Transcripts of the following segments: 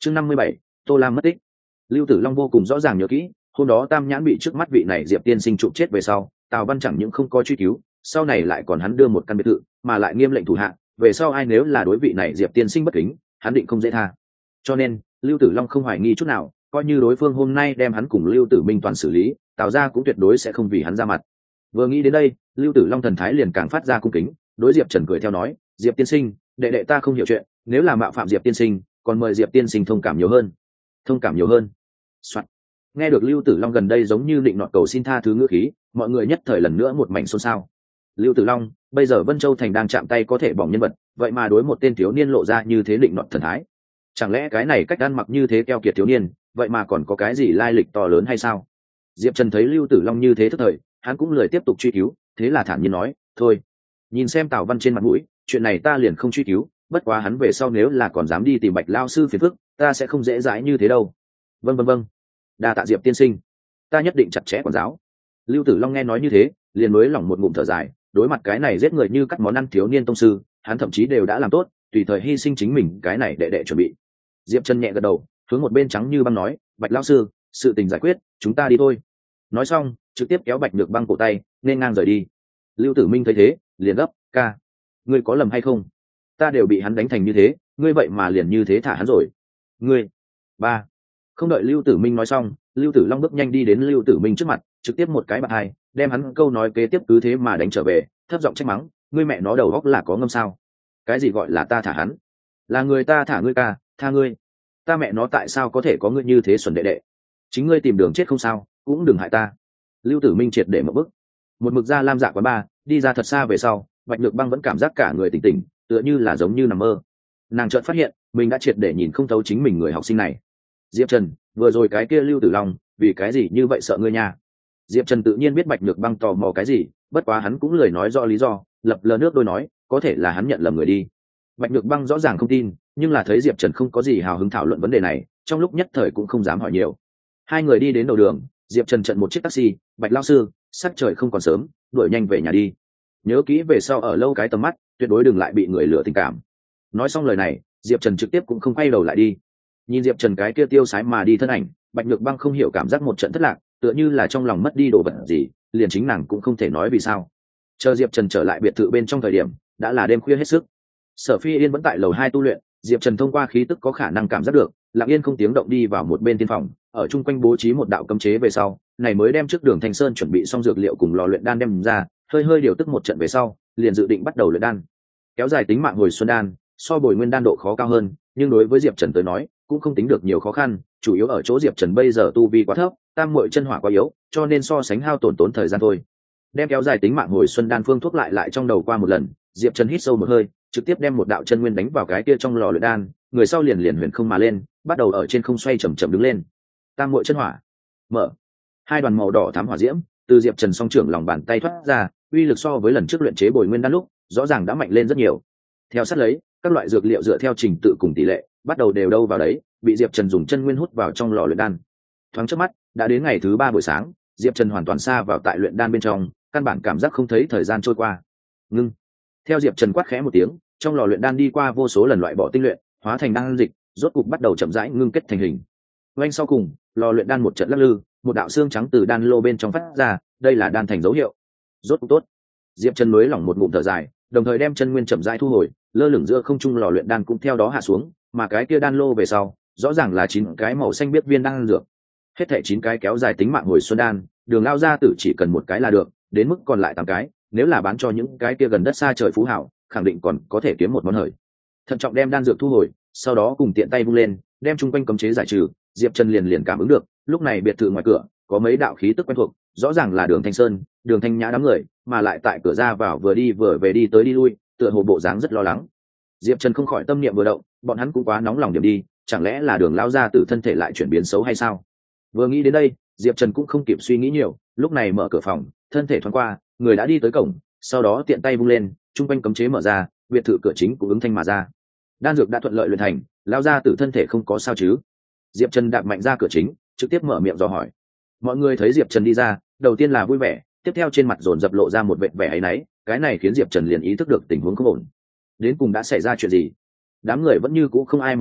Chương 57, Tô Lam mất tích. Lưu Tử Long vô cùng rõ ràng nhớ kỹ, hôm đó Tam Nhãn bị trước mắt vị này Diệp tiên sinh trụ chết về sau, Tào Văn chẳng những không có truy cứu, sau này lại còn hắn đưa một căn biệt thự, mà lại nghiêm lệnh thủ hạ, về sau ai nếu là đối vị này Diệp tiên sinh bất kính, hắn định không dễ tha. Cho nên, Lưu Tử Long không hoài nghi chút nào, coi như đối phương hôm nay đem hắn cùng Lưu Tử Minh toàn xử lý, Tào gia cũng tuyệt đối sẽ không vì hắn ra mặt. Vừa nghĩ đến đây, Lưu Tử Long thần thái liền càng phát ra cung kính, đối Diệp Trần cười theo nói, Diệp tiên sinh, đệ đệ ta không hiểu chuyện, nếu là mạo phạm Diệp tiên sinh, còn mời Diệp tiên sinh thông cảm nhiều hơn. Thông cảm nhiều hơn. Soạn. Nghe được Lưu Tử Long gần đây giống như định nọt cầu xin tha thứ ngữ khí, mọi người nhất thời lần nữa một mảnh xôn xao. Lưu Tử Long, bây giờ Vân Châu thành đang chạm tay có thể bỏng nhân vật, vậy mà đối một tên thiếu niên lộ ra như thế định nọt thần thái. Chẳng lẽ cái này cách ăn mặc như thế keo kiệt thiếu niên, vậy mà còn có cái gì lai lịch to lớn hay sao? Diệp Trần thấy Lưu Tử Long như thế thức thời, hắn cũng lười tiếp tục truy cứu, thế là thản nhiên nói, thôi, nhìn xem Tào Văn trên mặt mũi, chuyện này ta liền không truy cứu, bất quá hắn về sau nếu là còn dám đi tìm Bạch lao sư phiền phức, ta sẽ không dễ dãi như thế đâu. Vâng, đa tạ Diệp tiên sinh, ta nhất định chặt chẽ quản giáo. Lưu Tử Long nghe nói như thế, liền mới lỏng một ngụm thở dài, đối mặt cái này giết người như cắt món ăn thiếu niên tông sư, hắn thậm chí đều đã làm tốt, tùy thời hy sinh chính mình cái này đệ chuẩn bị. Diệp Trần nhẹ gật đầu, hướng một bên trắng như băng nói, Bạch lão sư, sự tình giải quyết, chúng ta đi thôi. Nói xong, trực tiếp kéo Bạch Nhược Băng cổ tay, nên ngang rời đi. Lưu Tử Minh thấy thế, liền gấp, ca, ngươi có lầm hay không? Ta đều bị hắn đánh thành như thế, ngươi vậy mà liền như thế thả hắn rồi. Ngươi, ba. Không đợi Lưu Tử Minh nói xong, Lưu Tử Long bước nhanh đi đến Lưu Tử Minh trước mặt, trực tiếp một cái bạt hai, đem hắn câu nói kế tiếp cứ thế mà đánh trở về, thấp giọng trách mắng, ngươi mẹ nó đầu óc là có ngâm sao? Cái gì gọi là ta thả hắn? Là người ta thả ngươi ca, tha ngươi. Ta mẹ nó tại sao có thể có ngươi như thế xuẩn đệ đệ? Chính ngươi tìm đường chết không sao, cũng đừng hại ta. Lưu Tử Minh triệt để một bức. Một mực ra Lam Dạ quán bar, đi ra thật xa về sau, Bạch Nhược Băng vẫn cảm giác cả người tỉnh tỉnh, tựa như là giống như nằm mơ. Nàng chợt phát hiện, mình đã triệt để nhìn không thấu chính mình người học sinh này. Diệp Trần, vừa rồi cái kia Lưu Tử Long, vì cái gì như vậy sợ ngươi nha? Diệp Trần tự nhiên biết Bạch Nhược Băng tò mò cái gì, bất quá hắn cũng lười nói rõ lý do, lập lờ nước đôi nói, có thể là hắn nhận lầm người đi. Bạch Nhược Băng rõ ràng không tin, nhưng là thấy Diệp Trần không có gì hào hứng thảo luận vấn đề này, trong lúc nhất thời cũng không dám hỏi nhiều. Hai người đi đến đầu đường, Diệp Trần chặn một chiếc taxi, Bạch lão sư, sắc trời không còn sớm, đuổi nhanh về nhà đi. Nhớ kỹ về sau ở lâu cái tầm mắt, tuyệt đối đừng lại bị người lừa tình cảm. Nói xong lời này, Diệp Trần trực tiếp cũng không quay đầu lại đi. Nhìn Diệp Trần cái kia tiêu sái mà đi thân ảnh, Bạch Nhược Băng không hiểu cảm giác một trận thất lạc, tựa như là trong lòng mất đi đồ vật gì, liền chính nàng cũng không thể nói vì sao. Chờ Diệp Trần trở lại biệt thự bên trong thời điểm, đã là đêm khuya hết sức. Sở Phi Yên vẫn tại lầu 2 tu luyện, Diệp Trần thông qua khí tức có khả năng cảm giác được, lặng yên không tiếng động đi vào một bên tiên phòng, ở chung quanh bố trí một đạo cấm chế về sau, này mới đem trước Đường Thanh Sơn chuẩn bị xong dược liệu cùng lò luyện đan đem ra, hơi điều tức một trận về sau, liền dự định bắt đầu luyện đan. Kéo dài tính mạng hồi xuân đan, so bồi nguyên đan độ khó cao hơn, nhưng đối với Diệp Trần tới nói, cũng không tính được nhiều khó khăn, chủ yếu ở chỗ Diệp Trần bây giờ tu vi quá thấp, tam muội chân hỏa quá yếu, cho nên so sánh hao tổn thời gian thôi. Đem kéo dài tính mạng hồi xuân đan phương thuốc lại trong đầu qua một lần, Diệp Trần hít sâu một hơi, trực tiếp đem một đạo chân nguyên đánh vào cái kia trong lò luyện đan, người sau liền huyền không mà lên, bắt đầu ở trên không xoay chậm đứng lên. Tam muội chân hỏa, mở. Hai đoàn màu đỏ thắm hỏa diễm từ Diệp Trần song trưởng lòng bàn tay thoát ra, uy lực so với lần trước luyện chế bồi nguyên đan lúc, rõ ràng đã mạnh lên rất nhiều. Theo sát lấy, các loại dược liệu dựa theo trình tự cùng tỷ lệ, bắt đầu đều đâu vào đấy, bị Diệp Trần dùng chân nguyên hút vào trong lò luyện đan. Thoáng chớp mắt, đã đến ngày thứ 3 buổi sáng, Diệp Trần hoàn toàn sa vào tại luyện đan bên trong, căn bản cảm giác không thấy thời gian trôi qua. Ngưng. Theo Diệp Trần quát khẽ một tiếng, trong lò luyện đan đi qua vô số lần loại bỏ tinh luyện, hóa thành đan dịch, rốt cục bắt đầu chậm rãi ngưng kết thành hình. Oanh sau cùng, lò luyện đan một trận lắc lư, một đạo xương trắng từ đan lô bên trong phát ra, đây là đan thành dấu hiệu. Rốt cục tốt. Diệp Trần mới lỏng một ngụm thở dài, đồng thời đem chân nguyên chậm rãi thu hồi, lơ lửng giữa không trung lò luyện đan cũng theo đó hạ xuống, mà cái kia đan lô về sau, rõ ràng là 9 cái màu xanh biết viên đan dược. Hết thảy 9 cái kéo dài tính mạng hồi xuân đan, Đường lao ra tử chỉ cần một cái là được, đến mức còn lại 8 cái, nếu là bán cho những cái kia gần đất xa trời phú hảo, khẳng định còn có thể kiếm một món hời. Thận trọng đem đan dược thu hồi, sau đó cùng tiện tay vung lên, đem chung quanh cấm chế giải trừ, Diệp Trần liền cảm ứng được, lúc này biệt thự ngoài cửa có mấy đạo khí tức quen thuộc, rõ ràng là Đường Thanh Sơn, Đường Thanh Nhã đám người, mà lại tại cửa ra vào vừa đi vừa về đi tới đi lui, tựa hồ bộ dáng rất lo lắng. Diệp Trần không khỏi tâm niệm vừa động, bọn hắn cũng quá nóng lòng điểm đi, chẳng lẽ là Đường lao ra tử thân thể lại chuyển biến xấu hay sao? Vừa nghĩ đến đây, Diệp Trần cũng không kịp suy nghĩ nhiều, lúc này mở cửa phòng, thân thể thoáng qua, người đã đi tới cổng, sau đó tiện tay vung lên, trung quanh cấm chế mở ra, biệt thự cửa chính cũng ứng thanh mà ra. Đan dược đã thuận lợi luyện thành, lao ra tử thân thể không có sao chứ? Diệp Trần đạp mạnh ra cửa chính, trực tiếp mở miệng dò hỏi. Mọi người thấy Diệp Trần đi ra, đầu tiên là vui vẻ, tiếp theo trên mặt dồn dập lộ ra một vệt vẻ áy náy, cái này khiến Diệp Trần liền ý thức được tình huống không ổn. Đến cùng đã xảy ra chuyện gì? Đám người vẫn như cũ không ai mở khẩu,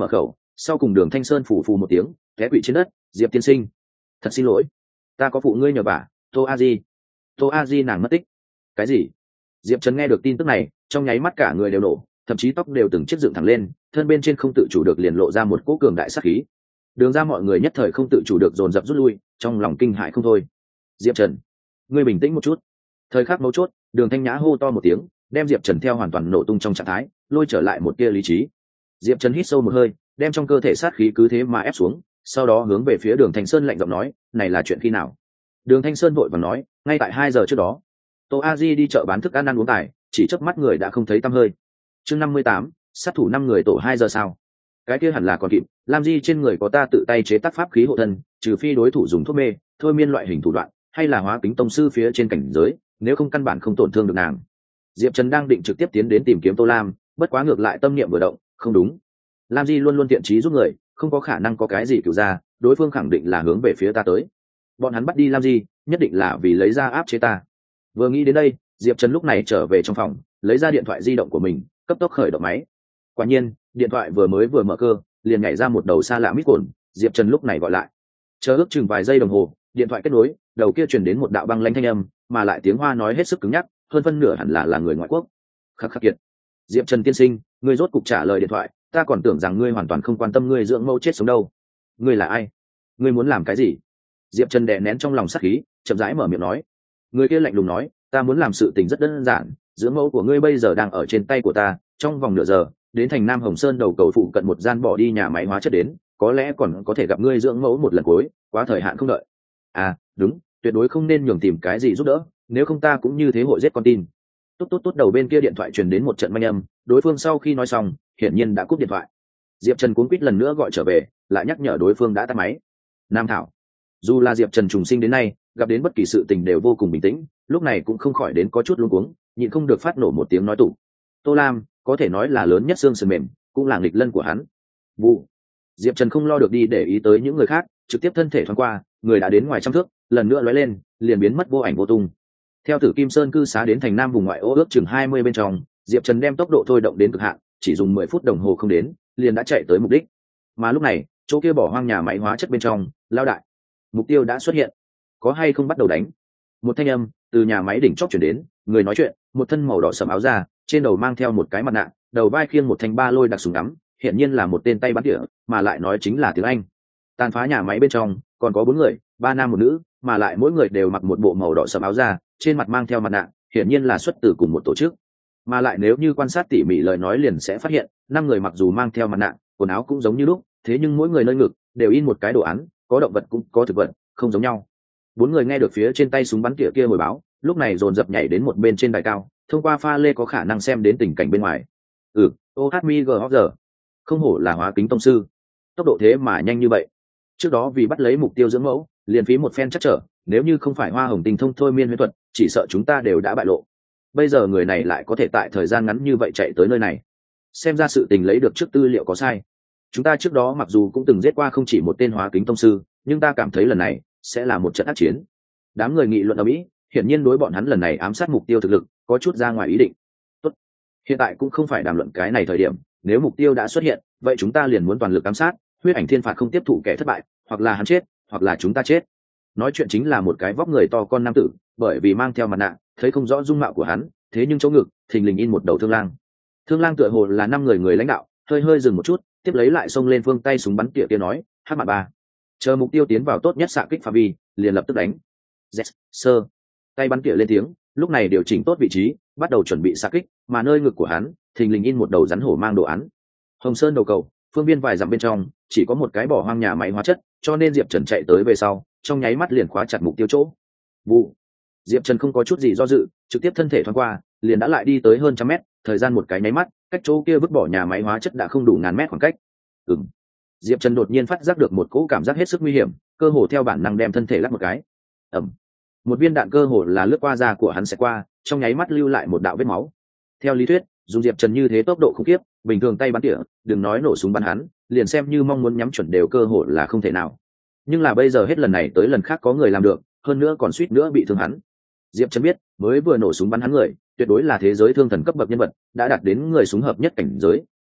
sau cùng Đường Thanh Sơn phủ phù một tiếng té quỵ trên đất. Diệp tiên sinh, thật xin lỗi, ta có phụ ngươi nhờ vả. Tô A Di nàng mất tích. Cái gì? Diệp Trần nghe được tin tức này, trong nháy mắt cả người đều nổ, thậm chí tóc đều từng chiếc dựng thẳng lên, thân bên trên không tự chủ được liền lộ ra một cỗ cường đại sát khí. Đường ra mọi người nhất thời không tự chủ được dồn dập rút lui, trong lòng kinh hãi không thôi. Diệp Trần, ngươi bình tĩnh một chút. Thời khắc mấu chốt, Đường Thanh Nhã hô to một tiếng, đem Diệp Trần theo hoàn toàn nổ tung trong trạng thái lôi trở lại một tia lý trí. Diệp Trần hít sâu một hơi, đem trong cơ thể sát khí cứ thế mà ép xuống, sau đó hướng về phía Đường Thanh Sơn lạnh giọng nói, này là chuyện khi nào? Đường Thanh Sơn vội vàng nói, ngay tại 2 giờ trước đó. Tô A Di đi chợ bán thức ăn uống tài, chỉ chớp mắt người đã không thấy tăm hơi. Chương 58, sát thủ 5 người tổ 2 giờ sao? Cái kia hẳn là còn kịp, Lam Di trên người có ta tự tay chế tác pháp khí hộ thân, trừ phi đối thủ dùng thuốc mê, thôi miên loại hình thủ đoạn, hay là hóa kính tông sư phía trên cảnh giới, nếu không căn bản không tổn thương được nàng. Diệp Trần đang định trực tiếp tiến đến tìm kiếm Tô Lam, bất quá ngược lại tâm niệm vừa động, không đúng. Lam Di luôn luôn tiện trí giúp người, không có khả năng có cái gì cửu ra, đối phương khẳng định là hướng về phía ta tới. Bọn hắn bắt đi Lam Di, nhất định là vì lấy ra áp chế ta. Vừa nghĩ đến đây, Diệp Trần lúc này trở về trong phòng, lấy ra điện thoại di động của mình, cấp tốc khởi động máy. Quả nhiên, điện thoại vừa mở cơ, liền nhảy ra một đầu xa lạ mít cồn. Diệp Trần lúc này gọi lại. Chờ ước chừng vài giây đồng hồ, điện thoại kết nối, đầu kia truyền đến một đạo băng lãnh thanh âm, mà lại tiếng Hoa nói hết sức cứng nhắc, hơn phân nửa hẳn là người ngoại quốc. Khắc khắc kiệt. Diệp Trần tiên sinh, ngươi rốt cục trả lời điện thoại, ta còn tưởng rằng ngươi hoàn toàn không quan tâm ngươi dưỡng mẫu chết sống đâu. Ngươi là ai? Ngươi muốn làm cái gì? Diệp Trần đè nén trong lòng sát khí, chậm rãi mở miệng nói. Người kia lạnh lùng nói, ta muốn làm sự tình rất đơn giản, dưỡng mẫu của ngươi bây giờ đang ở trên tay của ta, trong vòng nửa giờ đến thành Nam Hồng Sơn đầu cầu phụ cận một gian bỏ đi nhà máy hóa chất đến, có lẽ còn có thể gặp ngươi dưỡng mẫu một lần cuối, quá thời hạn không đợi. À, đúng, tuyệt đối không nên nhường tìm cái gì giúp đỡ, nếu không ta cũng như thế hội giết con tin. Tốt, đầu bên kia điện thoại truyền đến một trận manh âm, đối phương sau khi nói xong, hiển nhiên đã cúp điện thoại. Diệp Trần cuống quýt lần nữa gọi trở về, lại nhắc nhở đối phương đã tắt máy. Nam Thảo, dù là Diệp Trần trùng sinh đến nay, gặp đến bất kỳ sự tình đều vô cùng bình tĩnh, lúc này cũng không khỏi đến có chút luống cuống, nhịn không được phát nổ một tiếng nói tủ. Tô Lam, có thể nói là lớn nhất xương sườn mềm, cũng là nghịch lân của hắn. Vụ. Diệp Trần không lo được đi để ý tới những người khác, trực tiếp thân thể thoáng qua, người đã đến ngoài trăm thước, lần nữa lóe lên, liền biến mất vô ảnh vô tung. Theo Tử Kim Sơn cư xá đến thành Nam vùng ngoại ô ước chừng 20 bên trong, Diệp Trần đem tốc độ thôi động đến cực hạn, chỉ dùng 10 phút đồng hồ không đến, liền đã chạy tới mục đích. Mà lúc này, chỗ kia bỏ hoang nhà máy hóa chất bên trong, lao đại, mục tiêu đã xuất hiện, có hay không bắt đầu đánh? Một thanh âm từ nhà máy đỉnh chóp chuyển đến, người nói chuyện, một thân màu đỏ sẫm áo da, trên đầu mang theo một cái mặt nạ, đầu vai khiêng một thanh ba lôi đặc súng ngắm, hiện nhiên là một tên tay bắn tỉa, mà lại nói chính là tiếng Anh. Tàn phá nhà máy bên trong còn có 4 người, 3 nam một nữ, mà lại mỗi người đều mặc một bộ màu đỏ sẫm áo da, trên mặt mang theo mặt nạ, hiển nhiên là xuất từ cùng một tổ chức. Mà lại nếu như quan sát tỉ mỉ lời nói liền sẽ phát hiện, 5 người mặc dù mang theo mặt nạ, quần áo cũng giống như lúc, thế nhưng mỗi người nơi ngực đều in một cái đồ án, có động vật cũng có thực vật, không giống nhau. 4 người nghe được phía trên tay súng bắn tỉa kia hồi báo, lúc này dồn dập nhảy đến một bên trên đài cao, thông qua pha lê có khả năng xem đến tình cảnh bên ngoài. OHMIGR, không hổ là hóa kính tông sư, tốc độ thế mà nhanh như vậy. Trước đó vì bắt lấy mục tiêu dưỡng mẫu, liền phí một phen chắc trở, nếu như không phải Hoa Hồng Tinh thông thôi miên huyễn thuật, chỉ sợ chúng ta đều đã bại lộ. Bây giờ người này lại có thể tại thời gian ngắn như vậy chạy tới nơi này, xem ra sự tình lấy được trước tư liệu có sai. Chúng ta trước đó mặc dù cũng từng giết qua không chỉ một tên hóa kính tông sư, nhưng ta cảm thấy lần này sẽ là một trận ác chiến. Đám người nghị luận ở Mỹ, hiển nhiên đối bọn hắn lần này ám sát mục tiêu thực lực có chút ra ngoài ý định. Tốt, hiện tại cũng không phải đàm luận cái này thời điểm, nếu mục tiêu đã xuất hiện, vậy chúng ta liền muốn toàn lực ám sát, huyết ảnh thiên phạt không tiếp thụ kẻ thất bại, hoặc là hắn chết, hoặc là chúng ta chết. Nói chuyện chính là một cái vóc người to con nam tử, bởi vì mang theo mặt nạ, thấy không rõ dung mạo của hắn, thế nhưng chỗ ngực thình lình in một đầu thương lang. Thương lang tựa hồ là 5 người lãnh đạo, hơi dừng một chút, tiếp lấy lại xông lên phương tay súng bắn tỉa kia nói, hắc mạn 3. Chờ mục tiêu tiến vào tốt nhất xạ kích phạm vi, liền lập tức đánh. Yes, sir. Tay bắn tỉa lên tiếng, lúc này điều chỉnh tốt vị trí, bắt đầu chuẩn bị xạ kích, mà nơi ngực của hắn thình lình in một đầu rắn hổ mang đồ án. Hồng Sơn đầu cầu, phương viên vài dặm bên trong, chỉ có một cái bỏ hoang nhà máy hóa chất, cho nên Diệp Trần chạy tới về sau, trong nháy mắt liền khóa chặt mục tiêu chỗ. Vụ. Diệp Trần không có chút gì do dự, trực tiếp thân thể thoáng qua, liền đã lại đi tới hơn 100 mét, thời gian một cái nháy mắt, cách chỗ kia vứt bỏ nhà máy hóa chất đã không đủ ngàn mét khoảng cách. Diệp Trần đột nhiên phát giác được một cỗ cảm giác hết sức nguy hiểm, cơ hồ theo bản năng đem thân thể lắc một cái. Một viên đạn cơ hồ là lướt qua da của hắn sẽ qua, trong nháy mắt lưu lại một đạo vết máu. Theo lý thuyết, dùng Diệp Trần như thế tốc độ khủng khiếp, bình thường tay bắn tỉa, đừng nói nổ súng bắn hắn, liền xem như mong muốn nhắm chuẩn đều cơ hồ là không thể nào. Nhưng là bây giờ hết lần này tới lần khác có người làm được, hơn nữa còn suýt nữa bị thương hắn. Diệp Trần biết, mới vừa nổ súng bắn hắn người, tuyệt đối là thế giới thương thần cấp bậc nhân vật, đã đạt đến người súng hợp nhất cảnh giới,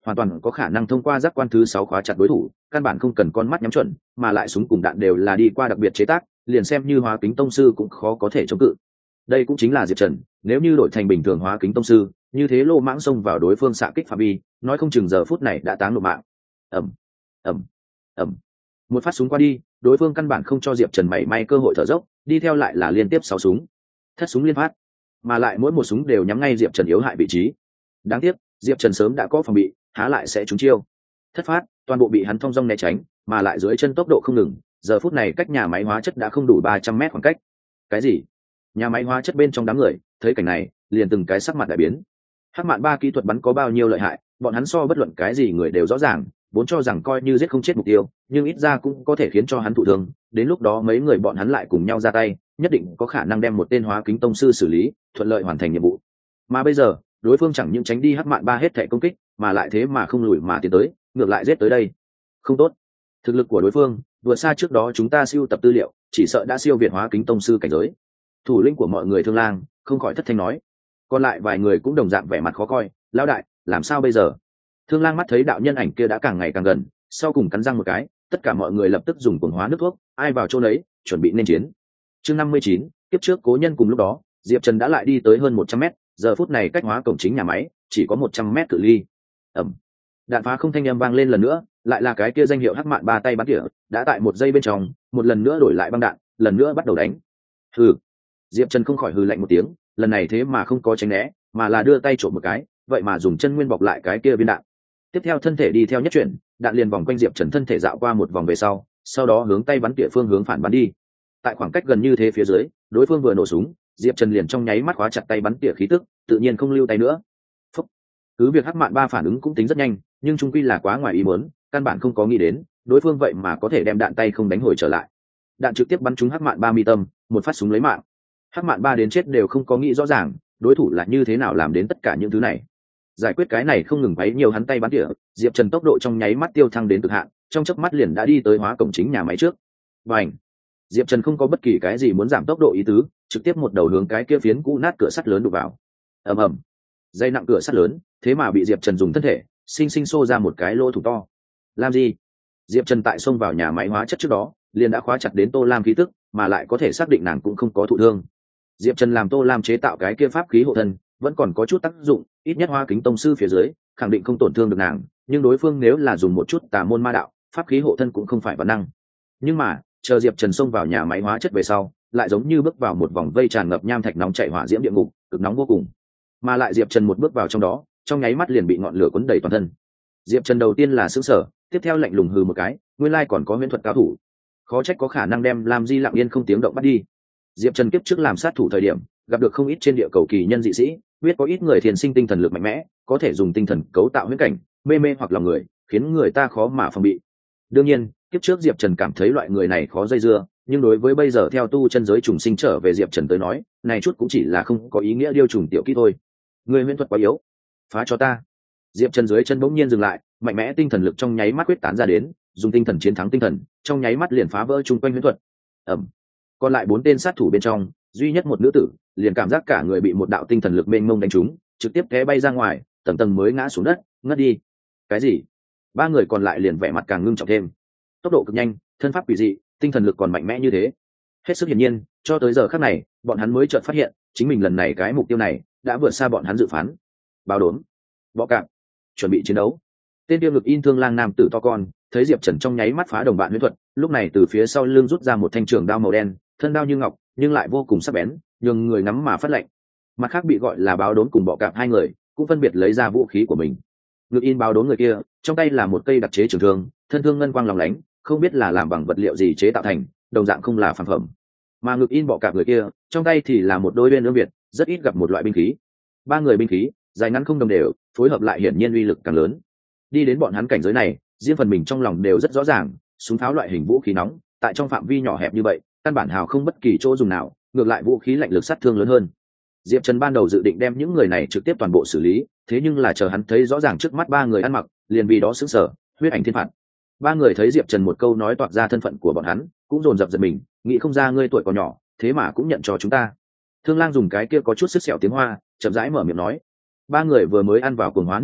hoàn toàn có khả năng thông qua giác quan thứ 6 khóa chặt đối thủ, căn bản không cần con mắt nhắm chuẩn, mà lại súng cùng đạn đều là đi qua đặc biệt chế tác, liền xem như hóa kính tông sư cũng khó có thể chống cự. Đây cũng chính là Diệp Trần, nếu như đổi thành bình thường hóa kính tông sư, như thế lô mãng xông vào đối phương xạ kích phạm vi, nói không chừng giờ phút này đã táng nộp mạng. Ầm, ầm, ầm. Một phát súng qua đi, đối phương căn bản không cho Diệp Trần mảy may cơ hội thở dốc, đi theo lại là liên tiếp 6 súng. Thất súng liên phát, mà lại mỗi một súng đều nhắm ngay Diệp Trần yếu hại vị trí. Đáng tiếc, Diệp Trần sớm đã có phòng bị, há lại sẽ trúng chiêu. Thất phát, toàn bộ bị hắn thong dong né tránh, mà lại dưới chân tốc độ không ngừng, giờ phút này cách nhà máy hóa chất đã không đủ 300 mét khoảng cách. Cái gì? Nhà máy hóa chất bên trong đám người, thấy cảnh này, liền từng cái sắc mặt đại biến. Hắc Mạn Ba kỹ thuật bắn có bao nhiêu lợi hại, bọn hắn so bất luận cái gì người đều rõ ràng, vốn cho rằng coi như giết không chết mục tiêu, nhưng ít ra cũng có thể khiến cho hắn thụ thương, đến lúc đó mấy người bọn hắn lại cùng nhau ra tay, nhất định có khả năng đem một tên hóa kính tông sư xử lý, thuận lợi hoàn thành nhiệm vụ. Mà bây giờ, đối phương chẳng những tránh đi Hắc Mạn Ba hết thảy công kích, mà lại thế mà không lùi mà tiến tới, ngược lại giết tới đây. Không tốt. Thực lực của đối phương vượt xa trước đó chúng ta siêu tập tư liệu, chỉ sợ đã siêu việt hóa kính tông sư cảnh giới. Thủ lĩnh của mọi người Thương Lang không khỏi thất thanh nói. Còn lại vài người cũng đồng dạng vẻ mặt khó coi, lão đại, làm sao bây giờ? Thương Lang mắt thấy đạo nhân ảnh kia đã càng ngày càng gần, sau cùng cắn răng một cái, tất cả mọi người lập tức dùng cuồng hóa nước thuốc, ai vào chỗ nấy, chuẩn bị nên chiến. Chương 59, tiếp trước cố nhân cùng lúc đó, Diệp Trần đã lại đi tới hơn 100 mét, giờ phút này cách hóa cổng chính nhà máy chỉ có 100 mét cự ly. Ầm. Đạn phá không thanh âm vang lên lần nữa, lại là cái kia danh hiệu Hắc Mạn Ba tay bắn tỉa, đã tại một giây bên trong, một lần nữa đổi lại băng đạn, lần nữa bắt đầu đánh. Hừ. Diệp Trần không khỏi hừ lạnh một tiếng, lần này thế mà không có tránh né, mà là đưa tay trộm một cái, vậy mà dùng chân nguyên bọc lại cái kia viên đạn. Tiếp theo thân thể đi theo nhất chuyển, đạn liền vòng quanh Diệp Trần thân thể dạo qua một vòng về sau đó hướng tay bắn tỉa phương hướng phản bắn đi. Tại khoảng cách gần như thế phía dưới, đối phương vừa nổ súng, Diệp Trần liền trong nháy mắt khóa chặt tay bắn tỉa khí tức, tự nhiên không lưu tay nữa. Phúc. Cứ việc Hắc Mạn Ba phản ứng cũng tính rất nhanh, nhưng chung quy là quá ngoài ý muốn, căn bản không có nghĩ đến, đối phương vậy mà có thể đem đạn tay không đánh hồi trở lại. Đạn trực tiếp bắn trúng Hắc Mạn Ba mi tâm, một phát súng lấy mạng. Hắc Mạn Ba đến chết đều không có nghĩ rõ ràng, đối thủ là như thế nào làm đến tất cả những thứ này. Giải quyết cái này không ngừng quấy nhiều hắn tay bắn tỉa, Diệp Trần tốc độ trong nháy mắt tiêu thăng đến cực hạn, trong chớp mắt liền đã đi tới hóa cổng chính nhà máy trước. Bành! Diệp Trần không có bất kỳ cái gì muốn giảm tốc độ ý tứ, trực tiếp một đầu hướng cái kia phiến cũ nát cửa sắt lớn đụng vào. Ầm ầm! Dây nặng cửa sắt lớn, thế mà bị Diệp Trần dùng thân thể sinh sinh xô ra một cái lỗ thủng to. Làm gì? Diệp Trần tại xông vào nhà máy hóa chất trước đó, liền đã khóa chặt đến Tô Lam khí tức, mà lại có thể xác định nàng cũng không có thụ thương. Diệp Trần làm Tô Lam chế tạo cái kia pháp khí hộ thân, vẫn còn có chút tác dụng, ít nhất hóa kính tông sư phía dưới khẳng định không tổn thương được nàng, nhưng đối phương nếu là dùng một chút tà môn ma đạo, pháp khí hộ thân cũng không phải bản năng. Nhưng mà chờ Diệp Trần xông vào nhà máy hóa chất về sau, lại giống như bước vào một vòng vây tràn ngập nham thạch nóng chảy hỏa diễm địa ngục, cực nóng vô cùng. Mà lại Diệp Trần một bước vào trong đó, trong nháy mắt liền bị ngọn lửa cuốn đầy toàn thân. Diệp Trần đầu tiên là sửng sở, tiếp theo lạnh lùng hừ một cái, nguyên lai còn có huyễn thuật cao thủ, khó trách có khả năng đem Lam Di lặng yên không tiếng động bắt đi. Diệp Trần kiếp trước làm sát thủ thời điểm, gặp được không ít trên địa cầu kỳ nhân dị sĩ, biết có ít người thiền sinh tinh thần lực mạnh mẽ, có thể dùng tinh thần cấu tạo huyễn cảnh, mê mê hoặc lòng người, khiến người ta khó mà phòng bị. Đương nhiên, kiếp trước Diệp Trần cảm thấy loại người này khó dây dưa, nhưng đối với bây giờ theo tu chân giới trùng sinh trở về Diệp Trần tới nói, này chút cũng chỉ là không có ý nghĩa điêu trùng tiểu kỹ thôi. Người huyễn thuật quá yếu, phá cho ta. Diệp Trần dưới chân bỗng nhiên dừng lại, mạnh mẽ tinh thần lực trong nháy mắt quyết tán ra đến, dùng tinh thần chiến thắng tinh thần, trong nháy mắt liền phá vỡ chung quanh huyễn thuật. Ầm. Còn lại 4 tên sát thủ bên trong, duy nhất một nữ tử, liền cảm giác cả người bị một đạo tinh thần lực mênh mông đánh trúng, trực tiếp té bay ra ngoài, tầng tầng mới ngã xuống đất, ngất đi. Cái gì? 3 người còn lại liền vẻ mặt càng ngưng trọng thêm. Tốc độ cực nhanh, thân pháp quỷ dị, tinh thần lực còn mạnh mẽ như thế. Hết sức hiển nhiên, cho tới giờ khắc này, bọn hắn mới chợt phát hiện, chính mình lần này cái mục tiêu này đã vượt xa bọn hắn dự phán. Báo đốn, bọ cạp, chuẩn bị chiến đấu. Tên tiêu ngực in Thương Lang nam tử to con, thấy Diệp Trần trong nháy mắt phá đồng bạn huyễn thuật, lúc này từ phía sau lưng rút ra một thanh trường đao màu đen, thân đao như ngọc, nhưng lại vô cùng sắc bén, nhường người ngắm mà phát lạnh. Mặt khác bị gọi là báo đốn cùng bọ cạp 2 người, cũng phân biệt lấy ra vũ khí của mình. Ngực in báo đốn người kia, trong tay là một cây đặc chế trường thương, thân thương ngân quang lóng lánh, không biết là làm bằng vật liệu gì chế tạo thành, đồng dạng không là phàm phẩm. Mà ngực in bọ cạp người kia, trong tay thì là một đôi uyên ương việt, rất ít gặp một loại binh khí. 3 người binh khí, dài ngắn không đồng đều, phối hợp lại hiển nhiên uy lực càng lớn. Đi đến bọn hắn cảnh giới này, riêng phần mình trong lòng đều rất rõ ràng, súng pháo loại hình vũ khí nóng, tại trong phạm vi nhỏ hẹp như vậy, căn bản hào không bất kỳ chỗ dùng nào, ngược lại vũ khí lạnh lực sát thương lớn hơn. Diệp Trần ban đầu dự định đem những người này trực tiếp toàn bộ xử lý, thế nhưng là chờ hắn thấy rõ ràng trước mắt 3 người ăn mặc, liền vì đó sững sờ, huyết ảnh thiên phạt. 3 người thấy Diệp Trần một câu nói toạc ra thân phận của bọn hắn, cũng dồn dập giật mình, nghĩ không ra ngươi tuổi còn nhỏ, thế mà cũng nhận cho chúng ta. Thương Lang dùng cái kia có chút sức sẹo tiếng Hoa, chậm rãi mở miệng nói. 3 người vừa mới ăn vào cuồng hóa nước thuốc,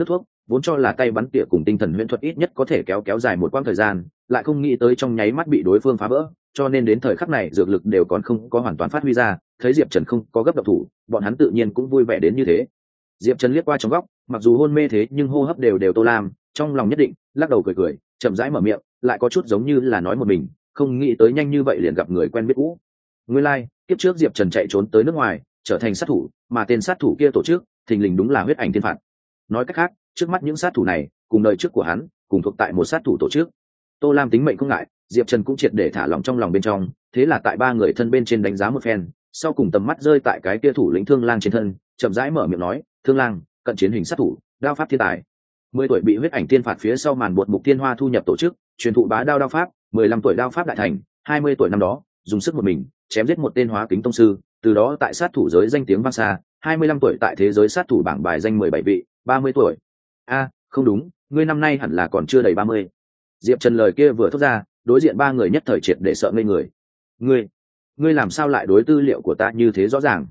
vốn cho là tay bắn tỉa cùng tinh thần huyễn thuật ít nhất có thể kéo dài một quãng thời gian, lại không nghĩ tới trong nháy mắt bị đối phương phá vỡ, cho nên đến thời khắc này dược lực đều còn không có hoàn toàn phát huy ra. Thấy Diệp Trần không có gấp động thủ, bọn hắn tự nhiên cũng vui vẻ đến như thế. Diệp Trần liếc qua trong góc, mặc dù hôn mê thế nhưng hô hấp đều Tô Lam, trong lòng nhất định, lắc đầu cười, chậm rãi mở miệng, lại có chút giống như là nói một mình, không nghĩ tới nhanh như vậy liền gặp người quen biết cũ. Nguyên lai, kiếp trước Diệp Trần chạy trốn tới nước ngoài, trở thành sát thủ, mà tên sát thủ kia tổ chức, thình lình đúng là Huyết Ảnh Thiên Phạt. Nói cách khác, trước mắt những sát thủ này, cùng đời trước của hắn, cùng thuộc tại một sát thủ tổ chức. Tô Lam tính mệnh không ngại, Diệp Trần cũng triệt để thả lỏng trong lòng bên trong, thế là tại ba người thân bên trên đánh giá một phen, sau cùng tầm mắt rơi tại cái kia thủ lĩnh Thương Lang trên thân, chậm rãi mở miệng nói, "Thương Lang, cận chiến hình sát thủ, đao pháp thiên tài. 10 tuổi bị Huyết Ảnh Thiên Phạt phía sau màn buộc Mục Tiên Hoa thu nhập tổ chức, truyền thụ bá đao pháp, 15 tuổi đao pháp đại thành, 20 tuổi năm đó, dùng sức một mình, chém giết một tên hóa kính tông sư, từ đó tại sát thủ giới danh tiếng vang xa, 25 tuổi tại thế giới sát thủ bảng bài danh 17 vị, 30 tuổi. Không đúng, ngươi năm nay hẳn là còn chưa đầy 30." Diệp Trần lời kia vừa thốt ra, đối diện ba người nhất thời triệt để sợ ngây người. Ngươi làm sao lại đối tư liệu của ta như thế rõ ràng?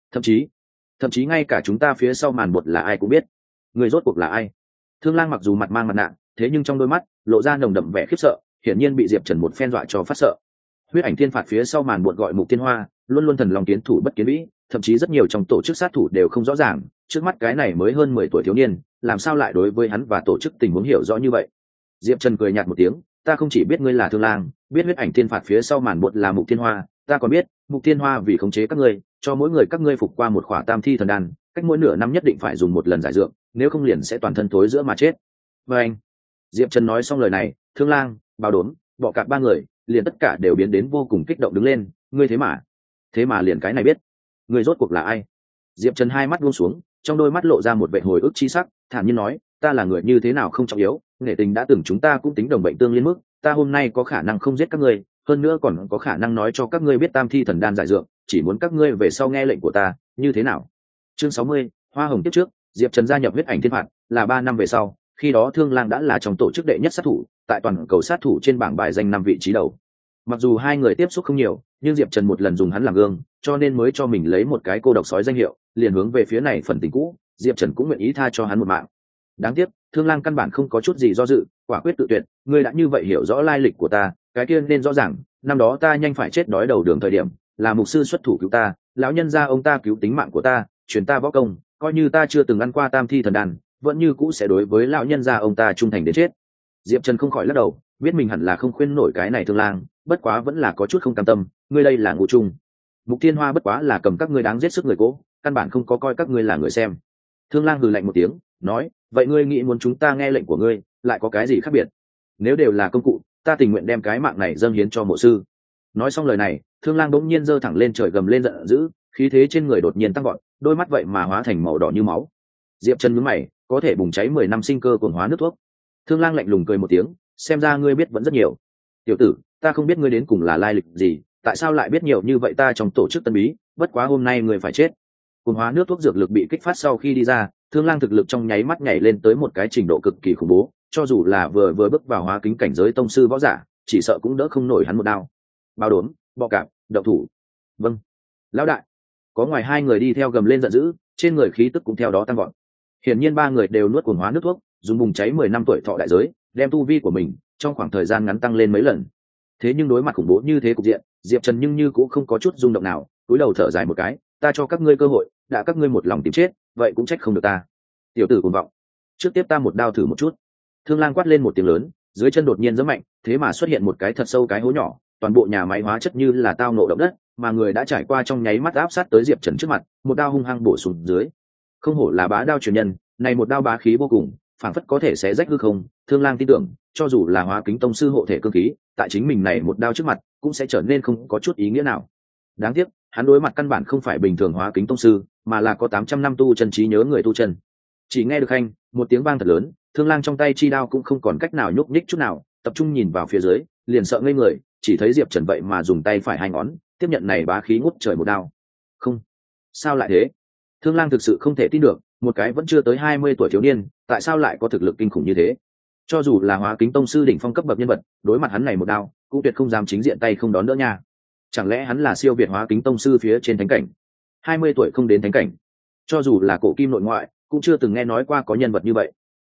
Thậm chí ngay cả chúng ta phía sau màn bột là ai cũng biết. Ngươi rốt cuộc là ai? Thương Lang mặc dù mặt mang mặt nạ, thế nhưng trong đôi mắt lộ ra nồng đậm vẻ khiếp sợ, hiển nhiên bị Diệp Trần một phen dọa cho phát sợ. Huyết Ảnh Thiên Phạt phía sau màn bột gọi Mục Tiên Hoa, luôn luôn thần lòng tiến thủ bất kiến vĩ, thậm chí rất nhiều trong tổ chức sát thủ đều không rõ ràng, trước mắt cái này mới hơn 10 tuổi thiếu niên, làm sao lại đối với hắn và tổ chức tình huống hiểu rõ như vậy. Diệp Trần cười nhạt một tiếng, "Ta không chỉ biết ngươi là Thương Lang, biết Huyết Ảnh Thiên Phạt phía sau màn bột là Mục Tiên Hoa, ta còn biết, Mục Tiên Hoa vì khống chế các ngươi, cho mỗi người các ngươi phục qua một khỏa Tam Thi Thần Đan, cách mỗi nửa năm nhất định phải dùng một lần giải dược, nếu không liền sẽ toàn thân thối giữa mà chết." Và anh, Diệp Trần nói xong lời này, Thương Lang, Bao Đốn, Bọ Cạp ba người, liền tất cả đều biến đến vô cùng kích động đứng lên. "Ngươi thế mà liền cái này biết? Ngươi rốt cuộc là ai?" Diệp Trần hai mắt buông xuống, trong đôi mắt lộ ra một vẻ hồi ức chi sắc, thản nhiên nói, "Ta là người như thế nào không trọng yếu, nghệ tình đã từng chúng ta cũng tính đồng bệnh tương liên mức, ta hôm nay có khả năng không giết các ngươi, hơn nữa còn có khả năng nói cho các ngươi biết Tam Thi Thần Đan giải dược, chỉ muốn các ngươi về sau nghe lệnh của ta, như thế nào?" Chương 60, Hoa Hồng tiếp trước, Diệp Trần gia nhập Huyết Ảnh Thiên Phạt, là 3 năm về sau, khi đó Thương Lang đã là trong tổ chức đệ nhất sát thủ, tại toàn cầu sát thủ trên bảng bài danh 5 vị trí đầu. Mặc dù hai người tiếp xúc không nhiều, nhưng Diệp Trần một lần dùng hắn làm gương, cho nên mới cho mình lấy một cái cô độc sói danh hiệu, liền hướng về phía này phần tình cũ, Diệp Trần cũng nguyện ý tha cho hắn một mạng. Đáng tiếc, Thương Lang căn bản không có chút gì do dự, quả quyết tự tuyệt, "Ngươi đã như vậy hiểu rõ lai lịch của ta, cái kia nên rõ ràng, năm đó ta nhanh phải chết đói đầu đường thời điểm, là mục sư xuất thủ cứu ta, lão nhân gia ông ta cứu tính mạng của ta, truyền ta võ công, coi như ta chưa từng ăn qua Tam Thi Thần Đan, vẫn như cũ sẽ đối với lão nhân gia ông ta trung thành đến chết." Diệp Trần không khỏi lắc đầu, biết mình hẳn là không khuyên nổi cái này Thương Lang, bất quá vẫn là có chút không cam tâm, "Ngươi đây là ngụ trung. Mục Thiên Hoa bất quá là cầm các ngươi đáng giết sức người cố, căn bản không có coi các ngươi là người xem." Thương Lang hừ lạnh một tiếng, nói, "Vậy ngươi nghĩ muốn chúng ta nghe lệnh của ngươi, lại có cái gì khác biệt? Nếu đều là công cụ, ta tình nguyện đem cái mạng này dâng hiến cho mộ sư." Nói xong lời này, Thương Lang bỗng nhiên giơ thẳng lên trời gầm lên giận dữ, khí thế trên người đột nhiên tăng vọt, đôi mắt vậy mà hóa thành màu đỏ như máu. Diệp Trần nhướng mày, có thể bùng cháy 10 năm sinh cơ cuồng hóa nước thuốc. Thương Lang lạnh lùng cười một tiếng, "Xem ra ngươi biết vẫn rất nhiều. Tiểu tử, ta không biết ngươi đến cùng là lai lịch gì, tại sao lại biết nhiều như vậy ta trong tổ chức tân bí, bất quá hôm nay ngươi phải chết." Cuồng hóa nước thuốc dược lực bị kích phát sau khi đi ra, Thương Lang thực lực trong nháy mắt nhảy lên tới một cái trình độ cực kỳ khủng bố, cho dù là vừa bước vào hóa kính cảnh giới tông sư võ giả, chỉ sợ cũng đỡ không nổi hắn một đao. Bao Đốn, Bọ Cạp, động thủ. "Vâng." "Lão đại." Có ngoài hai người đi theo gầm lên giận dữ, trên người khí tức cũng theo đó tăng vọt. Hiển nhiên ba người đều nuốt cuồng hóa nước thuốc, dùng bùng cháy 10 năm tuổi thọ đại giới, đem tu vi của mình trong khoảng thời gian ngắn tăng lên mấy lần. Thế nhưng đối mặt khủng bố như thế cục diện, Diệp Trần nhưng như cũng không có chút rung động nào, cúi đầu thở dài một cái, "Ta cho các ngươi cơ hội, đã các ngươi một lòng tìm chết, vậy cũng trách không được ta. Tiểu tử cuồng vọng, trước tiếp ta một đao thử một chút." Thương Lang quát lên một tiếng lớn, dưới chân đột nhiên giẫm mạnh, thế mà xuất hiện một cái thật sâu cái hố nhỏ, toàn bộ nhà máy hóa chất như là tao ngộ động đất, mà người đã trải qua trong nháy mắt áp sát tới Diệp Trần trước mặt, một đao hung hăng bổ xuống dưới. Không hổ là bá đao truyền nhân, này một đao bá khí vô cùng, phảng phất có thể xé rách hư không. Thương Lang tin tưởng, cho dù là hóa kính tông sư hộ thể cương khí, tại chính mình này một đao trước mặt, cũng sẽ trở nên không có chút ý nghĩa nào. Đáng tiếc, hắn đối mặt căn bản không phải bình thường hóa kính tông sư, mà là có 800 năm tu chân trí nhớ người tu chân. Chỉ nghe được khanh, một tiếng vang thật lớn, Thương Lang trong tay chi đao cũng không còn cách nào nhúc nhích chút nào, tập trung nhìn vào phía dưới, liền sợ ngây người, chỉ thấy Diệp Trần vậy mà dùng tay phải hai ngón, tiếp nhận này bá khí ngút trời một đao. Không, sao lại thế? Thương Lang thực sự không thể tin được, một cái vẫn chưa tới 20 tuổi thiếu niên, tại sao lại có thực lực kinh khủng như thế? Cho dù là hóa kính tông sư đỉnh phong cấp bậc nhân vật, đối mặt hắn này một đao, cũng tuyệt không dám chính diện tay không đón đỡ nha. Chẳng lẽ hắn là siêu việt hóa kính tông sư phía trên thánh cảnh? 20 tuổi không đến thánh cảnh, cho dù là cổ kim nội ngoại, cũng chưa từng nghe nói qua có nhân vật như vậy.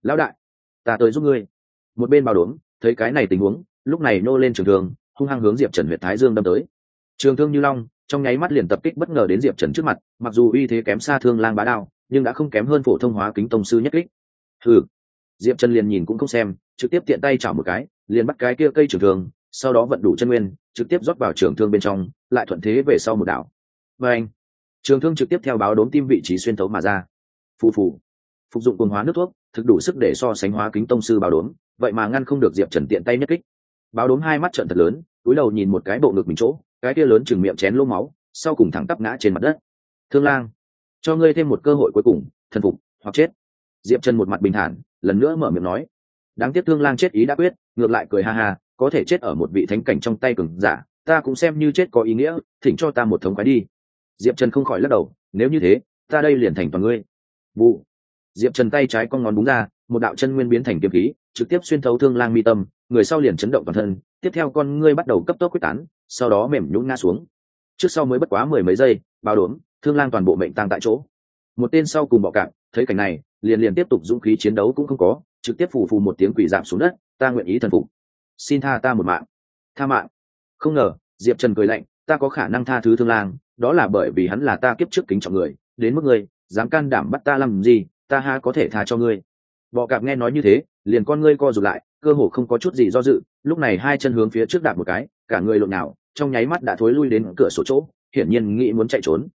lão đại, ta tới giúp ngươi. Một bên bảo đốm thấy cái này tình huống, lúc này nô lên trường thương, hung hăng hướng Diệp Trần huyệt thái dương đâm tới. Trường thương như long, trong nháy mắt liền tập kích bất ngờ đến Diệp Trần trước mặt, mặc dù uy thế kém xa Thương Lang bá đao, nhưng đã không kém hơn phổ thông hóa kính tông sư nhất kích. Hừ. Diệp Trần liền nhìn cũng không xem, trực tiếp tiện tay chảo một cái, liền bắt cái kia cây trường thương, sau đó vận đủ chân nguyên, trực tiếp rót vào trường thương bên trong, lại thuận thế về sau một đảo. Và anh, trường thương trực tiếp theo báo đốm tim vị trí xuyên thấu mà ra. Phù phù. Phục dụng cuồng hóa nước thuốc, thực đủ sức để so sánh hóa kính tông sư báo đốm, vậy mà ngăn không được Diệp Trần tiện tay nhất kích. Báo đốm hai mắt trợn thật lớn, cúi đầu nhìn một cái bộ ngực mình chỗ, cái kia lớn chừng miệng chén lỗ máu, sau cùng thẳng tắp ngã trên mặt đất. Thương Lang, cho ngươi thêm một cơ hội cuối cùng, thần phục hoặc chết. Diệp Trần một mặt bình thản, lần nữa mở miệng nói. Đáng tiếc Thương Lang chết ý đã quyết, ngược lại cười ha ha, có thể chết ở một vị thánh cảnh trong tay cường giả, ta cũng xem như chết có ý nghĩa, thỉnh cho ta một thống khoái đi. Diệp Trần không khỏi lắc đầu, nếu như thế, ta đây liền thành toàn ngươi. Vụ. Diệp Trần tay trái con ngón búng ra, một đạo chân nguyên biến thành kiếm khí, trực tiếp xuyên thấu Thương Lang mi tâm, người sau liền chấn động toàn thân, tiếp theo con ngươi bắt đầu cấp tốc quyết tán, sau đó mềm nhũn ngã xuống. Trước sau mới bất quá mười mấy giây, Báo đốm, Thương Lang toàn bộ mệnh tang tại chỗ. Một tên sau cùng bọ cạp, thấy cảnh này, liền tiếp tục dũng khí chiến đấu cũng không có, trực tiếp phù phù một tiếng quỳ rạp xuống đất, ta nguyện ý thần phục, xin tha ta một mạng. Tha mạng? Không ngờ, Diệp Trần cười lạnh, ta có khả năng tha thứ Thương Lang, đó là bởi vì hắn là ta kiếp trước kính trọng người, đến mức ngươi dám can đảm bắt ta làm gì, ta ha có thể tha cho ngươi. Bọ cạp nghe nói như thế, liền con ngươi co rụt lại, cơ hồ không có chút gì do dự, lúc này hai chân hướng phía trước đạp một cái, cả người lộn nhào, trong nháy mắt đã thối lui đến cửa sổ chỗ, hiển nhiên nghĩ muốn chạy trốn.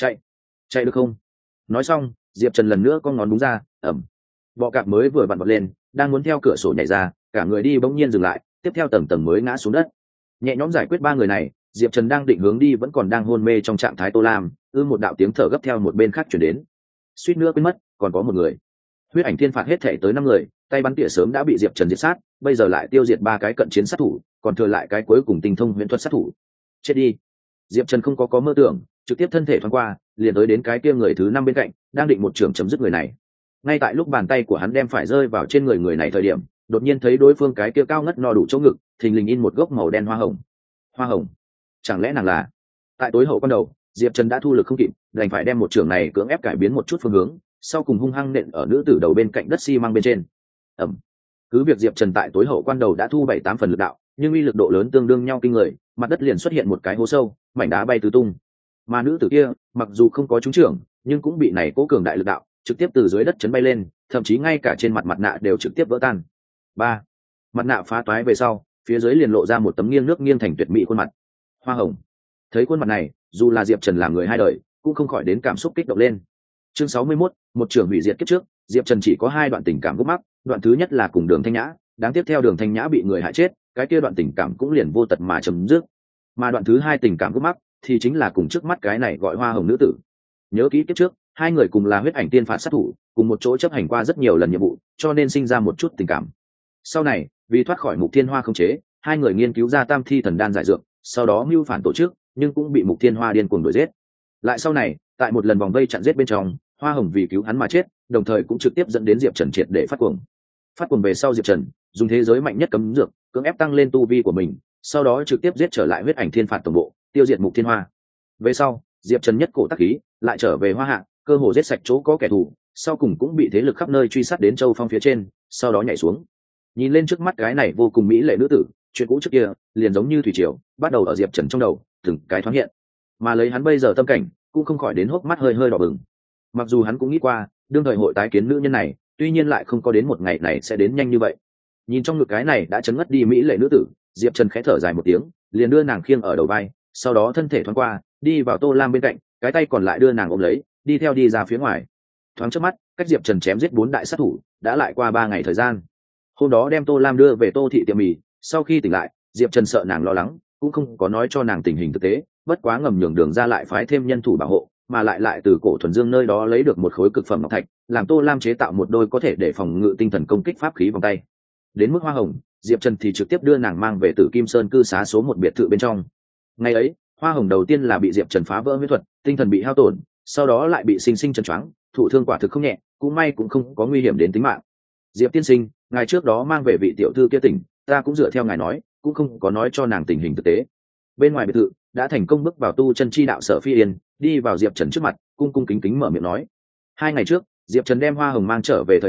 Chạy được không? Nói xong, Diệp Trần lần nữa con ngón đúng ra, ẩm. Bọ cạp mới vừa vặn bật lên, đang muốn theo cửa sổ nhảy ra, cả người đi bỗng nhiên dừng lại, tiếp theo tầng tầng mới ngã xuống đất. Nhẹ nhõm giải quyết ba người này, Diệp Trần đang định hướng đi vẫn còn đang hôn mê trong trạng thái Tô Lam, một đạo tiếng thở gấp theo một bên khác truyền đến. Suýt nữa quên mất, còn có một người. Huyết ảnh thiên phạt hết thể tới 5 người, tay bắn tỉa sớm đã bị Diệp Trần diệt sát, bây giờ lại tiêu diệt 3 cái cận chiến sát thủ, còn thừa lại cái cuối cùng tinh thông huyền thuật sát thủ. Chết đi. Diệp Trần không có mơ tưởng, trực tiếp thân thể thoáng qua, liền tới đến cái kia người thứ 5 bên cạnh, đang định một trường chấm dứt người này. Ngay tại lúc bàn tay của hắn đem phải rơi vào trên người này thời điểm, đột nhiên thấy đối phương cái kia cao ngất no đủ chỗ ngực, thình lình in một gốc màu đen hoa hồng. Hoa hồng? Chẳng lẽ nàng là? Tại tối hậu quan đầu, Diệp Trần đã thu lực không kịp, đành phải đem một trường này cưỡng ép cải biến một chút phương hướng, sau cùng hung hăng nện ở nữ tử đầu bên cạnh đất xi măng bên trên. Ẩm. Cứ việc Diệp Trần tại tối hậu quan đầu đã thu 7-8 phần lực đạo, nhưng uy lực độ lớn tương đương nhau kinh người, mặt đất liền xuất hiện một cái hố sâu, mảnh đá bay tứ tung. Mà nữ tử kia, mặc dù không có trúng trưởng, nhưng cũng bị này cố cường đại lực đạo trực tiếp từ dưới đất chấn bay lên, thậm chí ngay cả trên mặt nạ đều trực tiếp vỡ tan. Ba. Mặt nạ phá toái về sau, phía dưới liền lộ ra một tấm nghiêng nước nghiêng thành tuyệt mỹ khuôn mặt. Hoa hồng. Thấy khuôn mặt này, dù là Diệp Trần làm người hai đời, cũng không khỏi đến cảm xúc kích động lên. Chương 61, một trường hủy diệt kiếp trước, Diệp Trần chỉ có 2 đoạn tình cảm gốc mắc, đoạn thứ nhất là cùng Đường Thanh Nhã, đáng tiếc theo Đường Thanh Nhã bị người hại chết, cái kia đoạn tình cảm cũng liền vô tật mà chấm dứt. Mà đoạn thứ 2 tình cảm gốc mắc thì chính là cùng trước mắt cái này gọi Hoa hồng nữ tử. Nhớ kỹ kiếp trước, 2 người cùng là huyết ảnh tiên phạt sát thủ, cùng một chỗ chấp hành qua rất nhiều lần nhiệm vụ, cho nên sinh ra một chút tình cảm. Sau này, vì thoát khỏi Mục Thiên Hoa khống chế, 2 người nghiên cứu ra Tam Thi Thần Đan giải dược, sau đó mưu phản tổ chức, nhưng cũng bị Mục Thiên Hoa điên cuồng đuổi giết. Lại sau này, tại một lần vòng vây chặn giết bên trong, Hoa hồng vì cứu hắn mà chết, đồng thời cũng trực tiếp dẫn đến Diệp Trần triệt để phát cuồng về sau, Diệp Trần dùng thế giới mạnh nhất cấm dược cưỡng ép tăng lên tu vi của mình, sau đó trực tiếp giết trở lại huyết ảnh thiên phạt tổng bộ, tiêu diệt Mục Thiên Hoa. Về sau, Diệp Trần nhất cổ tác khí lại trở về Hoa Hạ, cơ hồ giết sạch chỗ có kẻ thù, sau cùng cũng bị thế lực khắp nơi truy sát đến Châu Phong phía trên, sau đó nhảy xuống. Nhìn lên trước mắt cái này vô cùng mỹ lệ nữ tử, chuyện cũ trước kia liền giống như thủy triều, bắt đầu ở Diệp Trần trong đầu từng cái thoáng hiện, mà lấy hắn bây giờ tâm cảnh, cũng không khỏi đến hốc mắt hơi hơi đỏ bừng. Mặc dù hắn cũng nghĩ qua đương thời hội tái kiến nữ nhân này, tuy nhiên lại không có đến một ngày này sẽ đến nhanh như vậy. Nhìn trong ngực cái này đã chấn ngất đi mỹ lệ nữ tử, Diệp Trần khẽ thở dài một tiếng, liền đưa nàng khiêng ở đầu vai, sau đó thân thể thoáng qua, đi vào Tô Lam bên cạnh, cái tay còn lại đưa nàng ôm lấy, đi theo đi ra phía ngoài. Thoáng trước mắt, cách Diệp Trần chém giết 4 đại sát thủ đã lại qua 3 ngày thời gian. Hôm đó đem Tô Lam đưa về Tô thị tiệm mì, sau khi tỉnh lại, Diệp Trần sợ nàng lo lắng, cũng không có nói cho nàng tình hình thực tế, bất quá ngầm nhường đường ra lại phái thêm nhân thủ bảo hộ, mà lại từ Cổ Thuần Dương nơi đó lấy được một khối cực phẩm ngọc thạch, làm Tô Lam chế tạo một đôi có thể để phòng ngự tinh thần công kích pháp khí vòng tay. Đến mức Hoa hồng, Diệp Trần thì trực tiếp đưa nàng mang về Tử Kim Sơn cư xá số 1 biệt thự bên trong. Ngày ấy, Hoa hồng đầu tiên là bị Diệp Trần phá vỡ huyễn thuật, tinh thần bị hao tổn, sau đó lại bị sinh sinh chấn choáng, thụ thương quả thực không nhẹ, cũng may cũng không có nguy hiểm đến tính mạng. Diệp tiên sinh, ngài trước đó mang về vị tiểu thư kia tỉnh, ta cũng dựa theo ngài nói, cũng không có nói cho nàng tình hình thực tế. Bên ngoài biệt thự đã thành công bước vào tu chân chi đạo Sở Phi Yên, đi vào Diệp Trần trước mặt, cung cung kính kính mở miệng nói. 2 ngày trước, Diệp Trần đem Hoa hồng mang trở về thời điểm,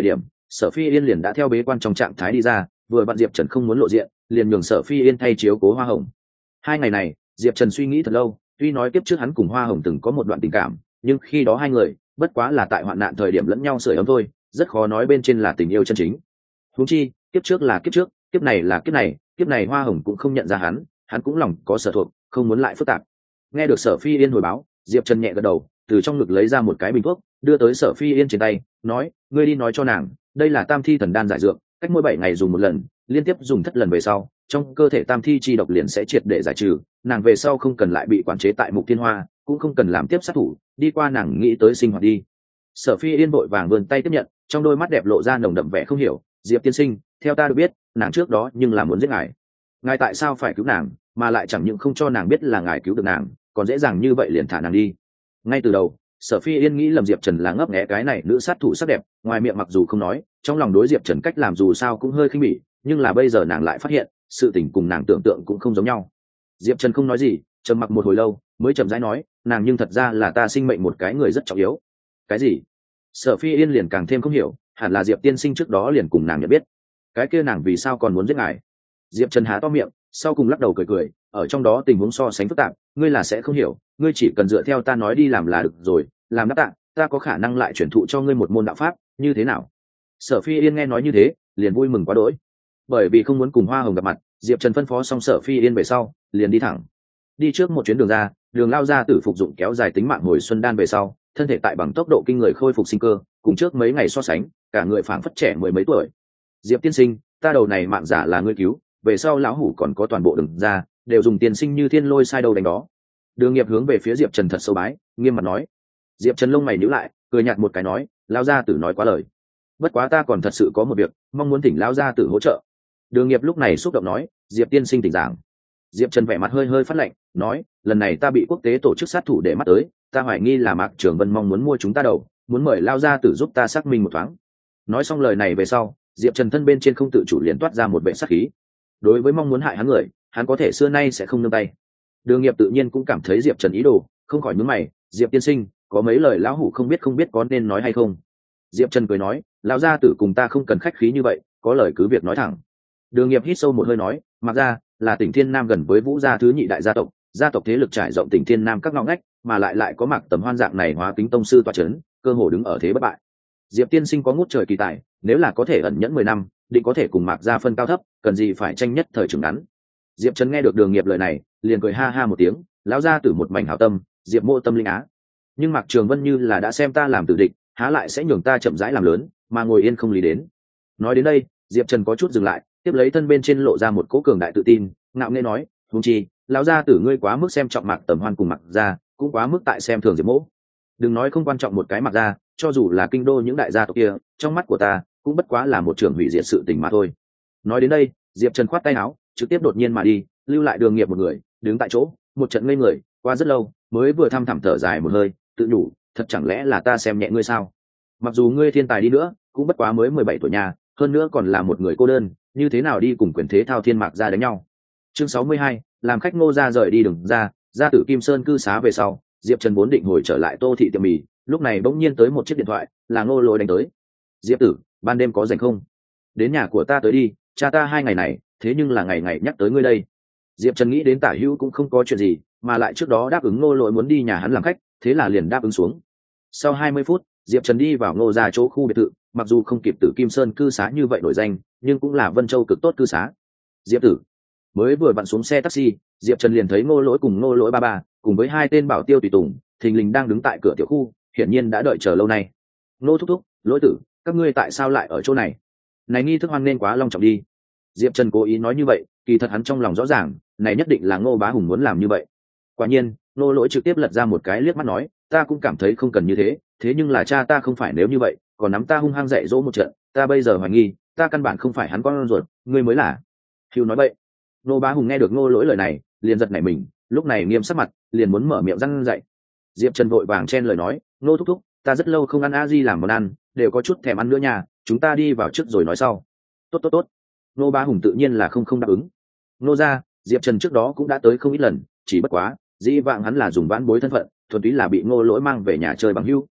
Sở Phi Yên liền đã theo bế quan trong trạng thái đi ra, vừa bạn Diệp Trần không muốn lộ diện, liền nhường Sở Phi Yên thay chiếu cố Hoa Hồng. 2 ngày này, Diệp Trần suy nghĩ thật lâu, tuy nói kiếp trước hắn cùng Hoa Hồng từng có một đoạn tình cảm, nhưng khi đó hai người bất quá là tại hoạn nạn thời điểm lẫn nhau sưởi ấm thôi, rất khó nói bên trên là tình yêu chân chính. Huống chi, kiếp trước là kiếp trước, kiếp này là kiếp này Hoa Hồng cũng không nhận ra hắn cũng lòng có sở thuộc, không muốn lại phức tạp. Nghe được Sở Phi Yên hồi báo, Diệp Trần nhẹ gật đầu, từ trong ngực lấy ra một cái bình thuốc, đưa tới Sở Phi Yên trên tay, nói: ngươi đi nói cho nàng, đây là Tam Thi Thần Đan giải dược, cách mỗi 7 ngày dùng một lần, liên tiếp dùng thất lần về sau, trong cơ thể Tam Thi chi độc liền sẽ triệt để giải trừ, nàng về sau không cần lại bị quản chế tại Mục Thiên Hoa, cũng không cần làm tiếp sát thủ, đi qua nàng nghĩ tới sinh hoạt đi. Sở Phi Yên vội vàng vươn tay tiếp nhận, trong đôi mắt đẹp lộ ra nồng đậm vẻ không hiểu. Diệp tiên sinh, theo ta được biết, nàng trước đó nhưng là muốn giết ngài tại sao phải cứu nàng, mà lại chẳng những không cho nàng biết là ngài cứu được nàng, còn dễ dàng như vậy liền thả nàng đi. Ngay từ đầu, Sở Phi Yên nghĩ lầm Diệp Trần là ngấp nghé cái này nữ sát thủ sắc đẹp, ngoài miệng mặc dù không nói, trong lòng đối Diệp Trần cách làm dù sao cũng hơi khinh bỉ, nhưng là bây giờ nàng lại phát hiện, sự tình cùng nàng tưởng tượng cũng không giống nhau. Diệp Trần không nói gì, trầm mặc một hồi lâu, mới chậm rãi nói, nàng nhưng thật ra là ta sinh mệnh một cái người rất trọng yếu. Cái gì? Sở Phi Yên liền càng thêm không hiểu, hẳn là Diệp tiên sinh trước đó liền cùng nàng nhận biết. Cái kia nàng vì sao còn muốn giết ngài? Diệp Trần há to miệng, sau cùng lắc đầu cười cười, ở trong đó tình huống so sánh phức tạp, ngươi là sẽ không hiểu, ngươi chỉ cần dựa theo ta nói đi làm là được rồi, làm đáp tạ, ta có khả năng lại chuyển thụ cho ngươi một môn đạo pháp, như thế nào? Sở Phi Yên nghe nói như thế, liền vui mừng quá đỗi. Bởi vì không muốn cùng Hoa Hồng gặp mặt, Diệp Trần phân phó xong Sở Phi Yên về sau, liền đi thẳng. Đi trước một chuyến đường ra, đường lao ra tử phục dụng kéo dài tính mạng hồi xuân đan về sau, thân thể tại bằng tốc độ kinh người khôi phục sinh cơ, cùng trước mấy ngày so sánh, cả người phảng phất trẻ mười mấy tuổi. Diệp tiên sinh, ta đầu này mạng giả là ngươi cứu, về sau lão hủ còn có toàn bộ đường ra, đều dùng tiền sinh như thiên lôi sai đầu đánh đó. Đường Nghiệp hướng về phía Diệp Trần thật sâu bái, nghiêm mặt nói. Diệp Trần lông mày nhíu lại, cười nhạt một cái nói, lão gia tử nói quá lời. Bất quá ta còn thật sự có một việc, mong muốn thỉnh lão gia tử hỗ trợ. Đường Nghiệp lúc này xúc động nói, Diệp tiên sinh tỉnh giảng. Diệp Trần vẻ mặt hơi hơi phát lạnh, nói, lần này ta bị quốc tế tổ chức sát thủ để mắt tới, ta hoài nghi là Mạc Trường Vân mong muốn mua chúng ta đầu, muốn mời lão gia tử giúp ta xác minh một thoáng. Nói xong lời này về sau, Diệp Trần thân bên trên không tự chủ liền toát ra một vẻ sát khí. Đối với mong muốn hại hắn người, hắn có thể xưa nay sẽ không nương tay. Đường Nghiệp tự nhiên cũng cảm thấy Diệp Trần ý đồ, không khỏi nhướng mày, Diệp tiên sinh, có mấy lời lão hủ không biết có nên nói hay không. Diệp Trần cười nói, lão gia tử cùng ta không cần khách khí như vậy, có lời cứ việc nói thẳng. Đường Nghiệp hít sâu một hơi nói, mặc ra là tỉnh Thiên Nam gần với Vũ gia thứ nhị đại gia tộc thế lực trải rộng tỉnh Thiên Nam các ngõ ngách, mà lại có Mạc Tầm Hoan dạng này hóa kính tông sư tọa chấn, cơ hồ đứng ở thế bất bại. Diệp tiên sinh có ngút trời kỳ tài, nếu là có thể ẩn nhẫn 10 năm, định có thể cùng Mạc gia phân cao thấp, cần gì phải tranh nhất thời trường ngắn. Diệp Trần nghe được Đường Nghiệp lời này, liền cười ha ha một tiếng, lão gia tử một mảnh hảo tâm, Diệp mộ tâm linh á. Nhưng Mạc Trường Vân như là đã xem ta làm tử địch, há lại sẽ nhường ta chậm rãi làm lớn, mà ngồi yên không lý đến. Nói đến đây, Diệp Trần có chút dừng lại, tiếp lấy thân bên trên lộ ra một cỗ cường đại tự tin, ngạo nghễ nói, huống chi, lão gia tử ngươi quá mức xem trọng Mạc Tầm Hoan cùng Mạc gia, cũng quá mức tại xem thường Diệp mộ. Đừng nói không quan trọng một cái Mạc gia, cho dù là kinh đô những đại gia tộc kia, trong mắt của ta cũng bất quá là một trường hủy diệt sự tình mà thôi. Nói đến đây, Diệp Trần khoát tay áo, trực tiếp đột nhiên mà đi, lưu lại Đường Nghiệp một người đứng tại chỗ, một trận ngây người, qua rất lâu mới vừa thăm thẳm thở dài một hơi, tự nhủ, thật chẳng lẽ là ta xem nhẹ ngươi sao? Mặc dù ngươi thiên tài đi nữa, cũng bất quá mới 17 tuổi nhà, hơn nữa còn là một người cô đơn, như thế nào đi cùng quyền thế thao thiên Mạc gia đánh nhau? Chương 62, làm khách Ngô gia rời đi Đường ra tử Kim Sơn cư xá về sau, Diệp Trần vốn định hồi trở lại Tô thị tiệm mì, lúc này bỗng nhiên tới một chiếc điện thoại, là Ngô Lỗi đánh tới. Diệp tử, ban đêm có rảnh không? Đến nhà của ta tới đi, cha ta 2 ngày này, thế nhưng là ngày ngày nhắc tới ngươi đây. Diệp Trần nghĩ đến Tả Hữu cũng không có chuyện gì, mà lại trước đó đáp ứng Ngô Lỗi muốn đi nhà hắn làm khách, thế là liền đáp ứng xuống. Sau 20 phút, Diệp Trần đi vào Ngô gia chỗ khu biệt thự, mặc dù không kịp Tử Kim Sơn cư xá như vậy nổi danh, nhưng cũng là Vân Châu cực tốt cư xá. Diệp tử mới vừa vặn xuống xe taxi, Diệp Trần liền thấy Ngô Lỗi cùng Ngô Lỗi ba cùng với 2 tên bảo tiêu tùy tùng, thình lình đang đứng tại cửa tiểu khu, hiển nhiên đã đợi chờ lâu nay. Ngô thúc thúc, Lỗi tử, các ngươi tại sao lại ở chỗ này? Này nghi thức hoan nên quá long trọng đi. Diệp Trần cố ý nói như vậy, kỳ thật hắn trong lòng rõ ràng, này nhất định là Ngô Bá Hùng muốn làm như vậy. Quả nhiên, Ngô Lỗi trực tiếp lật ra một cái liếc mắt nói, ta cũng cảm thấy không cần như thế, thế nhưng là cha ta không phải nếu như vậy, còn nắm ta hung hăng dạy dỗ một trận, ta bây giờ hoài nghi, ta căn bản không phải hắn con ruột, ngươi mới là. Hưu nói vậy. Ngô Bá Hùng nghe được Ngô Lỗi lời này, liền giật nảy mình, lúc này nghiêm sắc mặt, liền muốn mở miệng răn dạy. Diệp Trần vội vàng chen lời nói, Ngô thúc thúc, ta rất lâu không ăn a di làm món ăn, đều có chút thèm ăn nữa nha, chúng ta đi vào trước rồi nói sau. Tốt. Ngô Bá Hùng tự nhiên là không đáp ứng. Ngô gia, Diệp Trần trước đó cũng đã tới không ít lần, chỉ bất quá, dĩ vãng hắn là dùng vãn bối thân phận, thuần túy là bị Ngô Lỗi mang về nhà chơi bằng hữu.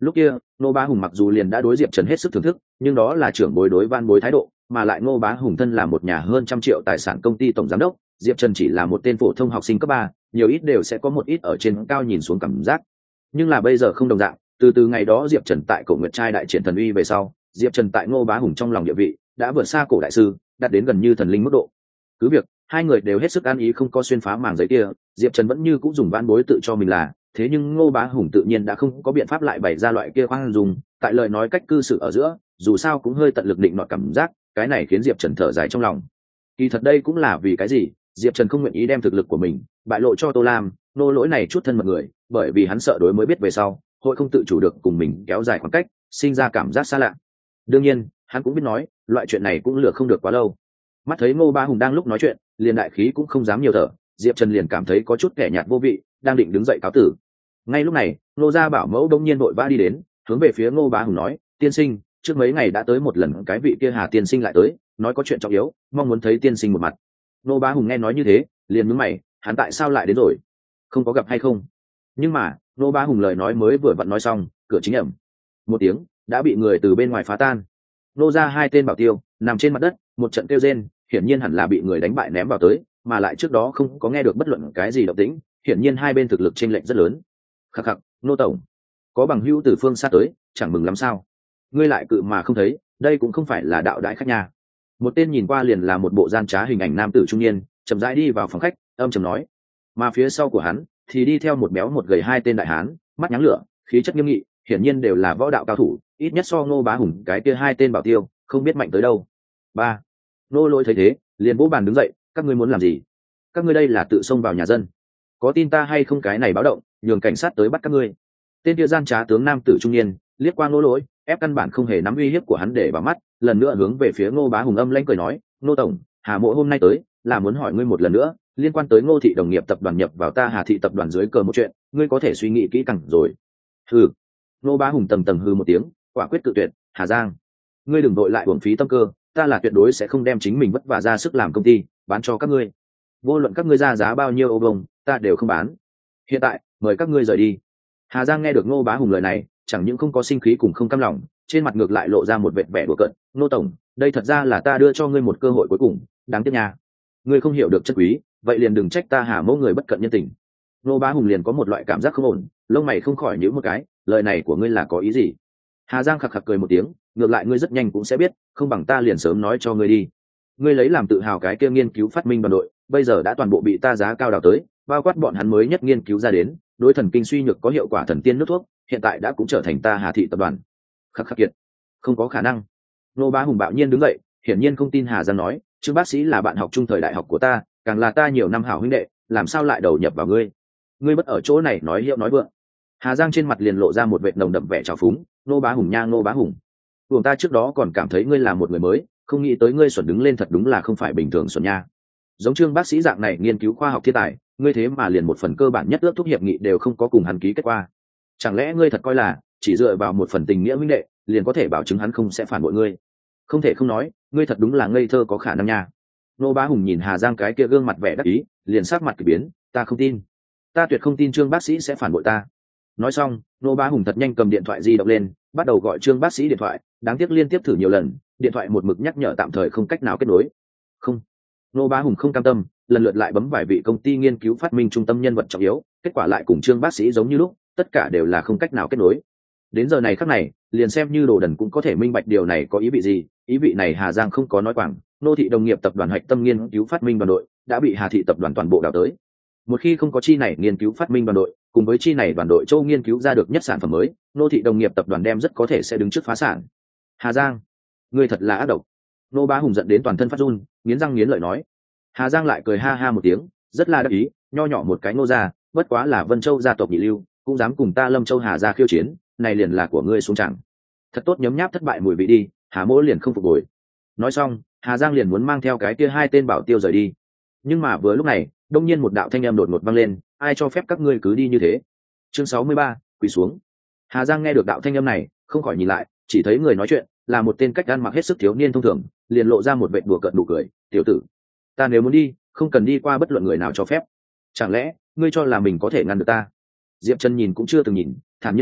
Lúc kia Ngô Bá Hùng mặc dù liền đã đối Diệp Trần hết sức thưởng thức, nhưng đó là trưởng bối đối van bối thái độ, mà lại Ngô Bá Hùng thân là một nhà hơn 100 triệu tài sản công ty tổng giám đốc, Diệp Trần chỉ là một tên phổ thông học sinh cấp 3, nhiều ít đều sẽ có một ít ở trên cao nhìn xuống cảm giác. Nhưng là bây giờ không đồng dạng, từ ngày đó Diệp Trần tại Cổ Nguyệt trai đại triển thần uy về sau, Diệp Trần tại Ngô Bá Hùng trong lòng địa vị đã vượt xa Cổ đại sư, đạt đến gần như thần linh mức độ. Cứ việc hai người đều hết sức an ý không có xuyên phá màng giấy kia, Diệp Trần vẫn như cũng dùng van bối tự cho mình là, thế nhưng Ngô Bá Hùng tự nhiên đã không có biện pháp lại bày ra loại kia khoan dùng, tại lời nói cách cư xử ở giữa, dù sao cũng hơi tận lực định nọt cảm giác, cái này khiến Diệp Trần thở dài trong lòng. Kỳ thật đây cũng là vì cái gì, Diệp Trần không nguyện ý đem thực lực của mình bại lộ cho Tô Lam, nô lỗi này chút thân mật người, bởi vì hắn sợ đối mới biết về sau, hội không tự chủ được cùng mình kéo dài khoảng cách, sinh ra cảm giác xa lạ. Đương nhiên, hắn cũng biết nói, loại chuyện này cũng lừa không được quá lâu. Mắt thấy Ngô Bá Hùng đang lúc nói chuyện, liền đại khí cũng không dám nhiều thở, Diệp Trần liền cảm thấy có chút kẻ nhạt vô vị, đang định đứng dậy cáo tử. Ngay lúc này, Ngô gia bảo mẫu đông nhiên vội vã đi đến, hướng về phía Ngô Bá Hùng nói, tiên sinh, trước mấy ngày đã tới một lần cái vị kia Hà tiên sinh lại tới, nói có chuyện trọng yếu, mong muốn thấy tiên sinh một mặt. Ngô Bá Hùng nghe nói như thế, liền nhướng mày, hắn tại sao lại đến rồi? Không có gặp hay không? Nhưng mà, Ngô Bá Hùng lời nói mới vừa vặn nói xong, cửa chính ẩm một tiếng, đã bị người từ bên ngoài phá tan. Nô ra hai tên bảo tiêu nằm trên mặt đất, một trận kêu rên, hiển nhiên hẳn là bị người đánh bại ném vào tới, mà lại trước đó không có nghe được bất luận cái gì động tĩnh, hiển nhiên hai bên thực lực chênh lệch rất lớn. Khắc khắc, Nô tổng, có bằng hữu từ phương xa tới, chẳng mừng lắm sao? Ngươi lại cự mà không thấy, đây cũng không phải là đạo đại khách nhà. Một tên nhìn qua liền là một bộ gian trá hình ảnh nam tử trung niên, chậm rãi đi vào phòng khách, âm trầm nói. Mà phía sau của hắn thì đi theo một béo một gầy hai tên đại hán, mắt nháng lửa, khí chất nghiêm nghị, hiển nhiên đều là võ đạo cao thủ, ít nhất so Ngô Bá Hùng cái kia hai tên bảo tiêu không biết mạnh tới đâu. Ba, Nô lỗi thấy thế, liền vỗ bàn đứng dậy, các ngươi muốn làm gì? Các ngươi đây là tự xông vào nhà dân, có tin ta hay không cái này báo động, nhường cảnh sát tới bắt các ngươi. Tên kia gian trá tướng nam tử trung niên liếc qua Nô lỗi, ép căn bản không hề nắm uy hiếp của hắn để vào mắt, lần nữa hướng về phía Ngô Bá Hùng âm lãnh cười nói, Nô tổng, Hà Mộ hôm nay tới là muốn hỏi ngươi một lần nữa, liên quan tới Ngô thị đồng nghiệp tập đoàn nhập vào ta Hà thị tập đoàn dưới cờ một chuyện, ngươi có thể suy nghĩ kỹ càng rồi. Hừ. Ngô Bá Hùng tầng tầng hừ một tiếng, quả quyết tự tuyệt. Hà Giang, ngươi đừng vội lại uổng phí tâm cơ, ta là tuyệt đối sẽ không đem chính mình vất vả ra sức làm công ty bán cho các ngươi, vô luận các ngươi ra giá bao nhiêu ô vông ta đều không bán. Hiện tại mời các ngươi rời đi. Hà Giang nghe được Ngô Bá Hùng lời này, chẳng những không có sinh khí cùng không cam lòng, trên mặt ngược lại lộ ra một vệt vẻ đùa cợt. Ngô tổng, đây thật ra là ta đưa cho ngươi một cơ hội cuối cùng, đáng tiếc nha, ngươi không hiểu được chất quý, vậy liền đừng trách ta Hà mẫu người bất cận nhân tình. Ngô Bá Hùng liền có một loại cảm giác không ổn, lông mày không khỏi nhíu một cái, lời này của ngươi là có ý gì? Hà Giang khặc khặc cười một tiếng, ngược lại ngươi rất nhanh cũng sẽ biết, không bằng ta liền sớm nói cho ngươi đi. Ngươi lấy làm tự hào cái kia nghiên cứu phát minh đoàn đội, bây giờ đã toàn bộ bị ta giá cao đào tới, bao quát bọn hắn mới nhất nghiên cứu ra đến, đối thần kinh suy nhược có hiệu quả thần tiên nước thuốc, hiện tại đã cũng trở thành ta Hà thị tập đoàn. Khắc khắc kiệt, không có khả năng. Ngô Bá Hùng bạo nhiên đứng dậy, hiển nhiên không tin Hà Giang nói, Trương bác sĩ là bạn học chung thời đại học của ta, càng là ta nhiều năm hảo huynh đệ, làm sao lại đầu nhập vào ngươi? Ngươi bất ở chỗ này nói hiệu nói vượng. Hà Giang trên mặt liền lộ ra một vệt nồng đậm vẻ trào phúng. Ngô Bá Hùng nha, Ngô Bá Hùng, buồng ta trước đó còn cảm thấy ngươi là một người mới, không nghĩ tới ngươi xuẩn đứng lên thật đúng là không phải bình thường xuẩn nha. Giống Trương bác sĩ dạng này nghiên cứu khoa học thiên tài, ngươi thế mà liền một phần cơ bản nhất ước thúc hiệp nghị đều không có cùng hắn ký kết qua. Chẳng lẽ ngươi thật coi là chỉ dựa vào một phần tình nghĩa huynh đệ liền có thể bảo chứng hắn không sẽ phản bội ngươi? Không thể không nói, ngươi thật đúng là ngây thơ có khả năng nha. Ngô Bá Hùng nhìn Hà Giang cái kia gương mặt vẻ đắc ý, liền sắc mặt kỳ biến, ta không tin, ta tuyệt không tin Trương bác sĩ sẽ phản bội ta. Nói xong, Ngô Bá Hùng thật nhanh cầm điện thoại di động lên, bắt đầu gọi Trương bác sĩ điện thoại, đáng tiếc liên tiếp thử nhiều lần, điện thoại một mực nhắc nhở tạm thời không cách nào kết nối. Không, Ngô Bá Hùng không cam tâm, lần lượt lại bấm vài vị công ty nghiên cứu phát minh trung tâm nhân vật trọng yếu, kết quả lại cùng Trương bác sĩ giống như lúc, tất cả đều là không cách nào kết nối. Đến giờ này khắc này, liền xem như đồ đần cũng có thể minh bạch điều này có ý vị gì, ý vị này Hà Giang không có nói quảng, Ngô thị đồng nghiệp tập đoàn hạch tâm nghiên cứu phát minh đoàn đội đã bị Hà thị tập đoàn toàn bộ đào tới. Một khi không có chi này nghiên cứu phát minh đoàn đội, cùng với chi này đoàn đội châu nghiên cứu ra được nhất sản phẩm mới, Ngô thị đồng nghiệp tập đoàn đem rất có thể sẽ đứng trước phá sản. Hà Giang, ngươi thật là ác độc. Ngô Bá Hùng giận đến toàn thân phát run, nghiến răng nghiến lợi nói. Hà Giang lại cười ha ha một tiếng, rất là đắc ý, nho nhỏ một cái Ngô gia, bất quá là Vân Châu gia tộc nhị lưu, cũng dám cùng ta Lâm Châu Hà gia khiêu chiến, này liền là của ngươi xuống chẳng. Thật tốt nhấm nháp thất bại mùi vị đi, Hà mỗ liền không phục hồi. Nói xong, Hà Giang liền muốn mang theo cái kia hai tên bảo tiêu rời đi. Nhưng mà vừa lúc này, đông nhiên một đạo thanh âm đột ngột vang lên, ai cho phép các ngươi cứ đi như thế? Chương 63, quỳ xuống. Hà Giang nghe được đạo thanh âm này, không khỏi nhìn lại, chỉ thấy người nói chuyện là một tên cách ăn mặc hết sức thiếu niên thông thường, liền lộ ra một vệt đùa cợt nụ cười, tiểu tử, ta nếu muốn đi, không cần đi qua bất luận người nào cho phép. Chẳng lẽ ngươi cho là mình có thể ngăn được ta? Diệp Trần nhìn cũng chưa từng nhìn, thản nhiên nói,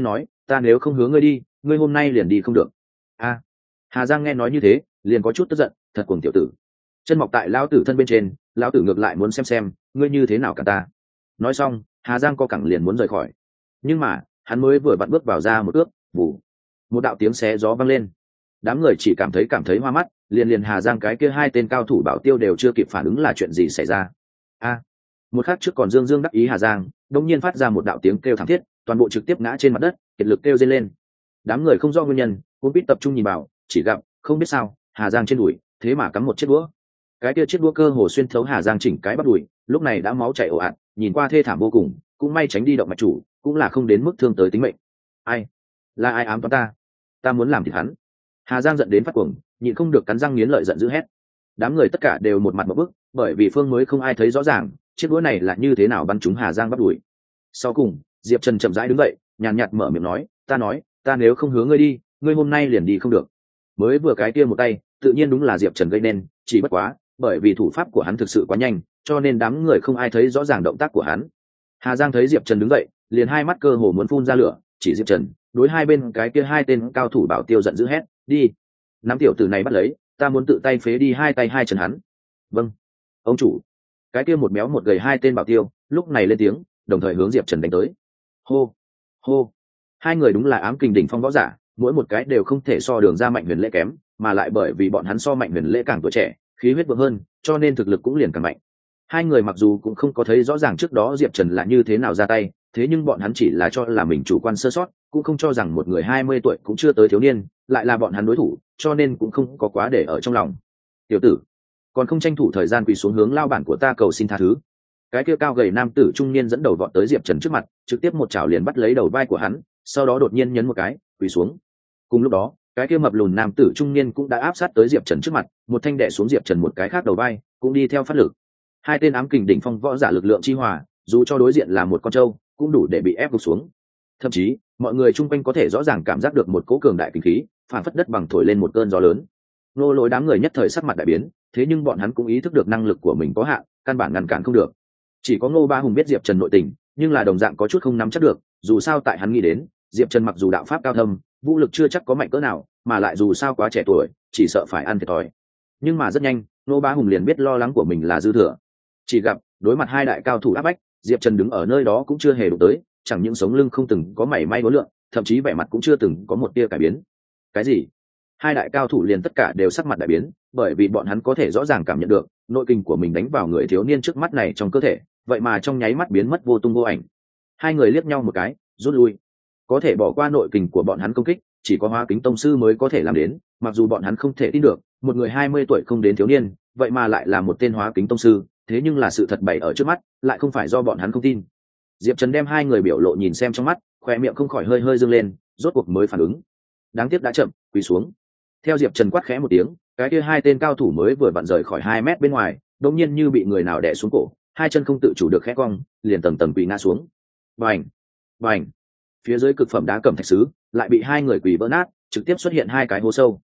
ta nếu không hướng ngươi đi, ngươi hôm nay liền đi không được. A. Hà Giang nghe nói như thế liền có chút tức giận, thật cuồng tiểu tử, chân mọc tại lão tử thân bên trên, lão tử ngược lại muốn xem ngươi như thế nào cả ta. Nói xong Hà Giang co cẳng liền muốn rời khỏi, nhưng mà hắn mới vừa vặn bước vào ra một ước, bù, một đạo tiếng xé gió vang lên. Đám người chỉ cảm thấy hoa mắt, liền Hà Giang cái kia hai tên cao thủ bảo tiêu đều chưa kịp phản ứng là chuyện gì xảy ra. A. Một khắc trước còn dương dương đắc ý Hà Giang đột nhiên phát ra một đạo tiếng kêu thảm thiết, toàn bộ trực tiếp ngã trên mặt đất, kiệt lực kêu rên lên. Đám người không rõ nguyên nhân cũng biết tập trung nhìn vào, chỉ gặp không biết sao Hà Giang trên đùi thế mà cắm một chiếc đũa. Cái kia chiếc đũa cơ hồ xuyên thấu Hà Giang chỉnh cái bắp đùi, lúc này đã máu chảy ồ ạt, nhìn qua thê thảm vô cùng, cũng may tránh đi động mạch chủ, cũng là không đến mức thương tới tính mệnh. Ai? Là ai ám toán ta? Ta muốn làm thịt hắn. Hà Giang giận đến phát cuồng, nhịn không được cắn răng nghiến lợi giận dữ hét. Đám người tất cả đều một mặt một bức, bởi vì phương mới không ai thấy rõ ràng chiếc đũa này là như thế nào bắn trúng Hà Giang bắp đùi. Sau cùng Diệp Trần chậm rãi đứng dậy, nhàn nhạt mở miệng nói, ta nếu không hướng ngươi đi, ngươi hôm nay liền đi không được. Mới vừa cái kia một tay tự nhiên đúng là Diệp Trần gây nên, chỉ bất quá bởi vì thủ pháp của hắn thực sự quá nhanh, cho nên đám người không ai thấy rõ ràng động tác của hắn. Hà Giang thấy Diệp Trần đứng dậy liền hai mắt cơ hồ muốn phun ra lửa, chỉ Diệp Trần đối hai bên cái kia hai tên cao thủ bảo tiêu giận dữ hét, đi, nắm tiểu tử này bắt lấy, ta muốn tự tay phế đi hai tay hai chân hắn. Vâng ông chủ. Cái kia một béo một gầy hai tên bảo tiêu lúc này lên tiếng, đồng thời hướng Diệp Trần đánh tới. Hô hô. Hai người đúng là ám kình đỉnh phong võ giả, mỗi một cái đều không thể so Đường ra Mạnh Huyền Lễ kém, mà lại bởi vì bọn hắn so Mạnh Huyền Lễ càng tuổi trẻ, khí huyết vượng hơn, cho nên thực lực cũng liền càng mạnh. Hai người mặc dù cũng không có thấy rõ ràng trước đó Diệp Trần là như thế nào ra tay, thế nhưng bọn hắn chỉ là cho là mình chủ quan sơ sót, cũng không cho rằng một người 20 tuổi cũng chưa tới thiếu niên lại là bọn hắn đối thủ, cho nên cũng không có quá để ở trong lòng. Tiểu tử, còn không tranh thủ thời gian quỳ xuống hướng lao bản của ta cầu xin tha thứ. Cái kia cao gầy nam tử trung niên dẫn đầu vọt tới Diệp Trần trước mặt, trực tiếp một chảo liền bắt lấy đầu vai của hắn, sau đó đột nhiên nhấn một cái, quỳ xuống. Cùng lúc đó cái kia mập lùn nam tử trung niên cũng đã áp sát tới Diệp Trần trước mặt, một thanh đè xuống Diệp Trần một cái khác đầu vai, cũng đi theo phát lực. Hai tên ám kình đỉnh phong võ giả lực lượng chi hòa, dù cho đối diện là một con trâu cũng đủ để bị ép gục xuống. Thậm chí mọi người chung quanh có thể rõ ràng cảm giác được một cỗ cường đại kinh khí phản phất đất bằng thổi lên một cơn gió lớn. Nô lối đám người nhất thời sắc mặt đại biến, thế nhưng bọn hắn cũng ý thức được năng lực của mình có hạn, căn bản ngăn cản không được. Chỉ có Ngô Ba Hùng biết Diệp Trần nội tình, nhưng là đồng dạng có chút không nắm chắc được, dù sao tại hắn nghĩ đến Diệp Trần mặc dù đạo pháp cao thâm, vũ lực chưa chắc có mạnh cỡ nào, mà lại dù sao quá trẻ tuổi, chỉ sợ phải ăn thiệt thòi. Nhưng mà rất nhanh Ngô Ba Hùng liền biết lo lắng của mình là dư thừa. Chỉ gặp đối mặt hai đại cao thủ áp bách, Diệp Trần đứng ở nơi đó cũng chưa hề đụng tới, chẳng những sống lưng không từng có mảy may uốn lượn, thậm chí vẻ mặt cũng chưa từng có một tia cải biến. Cái gì? Hai đại cao thủ liền tất cả đều sắc mặt đại biến, bởi vì bọn hắn có thể rõ ràng cảm nhận được nội kình của mình đánh vào người thiếu niên trước mắt này trong cơ thể, vậy mà trong nháy mắt biến mất vô tung vô ảnh. Hai người liếc nhau một cái, rút lui. Có thể bỏ qua nội kình của bọn hắn công kích, chỉ có Hóa Kính tông sư mới có thể làm đến, mặc dù bọn hắn không thể tin được, một người 20 tuổi không đến thiếu niên, vậy mà lại là một tên Hóa Kính tông sư, thế nhưng là sự thật bày ở trước mắt, lại không phải do bọn hắn không tin. Diệp Trần đem hai người biểu lộ nhìn xem trong mắt, khóe miệng không khỏi hơi hơi dương lên, rốt cuộc mới phản ứng. Đáng tiếc đã chậm, quỳ xuống. Theo Diệp Trần quát khẽ một tiếng, cái kia hai tên cao thủ mới vừa vặn rời khỏi 2 mét bên ngoài, đột nhiên như bị người nào đè xuống cổ, hai chân không tự chủ được khẽ cong, liền tầng tầng quỳ ngã xuống. Bành, bành. Phía dưới cực phẩm đá cẩm thạch sứ lại bị hai người quỳ vỡ nát, trực tiếp xuất hiện hai cái hố sâu.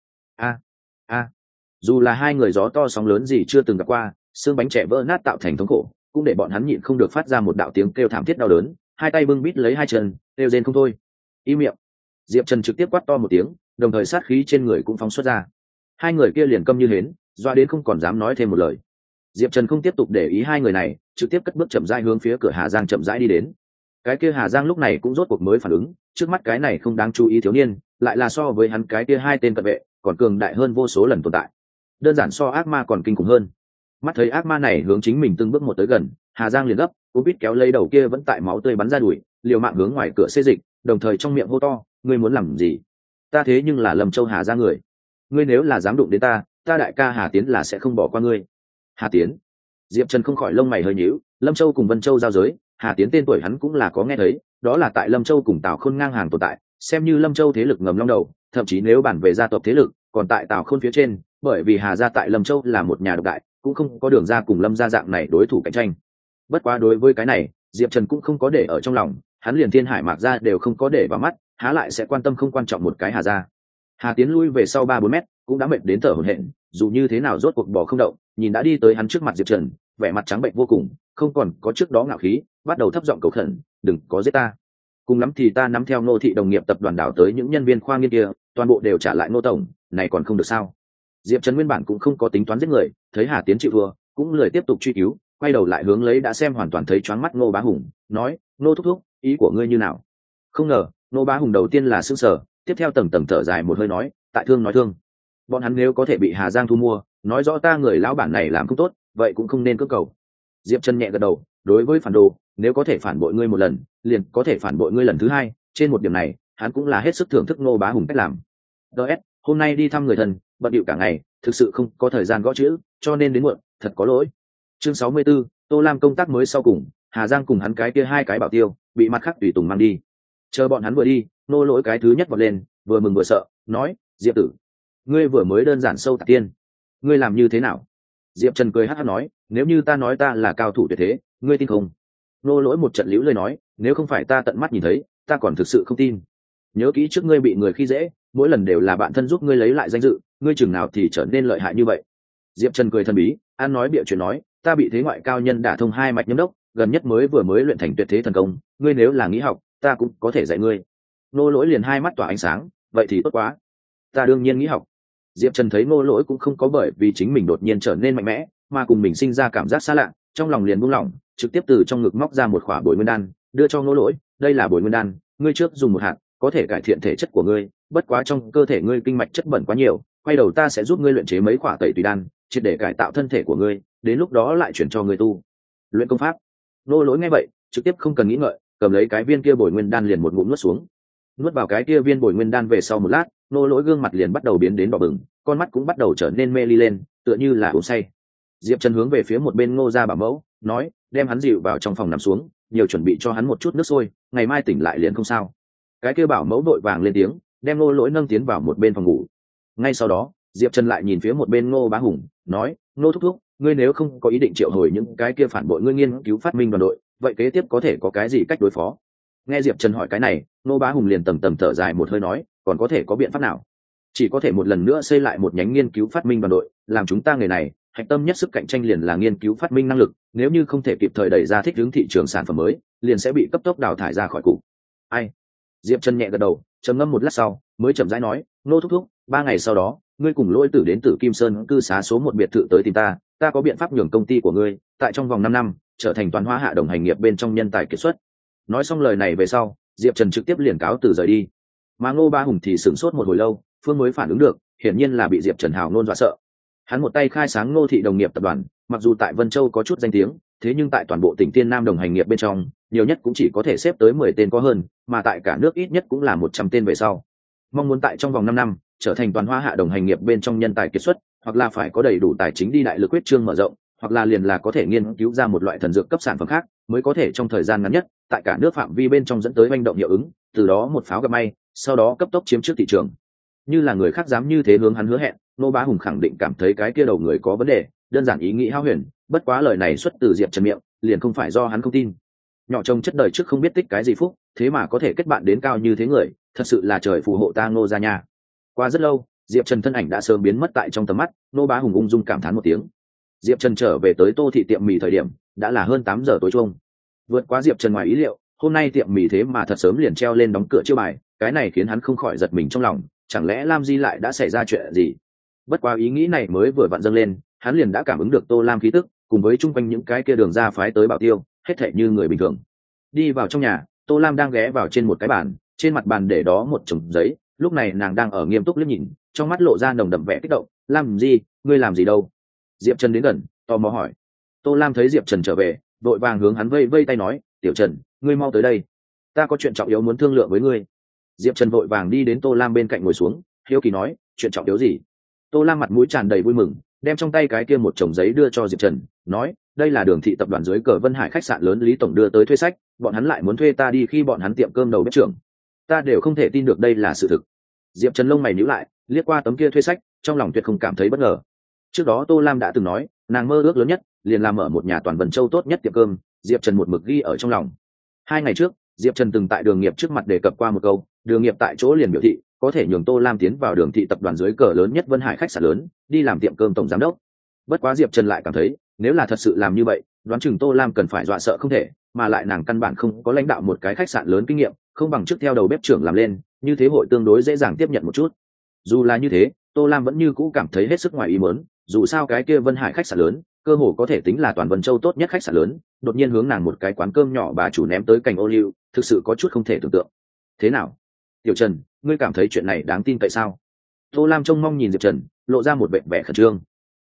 A. Dù là hai người gió to sóng lớn gì chưa từng gặp qua, xương bánh trẻ vỡ nát tạo thành thống khổ, cũng để bọn hắn nhịn không được phát ra một đạo tiếng kêu thảm thiết đau đớn, hai tay bưng bít lấy hai chân, kêu rên không thôi. Im miệng. Diệp Trần trực tiếp quát to một tiếng, đồng thời sát khí trên người cũng phóng xuất ra. Hai người kia liền câm như hến, doa đến không còn dám nói thêm một lời. Diệp Trần không tiếp tục để ý hai người này, trực tiếp cất bước chậm rãi hướng phía cửa Hà Giang chậm rãi đi đến. Cái kia Hà Giang lúc này cũng rốt cuộc mới phản ứng, trước mắt cái này không đáng chú ý thiếu niên, lại là so với hắn cái kia hai tên cận vệ, còn cường đại hơn vô số lần tồn tại. Đơn giản so ác ma còn kinh khủng hơn. Mắt thấy ác ma này hướng chính mình từng bước một tới gần, Hà Giang liền gấp, cú bít kéo lấy đầu kia vẫn tại máu tươi bắn ra đuổi, liều mạng hướng ngoài cửa xê dịch, đồng thời trong miệng hô to, ngươi muốn làm gì? Ta thế nhưng là Lâm Châu Hà Giang người, ngươi nếu là dám đụng đến ta đại ca Hà Tiến là sẽ không bỏ qua ngươi. Hà Tiến? Diệp Trần không khỏi lông mày hơi nhíu, Lâm Châu cùng Vân Châu giao giới, Hà Tiến tên tuổi hắn cũng là có nghe thấy, đó là tại Lâm Châu cùng Tào Khôn ngang hàng tồn tại, xem như Lâm Châu thế lực ngầm long đầu, thậm chí nếu bản về gia tộc thế lực, còn tại Tào Khôn phía trên, bởi vì Hà gia tại Lâm Châu là một nhà độc đại, cũng không có Đường ra cùng Lâm gia dạng này đối thủ cạnh tranh. Bất quá đối với cái này, Diệp Trần cũng không có để ở trong lòng, hắn liền Thiên Hải Mạc gia đều không có để vào mắt, há lại sẽ quan tâm không quan trọng một cái Hà gia. Hà Tiến lui về sau 3-4 mét, cũng đã mệt đến thở hổn hển, dù như thế nào rốt cuộc bỏ không động, nhìn đã đi tới hắn trước mặt Diệp Trần, vẻ mặt trắng bệnh vô cùng, không còn có trước đó ngạo khí, bắt đầu thấp giọng cầu khẩn, đừng có giết ta. cùng lắm thì ta nắm theo Ngô thị đồng nghiệp tập đoàn đảo tới những nhân viên khoa nghiên kia, toàn bộ đều trả lại Ngô tổng, này còn không được sao? Diệp Trần nguyên bản cũng không có tính toán giết người, thấy Hà Tiến chịu thua, cũng lười tiếp tục truy cứu, quay đầu lại hướng lấy đã xem hoàn toàn thấy choáng mắt Ngô Bá Hùng, nói: "Ngô thúc thúc, ý của ngươi như nào?" Không ngờ, Ngô Bá Hùng đầu tiên là sững sờ, tiếp theo tầng tầng thở dài một hơi nói: "Tại thương nói thương. Bọn hắn nếu có thể bị Hà Giang thu mua, nói rõ ta người lão bản này làm không tốt, vậy cũng không nên cưỡng cầu." Diệp Trần nhẹ gật đầu, đối với phản đồ, nếu có thể phản bội ngươi một lần, liền có thể phản bội ngươi lần thứ hai, trên một điểm này, hắn cũng là hết sức thưởng thức Ngô Bá Hùng cách làm. DS, hôm nay đi thăm người thân, bận rộn cả ngày, thực sự không có thời gian gõ chữ, cho nên đến muộn, thật có lỗi. Chương 64, Tô Lam công tác mới sau cùng, Hà Giang cùng hắn cái kia hai cái bảo tiêu, bị mặt khác tùy tùng mang đi. Chờ bọn hắn vừa đi, Nô Lỗi cái thứ nhất vọt lên, vừa mừng vừa sợ, nói: "Diệp tử, ngươi vừa mới đơn giản sâu tạc tiên, ngươi làm như thế nào?" Diệp Trần cười hắc hắc nói: "Nếu như ta nói ta là cao thủ tuyệt thế, ngươi tin không?" Nô Lỗi một trận liễu lời nói: "Nếu không phải ta tận mắt nhìn thấy, ta còn thực sự không tin. Nhớ kỹ trước ngươi bị người khi dễ, mỗi lần đều là bạn thân giúp ngươi lấy lại danh dự, ngươi chừng nào thì trở nên lợi hại như vậy?" Diệp Trần cười thần bí, an nói bịa chuyện nói: "Ta bị thế ngoại cao nhân đả thông hai mạch nhâm đốc, gần nhất vừa mới luyện thành tuyệt thế thần công, ngươi nếu là nghĩ học, ta cũng có thể dạy ngươi." Nô Lỗi liền hai mắt tỏa ánh sáng, "Vậy thì tốt quá, ta đương nhiên nghĩ học." Diệp Trần thấy Nô Lỗi cũng không có bởi vì chính mình đột nhiên trở nên mạnh mẽ, mà cùng mình sinh ra cảm giác xa lạ, trong lòng liền buông lỏng, trực tiếp từ trong ngực móc ra một khỏa bồi nguyên đan, đưa cho Nô Lỗi: "Đây là bồi nguyên đan, ngươi trước dùng một hạt, có thể cải thiện thể chất của ngươi, bất quá trong cơ thể ngươi kinh mạch chất bẩn quá nhiều, quay đầu ta sẽ giúp ngươi luyện chế mấy khỏa tẩy tùy đan, triệt để cải tạo thân thể của ngươi, đến lúc đó lại chuyển cho ngươi tu luyện công pháp." Nô Lỗi nghe vậy, trực tiếp không cần nghĩ ngợi, cầm lấy cái viên kia bồi nguyên đan liền một ngụm nuốt xuống. Nuốt vào cái kia viên bồi nguyên đan về sau một lát, Nô Lỗi gương mặt liền bắt đầu biến đến đỏ bừng, con mắt cũng bắt đầu trở nên mê ly lên, tựa như là uống say. Diệp Trần hướng về phía một bên Ngô gia bảo mẫu, nói: "Đem hắn dịu vào trong phòng nằm xuống, nhiều chuẩn bị cho hắn một chút nước sôi, ngày mai tỉnh lại liền không sao." Cái kia bảo mẫu đội vàng lên tiếng, đem Nô Lỗi nâng tiến vào một bên phòng ngủ. Ngay sau đó, Diệp Trần lại nhìn phía một bên Ngô Bá Hùng, nói: "Ngô thúc thúc, ngươi nếu không có ý định triệu hồi những cái kia phản bội ngươi nghiên cứu phát minh đoàn đội, vậy kế tiếp có thể có cái gì cách đối phó?" Nghe Diệp Trần hỏi cái này, Ngô Bá Hùng liền tầm tầm thở dài một hơi nói: "Còn có thể có biện pháp nào? Chỉ có thể một lần nữa xây lại một nhánh nghiên cứu phát minh đoàn đội, làm chúng ta người này, hạch tâm nhất sức cạnh tranh liền là nghiên cứu phát minh năng lực, nếu như không thể kịp thời đẩy ra thích ứng thị trường sản phẩm mới, liền sẽ bị cấp tốc đào thải ra khỏi cục." Ai? Diệp Trần nhẹ gật đầu, trầm ngâm một lát sau, mới chậm rãi nói: "Ngô thúc thúc, 3 ngày sau đó, ngươi cùng Lỗi Tử đến Tử Kim Sơn cư xá số 1 biệt thự tới tìm ta, ta có biện pháp nhường công ty của ngươi tại trong vòng 5 năm trở thành toàn Hoa Hạ đồng hành nghiệp bên trong nhân tài kiệt xuất." Nói xong lời này về sau, Diệp Trần trực tiếp liền cáo từ rời đi. Mà Ngô Bá Hùng thì sửng sốt một hồi lâu, phương mới phản ứng được, hiển nhiên là bị Diệp Trần hào ngôn dọa sợ. Hắn một tay khai sáng Ngô thị đồng nghiệp tập đoàn, mặc dù tại Vân Châu có chút danh tiếng, thế nhưng tại toàn bộ tỉnh Tiên Nam đồng hành nghiệp bên trong, nhiều nhất cũng chỉ có thể xếp tới 10 tên có hơn, mà tại cả nước ít nhất cũng là 100 tên về sau. Mong muốn tại trong vòng 5 năm trở thành toàn Hoa Hạ đồng hành nghiệp bên trong nhân tài kiệt xuất, hoặc là phải có đầy đủ tài chính đi đại lực quyết trương mở rộng, hoặc là liền là có thể nghiên cứu ra một loại thần dược cấp sản phẩm khác, mới có thể trong thời gian ngắn nhất, tại cả nước phạm vi bên trong dẫn tới manh động hiệu ứng, từ đó một pháo gặp may, sau đó cấp tốc chiếm trước thị trường. Như là người khác dám như thế hướng hắn hứa hẹn, Ngô Bá Hùng khẳng định cảm thấy cái kia đầu người có vấn đề, đơn giản ý nghĩ hão huyền, bất quá lời này xuất từ Diệp Trần miệng, liền không phải do hắn không tin. Nhỏ chồng chất đời trước không biết tích cái gì phúc, thế mà có thể kết bạn đến cao như thế người, thật sự là trời phù hộ ta Ngô gia nhà. Qua rất lâu, Diệp Trần thân ảnh đã sớm biến mất tại trong tầm mắt, Ngô Bá Hùng ung dung cảm thán một tiếng. Diệp Trần trở về tới Tô thị tiệm mì thời điểm, đã là hơn 8 giờ tối chung. Vượt quá Diệp Trần ngoài ý liệu, hôm nay tiệm mì thế mà thật sớm liền treo lên đóng cửa chiêu bài, cái này khiến hắn không khỏi giật mình trong lòng, chẳng lẽ Lam Di lại đã xảy ra chuyện gì? Bất quá ý nghĩ này mới vừa vặn dâng lên, hắn liền đã cảm ứng được Tô Lam khí tức, cùng với chung quanh những cái kia đường ra phái tới bảo tiêu, hết thảy như người bình thường. Đi vào trong nhà, Tô Lam đang ghé vào trên một cái bàn, trên mặt bàn để đó một chồng giấy, lúc này nàng đang ở nghiêm túc liếc nhìn, trong mắt lộ ra nồng đậm vẻ kích động. "Lam Di, ngươi làm gì đâu?" Diệp Trần đến gần, tò mò hỏi. Tô Lam thấy Diệp Trần trở về, vội vàng hướng hắn vây vây tay nói: "Tiểu Trần, ngươi mau tới đây, ta có chuyện trọng yếu muốn thương lượng với ngươi." Diệp Trần vội vàng đi đến Tô Lam bên cạnh ngồi xuống, hiếu kỳ nói: "Chuyện trọng yếu gì?" Tô Lam mặt mũi tràn đầy vui mừng, đem trong tay cái kia một chồng giấy đưa cho Diệp Trần, nói: "Đây là Đường thị tập đoàn dưới cờ Vân Hải khách sạn lớn Lý tổng đưa tới thuê sách, bọn hắn lại muốn thuê ta đi khi bọn hắn tiệm cơm đầu bếp trưởng. Ta đều không thể tin được đây là sự thực." Diệp Trần lông mày nhíu lại, liếc qua tấm kia thuê sách, trong lòng tuyệt không cảm thấy bất ngờ. Trước đó Tô Lam đã từng nói, nàng mơ ước lớn nhất liền là mở một nhà toàn Vân Châu tốt nhất tiệm cơm, Diệp Trần một mực ghi ở trong lòng. 2 ngày trước, Diệp Trần từng tại Đường Nghiệp trước mặt đề cập qua một câu, Đường Nghiệp tại chỗ liền biểu thị có thể nhường Tô Lam tiến vào Đường thị tập đoàn dưới cờ lớn nhất Vân Hải khách sạn lớn, đi làm tiệm cơm tổng giám đốc. Bất quá Diệp Trần lại cảm thấy, nếu là thật sự làm như vậy, đoán chừng Tô Lam cần phải dọa sợ không thể, mà lại nàng căn bản không có lãnh đạo một cái khách sạn lớn kinh nghiệm, không bằng trước theo đầu bếp trưởng làm lên, như thế hội tương đối dễ dàng tiếp nhận một chút. Dù là như thế, Tô Lam vẫn như cũ cảm thấy hết sức ngoài ý muốn, dù sao cái kia Vân Hải khách sạn lớn cơ hồ có thể tính là toàn Vân Châu tốt nhất khách sạn lớn, đột nhiên hướng nàng một cái quán cơm nhỏ bà chủ ném tới cành ô liu, thực sự có chút không thể tưởng tượng. Thế nào, Tiểu Trần, ngươi cảm thấy chuyện này đáng tin cậy sao? Tô Lam trông mong nhìn Diệp Trần, lộ ra một vẻ vẻ khẩn trương.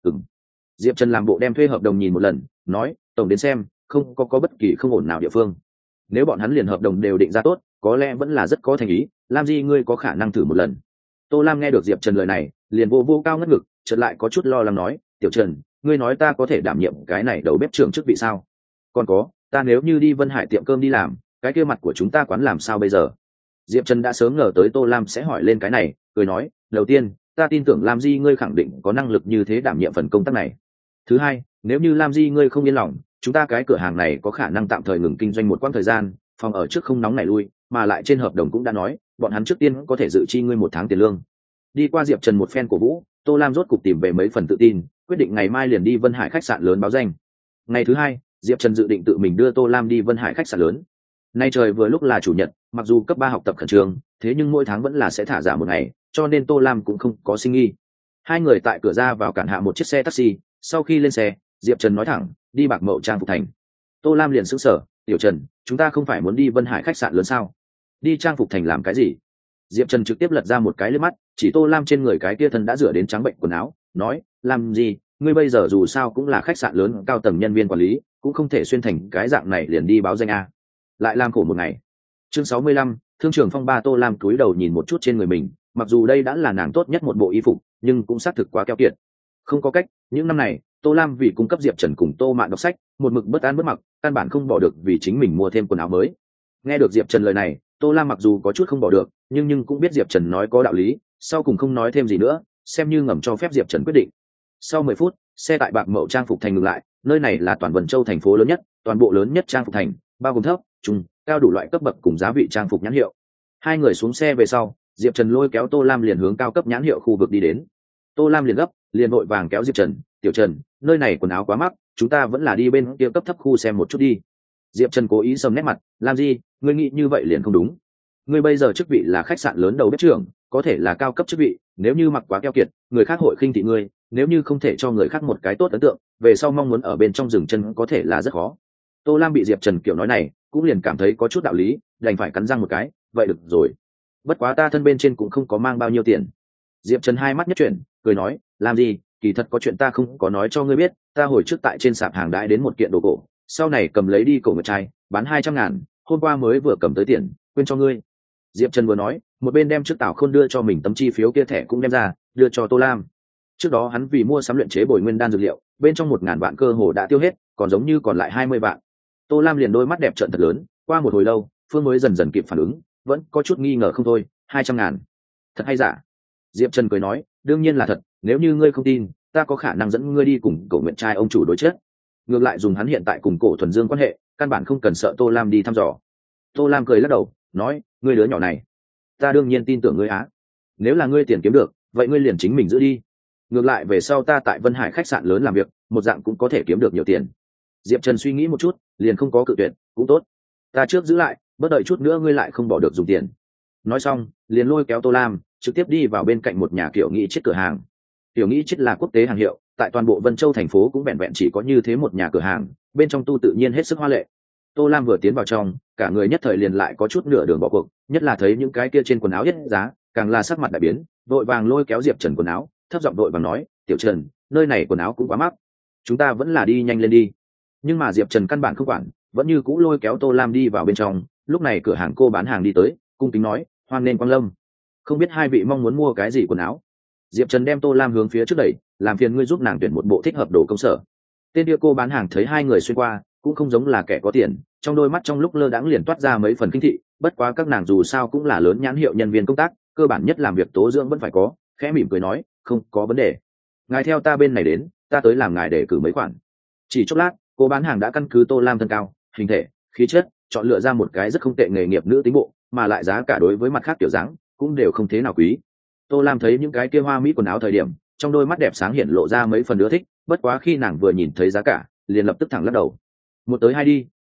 Diệp Trần làm bộ đem thuê hợp đồng nhìn một lần, nói, tổng đến xem, không có bất kỳ không ổn nào địa phương. Nếu bọn hắn liền hợp đồng đều định ra tốt, có lẽ vẫn là rất có thành ý. Lam Di, ngươi có khả năng thử một lần. Tô Lam nghe được Diệp Trần lời này, liền vô cao ngất ngực, chợt lại có chút lo lắng nói, Tiểu Trần, ngươi nói ta có thể đảm nhiệm cái này đầu bếp trưởng chức vị sao? Còn có, ta nếu như đi Vân Hải tiệm cơm đi làm, cái kia mặt của chúng ta quán làm sao bây giờ? Diệp Trần đã sớm ngờ tới Tô Lam sẽ hỏi lên cái này, cười nói, đầu tiên, ta tin tưởng Lam Di ngươi khẳng định có năng lực như thế đảm nhiệm phần công tác này. Thứ hai, nếu như Lam Di ngươi không yên lòng, chúng ta cái cửa hàng này có khả năng tạm thời ngừng kinh doanh một quãng thời gian, phòng ở trước không nóng nảy lui, mà lại trên hợp đồng cũng đã nói, bọn hắn trước tiên có thể dự chi ngươi 1 tháng tiền lương. Đi qua Diệp Trần một phen cổ vũ, Tô Lam rốt cục tìm về mấy phần tự tin, quyết định ngày mai liền đi Vân Hải khách sạn lớn báo danh. Ngày thứ hai, Diệp Trần dự định tự mình đưa Tô Lam đi Vân Hải khách sạn lớn. Nay trời vừa lúc là chủ nhật, mặc dù cấp 3 học tập khẩn trương, thế nhưng mỗi tháng vẫn là sẽ thả giả một ngày, cho nên Tô Lam cũng không có sinh nghi. Hai người tại cửa ra vào cản hạ một chiếc xe taxi, sau khi lên xe, Diệp Trần nói thẳng, đi Bạc Mậu Trang phục thành. Tô Lam liền sững sờ, Tiểu Trần, chúng ta không phải muốn đi Vân Hải khách sạn lớn sao? Đi Trang phục thành làm cái gì? Diệp Trần trực tiếp lật ra một cái liếc mắt, chỉ Tô Lam trên người cái kia thân đã rửa đến trắng bệnh quần áo, nói, làm gì, ngươi bây giờ dù sao cũng là khách sạn lớn cao tầng nhân viên quản lý, cũng không thể xuyên thành cái dạng này liền đi báo danh a. Lại làm khổ một ngày. Chương 65, thương trường phong ba. Tô Lam cúi đầu nhìn một chút trên người mình, mặc dù đây đã là nàng tốt nhất một bộ y phục, nhưng cũng xác thực quá keo kiệt. Không có cách, những năm này, Tô Lam vì cung cấp Diệp Trần cùng Tô Mạn đọc sách, một mực bất an bất mặc, căn bản không bỏ được vì chính mình mua thêm quần áo mới. Nghe được Diệp Trần lời này, Tô Lam mặc dù có chút không bỏ được, nhưng cũng biết Diệp Trần nói có đạo lý, sau cùng không nói thêm gì nữa, xem như ngầm cho phép Diệp Trần quyết định. Sau 10 phút, xe tại Bạc Mậu Trang phục thành ngừng lại, nơi này là toàn Vân Châu thành phố lớn nhất, toàn bộ lớn nhất trang phục thành, bao gồm thấp, trung, cao đủ loại cấp bậc cùng giá vị trang phục nhãn hiệu. Hai người xuống xe về sau, Diệp Trần lôi kéo Tô Lam liền hướng cao cấp nhãn hiệu khu vực đi đến. Tô Lam liền gấp, liền vội vàng kéo Diệp Trần, Tiểu Trần, nơi này quần áo quá mắc, chúng ta vẫn là đi bên kia cấp thấp khu xem một chút đi. Diệp Trần cố ý sầm nét mặt, làm gì, ngươi nghĩ như vậy liền không đúng. Ngươi bây giờ chức vị là khách sạn lớn đầu bếp trưởng, có thể là cao cấp chức vị, nếu như mặc quá keo kiệt, người khác hội khinh thị ngươi, nếu như không thể cho người khác một cái tốt ấn tượng, về sau mong muốn ở bên trong dừng chân có thể là rất khó. Tô Lam bị Diệp Trần kiểu nói này, cũng liền cảm thấy có chút đạo lý, đành phải cắn răng một cái, vậy được rồi. Bất quá ta thân bên trên cũng không có mang bao nhiêu tiền. Diệp Trần hai mắt nhất chuyển, cười nói, làm gì, kỳ thật có chuyện ta không có nói cho ngươi biết, ta hồi trước tại trên sạp hàng đãi đến một kiện đồ cổ, sau này cầm lấy đi cổ ngược trai, bán 200.000, hôm qua mới vừa cầm tới tiền, quên cho ngươi. Diệp Trần vừa nói, một bên đem trước Tào Khôn đưa cho mình tấm chi phiếu kia thẻ cũng đem ra, đưa cho Tô Lam. Trước đó hắn vì mua sắm luyện chế bồi nguyên đan dược liệu, bên trong 1.000 vạn cơ hồ đã tiêu hết, còn giống như còn lại 20 vạn. Tô Lam liền đôi mắt đẹp trợn thật lớn, qua một hồi lâu, Phương mới dần dần kịp phản ứng, vẫn có chút nghi ngờ không thôi, 200.000, thật hay giả? Diệp Trần cười nói, đương nhiên là thật, nếu như ngươi không tin, ta có khả năng dẫn ngươi đi cùng Cổ Nguyện trai ông chủ đối chất. Ngược lại dùng hắn hiện tại cùng Cổ Thuần Dương quan hệ, căn bản không cần sợ Tô Lam đi thăm dò. Tô Lam cười lắc đầu, nói, ngươi đứa nhỏ này, ta đương nhiên tin tưởng ngươi á. Nếu là ngươi tiền kiếm được, vậy ngươi liền chính mình giữ đi. Ngược lại về sau ta tại Vân Hải khách sạn lớn làm việc, một dạng cũng có thể kiếm được nhiều tiền. Diệp Trần suy nghĩ một chút, liền không có cự tuyệt, cũng tốt. Ta trước giữ lại, bất đợi chút nữa ngươi lại không bỏ được dùng tiền. Nói xong, liền lôi kéo Tô Lam, trực tiếp đi vào bên cạnh một nhà kiểu nghĩ chiết cửa hàng. Kiểu nghĩ chiết là quốc tế hàng hiệu, tại toàn bộ Vân Châu thành phố cũng vẹn vẹn chỉ có như thế một nhà cửa hàng, bên trong tu tự nhiên hết sức hoa lệ. Tô Lam vừa tiến vào trong, cả người nhất thời liền lại có chút nửa đường bỏ cuộc, nhất là thấy những cái kia trên quần áo hết giá, càng là sắc mặt đại biến, vội vàng lôi kéo Diệp Trần quần áo, thấp giọng vội vàng nói, Tiểu Trần, nơi này quần áo cũng quá mắc, chúng ta vẫn là đi nhanh lên đi. Nhưng mà Diệp Trần căn bản không quản, vẫn như cũ lôi kéo Tô Lam đi vào bên trong. Lúc này cửa hàng cô bán hàng đi tới, cung kính nói, hoan nghênh quang lâm, không biết hai vị mong muốn mua cái gì quần áo. Diệp Trần đem Tô Lam hướng phía trước đẩy, làm phiền ngươi giúp nàng tuyển một bộ thích hợp đồ công sở. Tên kia cô bán hàng thấy hai người xuyên qua, cũng không giống là kẻ có tiền, trong đôi mắt trong lúc lơ đãng liền toát ra mấy phần kinh thị. Bất quá các nàng dù sao cũng là lớn nhãn hiệu nhân viên công tác, cơ bản nhất làm việc tố dưỡng vẫn phải có, khẽ mỉm cười nói, không có vấn đề, ngài theo ta bên này đến, ta tới làm ngài để cử mấy khoản. Chỉ chốc lát, cô bán hàng đã căn cứ Tô Lam thân cao, hình thể, khí chất, chọn lựa ra một cái rất không tệ nghề nghiệp nữ tính bộ, mà lại giá cả đối với mặt khác kiểu dáng cũng đều không thế nào quý. Tô Lam thấy những cái kia hoa mỹ quần áo thời điểm, trong đôi mắt đẹp sáng hiện lộ ra mấy phần ưa thích, bất quá khi nàng vừa nhìn thấy giá cả, liền lập tức thẳng lắc đầu. Một tới hai đi,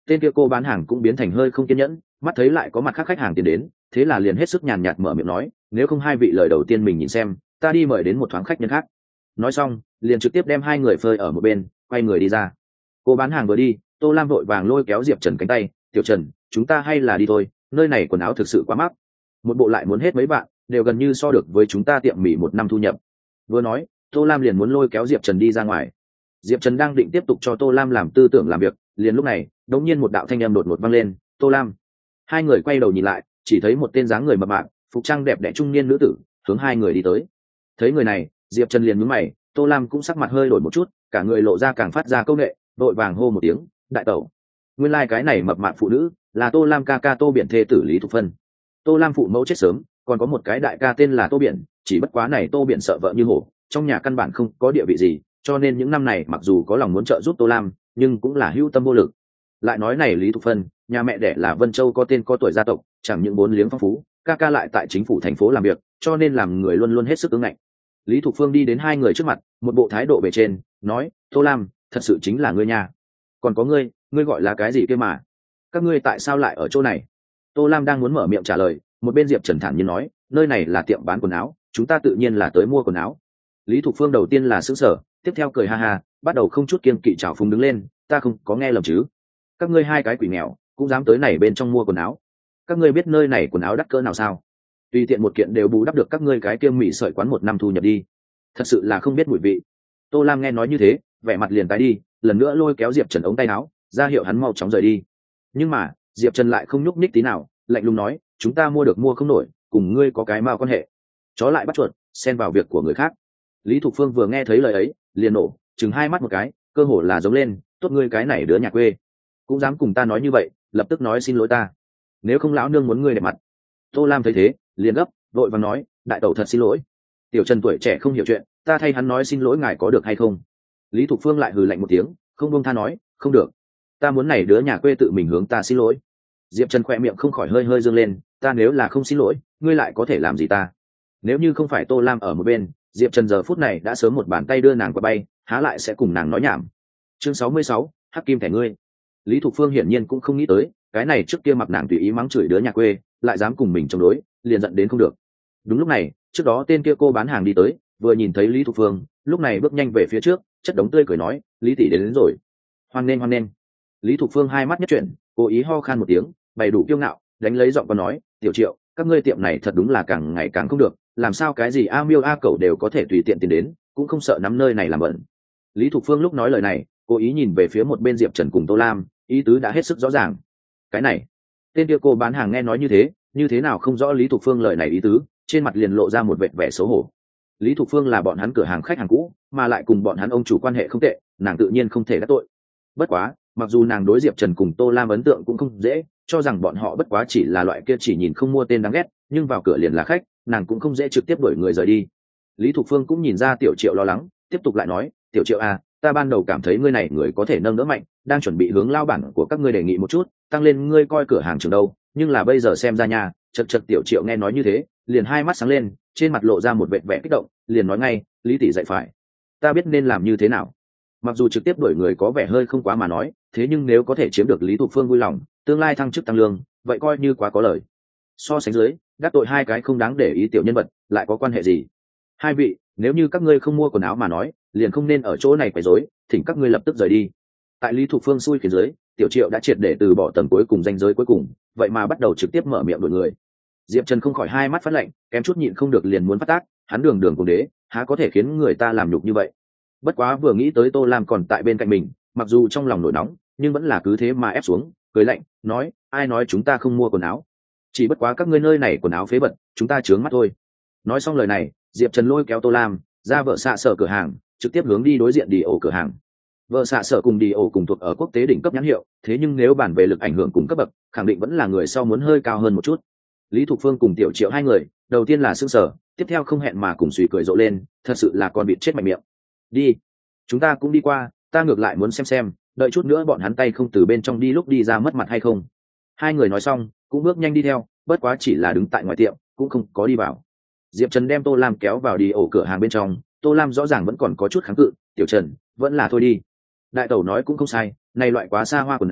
tên kia cô bán hàng cũng biến thành hơi không kiên nhẫn, mắt thấy lại có mặt khác khách hàng tiến đến, thế là liền hết sức nhàn nhạt mở miệng nói, nếu không hai vị lời đầu tiên mình nhìn xem, ta đi mời đến một thoáng khách nhân khác. Nói xong liền trực tiếp đem hai người phơi ở một bên, quay người đi ra. Cô bán hàng vừa đi, Tô Lam vội vàng lôi kéo Diệp Trần cánh tay, tiểu Trần, chúng ta hay là đi thôi, nơi này quần áo thực sự quá mắc, một bộ lại muốn hết mấy bạn, đều gần như so được với chúng ta tiệm mì một năm thu nhập. Vừa nói, Tô Lam liền muốn lôi kéo Diệp Trần đi ra ngoài. Diệp Trần đang định tiếp tục cho Tô Lam làm tư tưởng làm việc, liền lúc này đột nhiên một đạo thanh âm đột ngột vang lên, Tô Lam. Hai người quay đầu nhìn lại, chỉ thấy một tên dáng người mập mạp, phục trang đẹp đẽ trung niên nữ tử hướng hai người đi tới. Thấy người này, Diệp Trần liền nhướng mày, Tô Lam cũng sắc mặt hơi đổi một chút, cả người lộ ra càng phát ra câu nệ, đội vàng hô một tiếng, đại tẩu. Nguyên lai cái này mập mạp phụ nữ là Tô Lam ca ca Tô Biển thê tử Lý Thục Phân. Tô Lam phụ mẫu chết sớm, còn có một cái đại ca tên là Tô Biển, chỉ bất quá này Tô Biển sợ vợ như hổ, trong nhà căn bản không có địa vị gì, cho nên những năm này mặc dù có lòng muốn trợ giúp Tô Lam, nhưng cũng là hữu tâm vô lực. Lại nói này Lý Thục Phân, nhà mẹ đẻ là Vân Châu có tên có tuổi gia tộc, chẳng những bốn liếng phong phú, ca ca lại tại chính phủ thành phố làm việc, cho nên làm người luôn luôn hết sức ứng ngạnh. Lý Thục Phương đi đến hai người trước mặt, một bộ thái độ bề trên, nói, Tô Lam, thật sự chính là ngươi nhà. Còn có ngươi gọi là cái gì kia mà? Các ngươi tại sao lại ở chỗ này? Tô Lam đang muốn mở miệng trả lời, một bên Diệp Trần thản nhiên nói, nơi này là tiệm bán quần áo, chúng ta tự nhiên là tới mua quần áo. Lý Thục Phương đầu tiên là sững sờ, tiếp theo cười ha ha, bắt đầu không chút kiêng kỵ trào phúng đứng lên, ta không có nghe lầm chứ? Các ngươi hai cái quỷ nghèo cũng dám tới này bên trong mua quần áo? Các ngươi biết nơi này quần áo đắt cỡ nào sao? Tùy tiện một kiện đều bù đắp được các ngươi cái kiêm mị sợi quán một năm thu nhập đi. Thật sự là không biết mùi vị. Tô Lam nghe nói như thế, vẻ mặt liền tái đi, lần nữa lôi kéo Diệp Trần ống tay áo, ra hiệu hắn mau chóng rời đi. Nhưng mà Diệp Trần lại không nhúc nhích tí nào, lạnh lùng nói, chúng ta mua được mua không nổi, cùng ngươi có cái mao quan hệ. Chó lại bắt chuột, xen vào việc của người khác. Lý Thục Phương vừa nghe thấy lời ấy, liền nổ, chừng hai mắt một cái, cơ hồ là giống lên, tốt ngươi cái này đứa nhà quê, cũng dám cùng ta nói như vậy, lập tức nói xin lỗi ta, nếu không lão nương muốn ngươi đẹp mặt. Tô Lam thấy thế, liền gấp, vội vàng nói, đại tẩu thật xin lỗi, tiểu Trần tuổi trẻ không hiểu chuyện, ta thay hắn nói xin lỗi ngài có được hay không? Lý Thục Phương lại hừ lạnh một tiếng, không buông tha nói, không được, ta muốn này đứa nhà quê tự mình hướng ta xin lỗi. Diệp Trần khỏe miệng không khỏi hơi hơi dương lên, ta nếu là không xin lỗi, ngươi lại có thể làm gì ta? Nếu như không phải Tô Lam ở một bên, Diệp Trần giờ phút này đã sớm một bàn tay đưa nàng qua bay, há lại sẽ cùng nàng nói nhảm. Chương 66, hắc kim thẻ ngươi. Lý Thục Phương hiển nhiên cũng không nghĩ tới, cái này trước kia mặc nàng tùy ý mắng chửi đứa nhà quê, lại dám cùng mình chống đối, liền giận đến không được. Đúng lúc này, trước đó tên kia cô bán hàng đi tới, vừa nhìn thấy Lý Thục Phương, lúc này bước nhanh về phía trước, chất đống tươi cười nói, Lý tỷ đến rồi. Hoan nghênh hoan nghênh. Lý Thục Phương hai mắt nhất chuyển, cố ý ho khan một tiếng, bày đủ kiêu ngạo, đánh lấy giọng còn nói, tiểu Triệu, các ngươi tiệm này thật đúng là càng ngày càng không được, làm sao cái gì a miêu a cẩu đều có thể tùy tiện tìm đến, cũng không sợ nắm nơi này làm bẩn. Lý Thục Phương lúc nói lời này, cố ý nhìn về phía một bên Diệp Trần cùng Tô Lam, ý tứ đã hết sức rõ ràng. Cái này, tên kia cô bán hàng nghe nói như thế nào không rõ Lý Thục Phương lời này ý tứ, trên mặt liền lộ ra một vệt vẻ xấu hổ. Lý Thục Phương là bọn hắn cửa hàng khách hàng cũ, mà lại cùng bọn hắn ông chủ quan hệ không tệ, nàng tự nhiên không thể đắc tội. Bất quá, mặc dù nàng đối Diệp Trần cùng Tô Lam ấn tượng cũng không dễ, cho rằng bọn họ bất quá chỉ là loại kia chỉ nhìn không mua tên đáng ghét, nhưng vào cửa liền là khách, nàng cũng không dễ trực tiếp đuổi người rời đi. Lý Thục Phương cũng nhìn ra Tiểu Triệu lo lắng, tiếp tục lại nói, Tiểu Triệu à, ta ban đầu cảm thấy ngươi này người có thể nâng đỡ mạnh, đang chuẩn bị hướng lao bản của các ngươi đề nghị một chút, tăng lên ngươi coi cửa hàng trường đâu, nhưng là bây giờ xem ra nha, chật chật. Tiểu Triệu nghe nói như thế, liền hai mắt sáng lên, trên mặt lộ ra một vẻ vẻ kích động, liền nói ngay, Lý tỷ dạy phải, ta biết nên làm như thế nào. Mặc dù trực tiếp đuổi người có vẻ hơi không quá mà nói, thế nhưng nếu có thể chiếm được Lý Thục Phương vui lòng, tương lai thăng chức tăng lương, vậy coi như quá có lời. So sánh dưới, đắc tội hai cái không đáng để ý tiểu nhân vật, lại có quan hệ gì? Hai vị, nếu như các ngươi không mua quần áo mà nói, liền không nên ở chỗ này quấy rối, thỉnh các ngươi lập tức rời đi. Tại Lý Thục Phương xui khiến dưới, Tiểu Triệu đã triệt để từ bỏ tầng cuối cùng ranh giới cuối cùng, vậy mà bắt đầu trực tiếp mở miệng đuổi người. Diệp Trần không khỏi hai mắt phát lạnh, kém chút nhịn không được liền muốn phát tác, hắn đường đường cùng đế, há có thể khiến người ta làm nhục như vậy. Bất quá vừa nghĩ tới Tô Lam còn tại bên cạnh mình, mặc dù trong lòng nổi nóng, nhưng vẫn là cứ thế mà ép xuống, cười lạnh, nói, ai nói chúng ta không mua quần áo? Chỉ bất quá các ngươi nơi này quần áo phế bẩn, chúng ta chướng mắt thôi. Nói xong lời này, Diệp Trần lôi kéo Tô Lam ra vợ xạ sở cửa hàng, trực tiếp hướng đi đối diện đi ổ cửa hàng. Vợ xạ sở cùng đi ổ cùng thuộc ở quốc tế đỉnh cấp nhãn hiệu, thế nhưng nếu bàn về lực ảnh hưởng cùng cấp bậc, khẳng định vẫn là người sau muốn hơi cao hơn một chút. Lý Thục Phương cùng Tiểu Triệu hai người, đầu tiên là sững sờ, tiếp theo không hẹn mà cùng suy cười rộ lên, thật sự là con vịt chết mạnh miệng. Đi, chúng ta cũng đi qua, ta ngược lại muốn xem, đợi chút nữa bọn hắn tay không từ bên trong đi lúc đi ra mất mặt hay không. Hai người nói xong, cũng bước nhanh đi theo, bất quá chỉ là đứng tại ngoài tiệm, cũng không có đi vào. Diệp Trần đem Tô Lam kéo vào đi ổ cửa hàng bên trong, Tô Lam rõ ràng vẫn còn có chút kháng cự, Tiểu Trần, vẫn là thôi đi. Đại tẩu nói cũng không sai, này loại quá xa hoa quần áo,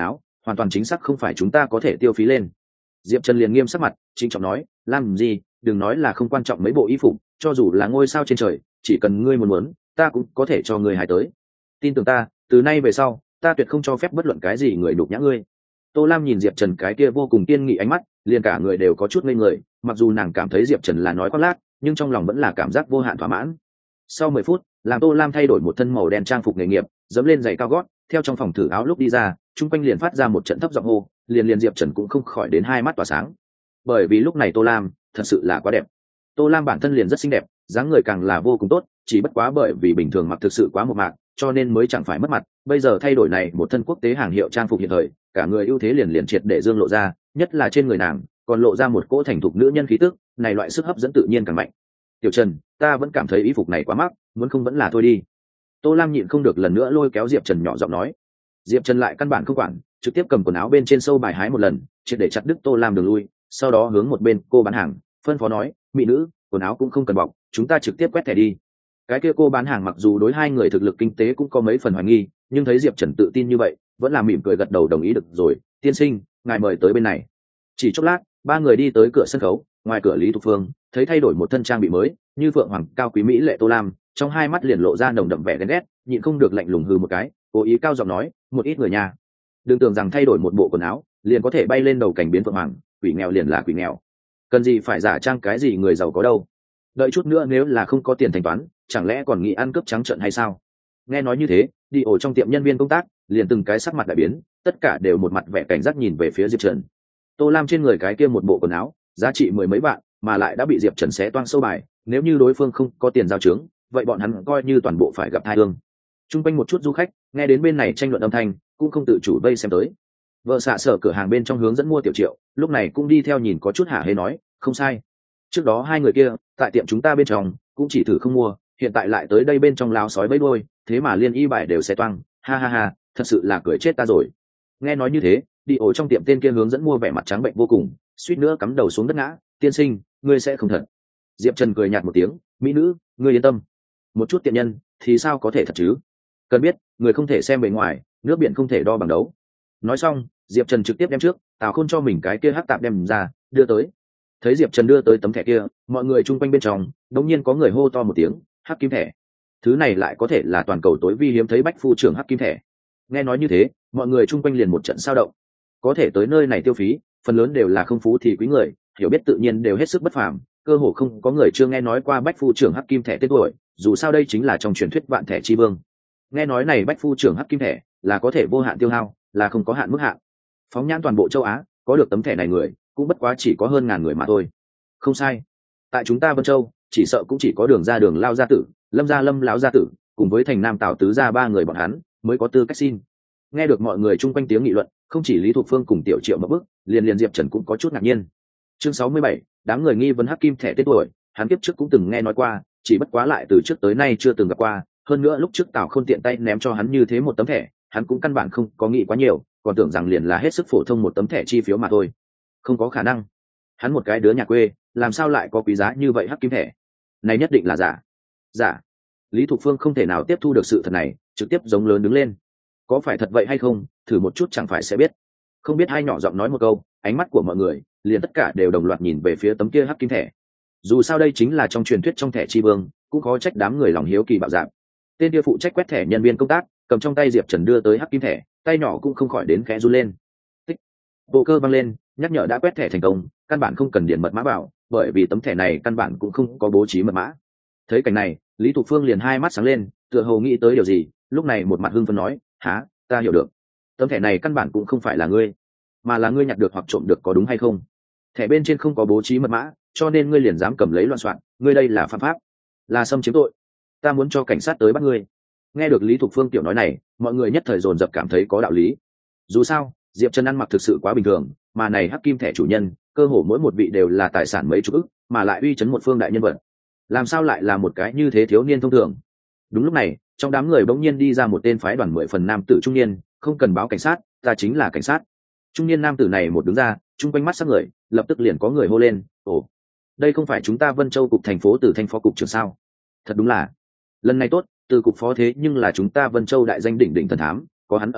hoàn toàn chính xác không phải chúng ta có thể tiêu phí lên. Diệp Trần liền nghiêm sắc mặt trịnh trọng nói, làm gì, đừng nói là không quan trọng mấy bộ y phục, cho dù là ngôi sao trên trời, chỉ cần ngươi muốn ta cũng có thể cho ngươi hài tới. Tin tưởng ta, từ nay về sau ta tuyệt không cho phép bất luận cái gì người đục nhã ngươi. Tô Lam nhìn Diệp Trần cái kia vô cùng kiên nghị ánh mắt, liền cả người đều có chút ngây người, mặc dù nàng cảm thấy Diệp Trần là nói khoác lác, nhưng trong lòng vẫn là cảm giác vô hạn thỏa mãn. Sau 10 phút, làm Tô Lam thay đổi một thân màu đen trang phục nghề nghiệp, dẫm lên giày cao gót, theo trong phòng thử áo lúc đi ra, chung quanh liền phát ra một trận thấp giọng hô, liền Diệp Trần cũng không khỏi đến hai mắt tỏa sáng. Bởi vì lúc này Tô Lam thật sự là quá đẹp. Tô Lam bản thân liền rất xinh đẹp, dáng người càng là vô cùng tốt, chỉ bất quá bởi vì bình thường mặc thực sự quá một mạc, cho nên mới chẳng phải mất mặt. Bây giờ thay đổi này một thân quốc tế hàng hiệu trang phục hiện thời, cả người ưu thế liền triệt để dương lộ ra, nhất là trên người nàng còn lộ ra một cỗ thành thục nữ nhân khí tức, này loại sức hấp dẫn tự nhiên càng mạnh. Tiểu Trần, ta vẫn cảm thấy y phục này quá mắc, muốn không vẫn là thôi đi. Tô Lam nhịn không được lần nữa lôi kéo Diệp Trần nhỏ giọng nói. Diệp Trần lại căn bản không quản, trực tiếp cầm quần áo bên trên sâu bài hái một lần, triệt để chặt đứt Tô Lam đường lui, sau đó hướng một bên cô bán hàng phân phó nói, mỹ nữ, quần áo cũng không cần bọc, chúng ta trực tiếp quét thẻ đi. Cái kia cô bán hàng mặc dù đối hai người thực lực kinh tế cũng có mấy phần hoài nghi, nhưng thấy Diệp Trần tự tin như vậy, vẫn là mỉm cười gật đầu đồng ý. Được rồi, tiên sinh, ngài mời tới bên này. Chỉ chốc lát, ba người đi tới cửa sân khấu, ngoài cửa Lý Thục Phương thấy thay đổi một thân trang bị mới, như phượng hoàng cao quý mỹ lệ Tô Lam, trong hai mắt liền lộ ra nồng đậm vẻ ghen ghét, nhịn không được lạnh lùng hừ một cái, cố ý cao giọng nói, một ít người nhà, đừng tưởng rằng thay đổi một bộ quần áo liền có thể bay lên đầu cảnh biến phượng hoàng, quỷ nghèo liền là quỷ nghèo, cần gì phải giả trang cái gì người giàu có đâu. Đợi chút nữa nếu là không có tiền thanh toán, chẳng lẽ còn nghĩ ăn cướp trắng trợn hay sao? Nghe nói như thế, đi ổ trong tiệm nhân viên công tác liền từng cái sắc mặt đại biến, tất cả đều một mặt vẻ cảnh giác nhìn về phía Diệp Trần. Tô Lam trên người cái kia một bộ quần áo giá trị mười mấy vạn, mà lại đã bị Diệp Trần xé toang sâu bài, nếu như đối phương không có tiền giao chướng, vậy bọn hắn coi như toàn bộ phải gặp tai ương. Trung quanh một chút du khách nghe đến bên này tranh luận âm thanh, cũng không tự chủ vây xem tới. Vợ xạ sở cửa hàng bên trong hướng dẫn mua Tiểu Triệu lúc này cũng đi theo nhìn có chút hả hê nói, không sai, trước đó hai người kia tại tiệm chúng ta bên trong cũng chỉ thử không mua, hiện tại lại tới đây bên trong lao sói bấy đôi, thế mà liên y bài đều xé toang, ha ha ha, thật sự là cười chết ta rồi. Nghe nói như thế, đi ổ trong tiệm tên kia hướng dẫn mua vẻ mặt trắng bệnh vô cùng, suýt nữa cắm đầu xuống đất ngã. Tiên sinh, ngươi sẽ không thật? Diệp Trần cười nhạt một tiếng, mỹ nữ, ngươi yên tâm, một chút tiện nhân thì sao có thể thật chứ? Cần biết, người không thể xem bề ngoài, nước biển không thể đo bằng đấu. Nói xong, Diệp Trần trực tiếp đem trước Tào Khôn cho mình cái kia hắc tạp đem ra đưa tới. Thấy Diệp Trần đưa tới tấm thẻ kia, mọi người chung quanh bên trong đống nhiên có người hô to một tiếng, hắc kim thẻ. Thứ này lại có thể là toàn cầu tối vi hiếm thấy bách phu trưởng hắc kim thẻ. Nghe nói như thế, mọi người chung quanh liền một trận sao động. Có thể tới nơi này tiêu phí, phần lớn đều là không phú thì quý người, hiểu biết tự nhiên đều hết sức bất phàm, cơ hồ không có người chưa nghe nói qua bách phu trưởng hắc kim thẻ tên tuổi, dù sao đây chính là trong truyền thuyết vạn thẻ chi vương. Nghe nói này bách phu trưởng hắc kim thẻ là có thể vô hạn tiêu hao, là không có hạn mức hạn. Phóng nhãn toàn bộ châu Á, có được tấm thẻ này người cũng bất quá chỉ có hơn ngàn người mà thôi. Không sai, tại chúng ta Vân Châu chỉ sợ cũng chỉ có Đường ra Đường lao gia tử, Lâm gia Lâm lão gia tử, cùng với Thành Nam Tào tứ gia ba người bọn hắn mới có tư cách xin. Nghe được mọi người chung quanh tiếng nghị luận, không chỉ Lý Thục Phương cùng Tiểu Triệu một bước, liền Diệp Trần cũng có chút ngạc nhiên. Chương 67, đám người nghi vấn hắc kim thẻ tên tuổi, hắn kiếp trước cũng từng nghe nói qua, chỉ bất quá lại từ trước tới nay chưa từng gặp qua. Hơn nữa lúc trước Tào Khôn tiện tay ném cho hắn như thế một tấm thẻ, hắn cũng căn bản không có nghĩ quá nhiều, còn tưởng rằng liền là hết sức phổ thông một tấm thẻ chi phiếu mà thôi. Không có khả năng, hắn một cái đứa nhà quê làm sao lại có quý giá như vậy hắc kim thẻ? Này nhất định là giả. Lý Thục Phương không thể nào tiếp thu được sự thật này, trực tiếp giống lớn đứng lên. Có phải thật vậy hay không, thử một chút chẳng phải sẽ biết. Không biết, hai nhỏ giọng nói một câu, ánh mắt của mọi người liền tất cả đều đồng loạt nhìn về phía tấm kia hắc kim thẻ. Dù sao đây chính là trong truyền thuyết trong thẻ chi vương, cũng có trách đám người lòng hiếu kỳ bạo dạn. Tên kia phụ trách quét thẻ nhân viên công tác cầm trong tay Diệp Trần đưa tới hắc kim thẻ, tay nhỏ cũng không khỏi đến khẽ run lên. Tích, bộ cơ văng lên, nhắc nhở đã quét thẻ thành công, căn bản không cần điền mật mã vào, bởi vì tấm thẻ này căn bản cũng không có bố trí mật mã. Thấy cảnh này, Lý Thục Phương liền hai mắt sáng lên, tựa hồ nghĩ tới điều gì, lúc này một mặt hưng phấn nói, há, ta hiểu được, tấm thẻ này căn bản cũng không phải là ngươi, mà là ngươi nhặt được hoặc trộm được, có đúng hay không? Thẻ bên trên không có bố trí mật mã, cho nên ngươi liền dám cầm lấy loạn soạn, ngươi đây là phạm pháp, là xâm chiếm tội, ta muốn cho cảnh sát tới bắt ngươi. Nghe được Lý Thục Phương tiểu nói này, mọi người nhất thời dồn dập cảm thấy có đạo lý. Dù sao, Diệp Trần ăn mặc thực sự quá bình thường, mà này hắc kim thẻ chủ nhân, cơ hồ mỗi một vị đều là tài sản mấy chục ức, mà lại uy chấn một phương đại nhân vật. Làm sao lại là một cái như thế thiếu niên thông thường? Đúng lúc này, trong đám người bỗng nhiên đi ra một tên phái đoàn 10 phần nam tử trung niên, không cần báo cảnh sát, ta chính là cảnh sát. Trung niên nam tử này một đứng ra, chung quanh mắt sắc người, lập tức liền có người hô lên, ồ, đây không phải chúng ta Vân Châu cục thành phố Từ Thanh phó cục trưởng sao? Thật đúng là, lần này tốt, Từ cục phó thế nhưng là chúng ta Vân Châu đại danh đỉnh đỉnh thần thám, có hắn ở đây,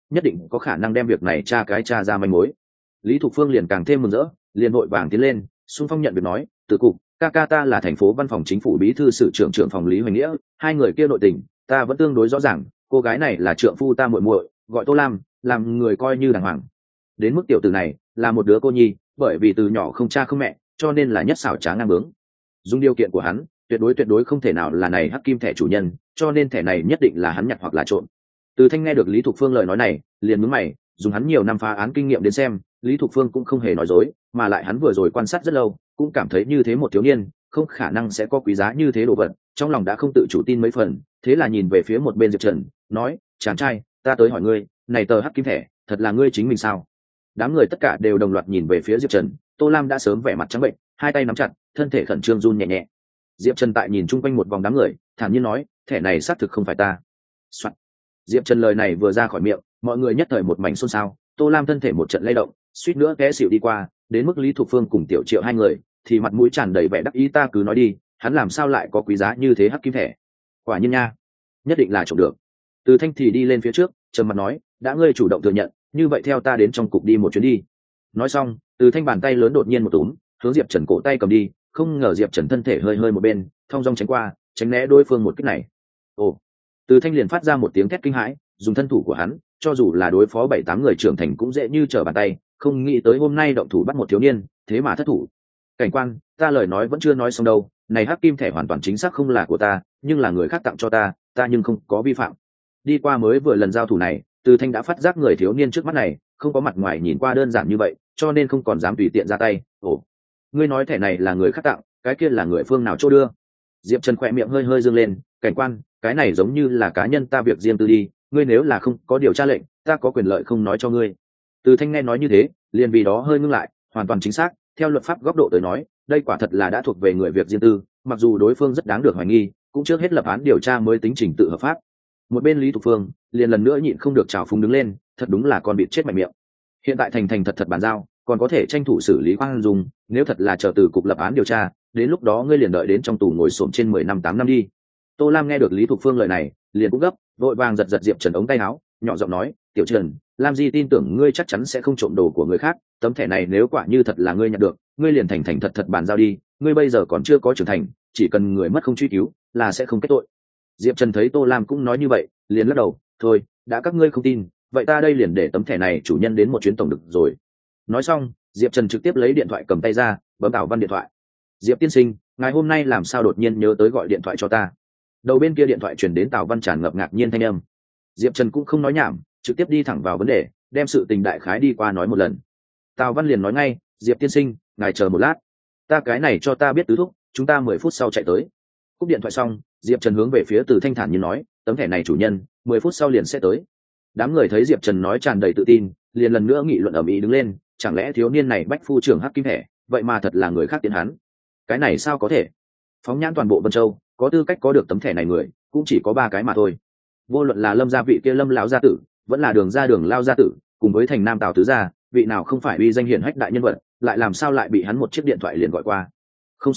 nhất định có khả năng đem việc này tra ra manh mối. Lý Thục Phương liền càng thêm mừng rỡ, liền vội vàng tiến lên xung phong nhận việc nói, từ cục ca ca ta là thành phố văn phòng chính phủ bí thư sử trưởng trưởng phòng Lý Hoành Nghĩa, hai người kia nội tình ta vẫn tương đối rõ ràng, cô gái này là trượng phu ta muội muội, gọi Tô Lam, làm người coi như đàng hoàng. Đến mức tiểu tử này là một đứa cô nhi, bởi vì từ nhỏ không cha không mẹ, cho nên là nhất xảo trá ngang bướng. Dùng điều kiện của hắn, tuyệt đối không thể nào là này hắc kim thẻ chủ nhân, cho nên thẻ này nhất định là hắn nhặt hoặc là trộm. Từ Thanh nghe được Lý Thục Phương lời nói này, liền nhướng mày, dùng hắn nhiều năm phá án kinh nghiệm đến xem, Lý Thục Phương cũng không hề nói dối, mà lại hắn vừa rồi quan sát rất lâu, cũng cảm thấy như thế một thiếu niên, không khả năng sẽ có quý giá như thế đồ vật, trong lòng đã không tự chủ tin mấy phần, thế là nhìn về phía một bên Diệp Trần, nói, chàng trai, ta tới hỏi ngươi, này tờ hắc kim thẻ, thật là ngươi chính mình sao? Đám người tất cả đều đồng loạt nhìn về phía Diệp Trần, Tô Lam đã sớm vẻ mặt trắng bệnh, hai tay nắm chặt, thân thể khẩn trương run nhẹ nhẹ. Diệp Trần tại nhìn chung quanh một vòng đám người, thản nhiên nói, thẻ này xác thực không phải ta. Soạn. Diệp Trần lời này vừa ra khỏi miệng, mọi người nhất thời một mảnh xôn xao, Tô Lam thân thể một trận lay động, suýt nữa té xỉu đi qua, đến mức Lý Thục Phương cùng Tiểu Triệu hai người thì mặt mũi tràn đầy vẻ đắc ý, ta cứ nói đi, hắn làm sao lại có quý giá như thế hắc kim thẻ? Quả nhiên nha, nhất định là trộm được. Từ Thanh thì đi lên phía trước, trầm mặt nói, đã ngươi chủ động thừa nhận, như vậy theo ta đến trong cục đi một chuyến đi. Nói xong, Từ Thanh bàn tay lớn đột nhiên một túm, hướng Diệp Trần cổ tay cầm đi, không ngờ Diệp Trần thân thể hơi một bên, thong dong tránh qua, tránh né đối phương một kích này. Ồ! Từ Thanh liền phát ra một tiếng thét kinh hãi, dùng thân thủ của hắn, cho dù là đối phó 7-8 người trưởng thành cũng dễ như trở bàn tay, không nghĩ tới hôm nay động thủ bắt một thiếu niên, thế mà thất thủ. Cảnh quan, ta lời nói vẫn chưa nói xong đâu, này hắc kim thẻ hoàn toàn chính xác không là của ta, nhưng là người khác tặng cho ta nhưng không có vi phạm. Đi qua mới vừa lần giao thủ này, Từ Thanh đã phát giác người thiếu niên trước mắt này không có mặt ngoài nhìn qua đơn giản như vậy, cho nên không còn dám tùy tiện ra tay. Ồ, ngươi nói thẻ này là người khác tặng, cái kia là người phương nào chỗ đưa? Diệp Trần khỏe miệng hơi dương lên, cảnh quan, cái này giống như là cá nhân ta việc riêng tư đi, ngươi nếu là không có điều tra lệnh, ta có quyền lợi không nói cho ngươi. Từ Thanh nghe nói như thế, liền vì đó hơi ngưng lại, hoàn toàn chính xác, theo luật pháp góc độ tới nói, đây quả thật là đã thuộc về người việc riêng tư, mặc dù đối phương rất đáng được hoài nghi, cũng trước hết lập án điều tra mới tính trình tự hợp pháp. Một bên Lý Thục Phương liền lần nữa nhịn không được trào phúng đứng lên, thật đúng là con bị chết mạnh miệng. Hiện tại thành thật bàn giao, còn có thể tranh thủ xử lý khoan dung, nếu thật là chờ từ cục lập án điều tra, đến lúc đó ngươi liền đợi đến trong tù ngồi xổm trên 10 năm 8 năm đi. Tô Lam nghe được Lý Thục Phương lời này, liền cũng gấp, vội vàng giật Diệp Trần ống tay áo, nhỏ giọng nói, tiểu Trần, Lam Di tin tưởng ngươi chắc chắn sẽ không trộm đồ của người khác, tấm thẻ này nếu quả như thật là ngươi nhận được, ngươi liền thành thật bàn giao đi, ngươi bây giờ còn chưa có trưởng thành, chỉ cần người mất không truy cứu là sẽ không kết tội. Diệp Trần thấy Tô Lam cũng nói như vậy, liền lắc đầu, thôi, đã các ngươi không tin, vậy ta đây liền để tấm thẻ này chủ nhân đến một chuyến tổng được rồi. Nói xong, Diệp Trần trực tiếp lấy điện thoại cầm tay ra, bấm Tào Văn điện thoại. Diệp tiên sinh, ngày hôm nay làm sao đột nhiên nhớ tới gọi điện thoại cho ta? Đầu bên kia điện thoại truyền đến Tào Văn tràn ngập ngạc nhiên thanh âm. Diệp Trần cũng không nói nhảm, trực tiếp đi thẳng vào vấn đề, đem sự tình đại khái đi qua nói một lần. Tào Văn liền nói ngay, Diệp tiên sinh, ngài chờ một lát, ta cái này cho ta biết tứ thúc, chúng ta 10 phút sau chạy tới. Cúp điện thoại xong, Diệp Trần hướng về phía Từ Thanh thản như nói, tấm thẻ này chủ nhân 10 phút sau liền sẽ tới. Đám người thấy Diệp Trần nói tràn đầy tự tin, liền lần nữa nghị luận ầm ĩ đứng lên, chẳng lẽ thiếu niên này bách phu trưởng hắc kim thẻ, vậy mà thật là người khác tiến hắn? Cái này sao có thể? Phóng nhãn toàn bộ Vân Châu, có tư cách có được tấm thẻ này người cũng chỉ có 3 cái mà thôi. Vô luận là Lâm gia vị kia Lâm lão gia tử, vẫn là Đường gia Đường lao gia tử, cùng với Thành Nam Tào tứ gia, vị nào không phải uy danh hiển hách đại nhân vật, lại làm sao lại bị hắn một chiếc điện thoại liền gọi qua? Không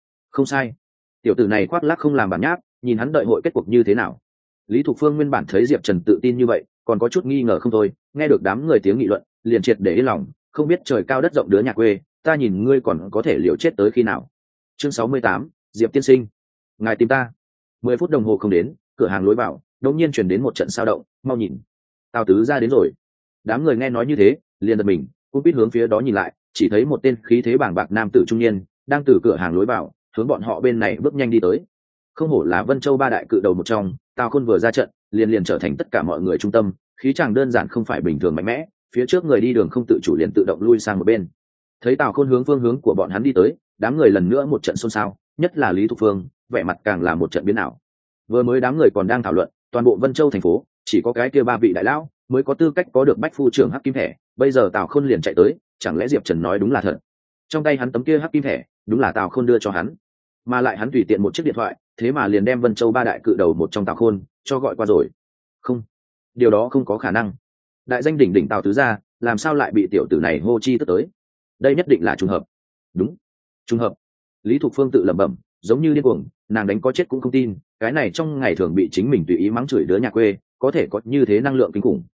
sai, tiểu tử này khoác lác không làm bản nháp, nhìn hắn đợi hội kết cuộc như thế nào. Lý Thục Phương nguyên bản thấy Diệp Trần tự tin như vậy, còn có chút nghi ngờ không thôi, nghe được đám người tiếng nghị luận, liền triệt để yên lòng, không biết trời cao đất rộng đứa nhà quê, ta nhìn ngươi còn có thể liều chết tới khi nào. Chương 68, Diệp tiên sinh, ngài tìm ta. 10 phút đồng hồ không đến, cửa hàng lối vào đột nhiên truyền đến một trận sao động, mau nhìn, Tào tứ gia đến rồi. Đám người nghe nói như thế, liền giật mình, cũng biết hướng phía đó nhìn lại, chỉ thấy một tên khí thế bàng bạc nam tử trung niên đang từ cửa hàng lối vào hướng bọn họ bên này bước nhanh đi tới. Không hổ là Vân Châu 3 đại cự đầu một trong, Tào Khôn vừa ra trận liền trở thành tất cả mọi người trung tâm, khí chàng đơn giản không phải bình thường mạnh mẽ, phía trước người đi đường không tự chủ liền tự động lui sang một bên. Thấy Tào Khôn hướng phương hướng của bọn hắn đi tới, đám người lần nữa một trận xôn xao, nhất là Lý Thục Phương, vẻ mặt càng là một trận biến ảo. Vừa mới đám người còn đang thảo luận, toàn bộ Vân Châu thành phố chỉ có cái kia 3 vị đại lão mới có tư cách có được bách phu trưởng hắc kim thẻ, bây giờ Tào Khôn liền chạy tới, chẳng lẽ Diệp Trần nói đúng là thật? Trong tay hắn tấm kia hắc kim thẻ, đúng là Tào Khôn đưa cho hắn, mà lại hắn tùy tiện một chiếc điện thoại, thế mà liền đem Vân Châu 3 đại cự đầu một trong Tào Khôn cho gọi qua rồi. Không, điều đó không có khả năng. Đại danh đỉnh đỉnh Tào tứ gia, làm sao lại bị tiểu tử này hô chi tức tới? Đây nhất định là trùng hợp. Đúng, trùng hợp. Lý Thục Phương tự lẩm bẩm, giống như điên cuồng, nàng đánh có chết cũng không tin, cái này trong ngày thường bị chính mình tùy ý mắng chửi đứa nhà quê, có thể có như thế năng lượng kinh khủng.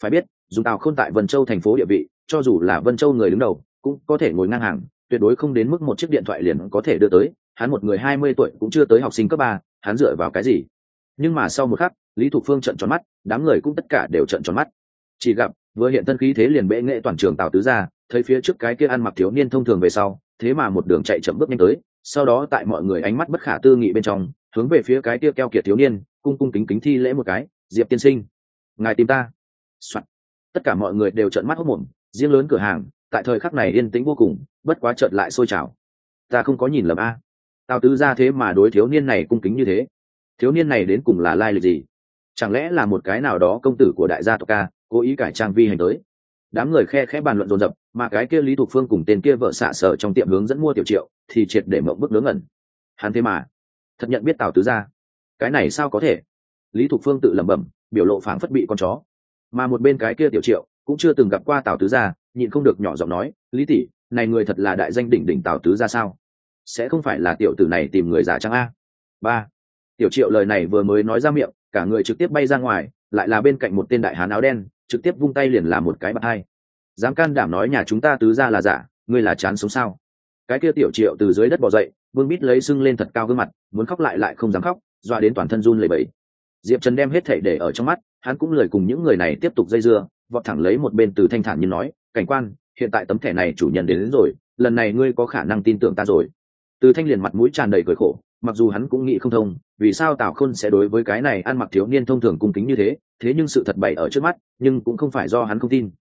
phải biết dùng Tào Khôn tại Vân Châu thành phố địa vị, cho dù là Vân Châu người đứng đầu cũng có thể ngồi ngang hàng, tuyệt đối không đến mức một chiếc điện thoại liền có thể đưa tới. Hắn một người 20 tuổi cũng chưa tới học sinh cấp 3, hắn dựa vào cái gì? Nhưng mà sau một khắc, Lý Thục Phương trợn tròn mắt, đám người cũng tất cả đều trợn tròn mắt. Chỉ gặp vừa hiện thân khí thế liền bệ nghệ toàn trường Tào tứ gia, thấy phía trước cái kia ăn mặc thiếu niên thông thường về sau, thế mà một đường chạy chậm bước nhanh tới, sau đó tại mọi người ánh mắt bất khả tư nghị bên trong, hướng về phía cái kia keo kiệt thiếu niên, cung cung kính kính thi lễ một cái, "Diệp tiên sinh, ngài tìm ta?" Soạn. Tất cả mọi người đều trợn mắt hốt mồm, riêng lớn cửa hàng tại thời khắc này yên tĩnh vô cùng, bất quá chợt lại sôi trào. Ta không có nhìn lầm a, Tào tứ gia thế mà đối thiếu niên này cung kính như thế. Thiếu niên này đến cùng là lai lịch gì? Chẳng lẽ là một cái nào đó công tử của đại gia tộc ca cố ý cải trang vi hành tới? Đám người khe khẽ bàn luận dồn dập, mà cái kia Lý Thục Phương cùng tên kia vợ xạ sở trong tiệm hướng dẫn mua tiểu Triệu thì triệt để mộng bức ngớ ngẩn. Hắn thế mà thật nhận biết Tào tứ gia, cái này sao có thể? Lý Thục Phương tự lẩm bẩm, biểu lộ phảng phất bị con chó. Mà một bên cái kia tiểu Triệu cũng chưa từng gặp qua Tào tứ gia, nhịn không được nhỏ giọng nói, "Lý tỷ, này người thật là đại danh đỉnh đỉnh Tào tứ gia sao? Sẽ không phải là tiểu tử này tìm người giả trang a?" Ba. Tiểu Triệu lời này vừa mới nói ra miệng, cả người trực tiếp bay ra ngoài, lại là bên cạnh một tên đại hán áo đen, trực tiếp vung tay liền làm một cái bạt hai. Dám can đảm nói nhà chúng ta tứ gia là giả, ngươi là chán sống sao? Cái kia tiểu Triệu từ dưới đất bò dậy, vương bít lấy sưng lên thật cao gương mặt, muốn khóc lại không dám khóc, dọa đến toàn thân run lẩy bẩy. Diệp Trần đem hết thảy để ở trong mắt, hắn cũng lười cùng những người này tiếp tục dây dưa, vọt thẳng lấy một bên Từ Thanh thản như nói, "Cảnh quan, hiện tại tấm thẻ này chủ nhân đến rồi, lần này ngươi có khả năng tin tưởng ta rồi." Từ Thanh liền mặt mũi tràn đầy cười khổ, mặc dù hắn cũng nghĩ không thông, vì sao Tào Khôn sẽ đối với cái này ăn mặc thiếu niên thông thường cung kính như thế, thế nhưng sự thật bày ở trước mắt, nhưng cũng không phải do hắn không tin.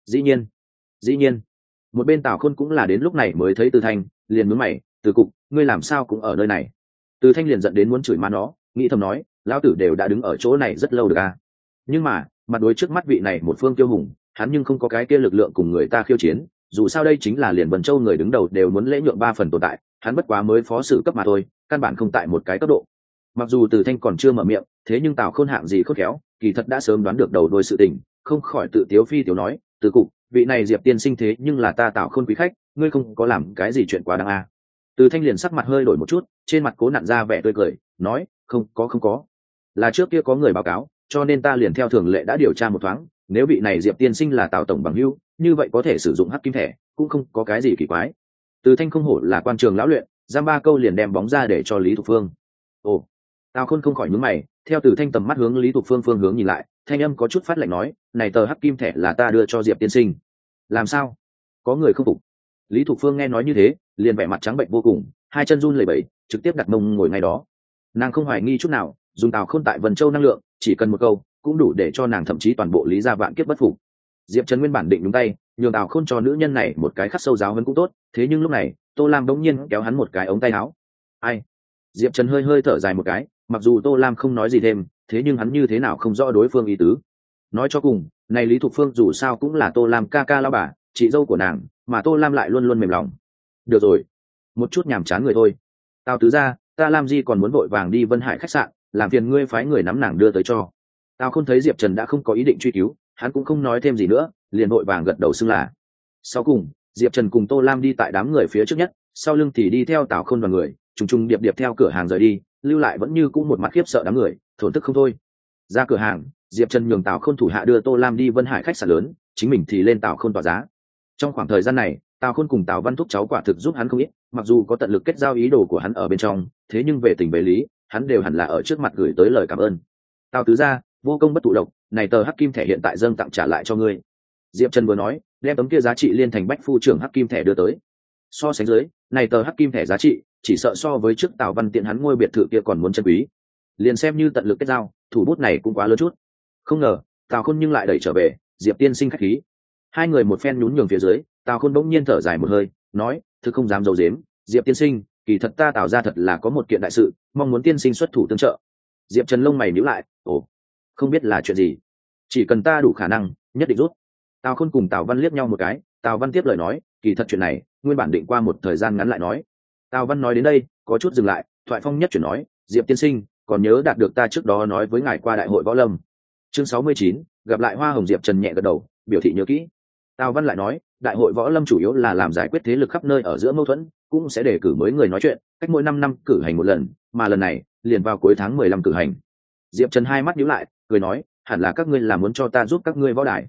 Dĩ nhiên, một bên Tào Khôn cũng là đến lúc này mới thấy Từ Thanh, liền nhướng mày, "Từ cục, ngươi làm sao cũng ở nơi này?" Từ Thanh liền giận đến muốn chửi má nó, nghĩ thầm nói, lão tử đều đã đứng ở chỗ này rất lâu được à. Nhưng mà, mặt đối trước mắt vị này một phương kiêu hùng, hắn nhưng không có cái kia lực lượng cùng người ta khiêu chiến, dù sao đây chính là liền Vân Châu người đứng đầu đều muốn lễ nhượng 3 phần tồn tại, hắn bất quá mới phó sự cấp mà thôi, căn bản không tại một cái cấp độ. Mặc dù Từ Thanh còn chưa mở miệng, thế nhưng Tào Khôn hạng gì khôn khéo, kỳ thật đã sớm đoán được đầu đuôi sự tình, không khỏi tự tiếu phi tiếu nói, "Từ cục, vị này Diệp tiên sinh thế nhưng là ta Tào Khôn quý khách, ngươi không có làm cái gì chuyện quá đáng à?" Từ Thanh liền sắc mặt hơi đổi một chút, trên mặt cố nặn ra vẻ tươi cười, nói, không có, là trước kia có người báo cáo, cho nên ta liền theo thường lệ đã điều tra một thoáng, nếu vị này Diệp tiên sinh là Tào tổng bằng hữu, như vậy có thể sử dụng hắc kim thẻ, cũng không có cái gì kỳ quái." Từ Thanh không hổ là quan trường lão luyện, giam 3 câu liền đem bóng ra để cho Lý Thục Phương. Ồ, Tào Khôn không khỏi nhướng mày, theo Từ Thanh tầm mắt hướng Lý Thục Phương phương hướng nhìn lại, thanh âm có chút phát lạnh nói, "Này tờ hắc kim thẻ là ta đưa cho Diệp tiên sinh." Làm sao? Có người không phục. Lý Thục Phương nghe nói như thế, liền vẻ mặt trắng bệnh vô cùng, hai chân run lẩy bẩy, trực tiếp đặt mông ngồi ngay đó. Nàng không hoài nghi chút nào, dùng Tào Khôn tại Vân Châu năng lượng, chỉ cần một câu, cũng đủ để cho nàng thậm chí toàn bộ Lý gia vạn kiếp bất phục. Diệp Trần nguyên bản định đúng tay, nhường Tào Khôn cho nữ nhân này một cái khắc sâu giáo hơn cũng tốt, thế nhưng lúc này, Tô Lam đống nhiên kéo hắn một cái ống tay áo. Ai? Diệp Trần hơi thở dài một cái, mặc dù Tô Lam không nói gì thêm, thế nhưng hắn như thế nào không rõ đối phương ý tứ. Nói cho cùng, này Lý Thục Phương dù sao cũng là Tô Lam ca ca lão bà, chị dâu của nàng, mà Tô Lam lại luôn luôn mềm lòng. Được rồi, một chút nhàm chán người thôi. Tào tứ gia, ta làm gì còn muốn vội vàng đi Vân Hải khách sạn, làm phiền ngươi phái người nắm nàng đưa tới cho. Tào Khôn thấy Diệp Trần đã không có ý định truy cứu, hắn cũng không nói thêm gì nữa, liền vội vàng gật đầu xưng là. Sau cùng, Diệp Trần cùng Tô Lam đi tại đám người phía trước nhất, sau lưng thì đi theo Tào Khôn đoàn người, trùng điệp điệp theo cửa hàng rời đi, lưu lại vẫn như cũ một mặt khiếp sợ đám người, thổn thức không thôi. Ra cửa hàng, Diệp Trần nhường Tào Khôn thủ hạ đưa Tô Lam đi Vân Hải khách sạn lớn, chính mình thì lên Tào Khôn tỏa giá. Trong khoảng thời gian này, Tào Khôn cùng Tào Văn Thúc cháu quả thực giúp hắn không ít, mặc dù có tận lực kết giao ý đồ của hắn ở bên trong, thế nhưng về tình về lý, hắn đều hẳn là ở trước mặt gửi tới lời cảm ơn. Tào tứ gia, vô công bất thụ độc, này tờ hắc kim thẻ hiện tại dâng tặng trả lại cho ngươi. Diệp Trần vừa nói, đem tấm kia giá trị liên thành bách phu trưởng hắc kim thẻ đưa tới. So sánh dưới, này tờ hắc kim thẻ giá trị, chỉ sợ so với trước Tào Văn Tiện hắn ngôi biệt thự kia còn muốn chân quý. Liền xem như tận lực kết giao, thủ bút này cũng quá lớn chút. Không ngờ, Tào Khôn nhưng lại đẩy trở về, Diệp tiên sinh khách khí. Hai người một phen nhún nhường phía dưới, Tào Khôn bỗng nhiên thở dài một hơi, nói, thực không dám giấu giếm, Diệp tiên sinh, kỳ thật ta Tào ra thật là có một kiện đại sự, mong muốn tiên sinh xuất thủ tương trợ. Diệp Trần lông mày nhíu lại, ồ, không biết là chuyện gì, chỉ cần ta đủ khả năng, nhất định rút. Tào Khôn cùng Tào Văn liếc nhau một cái, Tào Văn tiếp lời nói, kỳ thật chuyện này, nguyên bản định qua một thời gian ngắn lại nói. Tào Văn nói đến đây, có chút dừng lại, thoại phong nhất chuyển nói, Diệp tiên sinh, còn nhớ đạt được ta trước đó nói với ngài qua đại hội võ lâm. Chương 69, gặp lại Hoa Hồng. Diệp Trần nhẹ gật đầu, biểu thị nhớ kỹ. Tào Văn lại nói, đại hội võ lâm chủ yếu là làm giải quyết thế lực khắp nơi ở giữa mâu thuẫn, cũng sẽ đề cử mới người nói chuyện, cách mỗi 5 năm cử hành một lần, mà lần này, liền vào cuối tháng 15 cử hành. Diệp Trần hai mắt nhíu lại, cười nói, hẳn là các ngươi là muốn cho ta giúp các ngươi võ đài,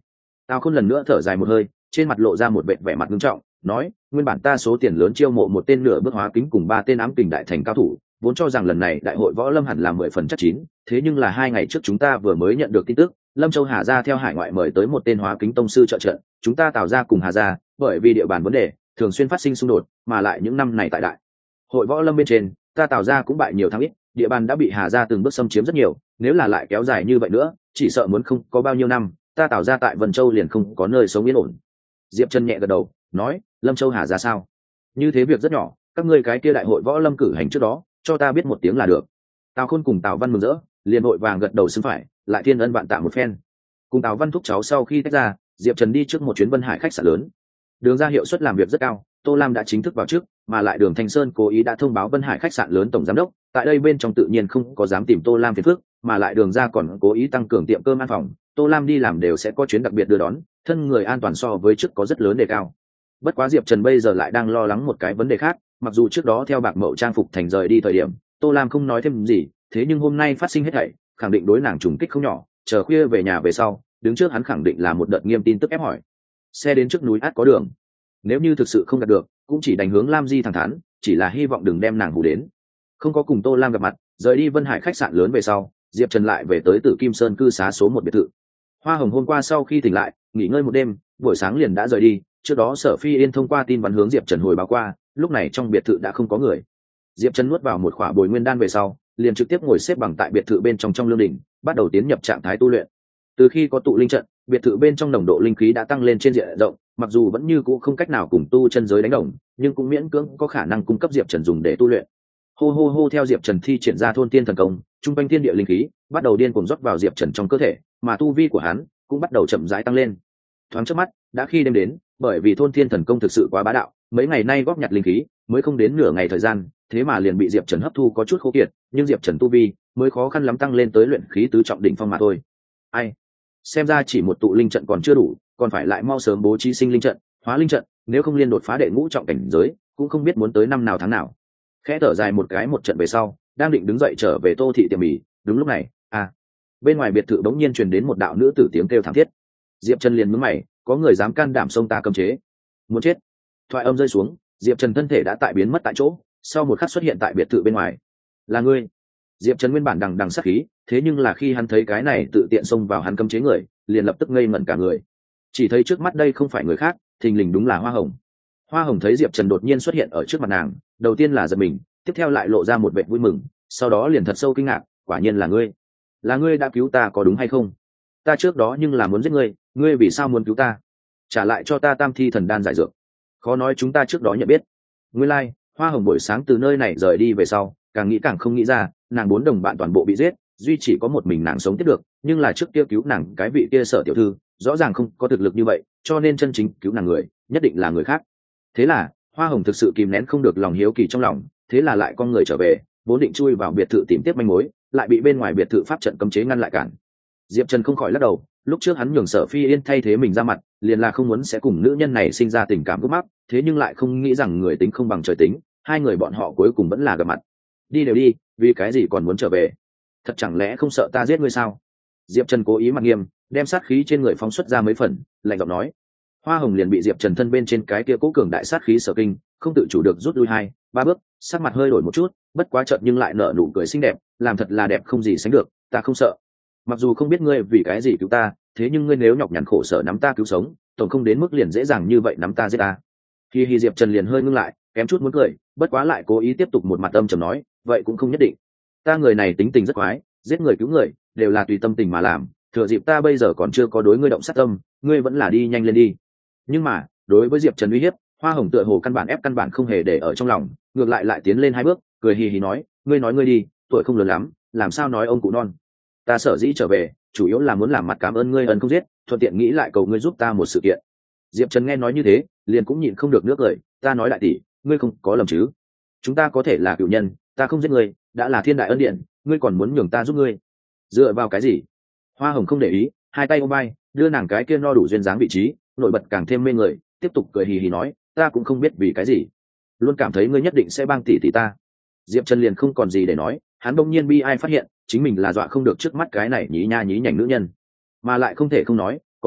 Tào Khôn lần nữa thở dài một hơi, trên mặt lộ ra một vẻ mặt nghiêm trọng, nói: nguyên bản ta số tiền lớn chiêu mộ một tên nửa bước hóa kính cùng 3 tên ám kình đại thành cao thủ, vốn cho rằng lần này đại hội võ lâm hẳn là 10 phần chắc chín, thế nhưng là 2 ngày trước chúng ta vừa mới nhận được tin tức, Lâm Châu Hà gia theo hải ngoại mời tới một tên hóa kính tông sư trợ trận, chúng ta Tào gia cùng Hà gia, bởi vì địa bàn vấn đề, thường xuyên phát sinh xung đột, mà lại những năm này tại đại hội võ lâm bên trên, ta Tào gia cũng bại nhiều thắng ít, địa bàn đã bị Hà gia từng bước xâm chiếm rất nhiều, nếu là lại kéo dài như vậy nữa, chỉ sợ muốn không có bao nhiêu năm, ta Tào gia tại Vân Châu liền không có nơi sống yên ổn. Diệp Trần nhẹ gật đầu, nói: Lâm Châu Hà gia sao? Như thế việc rất nhỏ, các ngươi cái kia đại hội võ lâm cử hành trước đó, cho ta biết một tiếng là được. Tào Khôn cùng Tào Văn mừng rỡ, liền vội vàng gật đầu xưng phải, lại thiên ân vạn tạ một phen. Cùng Tào Văn thúc cháu sau khi tách ra, Diệp Trần đi trước một chuyến Vân Hải khách sạn lớn. Đường ra hiệu suất làm việc rất cao, Tô Lam đã chính thức vào trước, mà lại Đường Thanh Sơn cố ý đã thông báo Vân Hải khách sạn lớn tổng giám đốc, tại đây bên trong tự nhiên không có dám tìm Tô Lam phiền phức, mà lại Đường ra còn cố ý tăng cường tiệm cơm ăn phòng, Tô Lam đi làm đều sẽ có chuyến đặc biệt đưa đón, thân người an toàn so với trước có rất lớn đề cao. Bất quá Diệp Trần bây giờ lại đang lo lắng một cái vấn đề khác, mặc dù trước đó theo Bạc Mậu trang phục thành rời đi thời điểm, Tô Lam không nói thêm gì, thế nhưng hôm nay phát sinh hết thảy, khẳng định đối nàng trùng kích không nhỏ, chờ khuya về nhà về sau, đứng trước hắn khẳng định là một đợt nghiêm tin tức ép hỏi. Xe đến trước núi át có đường, nếu như thực sự không đạt được, cũng chỉ đành hướng Lam Di thẳng thắn, chỉ là hy vọng đừng đem nàng hù đến. Không có cùng Tô Lam gặp mặt, rời đi Vân Hải khách sạn lớn về sau, Diệp Trần lại về tới Tử Kim Sơn cư xá số 1 biệt thự. Hoa Hồng hôm qua sau khi tỉnh lại, nghỉ ngơi một đêm, buổi sáng liền đã rời đi, trước đó Sở Phi Yên thông qua tin vắn hướng Diệp Trần hồi báo qua, lúc này trong biệt thự đã không có người. Diệp Trần nuốt vào một khỏa bồi nguyên đan về sau, liền trực tiếp ngồi xếp bằng tại biệt thự bên trong lương đỉnh, bắt đầu tiến nhập trạng thái tu luyện. Từ khi có tụ linh trận, biệt thự bên trong nồng độ linh khí đã tăng lên trên diện rộng, mặc dù vẫn như cũ không cách nào cùng tu chân giới đánh đồng, nhưng cũng miễn cưỡng có khả năng cung cấp Diệp Trần dùng để tu luyện. Hô hô hô, theo Diệp Trần thi triển ra thôn tiên thần công, trung quanh thiên địa linh khí bắt đầu điên cuồng rót vào Diệp Trần trong cơ thể, mà tu vi của hắn cũng bắt đầu chậm rãi tăng lên. Thoáng chớp mắt, đã khi đêm đến, bởi vì thôn thiên thần công thực sự quá bá đạo, mấy ngày nay góp nhặt linh khí, mới không đến nửa ngày thời gian, thế mà liền bị Diệp Trần hấp thu có chút khô kiệt, nhưng Diệp Trần tu vi mới khó khăn lắm tăng lên tới luyện khí tứ trọng đỉnh phong mà thôi. Ai, xem ra chỉ một tụ linh trận còn chưa đủ, còn phải lại mau sớm bố trí sinh linh trận, hóa linh trận, nếu không liên đột phá đệ ngũ trọng cảnh giới, cũng không biết muốn tới năm nào tháng nào. Khẽ thở dài một cái một trận về sau, đang định đứng dậy trở về Tô thị tiệm mì, đúng lúc này, bên ngoài biệt thự bỗng nhiên truyền đến một đạo nữ tử tiếng kêu thảm thiết. Diệp Trần liền nhướng mày, có người dám can đảm xông ta cấm chế, muốn chết. Thoại âm rơi xuống, Diệp Trần thân thể đã tại biến mất tại chỗ, sau một khắc xuất hiện tại biệt thự bên ngoài. Là ngươi? Diệp Trần nguyên bản đằng đằng sát khí, thế nhưng là khi hắn thấy cái này tự tiện xông vào hắn cấm chế người, liền lập tức ngây ngẩn cả người. Chỉ thấy trước mắt đây không phải người khác, thình lình đúng là Hoa Hồng. Hoa Hồng thấy Diệp Trần đột nhiên xuất hiện ở trước mặt nàng, đầu tiên là giật mình, tiếp theo lại lộ ra một vẻ vui mừng, sau đó liền thật sâu kinh ngạc, quả nhiên là ngươi. Là ngươi đã cứu ta có đúng hay không? Ta trước đó nhưng là muốn giết ngươi, ngươi vì sao muốn cứu ta? Trả lại cho ta Tam Thi Thần Đan giải dược. Khó nói chúng ta trước đó nhận biết. Nguyên lai, Hoa Hồng buổi sáng từ nơi này rời đi về sau, càng nghĩ càng không nghĩ ra, nàng 4 đồng bạn toàn bộ bị giết, duy chỉ có một mình nàng sống tiếp được, nhưng là trước kia cứu nàng cái vị kia Sở tiểu thư, rõ ràng không có thực lực như vậy, cho nên chân chính cứu nàng người, nhất định là người khác. Thế là, Hoa Hồng thực sự kìm nén không được lòng hiếu kỳ trong lòng, thế là lại con người trở về, vốn định chui vào biệt thự tìm tiếp manh mối, lại bị bên ngoài biệt thự pháp trận cấm chế ngăn lại cản. Diệp Trần không khỏi lắc đầu, lúc trước hắn nhường Sở Phi Yên thay thế mình ra mặt, liền là không muốn sẽ cùng nữ nhân này sinh ra tình cảm gút mắc, thế nhưng lại không nghĩ rằng người tính không bằng trời tính, hai người bọn họ cuối cùng vẫn là gặp mặt. Đi đều đi, vì cái gì còn muốn trở về? Thật chẳng lẽ không sợ ta giết ngươi sao? Diệp Trần cố ý mặt nghiêm, đem sát khí trên người phóng xuất ra mấy phần, lạnh giọng nói. Hoa Hồng liền bị Diệp Trần thân bên trên cái kia cố cường đại sát khí sở kinh, không tự chủ được rút lui 2-3 bước, sắc mặt hơi đổi một chút, bất quá chợt nhưng lại nở nụ cười xinh đẹp, làm thật là đẹp không gì sánh được, ta không sợ. Mặc dù không biết ngươi vì cái gì cứu ta, thế nhưng ngươi nếu nhọc nhằn khổ sở nắm ta cứu sống, tổng không đến mức liền dễ dàng như vậy nắm ta giết ta. Khi Diệp Trần liền hơi ngưng lại, kém chút muốn cười, bất quá lại cố ý tiếp tục một mặt âm trầm nói, vậy cũng không nhất định. Ta người này tính tình rất quái, giết người cứu người đều là tùy tâm tình mà làm, thừa dịp ta bây giờ còn chưa có đối ngươi động sát tâm, ngươi vẫn là đi nhanh lên đi. Nhưng mà, đối với Diệp Trần uy hiếp, Hoa Hồng tựa hồ căn bản không hề để ở trong lòng, ngược lại tiến lên 2 bước, cười hì hì nói, ngươi nói ngươi đi, tuổi không lớn lắm, làm sao nói ông cụ non. Ta sở dĩ trở về, chủ yếu là muốn làm mặt cảm ơn ngươi ân không giết, thuận tiện nghĩ lại cầu ngươi giúp ta một sự kiện. Diệp Trần nghe nói như thế, liền cũng nhịn không được nước lời, ta nói đại tỷ, ngươi không có lầm chứ? Chúng ta có thể là cựu nhân, ta không giết ngươi, đã là thiên đại ân điện, ngươi còn muốn nhường ta giúp ngươi? Dựa vào cái gì? Hoa Hồng không để ý, hai tay ôm vai, đưa nàng cái kia no đủ duyên dáng vị trí, nổi bật càng thêm mê người, tiếp tục cười hì hì nói, ta cũng không biết vì cái gì, luôn cảm thấy ngươi nhất định sẽ bang tỷ tỷ ta. Diệp Trần liền không còn gì để nói, hắn bỗng nhiên bi ai phát hiện, chính mình là dọa không được trước mắt cái này nhí nha nhí nhảnh nữ nhân, mà lại không thể không nói, có lúc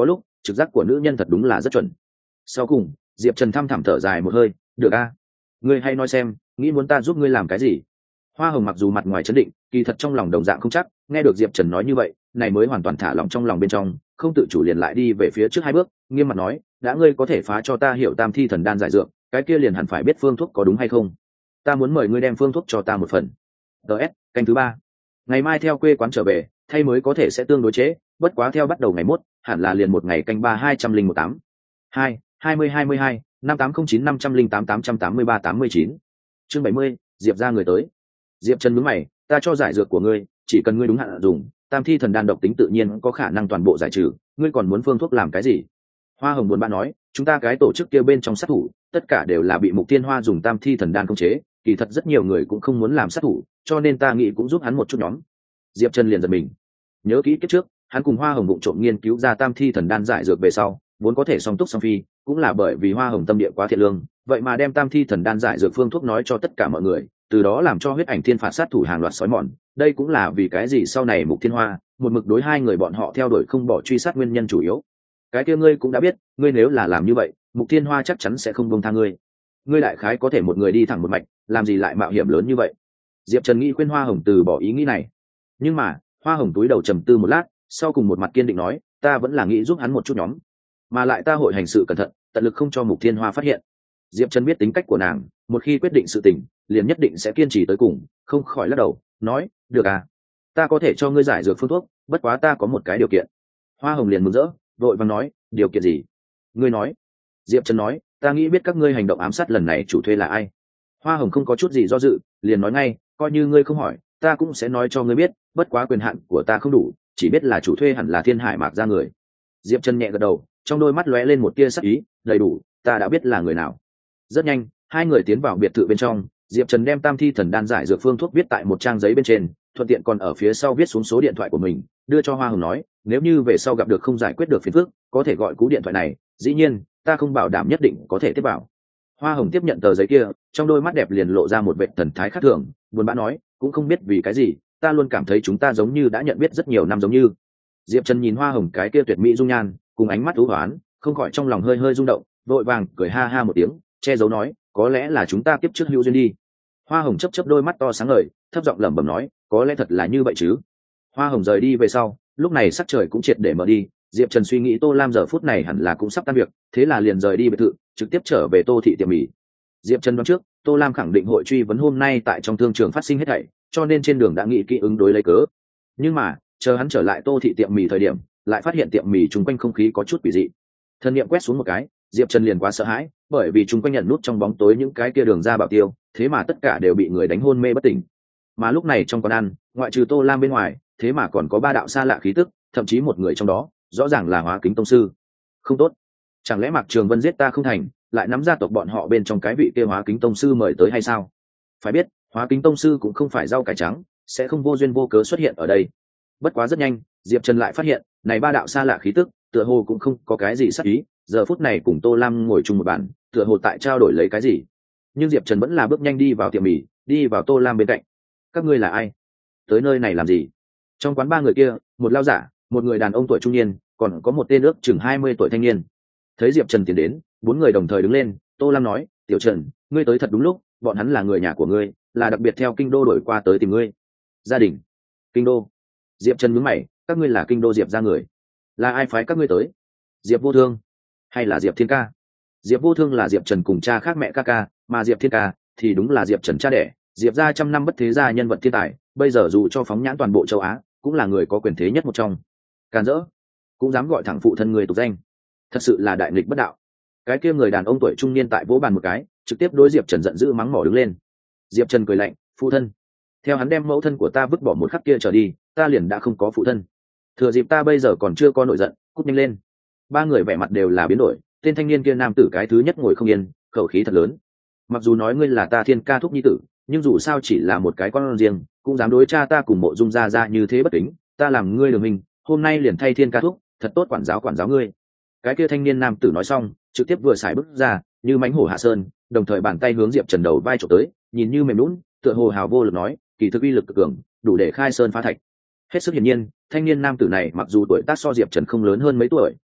trực giác của nữ nhân thật đúng là rất chuẩn. Sau cùng Diệp Trần thăm thẳm thở dài một hơi, được a, ngươi hay nói xem, nghĩ muốn ta giúp ngươi làm cái gì? Hoa Hồng mặc dù mặt ngoài chấn định, kỳ thật trong lòng đồng dạng không chắc, nghe được Diệp Trần nói như vậy, này mới hoàn toàn thả lỏng trong lòng bên trong, không tự chủ liền lại đi về phía trước 2 bước, nghiêm mặt nói, đã ngươi có thể phá cho ta hiểu Tam Thi Thần Đan giải dược, cái kia liền hẳn phải biết phương thuốc có đúng hay không. Ta muốn mời ngươi đem phương thuốc cho ta một phần. DS, canh thứ 3. Ngày mai theo quê quán trở về, thay mới có thể sẽ tương đối chế, bất quá theo bắt đầu ngày mốt, hẳn là liền một ngày canh 3 20118. 2, 2022, 5809 508 883 89. Chương 70, Diệp ra người tới. Diệp Trần nhướng mày, ta cho giải dược của ngươi, chỉ cần ngươi đúng hạn dùng, Tam Thi Thần Đan độc tính tự nhiên có khả năng toàn bộ giải trừ, ngươi còn muốn phương thuốc làm cái gì? Hoa Hồng buồn bã nói, chúng ta cái tổ chức kia bên trong sát thủ, tất cả đều là bị Mục Thiên Hoa dùng Tam Thi Thần Đan khống chế, kỳ thật rất nhiều người cũng không muốn làm sát thủ, cho nên ta nghĩ cũng giúp hắn một chút nhóm. Diệp Trần liền giật mình, nhớ kỹ kiếp trước, hắn cùng Hoa Hồng vụng trộm nghiên cứu ra Tam Thi Thần Đan giải dược về sau, vốn có thể song túc song phi, cũng là bởi vì Hoa Hồng tâm địa quá thiện lương, vậy mà đem Tam Thi Thần Đan giải dược phương thuốc nói cho tất cả mọi người, từ đó làm cho huyết ảnh thiên phạt sát thủ hàng loạt sói mòn. Đây cũng là vì cái gì sau này Mục Thiên Hoa một mực đối hai người bọn họ theo đuổi không bỏ truy sát nguyên nhân chủ yếu. Cái kia ngươi cũng đã biết, ngươi nếu là làm như vậy, Mục Thiên Hoa chắc chắn sẽ không buông tha ngươi. Ngươi đại khái có thể một người đi thẳng một mạch, làm gì lại mạo hiểm lớn như vậy? Diệp Trần nghĩ khuyên Hoa Hồng từ bỏ ý nghĩ này, nhưng mà Hoa Hồng túi đầu trầm tư một lát, sau cùng một mặt kiên định nói, ta vẫn là nghĩ giúp hắn một chút nhóm, mà lại ta hội hành sự cẩn thận, tận lực không cho Mục Thiên Hoa phát hiện. Diệp Trần biết tính cách của nàng, một khi quyết định sự tình, liền nhất định sẽ kiên trì tới cùng, không khỏi lắc đầu, nói, được à, ta có thể cho ngươi giải dược phương thuốc, bất quá ta có một cái điều kiện. Hoa Hồng liền mừng rỡ, vội vàng nói, điều kiện gì? Ngươi nói. Diệp Trần nói, ta nghĩ biết các ngươi hành động ám sát lần này chủ thuê là ai. Hoa Hồng không có chút gì do dự, liền nói ngay, coi như ngươi không hỏi, ta cũng sẽ nói cho ngươi biết, bất quá quyền hạn của ta không đủ, chỉ biết là chủ thuê hẳn là Thiên Hải Mạc ra người. Diệp Trần nhẹ gật đầu, trong đôi mắt lóe lên một tia sắc ý, đầy đủ, ta đã biết là người nào. Rất nhanh, hai người tiến vào biệt thự bên trong, Diệp Trần đem Tam Thi Thần Đan giải dược phương thuốc viết tại một trang giấy bên trên, thuận tiện còn ở phía sau viết xuống số điện thoại của mình, đưa cho Hoa Hồng nói, nếu như về sau gặp được không giải quyết được phiền phức, có thể gọi cú điện thoại này, dĩ nhiên, ta không bảo đảm nhất định có thể tiếp bảo. Hoa Hồng tiếp nhận tờ giấy kia, trong đôi mắt đẹp liền lộ ra một vẻ thần thái khác thường, buồn bã nói, cũng không biết vì cái gì, ta luôn cảm thấy chúng ta giống như đã nhận biết rất nhiều năm giống như. Diệp Trần nhìn Hoa Hồng cái kia tuyệt mỹ dung nhan, cùng ánh mắt u hoán, không khỏi trong lòng hơi hơi rung động, vội vàng cười ha ha một tiếng, che giấu nói, có lẽ là chúng ta kiếp trước hữu duyên đi. Hoa Hồng chớp chớp đôi mắt to sáng ngời, thấp giọng lẩm bẩm nói, có lẽ thật là như vậy chứ. Hoa Hồng rời đi về sau, lúc này sắc trời cũng triệt để mở đi, Diệp Trần suy nghĩ Tô Lam giờ phút này hẳn là cũng sắp tan việc, thế là liền rời đi biệt thự, trực tiếp trở về Tô thị tiệm mì. Diệp Trần đoán trước, Tô Lam khẳng định hội truy vấn hôm nay tại trong thương trường phát sinh hết thảy, cho nên trên đường đã nghĩ kỹ ứng đối lấy cớ. Nhưng mà, chờ hắn trở lại Tô thị tiệm mì thời điểm, lại phát hiện tiệm mì chung quanh không khí có chút quỷ dị. Thân niệm quét xuống một cái, Diệp Trần liền quá sợ hãi, bởi vì chung quanh nhận nút trong bóng tối những cái kia đường ra bảo tiêu, thế mà tất cả đều bị người đánh hôn mê bất tỉnh. Mà lúc này trong quán ăn, ngoại trừ Tô Lam bên ngoài, thế mà còn có 3 đạo xa lạ khí tức, thậm chí một người trong đó, rõ ràng là Hóa Kính tông sư. Không tốt, chẳng lẽ Mạc Trường Vân giết ta không thành, lại nắm gia tộc bọn họ bên trong cái vị kia Hóa Kính tông sư mời tới hay sao? Phải biết, Hóa Kính tông sư cũng không phải rau cải trắng, sẽ không vô duyên vô cớ xuất hiện ở đây. Bất quá rất nhanh, Diệp Trần lại phát hiện, này 3 đạo xa lạ khí tức, tựa hồ cũng không có cái gì sắc ý, giờ phút này cùng Tô Lam ngồi chung một bàn, tựa hồ tại trao đổi lấy cái gì. Nhưng Diệp Trần vẫn là bước nhanh đi vào tiệm mì, đi vào Tô Lam bên cạnh. Các ngươi là ai? Tới nơi này làm gì? Trong quán 3 người kia, một lao giả, một người đàn ông tuổi trung niên, còn có một tên ước chừng 20 tuổi thanh niên. Thấy Diệp Trần tiến đến, 4 người đồng thời đứng lên, Tô Lam nói, "Tiểu Trần, ngươi tới thật đúng lúc, bọn hắn là người nhà của ngươi, là đặc biệt theo kinh đô đổi qua tới tìm ngươi." Gia đình? Kinh đô? Diệp Trần nhướng mày, "Các ngươi là kinh đô Diệp gia người? Là ai phái các ngươi tới? Diệp Vô Thương hay là Diệp Thiên Ca?" Diệp Vô Thương là Diệp Trần cùng cha khác mẹ ca, mà Diệp Thiên Ca thì đúng là Diệp Trần cha đẻ, Diệp gia trăm năm bất thế gia nhân vật thiên tài, bây giờ dù cho phóng nhãn toàn bộ châu Á, cũng là người có quyền thế nhất một trong. Càn rỡ, cũng dám gọi thẳng phụ thân người tục danh, thật sự là đại nghịch bất đạo. Cái kia người đàn ông tuổi trung niên tại vỗ bàn một cái, trực tiếp đối Diệp Trần giận dữ mắng mỏ đứng lên. Diệp Trần cười lạnh, "Phụ thân? Theo hắn đem mẫu thân của ta vứt bỏ một khắc kia trở đi, ta liền đã không có phụ thân. Thừa dịp ta bây giờ còn chưa có nổi giận, cút nhanh lên." 3 người vẻ mặt đều là biến đổi, tên thanh niên kia nam tử cái thứ nhất ngồi không yên, khẩu khí thật lớn. "Mặc dù nói ngươi là ta Thiên Ca thúc nhi tử, nhưng dù sao chỉ là một cái con riêng, cũng dám đối cha ta cùng Mộ Dung gia gia như thế bất kính, ta làm ngươi đường mình, hôm nay liền thay Thiên Ca thúc, thật tốt quản giáo ngươi." Cái kia thanh niên nam tử nói xong, trực tiếp vừa xài bước ra, như mãnh hổ hạ sơn, đồng thời bàn tay hướng Diệp Trần đầu vai chụp tới, nhìn như mềm nhũn, tựa hồ hào vô lực nói, kỳ thực uy lực cực cường, đủ để khai sơn phá thạch. Hết sức hiển nhiên, thanh niên nam tử này mặc dù tuổi tác so Diệp Trần không lớn hơn mấy tuổi,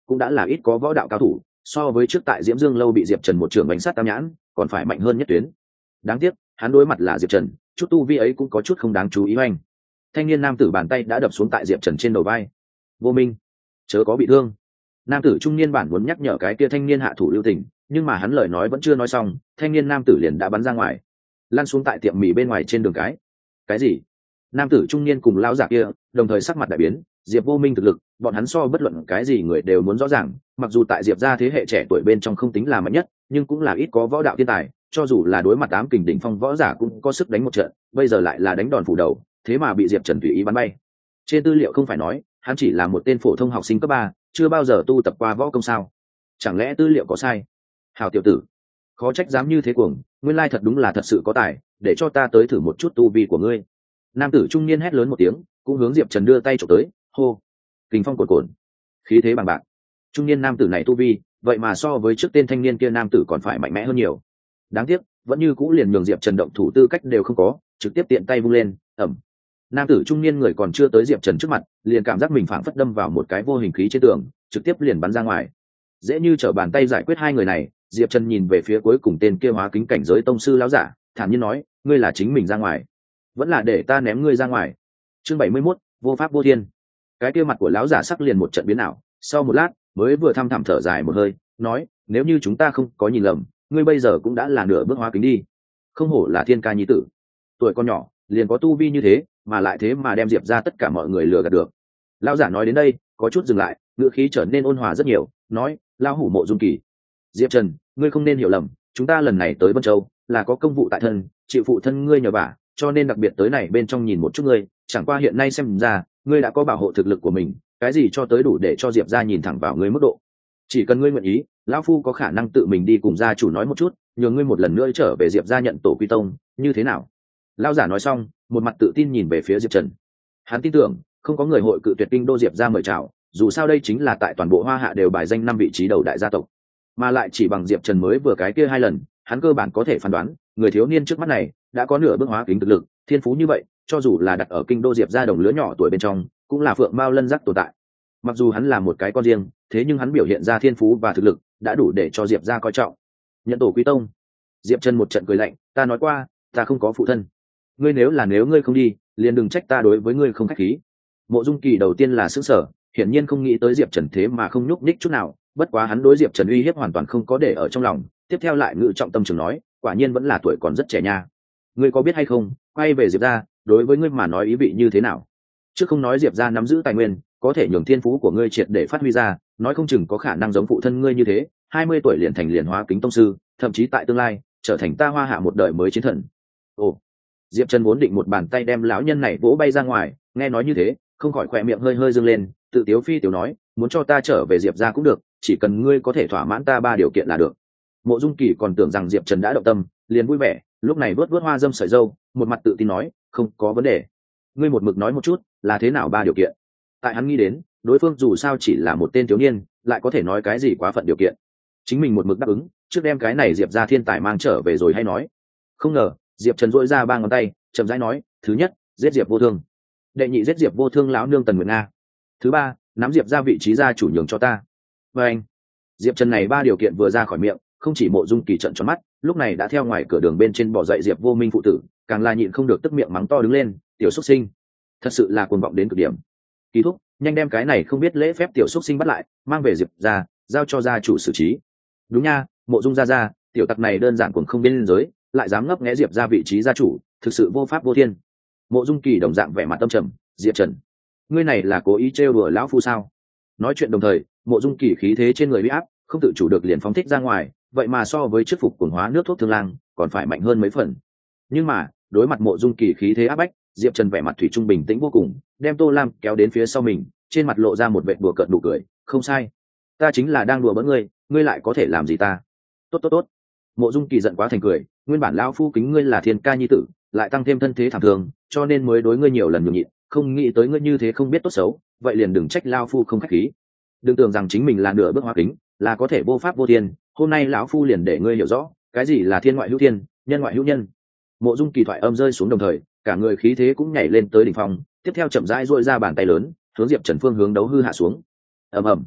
cũng đã là ít có võ đạo cao thủ, so với trước tại Diễm Dương lâu bị Diệp Trần một trường bánh sát tam nhãn còn phải mạnh hơn nhất tuyến. Đáng tiếc hắn đối mặt là Diệp Trần, chút tu vi ấy cũng có chút không đáng chú ý. Oanh, thanh niên nam tử bàn tay đã đập xuống tại Diệp Trần trên đầu vai. Vô Minh, chớ có bị thương. Nam tử trung niên bản muốn nhắc nhở cái kia thanh niên hạ thủ lưu tình, nhưng mà hắn lời nói vẫn chưa nói xong, thanh niên nam tử liền đã bắn ra ngoài, lăn xuống tại tiệm mì bên ngoài trên đường cái. Cái gì? Nam tử trung niên cùng lão giả kia đồng thời sắc mặt đại biến. Diệp Vô Minh thực lực, bọn hắn so bất luận cái gì người đều muốn rõ ràng, mặc dù tại Diệp gia thế hệ trẻ tuổi bên trong không tính là mạnh nhất, nhưng cũng là ít có võ đạo thiên tài, cho dù là đối mặt ám kình đỉnh phong võ giả cũng có sức đánh một trận, bây giờ lại là đánh đòn phủ đầu, thế mà bị Diệp Trần tùy ý bắn bay. Trên tư liệu không phải nói, hắn chỉ là một tên phổ thông học sinh cấp 3, chưa bao giờ tu tập qua võ công sao? Chẳng lẽ tư liệu có sai? Hào tiểu tử, khó trách dám như thế cuồng, nguyên lai thật đúng là thật sự có tài, để cho ta tới thử một chút tu vi của ngươi. Nam tử trung niên hét lớn một tiếng, cũng hướng Diệp Trần đưa tay chụp tới. Hô, kình phong cuồn cuộn, khí thế bằng bạc. Trung niên nam tử này tu vi, vậy mà so với trước tên thanh niên kia nam tử còn phải mạnh mẽ hơn nhiều. Đáng tiếc, vẫn như cũ liền nhường Diệp Trần động thủ tư cách đều không có, trực tiếp tiện tay vung lên, ầm. Nam tử trung niên người còn chưa tới Diệp Trần trước mặt, liền cảm giác mình phảng phất đâm vào một cái vô hình khí trên tường, trực tiếp liền bắn ra ngoài. Dễ như trở bàn tay giải quyết hai người này. Diệp Trần nhìn về phía cuối cùng tên kia hóa kính cảnh giới tông sư lão giả, thản nhiên nói, ngươi là chính mình ra ngoài, vẫn là để ta ném ngươi ra ngoài? Chương 71, vô pháp vô thiên. Cái kia mặt của lão giả sắc liền một trận biến ảo, sau một lát mới vừa thăm thẳm thở dài một hơi, nói, nếu như chúng ta không có nhìn lầm, ngươi bây giờ cũng đã là nửa bước hóa kính đi. Không hổ là thiên ca nhi tử, tuổi con nhỏ liền có tu vi như thế, mà lại thế mà đem Diệp ra tất cả mọi người lừa gạt được. Lão giả nói đến đây có chút dừng lại, ngữ khí trở nên ôn hòa rất nhiều, nói, lão hủ Mộ Dung Kỳ. Diệp Trần, ngươi không nên hiểu lầm, chúng ta lần này tới Vân Châu là có công vụ tại thân, chịu phụ thân ngươi nhờ vả, cho nên đặc biệt tới này bên trong nhìn một chút ngươi, chẳng qua hiện nay xem ra ngươi đã có bảo hộ thực lực của mình, cái gì cho tới đủ để cho Diệp gia nhìn thẳng vào ngươi mức độ. Chỉ cần ngươi nguyện ý, lão phu có khả năng tự mình đi cùng gia chủ nói một chút, nhờ ngươi một lần nữa trở về Diệp gia nhận tổ quy tông, như thế nào? Lão giả nói xong, một mặt tự tin nhìn về phía Diệp Trần. Hắn tin tưởng không có người hội cự tuyệt kinh đô Diệp gia mời chào, dù sao đây chính là tại toàn bộ Hoa Hạ đều bài danh 5 vị trí đầu đại gia tộc, mà lại chỉ bằng Diệp Trần mới vừa cái kia 2 lần, hắn cơ bản có thể phán đoán, người thiếu niên trước mắt này đã có nửa bước hóa kính thực lực, thiên phú như vậy, cho dù là đặt ở kinh đô Diệp gia đồng lứa nhỏ tuổi bên trong, cũng là phượng mao lân giác tồn tại. Mặc dù hắn là một cái con riêng, thế nhưng hắn biểu hiện ra thiên phú và thực lực đã đủ để cho Diệp gia coi trọng. Nhận tổ quy tông. Diệp Trần một trận cười lạnh, ta nói qua, ta không có phụ thân. Ngươi nếu ngươi không đi, liền đừng trách ta đối với ngươi không khách khí. Mộ Dung Kỳ đầu tiên là sửng sở, hiển nhiên không nghĩ tới Diệp Trần thế mà không nhúc nhích chút nào, bất quá hắn đối Diệp Trần uy hiếp hoàn toàn không có để ở trong lòng, tiếp theo lại ngự trọng tâm trường nói, quả nhiên vẫn là tuổi còn rất trẻ nha. Ngươi có biết hay không, quay về Diệp gia, đối với ngươi mà nói ý vị như thế nào? Chứ không nói Diệp gia nắm giữ tài nguyên, có thể nhường thiên phú của ngươi triệt để phát huy ra, nói không chừng có khả năng giống phụ thân ngươi như thế, 20 tuổi liền thành liền hóa kính tông sư, thậm chí tại tương lai trở thành ta Hoa Hạ một đời mới chiến thần. Ồ. Diệp Trần vốn định một bàn tay đem lão nhân này vỗ bay ra ngoài, nghe nói như thế, không khỏi khỏe miệng hơi hơi dương lên, tự tiếu phi tiểu nói, muốn cho ta trở về Diệp gia cũng được, chỉ cần ngươi có thể thỏa mãn ta 3 điều kiện là được. Mộ Dung Kỳ còn tưởng rằng Diệp Trần đã động tâm, liền vui vẻ, lúc này vớt hoa dâm sợi râu, một mặt tự tin nói, không có vấn đề. Ngươi một mực nói một chút, là thế nào 3 điều kiện? Tại hắn nghĩ đến, đối phương dù sao chỉ là một tên thiếu niên, lại có thể nói cái gì quá phận điều kiện. Chính mình một mực đáp ứng, trước đem cái này Diệp gia thiên tài mang trở về rồi hay nói. Không ngờ, Diệp Trần duỗi ra 3 ngón tay, chậm rãi nói, thứ nhất, giết Diệp Vô Thương. Đệ nhị, giết Diệp Vô Thương lão nương Tần Nguyệt Nga. Thứ 3, nắm Diệp gia vị trí gia chủ nhường cho ta. Và anh, Diệp Trần này 3 điều kiện vừa ra khỏi miệng, không chỉ Mộ Dung Kỳ trợn tròn mắt, lúc này đã theo ngoài cửa đường bên trên bỏ dậy Diệp Vô Minh phụ tử, càng là nhịn không được tức miệng mắng to đứng lên, tiểu xuất sinh, thật sự là cuồng vọng đến cực điểm. Kỳ thúc, nhanh đem cái này không biết lễ phép tiểu xuất sinh bắt lại, mang về Diệp gia, giao cho gia chủ xử trí. Đúng nha, Mộ Dung gia, tiểu tặc này đơn giản cuồng không biên giới, lại dám ngấp nghé Diệp gia vị trí gia chủ, thực sự vô pháp vô thiên. Mộ Dung Kỳ đồng dạng vẻ mặt tâm trầm, Diệp Trần, ngươi này là cố ý trêu đùa lão phu sao? Nói chuyện đồng thời, Mộ Dung Kỳ khí thế trên người uy áp không tự chủ được liền phóng thích ra ngoài, vậy mà so với chức phục cuồng hóa nước thuốc thương lang còn phải mạnh hơn mấy phần. Nhưng mà đối mặt Mộ Dung Kỳ khí thế áp bách, Diệp Trần vẻ mặt thủy chung bình tĩnh vô cùng, đem Tô Lam kéo đến phía sau mình, trên mặt lộ ra một vệt đùa cợt nụ cười, không sai, ta chính là đang đùa bỡn ngươi, ngươi lại có thể làm gì ta? Tốt tốt tốt. Mộ Dung Kỳ giận quá thành cười, nguyên bản lão phu kính ngươi là thiên ca nhi tử, lại tăng thêm thân thế thảm thương, cho nên mới đối ngươi nhiều lần nhường nhịn, không nghĩ tới ngươi như thế không biết tốt xấu, vậy liền đừng trách lão phu không khách khí. Đừng tưởng rằng chính mình là nửa bước hóa kính, là có thể vô pháp vô thiên, hôm nay lão phu liền để ngươi hiểu rõ, cái gì là thiên ngoại hữu thiên, nhân ngoại hữu nhân. Mộ Dung Kỳ thoại âm rơi xuống đồng thời, cả người khí thế cũng nhảy lên tới đỉnh phong, tiếp theo chậm rãi duỗi ra bàn tay lớn, hướng Diệp Trần phương hướng đấu hư hạ xuống. Ầm ầm.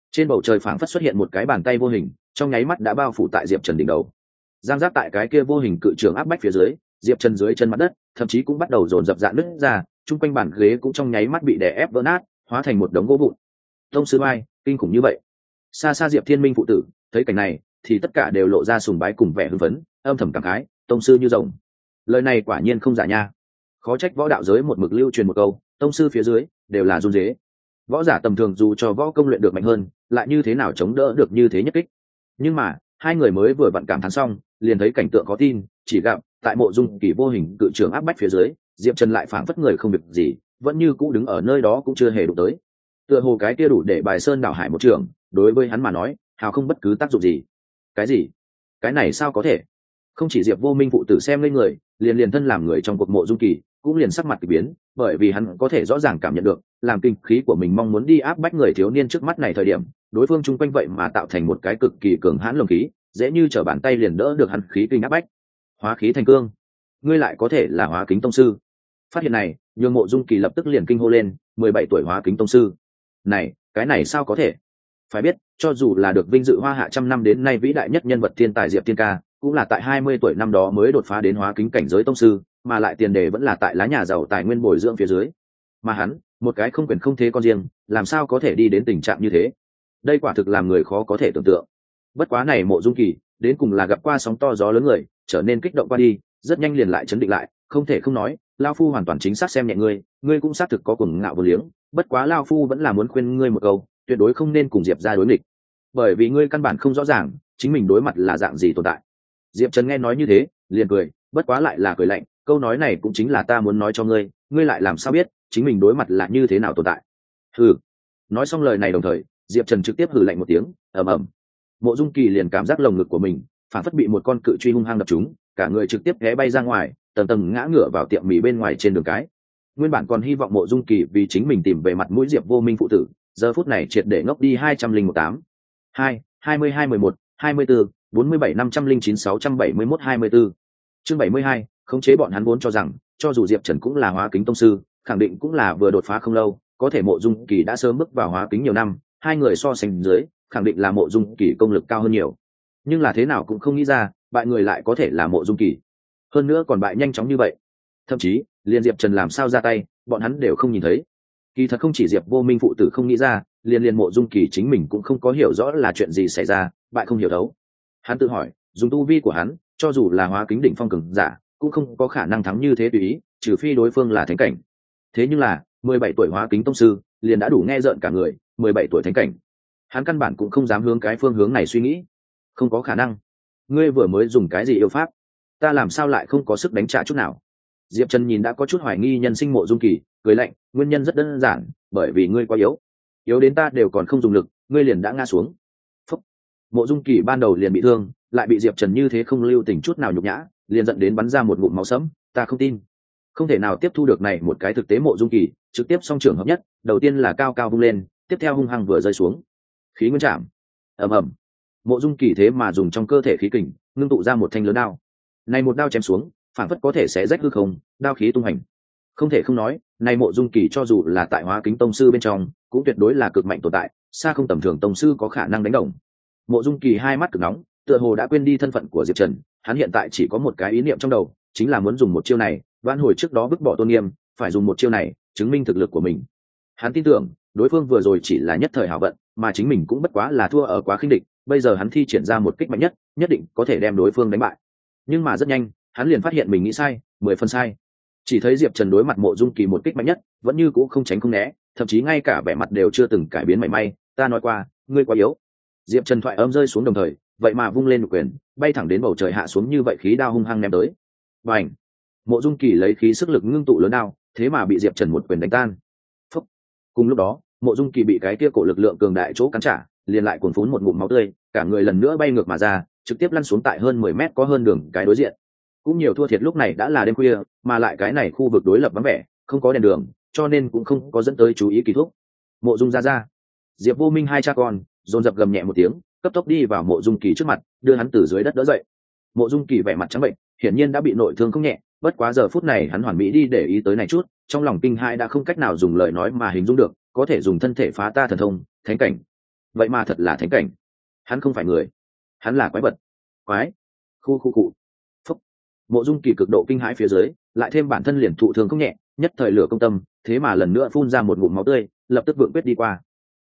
Trên bầu trời phảng phất xuất hiện một cái bàn tay vô hình, trong nháy mắt đã bao phủ tại Diệp Trần đỉnh đầu. Giang giáp tại cái kia vô hình cự trường áp bách phía dưới, Diệp Trần dưới chân mặt đất thậm chí cũng bắt đầu dồn dập dạn nứt ra, chung quanh bàn ghế cũng trong nháy mắt bị đè ép vỡ nát, hóa thành một đống gỗ vụn. Tông sư Mai, kinh khủng như vậy. Xa xa Diệp Thiên Minh phụ tử thấy cảnh này thì tất cả đều lộ ra sùng bái cùng vẻ hưng phấn, âm thầm cảm khái, tông sư như rồng. Lời này quả nhiên không giả nha. Khó trách võ đạo giới một mực lưu truyền một câu, tông sư phía dưới đều là run rế. Võ giả tầm thường dù cho võ công luyện được mạnh hơn, lại như thế nào chống đỡ được như thế nhất kích. Nhưng mà hai người mới vừa vặn cảm thán xong, liền thấy cảnh tượng khó tin, chỉ gặp tại Mộ Dung Kỳ vô hình cự trường áp bách phía dưới, Diệp Trần lại phảng phất người không việc gì, vẫn như cũ đứng ở nơi đó cũng chưa hề đụng tới. Tựa hồ cái kia đủ để bài sơn đảo hải một trường, đối với hắn mà nói, hào không bất cứ tác dụng gì. Cái gì? Cái này sao có thể? Không chỉ Diệp Vô Minh phụ tử xem lên người, liền thân làm người trong cuộc Mộ Dung Kỳ cũng liền sắc mặt kỳ biến, bởi vì hắn có thể rõ ràng cảm nhận được, làm kinh khí của mình mong muốn đi áp bách người thiếu niên trước mắt này thời điểm, đối phương chung quanh vậy mà tạo thành một cái cực kỳ cường hãn lồng khí, dễ như trở bàn tay liền đỡ được hắn khí kinh áp bách. Hóa khí thành cương, ngươi lại có thể là hóa kính tông sư. Phát hiện này nhường Mộ Dung Kỳ lập tức liền kinh hô lên, 17 tuổi hóa kính tông sư. Này, cái này sao có thể? Phải biết, cho dù là được vinh dự Hoa Hạ trăm năm đến nay vĩ đại nhất nhân vật thiên tài Diệp Thiên Ca, cũng là tại 20 tuổi năm đó mới đột phá đến hóa kính cảnh giới tông sư, mà lại tiền đề vẫn là tại lá nhà giàu tài nguyên bồi dưỡng phía dưới. Mà hắn, một cái không quyền không thế con riêng, làm sao có thể đi đến tình trạng như thế? Đây quả thực làm người khó có thể tưởng tượng. Bất quá này Mộ Dung Kỳ, đến cùng là gặp qua sóng to gió lớn người, trở nên kích động qua đi, rất nhanh liền lại chấn định lại, không thể không nói, lão phu hoàn toàn chính xác xem nhẹ ngươi, ngươi cũng xác thực có cuồng ngạo vô liếng, bất quá lão phu vẫn là muốn khuyên ngươi một câu, tuyệt đối không nên cùng Diệp gia đối nghịch, bởi vì ngươi căn bản không rõ ràng chính mình đối mặt là dạng gì tồn tại. Diệp Trần nghe nói như thế, liền cười, bất quá lại là cười lạnh, câu nói này cũng chính là ta muốn nói cho ngươi, ngươi lại làm sao biết chính mình đối mặt là như thế nào tồn tại? Hừ. Nói xong lời này đồng thời, Diệp Trần trực tiếp hừ lạnh một tiếng, ầm ầm. Mộ Dung Kỳ liền cảm giác lồng ngực của mình phản phất bị một con cự truy hung hăng đập trúng, cả người trực tiếp ghé bay ra ngoài, tầng tầng ngã ngửa vào tiệm mì bên ngoài trên đường cái. Nguyên bản còn hy vọng Mộ Dung Kỳ vì chính mình tìm về mặt mũi Diệp Vô Minh phụ tử, giờ phút này triệt để ngốc đi 201 2, 22 11, 24, 47 509 671 24. Chương 72, khống chế bọn hắn vốn cho rằng, cho dù Diệp Trần cũng là hóa kính tông sư, khẳng định cũng là vừa đột phá không lâu, có thể Mộ Dung Kỳ đã sớm bước vào hóa kính nhiều năm, hai người so sánh dưới, khẳng định là Mộ Dung Kỳ công lực cao hơn nhiều. Nhưng là thế nào cũng không nghĩ ra, bại người lại có thể là Mộ Dung Kỳ. Hơn nữa còn bại nhanh chóng như vậy. Thậm chí, liền Diệp Trần làm sao ra tay, bọn hắn đều không nhìn thấy. Kỳ thật không chỉ Diệp Vô Minh phụ tử không nghĩ ra, liền Mộ Dung Kỳ chính mình cũng không có hiểu rõ là chuyện gì xảy ra, bại không hiểu đấu. Hắn tự hỏi, dùng tu vi của hắn, cho dù là hóa kính đỉnh phong cường giả, cũng không có khả năng thắng như thế tùy ý, trừ phi đối phương là thánh cảnh. Thế nhưng là, 17 tuổi hóa kính tông sư, liền đã đủ nghe rợn cả người, 17 tuổi thánh cảnh. Hắn căn bản cũng không dám hướng cái phương hướng này suy nghĩ. Không có khả năng. Ngươi vừa mới dùng cái gì yêu pháp? Ta làm sao lại không có sức đánh trả chút nào? Diệp Trần nhìn đã có chút hoài nghi nhân sinh Mộ Dung Kỳ, cười lạnh, nguyên nhân rất đơn giản, bởi vì ngươi quá yếu. Yếu đến ta đều còn không dùng lực, ngươi liền đã ngã xuống. Phúc. Mộ Dung Kỳ ban đầu liền bị thương, lại bị Diệp Trần như thế không lưu tình chút nào nhục nhã, liền giận đến bắn ra một ngụm máu sẫm, ta không tin. Không thể nào tiếp thu được này một cái thực tế Mộ Dung Kỳ, trực tiếp song trường hợp nhất, đầu tiên là cao cao vung lên, tiếp theo hung hăng vừa rơi xuống. Khí nguyên chạm. Ầm ầm. Mộ Dung Kỳ thế mà dùng trong cơ thể khí kình, ngưng tụ ra một thanh lớn đao. Này một đao chém xuống, phản phất có thể xé rách hư không, đao khí tung hành. Không thể không nói, này Mộ Dung Kỳ cho dù là tại hóa kính tông sư bên trong, cũng tuyệt đối là cực mạnh tồn tại, xa không tầm thường tông sư có khả năng đánh đồng. Mộ Dung Kỳ hai mắt cực nóng, tựa hồ đã quên đi thân phận của Diệp Trần, hắn hiện tại chỉ có một cái ý niệm trong đầu, chính là muốn dùng một chiêu này, vãn hồi trước đó vứt bỏ tôn nghiêm, phải dùng một chiêu này chứng minh thực lực của mình. Hắn tin tưởng, đối phương vừa rồi chỉ là nhất thời hảo vận, mà chính mình cũng bất quá là thua ở quá khinh địch, bây giờ hắn thi triển ra một kích mạnh nhất, nhất định có thể đem đối phương đánh bại. Nhưng mà rất nhanh, hắn liền phát hiện mình nghĩ sai, 10 phần sai. Chỉ thấy Diệp Trần đối mặt Mộ Dung Kỳ một kích mạnh nhất, vẫn như cũ không tránh không né, thậm chí ngay cả vẻ mặt đều chưa từng cải biến mảy may, ta nói qua, ngươi quá yếu. Diệp Trần thoại âm rơi xuống đồng thời, vậy mà vung lên một quyền, bay thẳng đến bầu trời hạ xuống như vậy khí đao hung hăng ném tới. Bành! Mộ Dung Kỳ lấy khí sức lực ngưng tụ lớn đao, thế mà bị Diệp Trần một quyền đánh tan. Phúc! Cùng lúc đó, Mộ Dung Kỳ bị cái kia cổ lực lượng cường đại chỗ cắn trả, liền lại cuồn phún một ngụm máu tươi, cả người lần nữa bay ngược mà ra, trực tiếp lăn xuống tại hơn 10 mét có hơn đường cái đối diện. Cũng nhiều thua thiệt lúc này đã là đêm khuya, mà lại cái này khu vực đối lập vắng vẻ, không có đèn đường, cho nên cũng không có dẫn tới chú ý kỳ thúc. Mộ Dung ra. Diệp Vô Minh hai cha con dồn dập gầm nhẹ một tiếng, cấp tốc đi vào Mộ Dung Kỳ trước mặt, đưa hắn từ dưới đất đỡ dậy. Mộ Dung Kỳ vẻ mặt trắng bệnh, hiển nhiên đã bị nội thương không nhẹ, bất quá giờ phút này hắn hoàn mỹ đi để ý tới này chút, trong lòng kinh hãi đã không cách nào dùng lời nói mà hình dung được, có thể dùng thân thể phá ta thần thông, thánh cảnh. vậy mà thật là thánh cảnh. Hắn không phải người, hắn là quái vật. Quái. Khu cụ. Phúc. Mộ Dung Kỳ cực độ kinh hãi phía dưới, lại thêm bản thân liền thụ thương không nhẹ, nhất thời lửa công tâm, thế mà lần nữa phun ra một ngụm máu tươi, lập tức vượng quyết đi qua.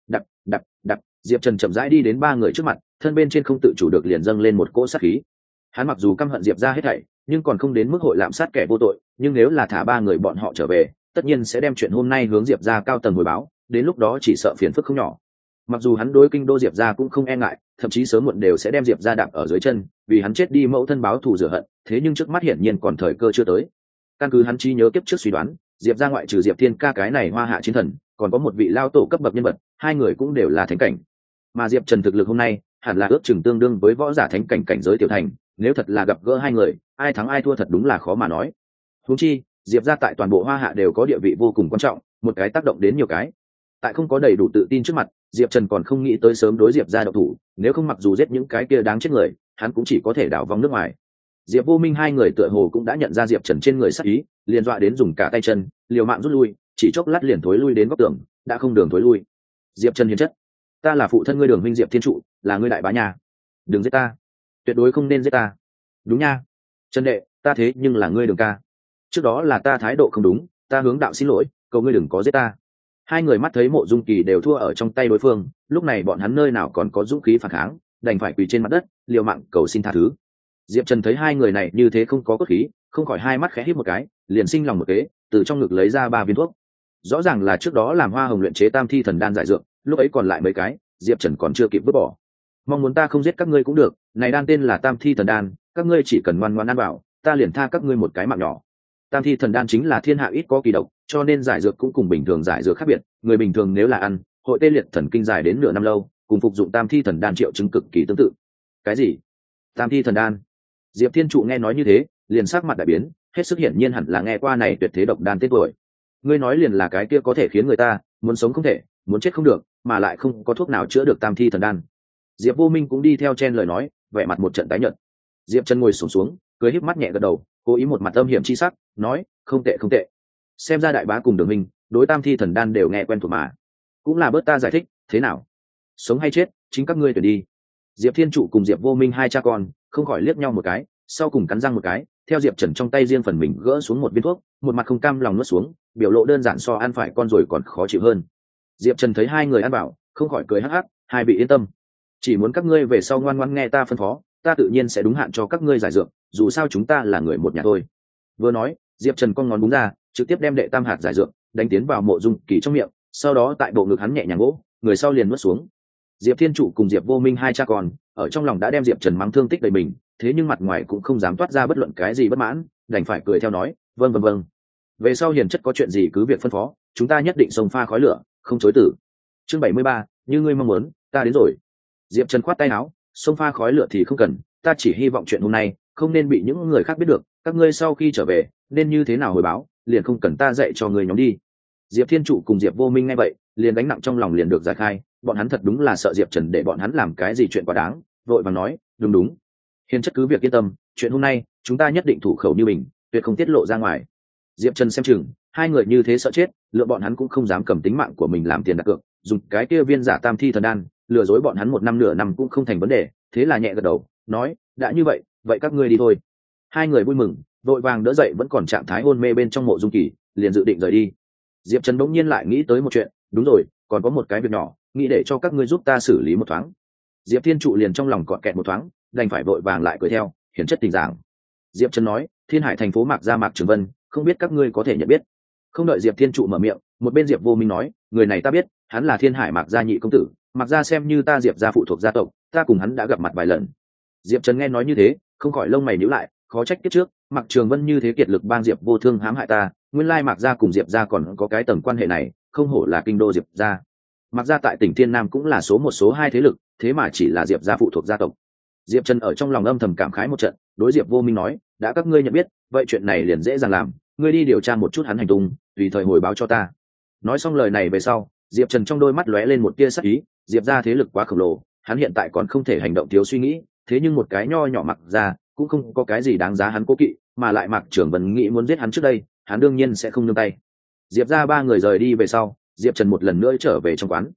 Đập. Diệp Trần chậm rãi đi đến ba người trước mặt, thân bên trên không tự chủ được liền dâng lên một cỗ sát khí. Hắn mặc dù căm hận Diệp ra hết thảy, nhưng còn không đến mức hội lạm sát kẻ vô tội, nhưng nếu là thả ba người bọn họ trở về, tất nhiên sẽ đem chuyện hôm nay hướng Diệp ra cao tầng hồi báo, đến lúc đó chỉ sợ phiền phức không nhỏ. Mặc dù hắn đối kinh đô Diệp ra cũng không e ngại, thậm chí sớm muộn đều sẽ đem Diệp ra đạp ở dưới chân, vì hắn chết đi mẫu thân báo thù rửa hận, thế nhưng trước mắt hiển nhiên còn thời cơ chưa tới. Căn cứ hắn trí nhớ kiếp trước suy đoán, Diệp ra ngoại trừ Diệp Thiên Ca cái này hoa hạ chiến thần, còn có một vị lao tổ cấp bậc nhân vật, hai người cũng đều là thánh cảnh. Mà Diệp Trần thực lực hôm nay, hẳn là ước chừng tương đương với võ giả thánh cảnh cảnh giới tiểu thành, nếu thật là gặp gỡ hai người, ai thắng ai thua thật đúng là khó mà nói. Huống chi, Diệp ra tại toàn bộ hoa hạ đều có địa vị vô cùng quan trọng, một cái tác động đến nhiều cái. Tại không có đầy đủ tự tin trước mặt, Diệp Trần còn không nghĩ tới sớm đối Diệp ra độc thủ, nếu không mặc dù giết những cái kia đáng chết người, hắn cũng chỉ có thể đảo vòng nước ngoài. Diệp Vô Minh hai người tựa hồ cũng đã nhận ra Diệp Trần trên người sát ý, liền dọa đến dùng cả tay chân, liều mạng rút lui, chỉ chốc lát liền thối lui đến góc tường, đã không đường thối lui. Diệp Trần hiền chất, ta là phụ thân ngươi Đường huynh Diệp Thiên Trụ, là ngươi đại bá nhà, đừng giết ta, tuyệt đối không nên giết ta. Đúng nha, Trần đệ, ta thế nhưng là ngươi Đường ca, trước đó là ta thái độ không đúng, ta hướng đạo xin lỗi, cầu ngươi đừng có giết ta. Hai người mắt thấy Mộ Dung Kỳ đều thua ở trong tay đối phương, lúc này bọn hắn nơi nào còn có dũng khí phản kháng, đành phải quỳ trên mặt đất, liều mạng cầu xin tha thứ. Diệp Trần thấy hai người này như thế không có cốt khí, không khỏi hai mắt khẽ híp một cái, liền sinh lòng một kế, từ trong ngực lấy ra 3 viên thuốc. Rõ ràng là trước đó làm Hoa Hồng luyện chế Tam Thi Thần Đan giải dược, lúc ấy còn lại mấy cái, Diệp Trần còn chưa kịp vứt bỏ. Mong muốn ta không giết các ngươi cũng được, này đan tên là Tam Thi Thần Đan, các ngươi chỉ cần ngoan ngoãn ăn vào, ta liền tha các ngươi một cái mạng nhỏ. Tam Thi Thần Đan chính là thiên hạ ít có kỳ độc, cho nên giải dược cũng cùng bình thường giải dược khác biệt, người bình thường nếu là ăn, hội tê liệt thần kinh dài đến nửa năm lâu, cùng phục dụng Tam Thi Thần Đan triệu chứng cực kỳ tương tự. Cái gì? Tam Thi Thần Đan? Diệp Thiên Trụ nghe nói như thế, liền sắc mặt đại biến, hết sức hiển nhiên hẳn là nghe qua này tuyệt thế độc đan tên tuổi. Ngươi nói liền là cái kia có thể khiến người ta muốn sống không thể, muốn chết không được, mà lại không có thuốc nào chữa được Tam Thi Thần Đan. Diệp Vô Minh cũng đi theo chen lời nói, vẻ mặt một trận tái nhợt. Diệp Trần ngồi xổm xuống, cười híp mắt nhẹ gật đầu, cố ý một mặt âm hiểm chi sắc, nói, không tệ không tệ. Xem ra đại bá cùng Đường minh, đối Tam Thi Thần Đan đều nghe quen thuộc mà. Cũng là bớt ta giải thích, thế nào? Sống hay chết, chính các ngươi tuyển đi. Diệp Thiên Trụ cùng Diệp Vô Minh hai cha con, không khỏi liếc nhau một cái, sau cùng cắn răng một cái, theo Diệp Trần trong tay riêng phần mình gỡ xuống một viên thuốc, một mặt không cam lòng nuốt xuống, biểu lộ đơn giản so ăn phải con rồi còn khó chịu hơn. Diệp Trần thấy hai người ăn bảo, không khỏi cười hắc hắc, hai vị yên tâm, chỉ muốn các ngươi về sau ngoan ngoãn nghe ta phân phó, ta tự nhiên sẽ đúng hạn cho các ngươi giải dược, dù sao chúng ta là người một nhà thôi. Vừa nói, Diệp Trần con ngón đúng ra, trực tiếp đem đệ tam hạt giải dược đánh tiến vào Mộ Dung Kỳ trong miệng, sau đó tại bộ ngực hắn nhẹ nhàng gỗ, người sau liền nuốt xuống. Diệp Thiên Trụ cùng Diệp Vô Minh hai cha con, ở trong lòng đã đem Diệp Trần mắng thương tích đầy mình, thế nhưng mặt ngoài cũng không dám toát ra bất luận cái gì bất mãn, đành phải cười theo nói, vâng. Về sau hiền chất có chuyện gì cứ việc phân phó, chúng ta nhất định xông pha khói lửa, không chối từ. Chương 73, như ngươi mong muốn, ta đến rồi. Diệp Trần khoát tay áo, xông pha khói lửa thì không cần, ta chỉ hy vọng chuyện hôm nay không nên bị những người khác biết được, các ngươi sau khi trở về nên như thế nào hồi báo, liền không cần ta dạy cho người nhóm đi. Diệp Thiên Trụ cùng Diệp Vô Minh nghe vậy, liền gánh nặng trong lòng liền được giải khai, bọn hắn thật đúng là sợ Diệp Trần để bọn hắn làm cái gì chuyện quá đáng, vội vàng nói, đúng. Hiền chất cứ việc yên tâm, chuyện hôm nay chúng ta nhất định thủ khẩu như mình, tuyệt không tiết lộ ra ngoài. Diệp Trần xem chừng, hai người như thế sợ chết, lựa bọn hắn cũng không dám cầm tính mạng của mình làm tiền đặt cược, dùng cái kia viên giả Tam Thi Thần Đan lừa dối bọn hắn 1 năm nửa năm cũng không thành vấn đề, thế là nhẹ gật đầu, nói, đã như vậy, vậy các ngươi đi thôi. Hai người vui mừng, vội vàng đỡ dậy vẫn còn trạng thái hôn mê bên trong Mộ Dung Kỳ, liền dự định rời đi. Diệp Trần bỗng nhiên lại nghĩ tới một chuyện, đúng rồi, còn có một cái việc nhỏ, nghĩ để cho các ngươi giúp ta xử lý một thoáng. Diệp Thiên Trụ liền trong lòng cọt kẹt một thoáng, đành phải vội vàng lại cười theo, hiển chất tình giảng. Diệp Trần nói, Thiên Hải thành phố Mạc Gia Mạc Trường Vân, không biết các ngươi có thể nhận biết. Không đợi Diệp Thiên Trụ mở miệng, một bên Diệp Vô Minh nói, người này ta biết, hắn là Thiên Hải Mạc Gia nhị công tử, Mạc Gia xem như ta Diệp gia phụ thuộc gia tộc, ta cùng hắn đã gặp mặt vài lần. Diệp Trần nghe nói như thế, không khỏi lông mày nhíu lại, khó trách kiếp trước Mạc Trường Vân như thế kiệt lực bang Diệp Vô Thương hãm hại ta, nguyên lai Mạc Gia cùng Diệp gia còn có cái tầng quan hệ này, không hổ là kinh đô Diệp gia. Mạc Gia tại tỉnh Thiên Nam cũng là số 1 số 2 thế lực, thế mà chỉ là Diệp gia phụ thuộc gia tộc. Diệp Trần ở trong lòng âm thầm cảm khái một trận, đối Diệp Vô Minh nói, đã các ngươi nhận biết, vậy chuyện này liền dễ dàng làm, ngươi đi điều tra một chút hắn hành tung, tùy thời hồi báo cho ta. Nói xong lời này về sau, Diệp Trần trong đôi mắt lóe lên một tia sắc ý, Diệp gia thế lực quá khổng lồ, hắn hiện tại còn không thể hành động thiếu suy nghĩ, thế nhưng một cái nho nhỏ Mạc Gia cũng không có cái gì đáng giá hắn cố kỵ, mà lại Mạc Trường Vân nghĩ muốn giết hắn trước đây, hắn đương nhiên sẽ không nương tay. Diệp gia 3 người rời đi về sau, Diệp Trần một lần nữa trở về trong quán.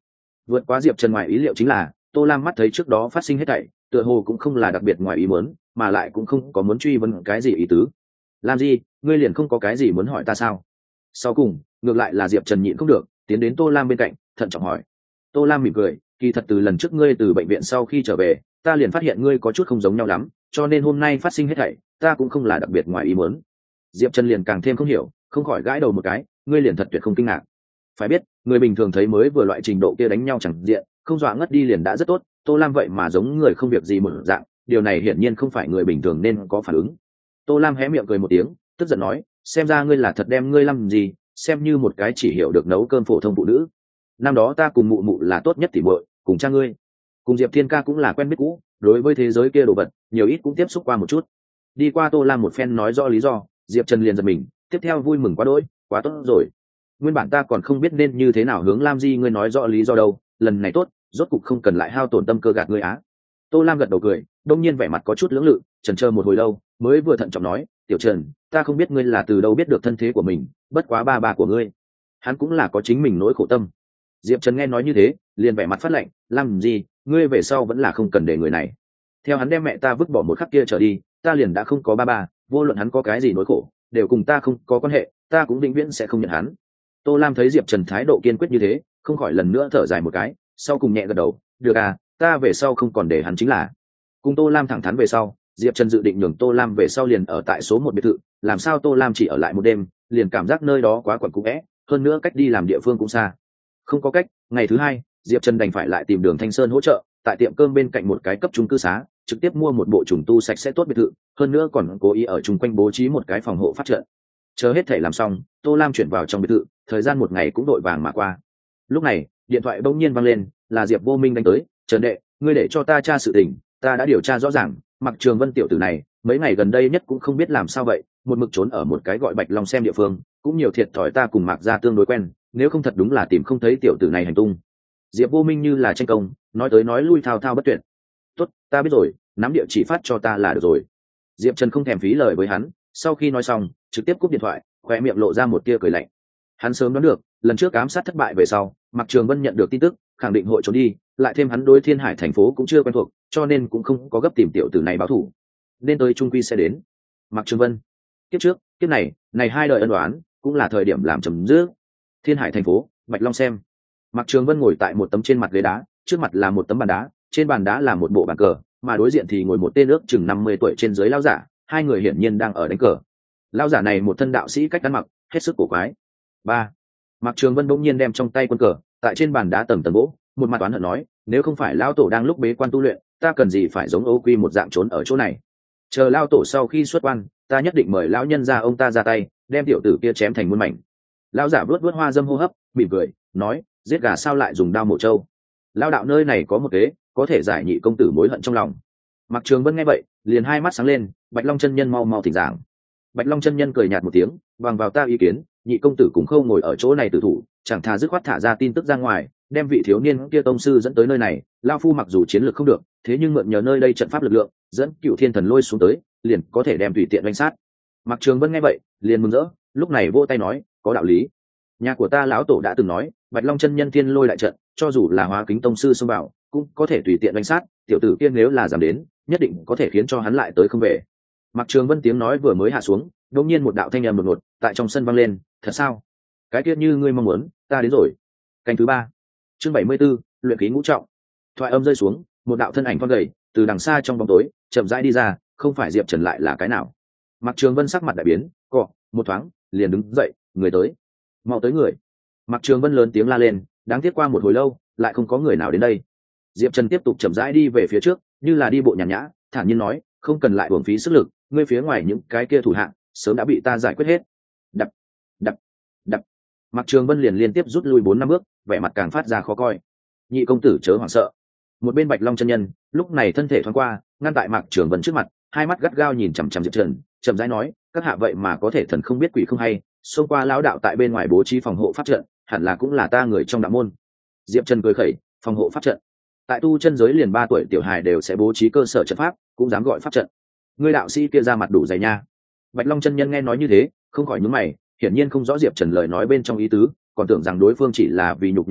Vượt quá diệp trần ngoài ý liệu chính là tô lam mắt thấy trước đó phát sinh hết thảy tựa hồ cũng không là đặc biệt ngoài ý muốn mà lại cũng không có muốn truy vấn cái gì ý tứ. Làm gì ngươi liền không có cái gì muốn hỏi ta sao? Sau cùng ngược lại là diệp trần nhịn không được tiến đến tô lam bên cạnh thận trọng hỏi. Tô lam mỉm cười, kỳ thật từ lần trước ngươi từ bệnh viện sau khi trở về ta liền phát hiện ngươi có chút không giống nhau lắm, cho nên hôm nay phát sinh hết thảy ta cũng không là đặc biệt ngoài ý muốn. Diệp trần liền càng thêm không hiểu, không khỏi gãi đầu một cái, ngươi liền thật tuyệt không kinh ngạc. Phải biết người bình thường thấy mới vừa loại trình độ kia đánh nhau chẳng diện không dọa ngất đi liền đã rất tốt, tô lam vậy mà giống người không việc gì một dạng, điều này hiển nhiên không phải người bình thường nên có phản ứng. Tô lam hé miệng cười một tiếng tức giận nói, xem ra ngươi là thật đem ngươi làm gì xem như một cái chỉ hiểu được nấu cơm phổ thông phụ nữ. Năm đó ta cùng mụ mụ là tốt nhất tỉ muội, cùng cha ngươi cùng diệp thiên ca cũng là quen biết cũ, đối với thế giới kia đồ vật nhiều ít cũng tiếp xúc qua một chút. Đi qua tô lam một phen nói rõ lý do, diệp trần liền giật mình, tiếp theo vui mừng quá đỗi, quá tốt rồi. Nguyên bản ta còn không biết nên như thế nào hướng lam di ngươi nói rõ lý do đâu, lần này tốt, rốt cục không cần lại hao tổn tâm cơ gạt ngươi á. Tô lam gật đầu cười, đông nhiên vẻ mặt có chút lưỡng lự, chần chờ một hồi lâu mới vừa thận trọng nói, tiểu trần ta không biết ngươi là từ đâu biết được thân thế của mình, bất quá ba bà của ngươi hắn cũng là có chính mình nỗi khổ tâm. Diệp trần nghe nói như thế liền vẻ mặt phát lạnh, làm gì ngươi về sau vẫn là không cần để người này. Theo hắn đem mẹ ta vứt bỏ một khắc kia trở đi ta liền đã không có ba bà, vô luận hắn có cái gì nỗi khổ đều cùng ta không có quan hệ, ta cũng vĩnh viễn sẽ không nhận hắn. Tô lam thấy diệp trần thái độ kiên quyết như thế không khỏi lần nữa thở dài một cái, sau cùng nhẹ gật đầu, được à, ta về sau không còn để hắn chính là. Cùng tô lam thẳng thắn về sau, diệp trần dự định nhường tô lam về sau liền ở tại số 1 biệt thự, làm sao tô lam chỉ ở lại một đêm liền cảm giác nơi đó quá quẩn cũ vẽ, hơn nữa cách đi làm địa phương cũng xa. Không có cách, ngày thứ hai diệp trần đành phải lại tìm đường thanh sơn hỗ trợ, tại tiệm cơm bên cạnh một cái cấp trung cư xá trực tiếp mua một bộ trùng tu sạch sẽ tốt biệt thự, hơn nữa còn cố ý ở chung quanh bố trí một cái phòng hộ phát trận. Chờ hết thể làm xong, tô lam chuyển vào trong biệt thự, thời gian một ngày cũng đội vàng mà qua. Lúc này điện thoại bỗng nhiên vang lên, là diệp vô minh đánh tới. Trần đệ, ngươi để cho ta tra sự tình, ta đã điều tra rõ ràng, Mặc Trường Vân tiểu tử này mấy ngày gần đây nhất cũng không biết làm sao vậy, một mực trốn ở một cái gọi Bạch Long xem địa phương, cũng nhiều thiệt thòi ta cùng Mạc gia tương đối quen, nếu không thật đúng là tìm không thấy tiểu tử này hành tung. Diệp vô minh như là tranh công, nói tới nói lui thao thao bất tuyệt. Tốt, ta biết rồi, nắm địa chỉ phát cho ta là được rồi. Diệp Trần không thèm phí lời với hắn, sau khi nói xong trực tiếp cúp điện thoại, khoe miệng lộ ra một tia cười lạnh. Hắn sớm đoán được lần trước ám sát thất bại về sau Mạc Trường Vân nhận được tin tức khẳng định hội trốn đi, lại thêm hắn đối Thiên Hải thành phố cũng chưa quen thuộc, cho nên cũng không có gấp tìm tiểu tử này báo thù, nên tới trung quy sẽ đến. Mạc Trường Vân kiếp trước kiếp này hai đời ân đoán cũng là thời điểm làm chấm dứt. Thiên Hải thành phố, Bạch Long xem. Mạc Trường Vân ngồi tại một tấm trên mặt ghế đá, trước mặt là một tấm bàn đá, trên bàn đá là một bộ bàn cờ, mà đối diện thì ngồi một tên ước chừng 50 tuổi trên dưới lão giả, hai người hiển nhiên đang ở đánh cờ. Lão giả này một thân đạo sĩ cách ăn mặc hết sức cổ quái. Ba. Mạc Trường Vân bỗng nhiên đem trong tay quân cờ tại trên bàn đá tầng tầng gỗ, một mặt oán hận nói, nếu không phải lão tổ đang lúc bế quan tu luyện, ta cần gì phải giống Âu Quy một dạng trốn ở chỗ này. Chờ lão tổ sau khi xuất quan, ta nhất định mời lão nhân gia ông ta ra tay, đem tiểu tử kia chém thành muôn mảnh. Lão giả vuốt vuốt hoa dâm hô hấp, mỉm cười, nói, giết gà sao lại dùng đao mổ trâu. Lão đạo nơi này có một kế, có thể giải nhị công tử mối hận trong lòng. Mạc Trường Vân nghe vậy, liền hai mắt sáng lên, Bạch Long chân nhân mau mau thỉnh giảng. Bạch Long chân nhân cười nhạt một tiếng, bằng vào ta ý kiến, nhị công tử cũng không ngồi ở chỗ này tử thủ, chẳng thà dứt khoát thả ra tin tức ra ngoài, đem vị thiếu niên kia tông sư dẫn tới nơi này. Lao phu mặc dù chiến lược không được, thế nhưng mượn nhờ nơi đây trận pháp lực lượng, dẫn Cựu Thiên Thần Lôi xuống tới, liền có thể đem tùy tiện đánh sát. Mạc Trường Vân nghe vậy, liền mừng rỡ, lúc này vỗ tay nói, có đạo lý. Nhà của ta lão tổ đã từng nói, Bạch Long chân nhân thiên lôi đại trận, cho dù là Hóa Kính tông sư xông vào, cũng có thể tùy tiện đánh sát. Tiểu tử kia nếu là dám đến, nhất định có thể khiến cho hắn lại tới không về. Mạc Trường Vân tiếng nói vừa mới hạ xuống, đột nhiên một đạo thanh âm đột ngột tại trong sân vang lên, thật sao? Cái kia như ngươi mong muốn, ta đến rồi. Canh thứ 3, chương 74, luyện khí ngũ trọng. Thoại âm rơi xuống, một đạo thân ảnh thon gầy từ đằng xa trong bóng tối chậm rãi đi ra, không phải Diệp Trần lại là cái nào? Mạc Trường Vân sắc mặt đại biến, cọ một thoáng liền đứng dậy, người tới, mau tới người. Mạc Trường Vân lớn tiếng la lên, đáng tiếc qua một hồi lâu lại không có người nào đến đây. Diệp Trần tiếp tục chậm rãi đi về phía trước, như là đi bộ nhàn nhã, thản nhiên nói, không cần lại uổng phí sức lực, ngươi phía ngoài những cái kia thủ hạng sớm đã bị ta giải quyết hết. Đập đập đập. Mạc Trường Vân liền liên tiếp rút lui 4-5 bước, vẻ mặt càng phát ra khó coi. Nhị công tử chớ hoảng sợ. Một bên Bạch Long chân nhân lúc này thân thể thoáng qua, ngăn tại Mạc Trường Vân trước mặt, hai mắt gắt gao nhìn chằm chằm Diệp Trần, chậm rãi nói, các hạ vậy mà có thể thần không biết quỷ không hay, xông qua lão đạo tại bên ngoài bố trí phòng hộ pháp trận, hẳn là cũng là ta người trong đạo môn. Diệp Trần cười khẩy, phòng hộ pháp trận? Tại tu chân giới liền 3 tuổi tiểu hài đều sẽ bố trí cơ sở trận pháp, cũng dám gọi pháp trận? Ngươi đạo sĩ kia ra mặt đủ dày nha. Bạch Long chân nhân nghe nói như thế, không khỏi nhướng mày, hiển nhiên không rõ Diệp Trần lời nói bên trong ý tứ, còn tưởng rằng đối phương chỉ là vì nhục nhã hắn,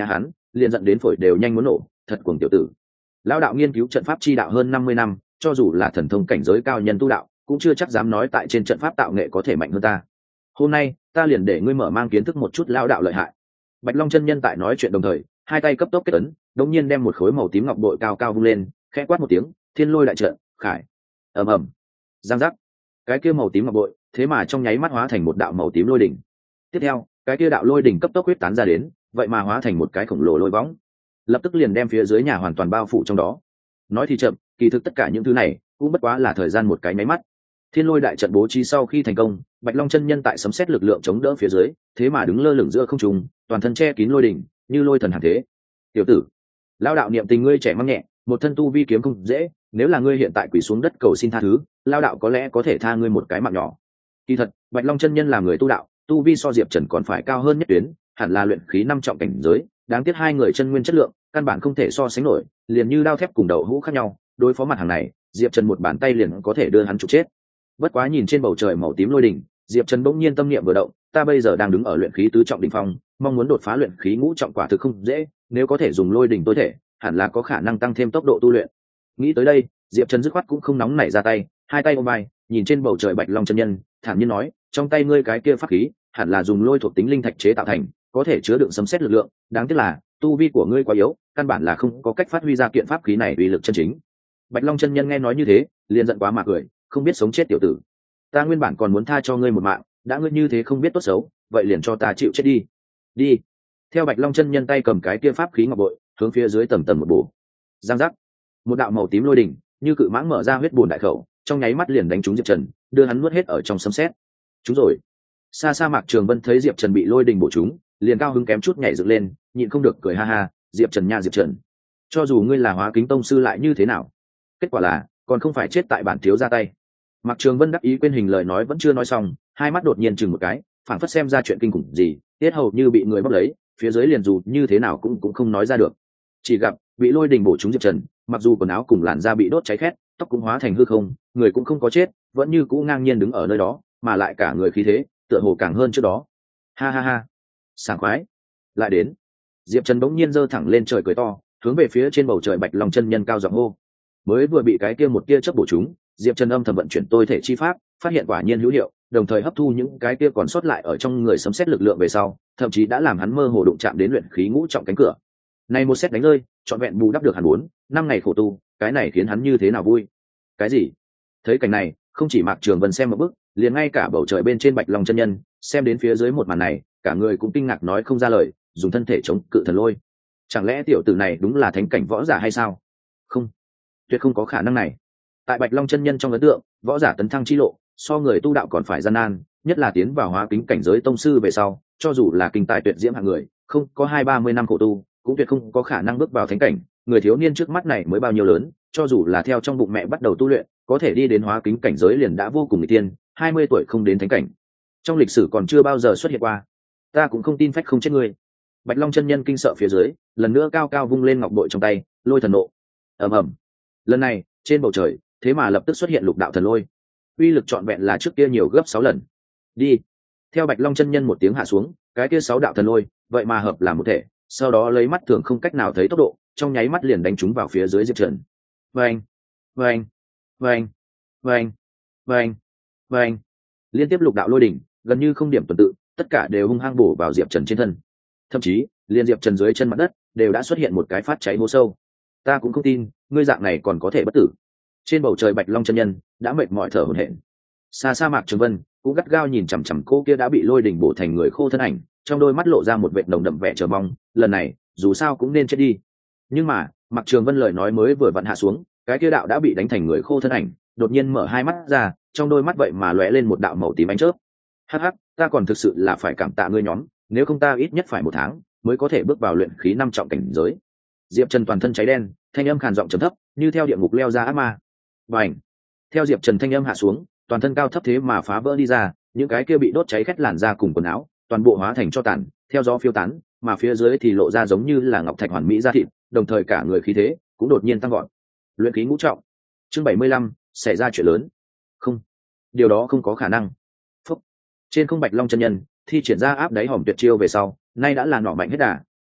liền dẫn đến phổi đều nhanh muốn nổ, thật cuồng tiểu tử. Lão đạo nghiên cứu trận pháp chi đạo hơn 50 năm, cho dù là thần thông cảnh giới cao nhân tu đạo, cũng chưa chắc dám nói tại trên trận pháp tạo nghệ có thể mạnh hơn ta. Hôm nay, ta liền để ngươi mở mang kiến thức một chút lão đạo lợi hại. Bạch Long chân nhân tại nói chuyện đồng thời, hai tay cấp tốc kết ấn, đống nhiên đem một khối màu tím ngọc bội cao cao vung lên, khẽ quát một tiếng, thiên lôi đại trận, khải. Ầm ầm. Giang giác. Cái kia màu tím ngọc bội, thế mà trong nháy mắt hóa thành một đạo màu tím lôi đỉnh. Tiếp theo, cái kia đạo lôi đỉnh cấp tốc huyết tán ra đến, vậy mà hóa thành một cái khổng lồ lôi võng, lập tức liền đem phía dưới nhà hoàn toàn bao phủ trong đó. Nói thì chậm, kỳ thực tất cả những thứ này cũng bất quá là thời gian một cái nháy mắt. Thiên lôi đại trận bố trí sau khi thành công, Bạch Long chân nhân tại sấm sét lực lượng chống đỡ phía dưới, thế mà đứng lơ lửng giữa không trung, toàn thân che kín lôi đỉnh, như lôi thần hàng thế. Tiểu tử, lão đạo niệm tình ngươi trẻ măng nhẹ, một thân tu vi kiếm không dễ, nếu là ngươi hiện tại quỳ xuống đất cầu xin tha thứ, lão đạo có lẽ có thể tha ngươi một cái mạng nhỏ. Kỳ thật, Bạch Long chân nhân là người tu đạo, tu vi so Diệp Trần còn phải cao hơn nhất tuyến, hẳn là luyện khí 5 trọng cảnh giới, đáng tiếc hai người chân nguyên chất lượng, căn bản không thể so sánh nổi, liền như đao thép cùng đậu hũ khác nhau, đối phó mặt hàng này, Diệp Trần một bàn tay liền có thể đưa hắn trục chết. Bất quá nhìn trên bầu trời màu tím lôi đỉnh, Diệp Trần bỗng nhiên tâm niệm vừa động, ta bây giờ đang đứng ở luyện khí tứ trọng đỉnh phong, mong muốn đột phá luyện khí ngũ trọng quả thực không dễ, nếu có thể dùng lôi đỉnh tối thể, hẳn là có khả năng tăng thêm tốc độ tu luyện. Nghĩ tới đây, Diệp Trần dứt khoát cũng không nóng nảy ra tay, hai tay ôm vai, nhìn trên bầu trời Bạch Long chân nhân, thản nhiên nói, trong tay ngươi cái kia pháp khí, hẳn là dùng lôi thuộc tính linh thạch chế tạo thành, có thể chứa đựng sấm sét lực lượng, đáng tiếc là tu vi của ngươi quá yếu, căn bản là không có cách phát huy ra kiện pháp khí này uy lực chân chính. Bạch Long chân nhân nghe nói như thế, liền giận quá mà cười, không biết sống chết tiểu tử, ta nguyên bản còn muốn tha cho ngươi một mạng, đã ngươi như thế không biết tốt xấu, vậy liền cho ta chịu chết đi. Đi. Theo Bạch Long chân nhân tay cầm cái kia pháp khí ngọc bội, hướng phía dưới tầng tầng một bổ. Giang giác. Một đạo màu tím lôi đỉnh, như cự mãng mở ra huyết bùn đại khẩu, trong nháy mắt liền đánh trúng Diệp Trần, đưa hắn nuốt hết ở trong sấm sét. Chúng rồi. Xa xa Mạc Trường Vân thấy Diệp Trần bị lôi đỉnh bổ trúng, liền cao hứng kém chút nhảy dựng lên, nhịn không được cười ha ha, Diệp Trần nha Diệp Trần, cho dù ngươi là Hóa Kính tông sư lại như thế nào, kết quả là còn không phải chết tại bản thiếu ra tay. Mạc Trường Vân đắc ý quên hình lời nói vẫn chưa nói xong, hai mắt đột nhiên chừng một cái, phảng phất xem ra chuyện kinh khủng gì, tiết hầu như bị người bóp lấy, phía dưới liền dù như thế nào cũng không nói ra được. Chỉ gặp bị lôi đỉnh bổ trúng Diệp Trần, mặc dù quần áo cùng làn da bị đốt cháy khét, tóc cũng hóa thành hư không, người cũng không có chết, vẫn như cũ ngang nhiên đứng ở nơi đó, mà lại cả người khí thế tựa hồ càng hơn trước đó. Ha ha ha, sảng khoái. Lại đến. Diệp Trần bỗng nhiên giơ thẳng lên trời cười to, hướng về phía trên bầu trời Bạch Long chân nhân cao giọng hô. Mới vừa bị cái kia một tia chớp bổ trúng, Diệp Trần âm thầm vận chuyển tôi thể chi pháp, phát hiện quả nhiên hữu hiệu, đồng thời hấp thu những cái kia còn sót lại ở trong người sấm sét lực lượng về sau, thậm chí đã làm hắn mơ hồ đụng chạm đến luyện khí ngũ trọng cánh cửa. Này một sét đánh rơi, trọn vẹn bù đắp được hắn 4-5 ngày khổ tu, cái này khiến hắn như thế nào vui. Cái gì? Thấy cảnh này, không chỉ Mạc Trường Vân xem một bức, liền ngay cả bầu trời bên trên Bạch Long chân nhân, xem đến phía dưới một màn này, cả người cũng kinh ngạc nói không ra lời, dùng thân thể chống cự thần lôi. Chẳng lẽ tiểu tử này đúng là thánh cảnh võ giả hay sao? Không, tuyệt không có khả năng này. Tại Bạch Long chân nhân trong ấn tượng, võ giả tấn thăng chi lộ, so người tu đạo còn phải gian nan, nhất là tiến vào Hóa Kính cảnh giới tông sư về sau, cho dù là kinh tài tuyệt diễm hạng người, không có 20-30 năm khổ tu, cũng tuyệt không có khả năng bước vào thánh cảnh. Người thiếu niên trước mắt này mới bao nhiêu lớn, cho dù là theo trong bụng mẹ bắt đầu tu luyện, có thể đi đến Hóa Kính cảnh giới liền đã vô cùng nghịch tiên, 20 tuổi không đến thánh cảnh. Trong lịch sử còn chưa bao giờ xuất hiện qua. Ta cũng không tin phách không chết ngươi. Bạch Long chân nhân kinh sợ phía dưới, lần nữa cao cao vung lên ngọc bội trong tay, lôi thần nộ. Ầm ầm. Lần này, trên bầu trời, thế mà lập tức xuất hiện lục đạo thần lôi. Uy lực trọn vẹn là trước kia nhiều gấp 6 lần. Đi. Theo Bạch Long chân nhân một tiếng hạ xuống, cái kia 6 đạo thần lôi, vậy mà hợp làm một thể, sau đó lấy mắt thường không cách nào thấy tốc độ, trong nháy mắt liền đánh trúng vào phía dưới Diệp Trần. Vâng, vâng, vâng, vâng, vâng, vâng. Liên tiếp lục đạo lôi đỉnh, gần như không điểm tuần tự, tất cả đều hung hăng bổ vào Diệp Trần trên thân. Thậm chí, liên Diệp Trần dưới chân mặt đất đều đã xuất hiện một cái phát cháy hố sâu. Ta cũng không tin, ngươi dạng này còn có thể bất tử. Trên bầu trời Bạch Long chân nhân đã mệt mỏi thở hổn hển. Xa xa Mạc Trường Vân cũng gắt gao nhìn chằm chằm cô kia đã bị lôi đỉnh bổ thành người khô thân ảnh, trong đôi mắt lộ ra một vệt nồng đậm vẻ chờ mong, lần này, dù sao cũng nên chết đi. Nhưng mà, Mạc Trường Vân lời nói mới vừa vặn hạ xuống, cái kia đạo đã bị đánh thành người khô thân ảnh, đột nhiên mở hai mắt ra, trong đôi mắt vậy mà lóe lên một đạo màu tím ánh chớp. Hắc hắc, ta còn thực sự là phải cảm tạ ngươi nhóm, nếu không ta ít nhất phải 1 tháng mới có thể bước vào luyện khí 5 trọng cảnh giới. Diệp Trần toàn thân cháy đen, thanh âm khàn giọng trầm thấp, như theo địa ngục leo ra ác ma. Bành! Theo Diệp Trần thanh âm hạ xuống, toàn thân cao thấp thế mà phá vỡ đi ra, những cái kia bị đốt cháy khét làn da cùng quần áo, toàn bộ hóa thành tro tàn, theo gió phiêu tán, mà phía dưới thì lộ ra giống như là ngọc thạch hoàn mỹ da thịt, đồng thời cả người khí thế cũng đột nhiên tăng vọt. Luyện khí ngũ trọng. Chương 75, xảy ra chuyện lớn. Không, điều đó không có khả năng. Phúc. Trên không Bạch Long chân nhân thi triển ra áp đáy hòm tuyệt chiêu về sau, nay đã là nỏ mạnh hết đà,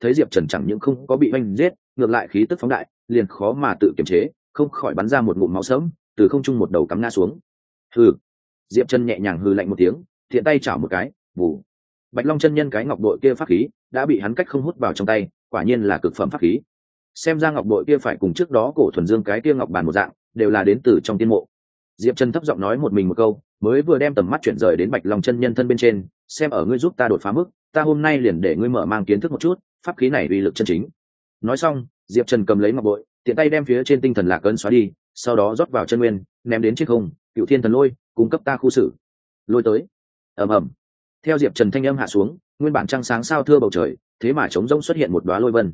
thấy diệp trần chẳng những không có bị oanh giết, ngược lại khí tức phóng đại, liền khó mà tự kiềm chế, không khỏi bắn ra một ngụm máu sớm, từ không trung một đầu cắm ngã xuống. Hừ. Diệp Trần nhẹ nhàng hừ lạnh một tiếng, thiện tay chảo một cái, vụ. Bạch Long chân nhân cái ngọc bội kia pháp khí đã bị hắn cách không hút vào trong tay, quả nhiên là cực phẩm pháp khí. Xem ra ngọc bội kia phải cùng trước đó cổ thuần dương cái kia ngọc bàn một dạng, đều là đến từ trong tiên mộ. Diệp Trần thấp giọng nói một mình một câu, mới vừa đem tầm mắt chuyển rời đến Bạch Long chân nhân thân bên trên, xem ở ngươi giúp ta đột phá mức, ta hôm nay liền để ngươi mở mang kiến thức một chút, pháp khí này uy lực chân chính. Nói xong, Diệp Trần cầm lấy ngọc bội, tiện tay đem phía trên tinh thần lạc ấn xóa đi, sau đó rót vào chân nguyên, ném đến trên không, Cựu Thiên Thần Lôi, cung cấp ta khu xử. Lôi tới. Ầm ầm. Theo Diệp Trần thanh âm hạ xuống, nguyên bản trăng sáng sao thưa bầu trời, thế mà trống rỗng xuất hiện một đóa lôi vân.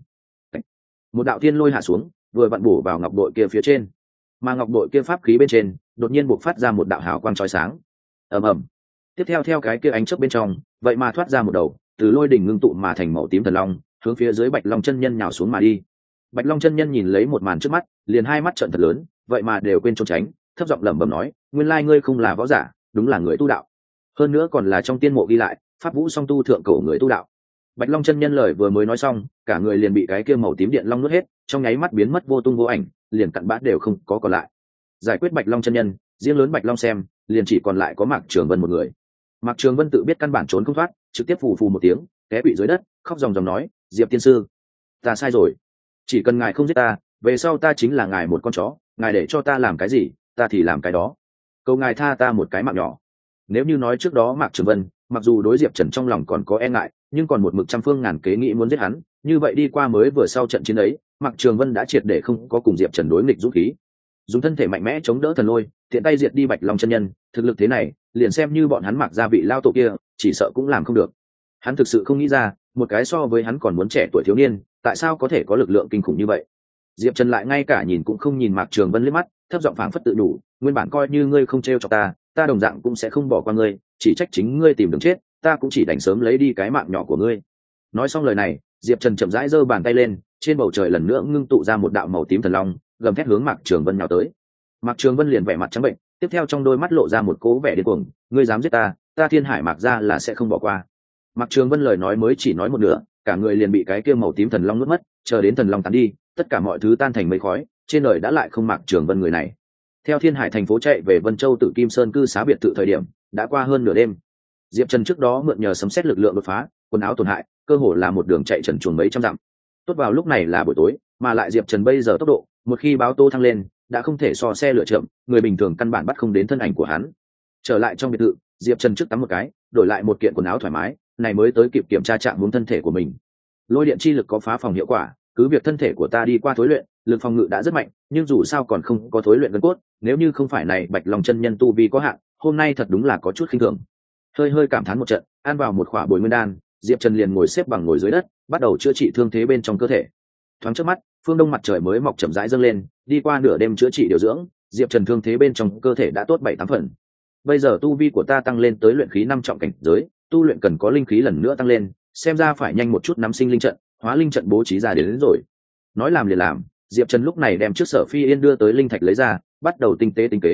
Một đạo thiên lôi hạ xuống, vừa vặn bổ vào ngọc bội kia phía trên. Mà ngọc bội kia pháp khí bên trên, đột nhiên bộc phát ra một đạo hào quang chói sáng. Ầm ầm. Tiếp theo cái kia ánh chớp bên trong, vậy mà thoát ra một đầu, từ lôi đỉnh ngưng tụ mà thành màu tím thần long, hướng phía dưới Bạch Long chân nhân nhào xuống mà đi. Bạch Long chân nhân nhìn lấy một màn trước mắt, liền hai mắt trợn thật lớn, vậy mà đều quên trốn tránh, thấp giọng lẩm bẩm nói, nguyên lai ngươi không là võ giả, đúng là người tu đạo. Hơn nữa còn là trong tiên mộ ghi lại, pháp vũ song tu thượng cổ người tu đạo. Bạch Long chân nhân lời vừa mới nói xong, cả người liền bị cái kia màu tím điện long nuốt hết, trong nháy mắt biến mất vô tung vô ảnh, liền cặn bã đều không có còn lại. Giải quyết Bạch Long chân nhân, riêng lớn Bạch Long xem, liền chỉ còn lại có Mạc Trường Vân một người. Mạc Trường Vân tự biết căn bản trốn không thoát, trực tiếp phù phù một tiếng, té quỵ dưới đất, khóc ròng ròng nói, Diệp tiên sư, ta sai rồi, chỉ cần ngài không giết ta, về sau ta chính là ngài một con chó, ngài để cho ta làm cái gì, ta thì làm cái đó, cầu ngài tha ta một cái mạng nhỏ. Nếu như nói trước đó Mạc Trường Vân mặc dù đối Diệp Trần trong lòng còn có e ngại, nhưng còn một mực trăm phương ngàn kế nghĩ muốn giết hắn, như vậy đi qua mới vừa sau trận chiến ấy, Mạc Trường Vân đã triệt để không có cùng Diệp Trần đối nghịch dũng khí, dùng thân thể mạnh mẽ chống đỡ thần lôi, tiện tay diệt đi Bạch Long chân nhân, thực lực thế này, liền xem như bọn hắn Mạc gia vị lao tổ kia, chỉ sợ cũng làm không được. Hắn thực sự không nghĩ ra, một cái so với hắn còn muốn trẻ tuổi thiếu niên, tại sao có thể có lực lượng kinh khủng như vậy. Diệp Trần lại ngay cả nhìn cũng không nhìn Mạc Trường Vân liếc mắt, thấp giọng phảng phất tự đủ, nguyên bản coi như ngươi không trêu cho ta, ta đồng dạng cũng sẽ không bỏ qua ngươi, chỉ trách chính ngươi tìm đường chết, ta cũng chỉ đành sớm lấy đi cái mạng nhỏ của ngươi. Nói xong lời này, Diệp Trần chậm rãi giơ bàn tay lên, trên bầu trời lần nữa ngưng tụ ra một đạo màu tím thần long, gầm thét hướng Mạc Trường Vân nhào tới. Mạc Trường Vân liền vẻ mặt trắng bệnh, tiếp theo trong đôi mắt lộ ra một cố vẻ điên cuồng, ngươi dám giết ta, ta Thiên Hải Mạc gia là sẽ không bỏ qua. Mạc Trường Vân lời nói mới chỉ nói một nửa, cả người liền bị cái kia màu tím thần long nuốt mất, chờ đến thần long tán đi, tất cả mọi thứ tan thành mây khói, trên đời đã lại không Mạc Trường Vân người này. Theo Thiên Hải thành phố chạy về Vân Châu Tử Kim Sơn cư xá biệt thự thời điểm, đã qua hơn nửa đêm. Diệp Trần trước đó mượn nhờ sấm sét lực lượng đột phá, quần áo tổn hại, cơ hồ là một đường chạy trần truồng mấy trăm dặm. Tốt vào lúc này là buổi tối, mà lại Diệp Trần bây giờ tốc độ, một khi báo tô thăng lên, đã không thể so xe lửa chậm, người bình thường căn bản bắt không đến thân ảnh của hắn. Trở lại trong biệt thự, Diệp Trần trước tắm một cái, đổi lại một kiện quần áo thoải mái, này mới tới kịp kiểm tra trạng huống thân thể của mình. Lôi điện chi lực có phá phòng hiệu quả, cứ việc thân thể của ta đi qua thối luyện, lực phòng ngự đã rất mạnh, nhưng dù sao còn không có thối luyện gân cốt, nếu như không phải này Bạch Long chân nhân tu vi có hạn, hôm nay thật đúng là có chút khinh thường. Hơi cảm thán một trận, ăn vào một khỏa bồi nguyên đan, Diệp Trần liền ngồi xếp bằng ngồi dưới đất, bắt đầu chữa trị thương thế bên trong cơ thể. Thoáng trước mắt, phương đông mặt trời mới mọc chậm rãi dâng lên, đi qua nửa đêm chữa trị điều dưỡng, Diệp Trần thương thế bên trong cơ thể đã tốt 7-8 phần. Bây giờ tu vi của ta tăng lên tới luyện khí 5 trọng cảnh giới, tu luyện cần có linh khí lần nữa tăng lên, xem ra phải nhanh một chút nắm sinh linh trận, hóa linh trận bố trí ra đến rồi. Nói làm liền làm, Diệp Trần lúc này đem trước Sở Phi Yên đưa tới linh thạch lấy ra, bắt đầu tinh tế tính kế.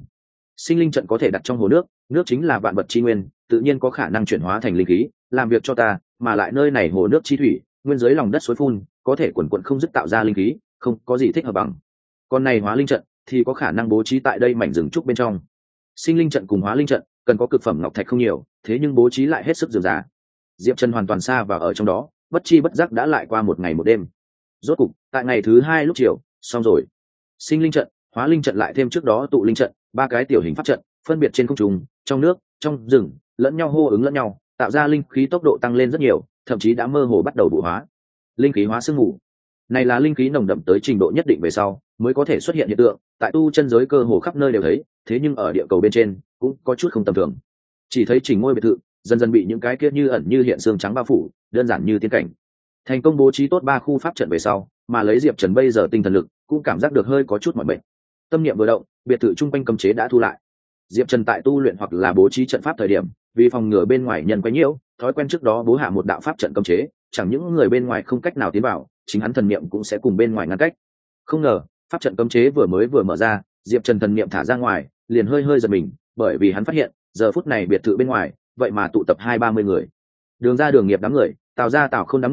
Sinh linh trận có thể đặt trong hồ nước, nước chính là vạn vật chi nguyên, tự nhiên có khả năng chuyển hóa thành linh khí, làm việc cho ta, mà lại nơi này hồ nước chi thủy, nguyên dưới lòng đất suối phun, có thể quần quần không dứt tạo ra linh khí, không có gì thích hợp bằng. Còn này hóa linh trận thì có khả năng bố trí tại đây mảnh rừng trúc bên trong. Sinh linh trận cùng hóa linh trận cần có cực phẩm ngọc thạch không nhiều, thế nhưng bố trí lại hết sức dườm già. Diệp Trần hoàn toàn xa vào ở trong đó, bất chi bất giác đã lại qua một ngày một đêm. Rốt cục, tại ngày thứ 2 lúc chiều, xong rồi. Sinh linh trận, hóa linh trận lại thêm trước đó tụ linh trận, 3 cái tiểu hình pháp trận, phân biệt trên không trung, trong nước, trong rừng, lẫn nhau hô ứng lẫn nhau, tạo ra linh khí tốc độ tăng lên rất nhiều, thậm chí đã mơ hồ bắt đầu bổ hóa. Linh khí hóa sương mù. Này là linh khí nồng đậm tới trình độ nhất định về sau, mới có thể xuất hiện hiện tượng, tại tu chân giới cơ hồ khắp nơi đều thấy, thế nhưng ở địa cầu bên trên cũng có chút không tầm thường. Chỉ thấy chỉnh ngôi biệt thự dần dần bị những cái kia như ẩn như hiện xương trắng bao phủ, đơn giản như tiên cảnh. Thành công bố trí tốt 3 khu pháp trận về sau, mà lấy Diệp Trần bây giờ tinh thần lực, cũng cảm giác được hơi có chút mỏi mệt. Tâm niệm vừa động, biệt thự trung quanh cấm chế đã thu lại. Diệp Trần tại tu luyện hoặc là bố trí trận pháp thời điểm, vì phòng ngừa bên ngoài nhân quấy nhiễu, thói quen trước đó bố hạ một đạo pháp trận cấm chế, chẳng những người bên ngoài không cách nào tiến vào, chính hắn thần niệm cũng sẽ cùng bên ngoài ngăn cách. Không ngờ, pháp trận cấm chế vừa mở ra, Diệp Trần thần niệm thả ra ngoài, liền hơi giật mình, bởi vì hắn phát hiện, giờ phút này biệt thự bên ngoài, vậy mà tụ tập 20-30 người. Đường ra đường nghiệp đám người, Tào ra Tào Khôn đám người,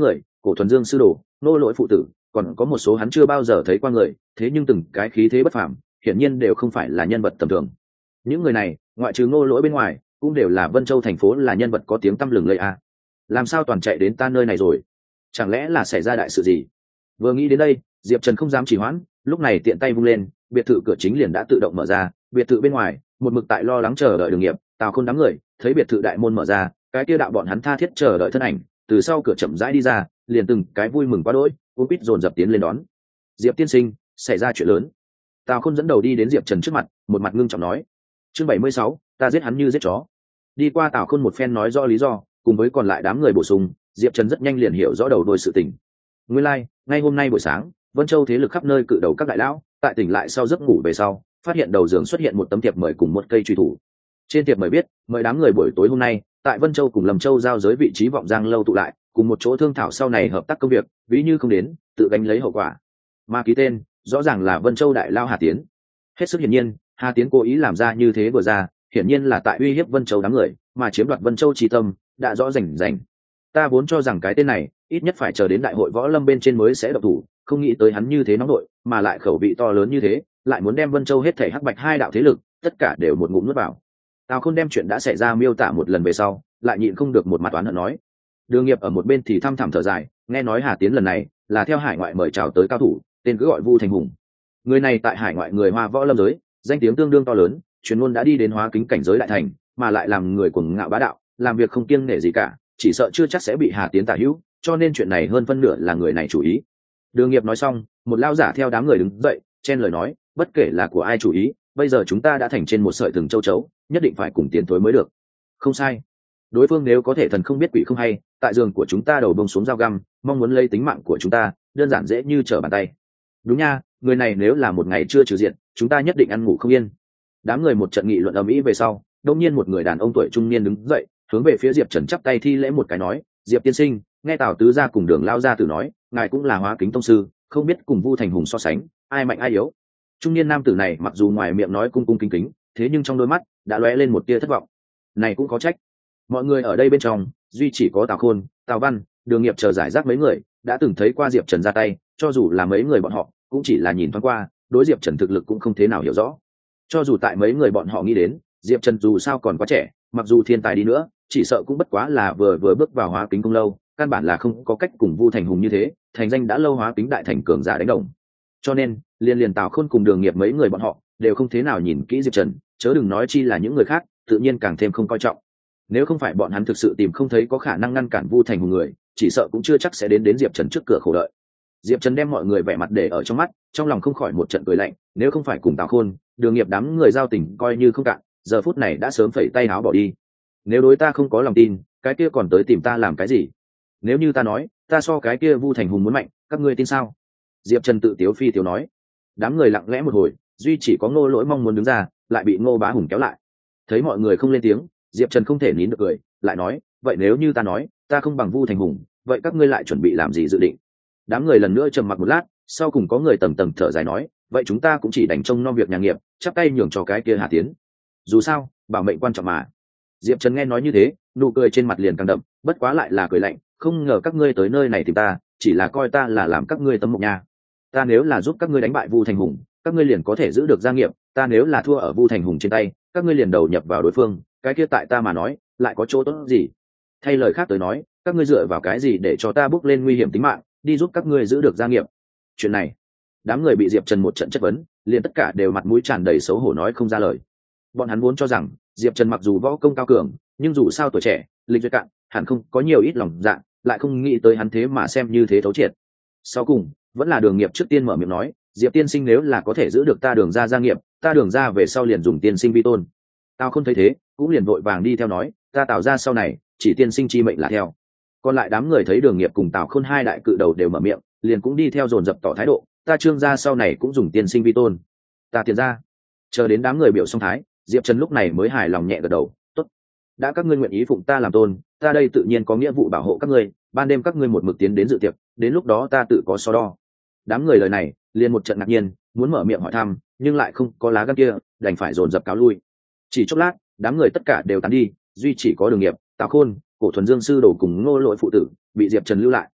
Cổ Thuần Dương sư đồ, Ngô Lỗi phụ tử, còn có một số hắn chưa bao giờ thấy qua người, thế nhưng từng cái khí thế bất phàm, hiển nhiên đều không phải là nhân vật tầm thường. Những người này, ngoại trừ Ngô Lỗi bên ngoài, cũng đều là Vân Châu thành phố là nhân vật có tiếng tăm lừng lẫy a. Làm sao toàn chạy đến ta nơi này rồi? Chẳng lẽ là xảy ra đại sự gì? Vừa nghĩ đến đây, Diệp Trần không dám trì hoãn, lúc này tiện tay vung lên, biệt thự cửa chính liền đã tự động mở ra. Biệt thự bên ngoài, một mực tại lo lắng chờ đợi Đường Nghiệp, Tào Khôn đám người, thấy biệt thự đại môn mở ra, cái kia đạo bọn hắn tha thiết chờ đợi thân ảnh, từ sau cửa chậm rãi đi ra, liền từng cái vui mừng quá đỗi, cuống quýt dồn dập tiến lên đón. Diệp tiên sinh, xảy ra chuyện lớn. Tào Khôn dẫn đầu đi đến Diệp Trần trước mặt, một mặt ngưng trọng nói: chương 76, ta giết hắn như giết chó. Đi qua Tào Khôn một phen nói rõ lý do, cùng với còn lại đám người bổ sung, Diệp Trần rất nhanh liền hiểu rõ đầu đuôi sự tình. Nguyên lai, ngay hôm nay buổi sáng, Vân Châu thế lực khắp nơi cự đầu các đại lão, tại tỉnh lại sau giấc ngủ về sau, phát hiện đầu giường xuất hiện một tấm thiệp mời cùng một cây truy thủ. Trên thiệp mời viết, mời đám người buổi tối hôm nay, tại Vân Châu cùng Lâm Châu giao giới vị trí Vọng Giang lâu tụ lại, cùng một chỗ thương thảo sau này hợp tác công việc, ví như không đến, tự gánh lấy hậu quả. Mà ký tên, rõ ràng là Vân Châu đại lao Hà Tiến. Hết sức hiển nhiên, Hà Tiến cố ý làm ra như thế vừa ra, hiển nhiên là tại uy hiếp Vân Châu đám người, mà chiếm đoạt Vân Châu chi tâm, đã rõ rành rành. Ta vốn cho rằng cái tên này, ít nhất phải chờ đến đại hội võ lâm bên trên mới sẽ động thủ, không nghĩ tới hắn như thế nóng nội, mà lại khẩu vị to lớn như thế, lại muốn đem Vân Châu hết thảy hắc bạch hai đạo thế lực, tất cả đều một ngụm nuốt vào. Tào Khôn đem chuyện đã xảy ra miêu tả một lần về sau, lại nhịn không được một mặt oán hận nói. Đường Nghiệp ở một bên thì thăm thẳm thở dài, nghe nói Hà Tiến lần này là theo hải ngoại mời chào tới cao thủ, tên cứ gọi Vu Thành Hùng. Người này tại hải ngoại người Hoa võ lâm giới, danh tiếng tương đương to lớn, truyền ngôn đã đi đến hóa kính cảnh giới đại thành, mà lại làm người cuồng ngạo bá đạo, làm việc không kiêng nể gì cả, chỉ sợ chưa chắc sẽ bị Hà Tiến tả hữu, cho nên chuyện này hơn phân nửa là người này chủ ý. Đường Nghiệp nói xong, một lao giả theo đám người đứng dậy, chen lời nói, bất kể là của ai chủ ý, bây giờ chúng ta đã thành trên một sợi thừng châu chấu, nhất định phải cùng tiến thối mới được. Không sai. Đối phương nếu có thể thần không biết quỷ không hay, tại giường của chúng ta đầu bông xuống dao găm, mong muốn lấy tính mạng của chúng ta, đơn giản dễ như trở bàn tay. Đúng nha, người này nếu là một ngày chưa trừ diện, chúng ta nhất định ăn ngủ không yên. Đám người một trận nghị luận ầm ĩ về sau, đột nhiên một người đàn ông tuổi trung niên đứng dậy, hướng về phía Diệp Trần chắp tay thi lễ một cái nói: Diệp tiên sinh, nghe Tào tứ gia cùng Đường lao gia tử nói, ngài cũng là hóa kính tông sư, không biết cùng Vu Thành Hùng so sánh, ai mạnh ai yếu. Trung niên nam tử này mặc dù ngoài miệng nói cung cung kính kính, thế nhưng trong đôi mắt đã lóe lên một tia thất vọng. Này cũng có trách, mọi người ở đây bên trong, duy chỉ có Tào Khôn, Tào Văn, Đường Nghiệp chờ giải rác mấy người đã từng thấy qua Diệp Trần ra tay, cho dù là mấy người bọn họ cũng chỉ là nhìn thoáng qua, đối Diệp Trần thực lực cũng không thế nào hiểu rõ. Cho dù tại mấy người bọn họ nghĩ đến, Diệp Trần dù sao còn quá trẻ, mặc dù thiên tài đi nữa, chỉ sợ cũng bất quá là vừa bước vào hóa kính không lâu, căn bản là không có cách cùng Vu Thành Hùng như thế, thành danh đã lâu hóa kính đại thành cường giả đánh đồng. Cho nên, liền Tào Khôn cùng Đường Nghiệp mấy người bọn họ đều không thế nào nhìn kỹ Diệp Trần, chớ đừng nói chi là những người khác, tự nhiên càng thêm không coi trọng. Nếu không phải bọn hắn thực sự tìm không thấy có khả năng ngăn cản Vu Thành Hùng người, chỉ sợ cũng chưa chắc sẽ đến Diệp Trần trước cửa khổ đợi. Diệp Trần đem mọi người vẻ mặt để ở trong mắt, trong lòng không khỏi một trận cười lạnh, nếu không phải cùng Tào Khôn, Đường Nghiệp đám người giao tình coi như không cạn, giờ phút này đã sớm phẩy tay áo bỏ đi. Nếu đối ta không có lòng tin, cái kia còn tới tìm ta làm cái gì? Nếu như ta nói, ta so cái kia Vu Thành Hùng muốn mạnh, các ngươi tin sao? Diệp Trần tự tiếu phi tiếu nói. Đám người lặng lẽ một hồi, duy chỉ có Ngô Lỗi mong muốn đứng ra, lại bị Ngô Bá Hùng kéo lại. Thấy mọi người không lên tiếng, Diệp Trần không thể nín được cười, lại nói, vậy nếu như ta nói, ta không bằng Vu Thành Hùng, vậy các ngươi lại chuẩn bị làm gì dự định? Đám người lần nữa trầm mặc một lát, sau cùng có người tầng tầng thở dài nói, vậy chúng ta cũng chỉ đành trông nom việc nhà nghiệp, chắp tay nhường cho cái kia Hà Tiến. Dù sao, bảo mệnh quan trọng mà. Diệp Trần nghe nói như thế, nụ cười trên mặt liền càng đậm, bất quá lại là cười lạnh, không ngờ các ngươi tới nơi này tìm ta, chỉ là coi ta là làm các ngươi tấm mộng nha. Ta nếu là giúp các ngươi đánh bại Vu Thành Hùng, các ngươi liền có thể giữ được gia nghiệp, ta nếu là thua ở Vu Thành Hùng trên tay, các ngươi liền đầu nhập vào đối phương, cái kia tại ta mà nói, lại có chỗ tốt gì? Thay lời khác tới nói, các ngươi dựa vào cái gì để cho ta bước lên nguy hiểm tính mạng, đi giúp các ngươi giữ được gia nghiệp? Chuyện này, đám người bị Diệp Trần một trận chất vấn, liền tất cả đều mặt mũi tràn đầy xấu hổ nói không ra lời. Bọn hắn vốn cho rằng Diệp Trần mặc dù võ công cao cường, nhưng dù sao tuổi trẻ, lịch duyệt cạn, hẳn không có nhiều ít lòng dạ, lại không nghĩ tới hắn thế mà xem như thế thấu triệt. Sau cùng, vẫn là Đường Nghiệp trước tiên mở miệng nói, Diệp tiên sinh nếu là có thể giữ được ta Đường gia gia nghiệp, ta Đường gia về sau liền dùng tiên sinh vi tôn. Tao không thấy thế, cũng liền vội vàng đi theo nói, ta Tào gia sau này chỉ tiên sinh chi mệnh là theo. Còn lại đám người thấy Đường Nghiệp cùng Tào Khôn hai đại cự đầu đều mở miệng, liền cũng đi theo dồn dập tỏ thái độ, ta Trương gia sau này cũng dùng tiên sinh vi tôn. Ta Tiền gia. Chờ đến đám người biểu xong thái, Diệp Trần lúc này mới hài lòng nhẹ gật đầu, tốt. Đã các ngươi nguyện ý phụng ta làm tôn, ta đây tự nhiên có nghĩa vụ bảo hộ các ngươi, ban đêm các ngươi một mực tiến đến dự tiệc, đến lúc đó ta tự có so đo. Đám người lời này, liền một trận ngạc nhiên, muốn mở miệng hỏi thăm, nhưng lại không có lá gan kia, đành phải dồn dập cáo lui. Chỉ chốc lát, đám người tất cả đều tán đi, duy chỉ có Đường Nghiệp, Tào Khôn, Cổ Thuần Dương sư đồ cùng Ngô Lỗi phụ tử bị Diệp Trần lưu lại.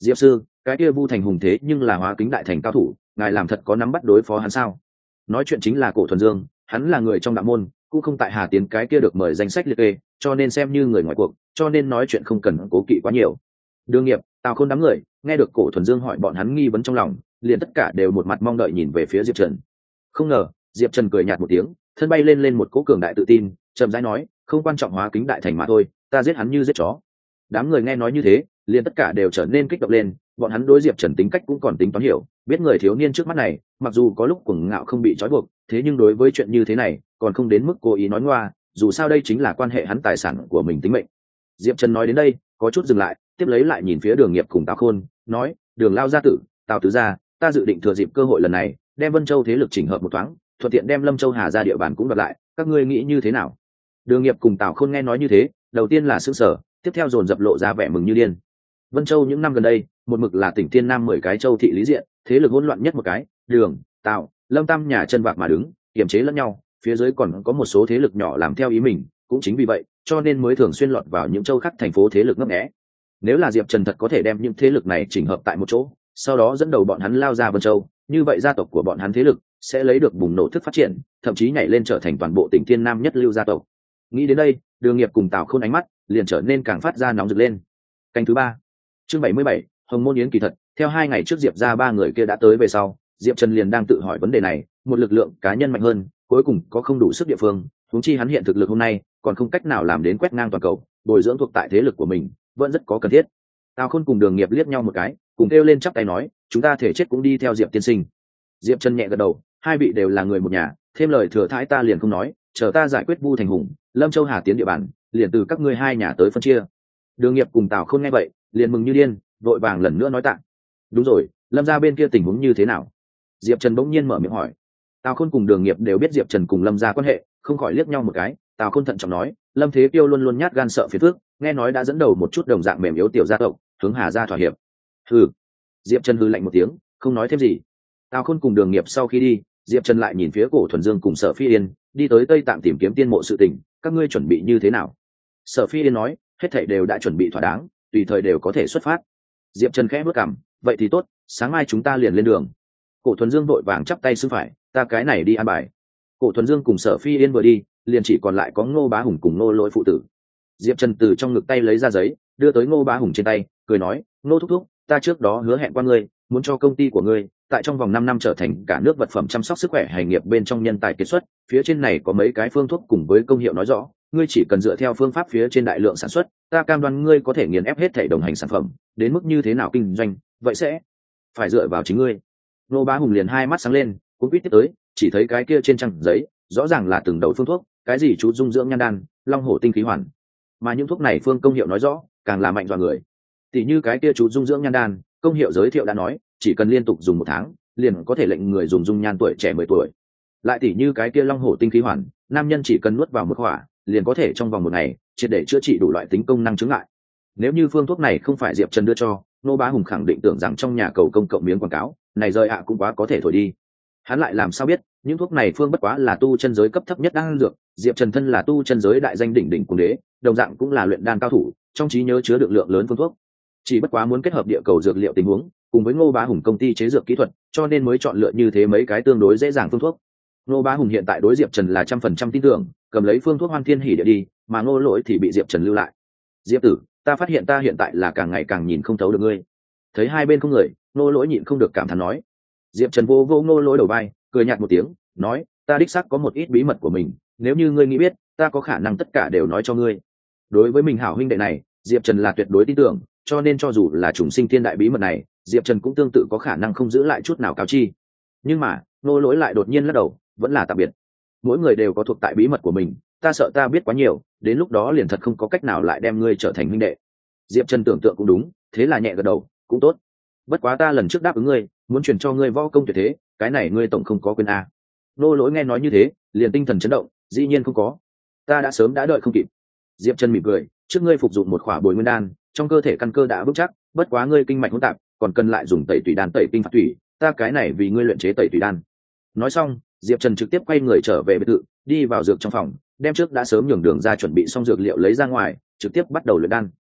Diệp sư, cái kia Vu Thành Hùng thế nhưng là Hóa Kính đại thành cao thủ, ngài làm thật có nắm bắt đối phó hắn sao? Nói chuyện chính là Cổ Thuần Dương, hắn là người trong đạo môn, cũng không tại Hà Tiến cái kia được mời danh sách liệt kê, cho nên xem như người ngoài cuộc, cho nên nói chuyện không cần cố kỵ quá nhiều. Đường Nghiệp, Tào Khôn đám người nghe được Cổ Thuần Dương hỏi bọn hắn nghi vấn trong lòng, liền tất cả đều một mặt mong đợi nhìn về phía Diệp Trần. Không ngờ, Diệp Trần cười nhạt một tiếng, thân bay lên một cỗ cường đại tự tin, chậm rãi nói, không quan trọng Hóa Kính đại thành mà thôi, ta giết hắn như giết chó. Đám người nghe nói như thế, liền tất cả đều trở nên kích động lên, bọn hắn đối Diệp Trần tính cách cũng còn tính toán hiểu, biết người thiếu niên trước mắt này, mặc dù có lúc cuồng ngạo không bị trói buộc, thế nhưng đối với chuyện như thế này, còn không đến mức cố ý nói ngoa, dù sao đây chính là quan hệ hắn tài sản của mình tính mệnh. Diệp Trần nói đến đây, có chút dừng lại, tiếp lấy lại nhìn phía Đường Nghiệp cùng Tào Khôn, nói, Đường Lao gia tử, Tào tứ gia, ta dự định thừa dịp cơ hội lần này, đem Vân Châu thế lực chỉnh hợp một thoáng, thuận tiện đem Lâm Châu Hà ra địa bàn cũng đoạt lại, các ngươi nghĩ như thế nào? Đường Nghiệp cùng Tào Khôn nghe nói như thế, đầu tiên là sửng sở, tiếp theo dồn dập lộ ra vẻ mừng như điên. Vân Châu những năm gần đây, một mực là tỉnh Thiên Nam 10 cái châu thị lý diện, thế lực hỗn loạn nhất một cái, Đường, Tào, Lâm Tam nhà chân bạc mà đứng, kiềm chế lẫn nhau, phía dưới còn có một số thế lực nhỏ làm theo ý mình, cũng chính vì vậy, cho nên mới thường xuyên lọt vào những châu khác thành phố thế lực ngấp nghé. Nếu là Diệp Trần thật có thể đem những thế lực này chỉnh hợp tại một chỗ, sau đó dẫn đầu bọn hắn lao ra Vân Châu, như vậy gia tộc của bọn hắn thế lực sẽ lấy được bùng nổ thức phát triển, thậm chí nhảy lên trở thành toàn bộ tỉnh Thiên Nam nhất lưu gia tộc. Nghĩ đến đây, Đường Nghiệp cùng Tào Khôn ánh mắt liền trở nên càng phát ra nóng rực lên. Canh thứ 3, chương 77, Hồng Môn Yến kỳ thật, theo 2 ngày trước Diệp ra 3 người kia đã tới về sau, Diệp Trần liền đang tự hỏi vấn đề này, một lực lượng cá nhân mạnh hơn, cuối cùng có không đủ sức địa phương, huống chi hắn hiện thực lực hôm nay, còn không cách nào làm đến quét ngang toàn cầu, bồi dưỡng thuộc tại thế lực của mình, vẫn rất có cần thiết. Tào Khôn cùng Đường Nghiệp liếc nhau một cái, cùng kêu lên chắp tay nói, chúng ta thể chết cũng đi theo Diệp tiên sinh. Diệp Trần nhẹ gật đầu, hai vị đều là người một nhà, thêm lời thừa thãi ta liền không nói, chờ ta giải quyết Vu Thành Hùng, Lâm Châu Hà Tiến địa bàn, liền từ các ngươi hai nhà tới phân chia. Đường Nghiệp cùng Tào Khôn nghe vậy, liền mừng như điên, vội vàng lần nữa nói tạ. Đúng rồi, Lâm gia bên kia tình huống như thế nào? Diệp Trần bỗng nhiên mở miệng hỏi. Tào Khôn cùng Đường Nghiệp đều biết Diệp Trần cùng Lâm gia quan hệ, không khỏi liếc nhau một cái. Tào Khôn thận trọng nói, Lâm Thế Kiêu luôn luôn nhát gan sợ phiền phức, nghe nói đã dẫn đầu một chút đồng dạng mềm yếu tiểu gia tộc, hướng Hà gia thỏa hiệp. Hừ. Diệp Trần hừ lạnh một tiếng, không nói thêm gì. Tào Khôn cùng Đường Nghiệp sau khi đi, Diệp Trần lại nhìn phía Cổ Thuần Dương cùng Sở Phi Yên, đi tới Tây Tạng tìm kiếm tiên mộ sự tình, các ngươi chuẩn bị như thế nào? Sở Phi Yên nói, hết thảy đều đã chuẩn bị thỏa đáng, tùy thời đều có thể xuất phát. Diệp Trần khẽ bước cằm, vậy thì tốt, sáng mai chúng ta liền lên đường. Cổ Thuần Dương vội vàng chắp tay xưng phải, ta cái này đi an bài. Cổ Thuần Dương cùng Sở Phi Yên vừa đi, liền chỉ còn lại có Ngô Bá Hùng cùng Ngô Lỗi phụ tử. Diệp Trần từ trong ngực tay lấy ra giấy, đưa tới Ngô Bá Hùng trên tay, cười nói, Ngô thúc thúc, ta trước đó hứa hẹn qua ngươi, muốn cho công ty của ngươi tại trong vòng 5 năm trở thành cả nước vật phẩm chăm sóc sức khỏe hành nghiệp bên trong nhân tài kiệt xuất, phía trên này có mấy cái phương thuốc cùng với công hiệu nói rõ, ngươi chỉ cần dựa theo phương pháp phía trên đại lượng sản xuất, ta cam đoan ngươi có thể nghiền ép hết thể đồng hành sản phẩm, đến mức như thế nào kinh doanh, vậy sẽ phải dựa vào chính ngươi. Ngô Bá Hùng liền hai mắt sáng lên, cũng biết tiếp tới, chỉ thấy cái kia trên trang giấy, rõ ràng là từng đầu phương thuốc, cái gì chú dung dưỡng nhan đan, long hổ tinh khí hoàn, mà những thuốc này phương công hiệu nói rõ, càng là mạnh dọa người. Tỷ như cái kia chú dung dưỡng nhan đan, công hiệu giới thiệu đã nói, chỉ cần liên tục dùng 1 tháng, liền có thể lệnh người dùng dung nhan tuổi trẻ 10 tuổi. Lại tỷ như cái kia long hổ tinh khí hoàn, nam nhân chỉ cần nuốt vào một quả, liền có thể trong vòng 1 ngày triệt để chữa trị đủ loại tính công năng chứng ngại. Nếu như phương thuốc này không phải Diệp Trần đưa cho, Nô Bá Hùng khẳng định tưởng rằng trong nhà cầu công cộng miếng quảng cáo, này rời ạ cũng quá có thể thổi đi. Hắn lại làm sao biết, những thuốc này phương bất quá là tu chân giới cấp thấp nhất đang dược, Diệp Trần thân là tu chân giới đại danh đỉnh đỉnh cùng đế, đồng dạng cũng là luyện đan cao thủ, trong trí nhớ chứa được lượng lớn phương thuốc. Chỉ bất quá muốn kết hợp địa cầu dược liệu tình huống, cùng với Ngô Bá Hùng công ty chế dược kỹ thuật, cho nên mới chọn lựa như thế mấy cái tương đối dễ dàng phương thuốc. Ngô Bá Hùng hiện tại đối Diệp Trần là 100% tin tưởng, cầm lấy phương thuốc Hoan Thiên Hỉ địa đi, mà Ngô Lỗi thì bị Diệp Trần lưu lại. Diệp tử, ta phát hiện ta hiện tại là càng ngày càng nhìn không thấu được ngươi. Thấy hai bên không người, Ngô Lỗi nhịn không được cảm thán nói. Diệp Trần vô vô Ngô Lỗi đầu vai, cười nhạt một tiếng, nói, ta đích xác có một ít bí mật của mình, nếu như ngươi nghĩ biết, ta có khả năng tất cả đều nói cho ngươi. Đối với mình hảo huynh đệ này, Diệp Trần là tuyệt đối tin tưởng, cho nên cho dù là trùng sinh thiên đại bí mật này, Diệp Trần cũng tương tự có khả năng không giữ lại chút nào cáo chi. Nhưng mà, Ngô Lỗi lại đột nhiên lắc đầu, vẫn là tạm biệt. Mỗi người đều có thuộc tại bí mật của mình, ta sợ ta biết quá nhiều, đến lúc đó liền thật không có cách nào lại đem ngươi trở thành huynh đệ. Diệp Trần tưởng tượng cũng đúng, thế là nhẹ gật đầu, cũng tốt. Bất quá ta lần trước đáp ứng ngươi, muốn truyền cho ngươi võ công tuyệt thế, cái này ngươi tổng không có quyền a. Ngô Lỗi nghe nói như thế, liền tinh thần chấn động, dĩ nhiên không có. Ta đã sớm đã đợi không kịp. Diệp Trần mỉm cười, trước ngươi phục dụng một khỏa Bồi Nguyên đan, trong cơ thể căn cơ đã vững chắc, bất quá ngươi kinh mạch hỗn tạp, còn cần lại dùng tẩy tùy đan tẩy kinh phạt thủy, ta cái này vì ngươi luyện chế tẩy tùy đan. Nói xong, Diệp Trần trực tiếp quay người trở về biệt thự, đi vào dược trong phòng, đem trước đã sớm nhường đường ra chuẩn bị xong dược liệu lấy ra ngoài, trực tiếp bắt đầu luyện đan.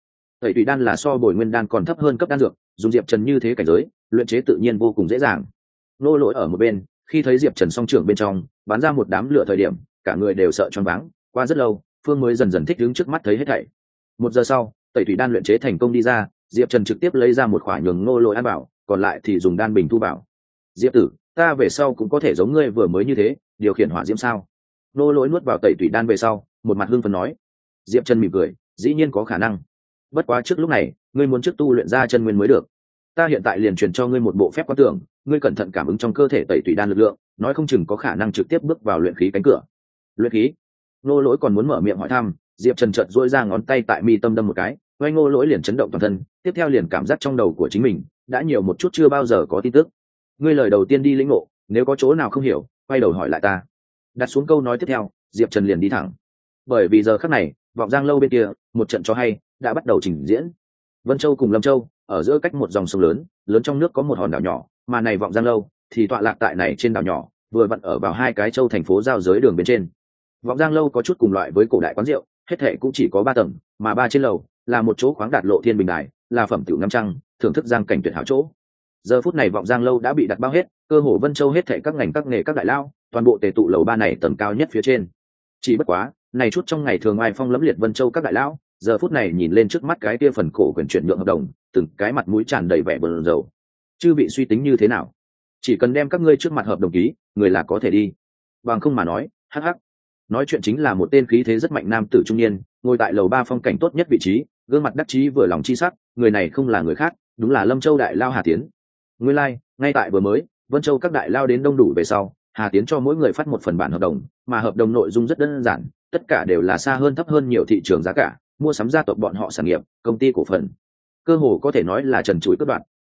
tẩy tùy đan là so bồi nguyên đan còn thấp hơn cấp đan dược, dùng Diệp Trần như thế cảnh giới luyện chế tự nhiên vô cùng dễ dàng. Nô Lỗi ở một bên, khi thấy Diệp Trần song trưởng bên trong bắn ra một đám lửa thời điểm, cả người đều sợ choáng váng. Qua rất lâu, Phương mới dần dần thích ứng trước mắt thấy hết thảy. 1 giờ sau, tẩy thủy đan luyện chế thành công đi ra, Diệp Trần trực tiếp lấy ra một khoả nhường Nô Lỗi ăn bảo, còn lại thì dùng đan bình thu bảo. Diệp tử, ta về sau cũng có thể giống ngươi vừa mới như thế, điều khiển hỏa diễm sao? Nô Lỗi nuốt vào tẩy thủy đan về sau, một mặt hưng phấn nói. Diệp Trần mỉm cười, dĩ nhiên có khả năng. Bất quá trước lúc này, ngươi muốn trước tu luyện ra chân nguyên mới được. Ta hiện tại liền truyền cho ngươi một bộ phép quan tưởng, ngươi cẩn thận cảm ứng trong cơ thể tẩy tủy đan lực lượng, nói không chừng có khả năng trực tiếp bước vào luyện khí cánh cửa. Luyện khí? Nô Lỗi còn muốn mở miệng hỏi thăm, Diệp Trần chợt duỗi ra ngón tay tại mi tâm đâm một cái, oanh Nô Lỗi liền chấn động toàn thân, tiếp theo liền cảm giác trong đầu của chính mình đã nhiều một chút chưa bao giờ có tin tức. Ngươi lời đầu tiên đi lĩnh ngộ, nếu có chỗ nào không hiểu, quay đầu hỏi lại ta. Đặt xuống câu nói tiếp theo, Diệp Trần liền đi thẳng. Bởi vì giờ khắc này, Vọng Giang lâu bên kia, một trận cho hay đã bắt đầu trình diễn. Vân Châu cùng Lâm Châu ở giữa cách một dòng sông lớn, lớn trong nước có một hòn đảo nhỏ, mà này Vọng Giang lâu thì tọa lạc tại này trên đảo nhỏ, vừa vặn ở vào hai cái châu thành phố giao giới đường bên trên. Vọng Giang lâu có chút cùng loại với cổ đại quán rượu, hết thệ cũng chỉ có 3 tầng, mà 3 trên lầu là một chỗ khoáng đạt lộ thiên bình đài, là phẩm tiểu ngắm trăng, thưởng thức giang cảnh tuyệt hảo chỗ. Giờ phút này Vọng Giang lâu đã bị đặt bao hết, cơ hồ Vân Châu hết thệ các ngành các nghề các đại lao, toàn bộ tề tụ lầu 3 này tầng cao nhất phía trên. Chỉ bất quá, này chút trong ngày thường ai phong lẫm liệt Vân Châu các đại lão, giờ phút này nhìn lên trước mắt cái kia phần cổ quyền chuyển nhượng hợp đồng, từng cái mặt mũi tràn đầy vẻ buồn rầu. Chư bị suy tính như thế nào? Chỉ cần đem các ngươi trước mặt hợp đồng ký, người là có thể đi. Bằng không mà nói, hắc hắc. Nói chuyện chính là một tên khí thế rất mạnh nam tử trung niên, ngồi tại lầu 3 phong cảnh tốt nhất vị trí, gương mặt đắc chí vừa lòng chi sắc, người này không là người khác, đúng là Lâm Châu đại lao Hà Tiến. Nguyên lai, ngay tại vừa mới, Vân Châu các đại lao đến đông đủ về sau, Hà Tiến cho mỗi người phát một phần bản hợp đồng, mà hợp đồng nội dung rất đơn giản, tất cả đều là xa hơn thấp hơn nhiều thị trường giá cả, mua sắm gia tộc bọn họ sản nghiệp, công ty cổ phần. Cơ hồ có thể nói là trần trụi cướp đoạt.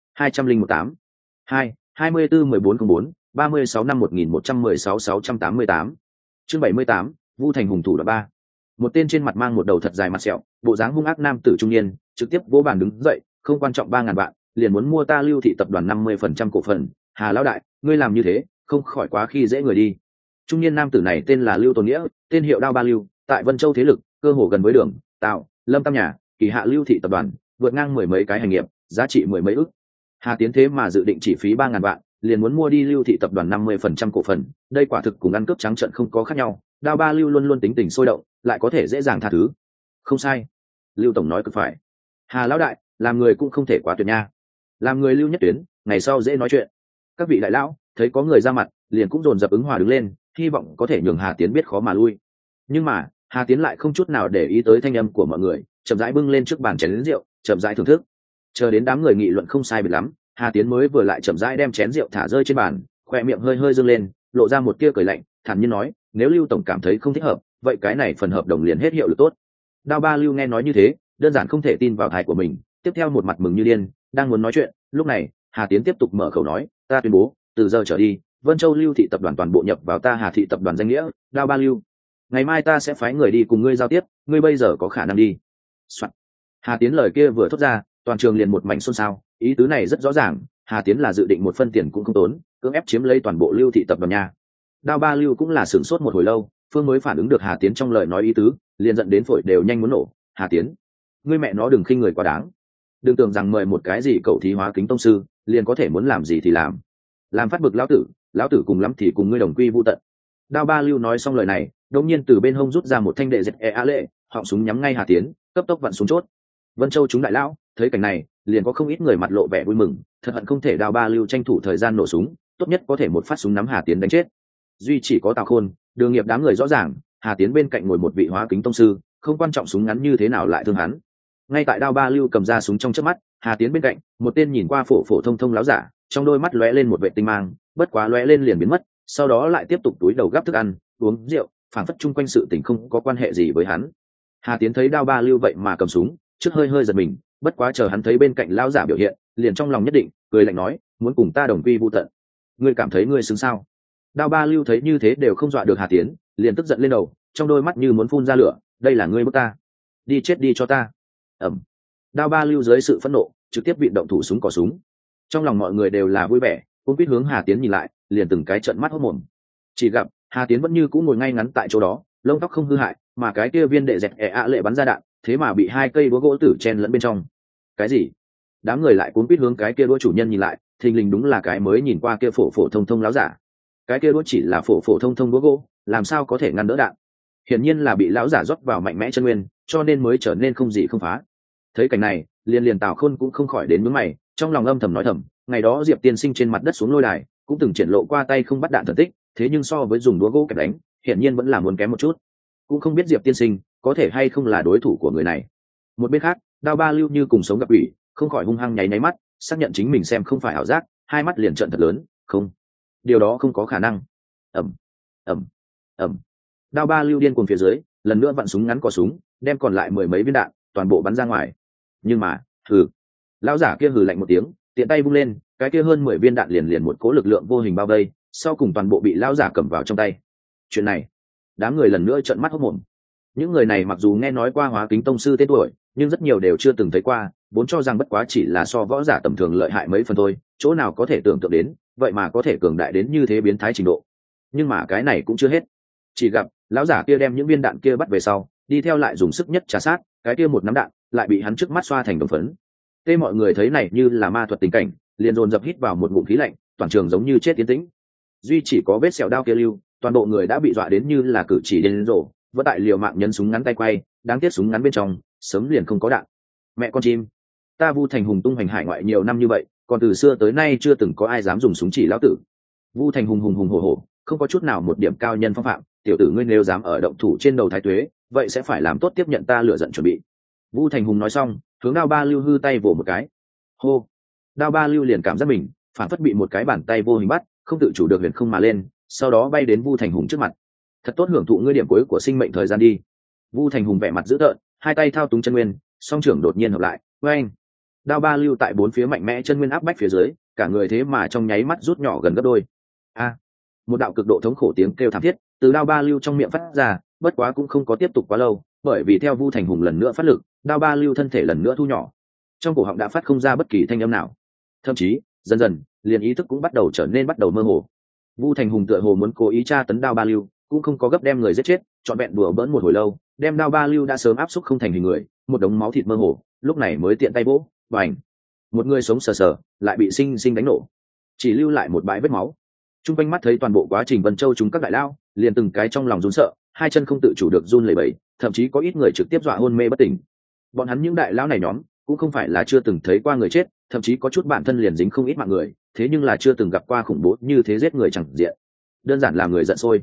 201.8 2 24-1404 36 năm 1116 688 chương 78, Vu Thành hùng thủ đoạn 3. Một tên trên mặt mang một đầu thật dài mặt sẹo, bộ dáng hung ác nam tử trung niên, trực tiếp vỗ bàn đứng dậy, không quan trọng 3.000 vạn, liền muốn mua ta Lưu thị tập đoàn 50% cổ phần. Hà lão đại, ngươi làm như thế, không khỏi quá khi dễ người đi. Trung niên nam tử này tên là Lưu Tôn Nghĩa, tên hiệu Đao Ba Lưu, tại Vân Châu thế lực, cơ hồ gần với Đường, Tạo, Lâm Tam nhà, kỳ hạ Lưu thị tập đoàn, vượt ngang mười mấy cái hành nghiệp, giá trị mười mấy ức. Hà Tiến thế mà dự định chỉ phí 3.000 vạn, liền muốn mua đi Lưu thị tập đoàn 50% cổ phần, đây quả thực cùng ăn cướp trắng trợn không có khác nhau. Đao Ba Lưu luôn luôn tính tình sôi động, lại có thể dễ dàng tha thứ. Không sai, Lưu tổng nói cực phải. Hà lão đại, làm người cũng không thể quá tuyệt nha. Làm người Lưu nhất tuyến, ngày sau dễ nói chuyện. Các vị đại lão thấy có người ra mặt, liền cũng dồn dập ứng hòa đứng lên, hy vọng có thể nhường Hà Tiến biết khó mà lui. Nhưng mà Hà Tiến lại không chút nào để ý tới thanh âm của mọi người, chậm rãi bưng lên trước bàn chén rượu, chậm rãi thưởng thức. Chờ đến đám người nghị luận không sai biệt lắm, Hà Tiến mới vừa lại chậm rãi đem chén rượu thả rơi trên bàn, khoe miệng hơi hơi dương lên, lộ ra một tia cười lạnh, thản nhiên nói, nếu Lưu tổng cảm thấy không thích hợp, vậy cái này phần hợp đồng liền hết hiệu lực tốt. Đao Ba Lưu nghe nói như thế, đơn giản không thể tin vào tai của mình, tiếp theo một mặt mừng như điên, đang muốn nói chuyện, lúc này Hà Tiến tiếp tục mở khẩu nói, ta tuyên bố, từ giờ trở đi, Vân Châu Lưu thị tập đoàn toàn bộ nhập vào ta Hà thị tập đoàn danh nghĩa, Đao Ba Lưu. Ngày mai ta sẽ phái người đi cùng ngươi giao tiếp, ngươi bây giờ có khả năng đi. Soạn. Hà Tiến lời kia vừa thốt ra, toàn trường liền một mảnh xôn xao, ý tứ này rất rõ ràng, Hà Tiến là dự định một phân tiền cũng không tốn, cưỡng ép chiếm lấy toàn bộ Lưu thị tập đoàn nha. Đao Ba Lưu cũng là sửng sốt một hồi lâu, phương mới phản ứng được Hà Tiến trong lời nói ý tứ, liền giận đến phổi đều nhanh muốn nổ. Hà Tiến, ngươi mẹ nó đừng khinh người quá đáng, đừng tưởng rằng mời một cái gì cậu thí hóa kính tông sư liền có thể muốn làm gì thì làm phát bực lão tử cùng lắm thì cùng ngươi đồng quy vu tận. Đao Ba Lưu nói xong lời này, đột nhiên từ bên hông rút ra một thanh đệ dẹt a lệ, họng súng nhắm ngay Hà Tiến, cấp tốc vặn súng chốt. Vân Châu chúng đại lão thấy cảnh này, liền có không ít người mặt lộ vẻ vui mừng, thật hận không thể Đao Ba Lưu tranh thủ thời gian nổ súng, tốt nhất có thể một phát súng nắm Hà Tiến đánh chết. Duy chỉ có Tào Khôn, Đường Nghiệp đám người rõ ràng, Hà Tiến bên cạnh ngồi một vị hóa kính tông sư, không quan trọng súng ngắn như thế nào lại thương hắn. Ngay tại Đao Ba Lưu cầm ra súng trong chớp mắt, Hà Tiến bên cạnh, một tên nhìn qua phổ phổ thông thông láo giả, trong đôi mắt lóe lên một vệ tinh mang, bất quá lóe lên liền biến mất, sau đó lại tiếp tục túi đầu gắp thức ăn, uống rượu, phảng phất chung quanh sự tình không có quan hệ gì với hắn. Hà Tiến thấy Đao Ba Lưu vậy mà cầm súng, trước hơi hơi giật mình, bất quá chờ hắn thấy bên cạnh lão giả biểu hiện, liền trong lòng nhất định, cười lạnh nói, muốn cùng ta đồng quy vu tận. Ngươi cảm thấy ngươi xứng sao? Đao Ba Lưu thấy như thế đều không dọa được Hà Tiến, liền tức giận lên đầu, trong đôi mắt như muốn phun ra lửa, đây là ngươi bức ta, đi chết đi cho ta. Ẩm. Đao Ba Lưu dưới sự phẫn nộ, trực tiếp bị động thủ súng cò súng. Trong lòng mọi người đều là vui vẻ, cũng biết hướng Hà Tiến nhìn lại, liền từng cái trợn mắt hốt mồm. Chỉ gặp Hà Tiến vẫn như cũ ngồi ngay ngắn tại chỗ đó, lông tóc không hư hại, mà cái kia viên đệ dẹt lệ bắn ra đạn, thế mà bị hai cây đũa gỗ tử chen lẫn bên trong. Cái gì? Đám người lại cuốn quýt hướng cái kia đũa chủ nhân nhìn lại, thình lình đúng là cái mới nhìn qua kia phổ phổ thông thông láo giả. Cái kia đũa chỉ là phổ phổ thông thông đũa gỗ, làm sao có thể ngăn đỡ đạn? Hiển nhiên là bị lão giả rót vào mạnh mẽ chân nguyên, cho nên mới trở nên không gì không phá. Thấy cảnh này, liền Tào Khôn cũng không khỏi đến nhướng mày, trong lòng âm thầm nói thầm, ngày đó Diệp tiên sinh trên mặt đất xuống lôi đài, cũng từng triển lộ qua tay không bắt đạn thần tích, thế nhưng so với dùng đũa gỗ kẹp đánh, hiển nhiên vẫn là muốn kém một chút. Cũng không biết Diệp tiên sinh có thể hay không là đối thủ của người này. Một bên khác, Đao Ba Lưu như cùng sống gặp ủy, không khỏi hung hăng nháy mắt, xác nhận chính mình xem không phải ảo giác, hai mắt liền trợn thật lớn, không, điều đó không có khả năng. Ầm, ầm, ầm. Đao Ba Lưu điên cuồng phía dưới, lần nữa vặn súng ngắn cò súng, đem còn lại mười mấy viên đạn toàn bộ bắn ra ngoài. Nhưng mà, hừ, lão giả kia hừ lạnh một tiếng, tiện tay vung lên, cái kia hơn 10 viên đạn liền một cỗ lực lượng vô hình bao vây, sau cùng toàn bộ bị lão giả cầm vào trong tay. Chuyện này, đám người lần nữa trợn mắt hốt mồm. Những người này mặc dù nghe nói qua Hóa Kính tông sư tên tuổi, nhưng rất nhiều đều chưa từng thấy qua, vốn cho rằng bất quá chỉ là so võ giả tầm thường lợi hại mấy phần thôi, chỗ nào có thể tưởng tượng đến, vậy mà có thể cường đại đến như thế biến thái trình độ. Nhưng mà cái này cũng chưa hết. Chỉ gặp lão giả kia đem những viên đạn kia bắt về sau, đi theo lại dùng sức nhất trà sát, cái kia một nắm đạn lại bị hắn trước mắt xoa thành đồng phấn. Tê mọi người thấy này như là ma thuật tình cảnh, liền dồn dập hít vào một ngụm khí lạnh, toàn trường giống như chết tiến tĩnh. Duy chỉ có vết sẹo đao kia lưu, toàn bộ người đã bị dọa đến như là cử chỉ điên rồ, vẫn tại liều mạng nhấn súng ngắn tay quay, đáng tiếc súng ngắn bên trong sớm liền không có đạn. Mẹ con chim, ta Vu Thành Hùng tung hoành hải ngoại nhiều năm như vậy, còn từ xưa tới nay chưa từng có ai dám dùng súng chỉ lão tử. Vu Thành Hùng hùng hùng hổ hổ, không có chút nào một điểm cao nhân phong phạm, tiểu tử ngươi nếu dám ở động thủ trên đầu thái tuế, vậy sẽ phải làm tốt tiếp nhận ta lựa giận chuẩn bị. Vu Thành Hùng nói xong, hướng Đao Ba Lưu hư tay vỗ một cái. Hô. Đao Ba Lưu liền cảm giác mình phản phất bị một cái bàn tay vô hình bắt, không tự chủ được huyền không mà lên, sau đó bay đến Vu Thành Hùng trước mặt. Thật tốt hưởng thụ ngươi điểm cuối của sinh mệnh thời gian đi. Vu Thành Hùng vẻ mặt dữ tợn, hai tay thao túng chân nguyên, song trưởng đột nhiên hợp lại, oeng. Đao Ba Lưu tại bốn phía mạnh mẽ chân nguyên áp bách phía dưới, cả người thế mà trong nháy mắt rút nhỏ gần gấp đôi. A! Một đạo cực độ thống khổ tiếng kêu thảm thiết từ Đao Ba Lưu trong miệng phát ra, bất quá cũng không có tiếp tục quá lâu, bởi vì theo Vu Thành Hùng lần nữa phát lực, Đao Ba Lưu thân thể lần nữa thu nhỏ, trong cổ họng đã phát không ra bất kỳ thanh âm nào, thậm chí dần dần liền ý thức cũng bắt đầu mơ hồ. Vu Thành Hùng tựa hồ muốn cố ý tra tấn Đao Ba Lưu, cũng không có gấp đem người giết chết, trọn vẹn đùa bỡn một hồi lâu, đem Đao Ba Lưu đã sớm áp xúc không thành hình người, một đống máu thịt mơ hồ, lúc này mới tiện tay vỗ, bành, một người sống sờ sờ lại bị sinh sinh đánh nổ, chỉ lưu lại một bãi vết máu. Trung quanh mắt thấy toàn bộ quá trình Vân Châu chúng các đại lao, liền từng cái trong lòng run sợ, hai chân không tự chủ được run lẩy bẩy, thậm chí có ít người trực tiếp dọa hôn mê bất tỉnh. Bọn hắn những đại lão này nhóm cũng không phải là chưa từng thấy qua người chết, thậm chí có chút bản thân liền dính không ít mạng người, thế nhưng là chưa từng gặp qua khủng bố như thế giết người chẳng diện, đơn giản làm người giận sôi.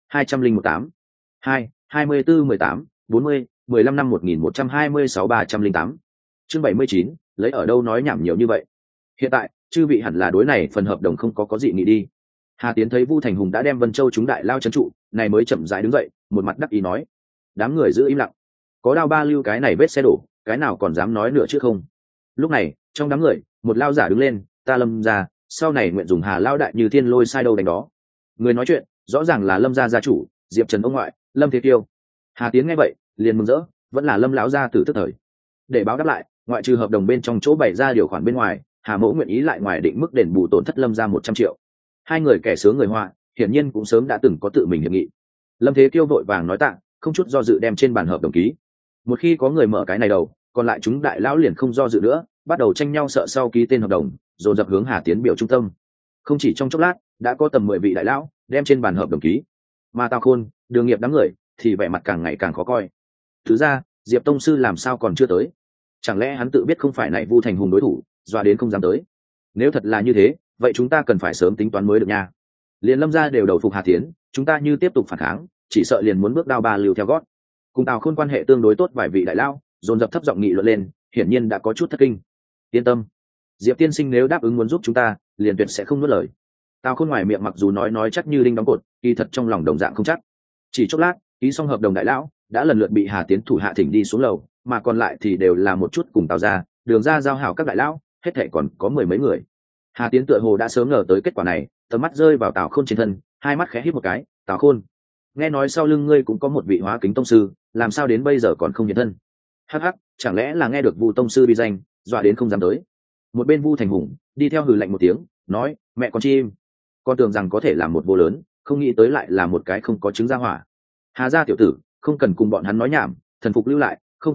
218 2 24 18 40 15 năm 1126 308 chương 79, lấy ở đâu nói nhảm nhiều như vậy. Hiện tại chư vị hẳn là đối này phần hợp đồng không có gì nghị đi. Hà Tiến thấy Vu Thành Hùng đã đem Vân Châu chúng đại lao trấn trụ, này mới chậm rãi đứng dậy, một mặt đắc ý nói. Đám người giữ im lặng. Có Đao Ba Lưu cái này vết xe đổ, cái nào còn dám nói nữa chứ không. Lúc này, trong đám người, một lao giả đứng lên, ta Lâm gia, sau này nguyện dùng Hà lao đại như thiên lôi sai đâu đánh đó. Người nói chuyện, rõ ràng là Lâm gia gia chủ, Diệp Trần ông ngoại, Lâm Thế Kiêu. Hà Tiến nghe vậy, liền mừng rỡ, vẫn là Lâm lão gia tử tức thời. Để báo đáp lại, ngoại trừ hợp đồng bên trong chỗ bày ra điều khoản bên ngoài, Hà Mẫu nguyện ý lại ngoài định mức đền bù tổn thất Lâm gia 100 triệu. Hai người kẻ sướng người họa, hiển nhiên cũng sớm đã từng có tự mình hiệp nghị. Lâm Thế Kiêu vội vàng nói tạ, không chút do dự đem trên bàn hợp đồng ký. Một khi có người mở cái này đầu, còn lại chúng đại lão liền không do dự nữa, bắt đầu tranh nhau sợ sau ký tên hợp đồng, dồn dập hướng Hà Tiến biểu trung tâm. Không chỉ trong chốc lát, đã có tầm 10 vị đại lão đem trên bàn hợp đồng ký. Mà Tào Khôn, Đường Nghiệp đám người thì vẻ mặt càng ngày càng khó coi. Thứ ra, Diệp tông sư làm sao còn chưa tới? Chẳng lẽ hắn tự biết không phải này Vu Thành Hùng đối thủ, dọa đến không dám tới? Nếu thật là như thế, vậy chúng ta cần phải sớm tính toán mới được nha. Liền Lâm gia đều đầu phục Hà Tiến, chúng ta như tiếp tục phản kháng, chỉ sợ liền muốn bước Đao Ba Lưu theo gót. Cùng Tào Khôn quan hệ tương đối tốt vài vị đại lao dồn dập thấp giọng nghị luận lên, hiển nhiên đã có chút thất kinh. Yên tâm, Diệp tiên sinh nếu đáp ứng muốn giúp chúng ta, liền tuyệt sẽ không nuốt lời. Tào Khôn ngoài miệng mặc dù nói chắc như đinh đóng cột, kỳ thật trong lòng đồng dạng không chắc. Chỉ chốc lát, ký xong hợp đồng đại lão đã lần lượt bị Hà Tiến thủ hạ thỉnh đi xuống lầu, mà còn lại thì đều là một chút cùng Tào gia, Đường gia giao hảo các đại lão, hết thảy còn có mười mấy người. Hà Tiến tựa hồ đã sớm ngờ tới kết quả này, tầm mắt rơi vào Tào Khôn trên thân, hai mắt khẽ híp một cái. Tào Khôn, nghe nói sau lưng ngươi cũng có một vị Hóa Kính tông sư, làm sao đến bây giờ còn không hiện thân? Hắc hắc, chẳng lẽ là nghe được Vu tông sư uy danh, dọa đến không dám tới? Một bên Vu Thành Hùng đi theo hừ lạnh một tiếng, nói, mẹ con chim, con tưởng rằng có thể làm một vô lớn, không nghĩ tới lại là một cái không có trứng ra hỏa. Hà gia tiểu tử, không cần cùng bọn hắn nói nhảm, thần phục lưu lại, không phục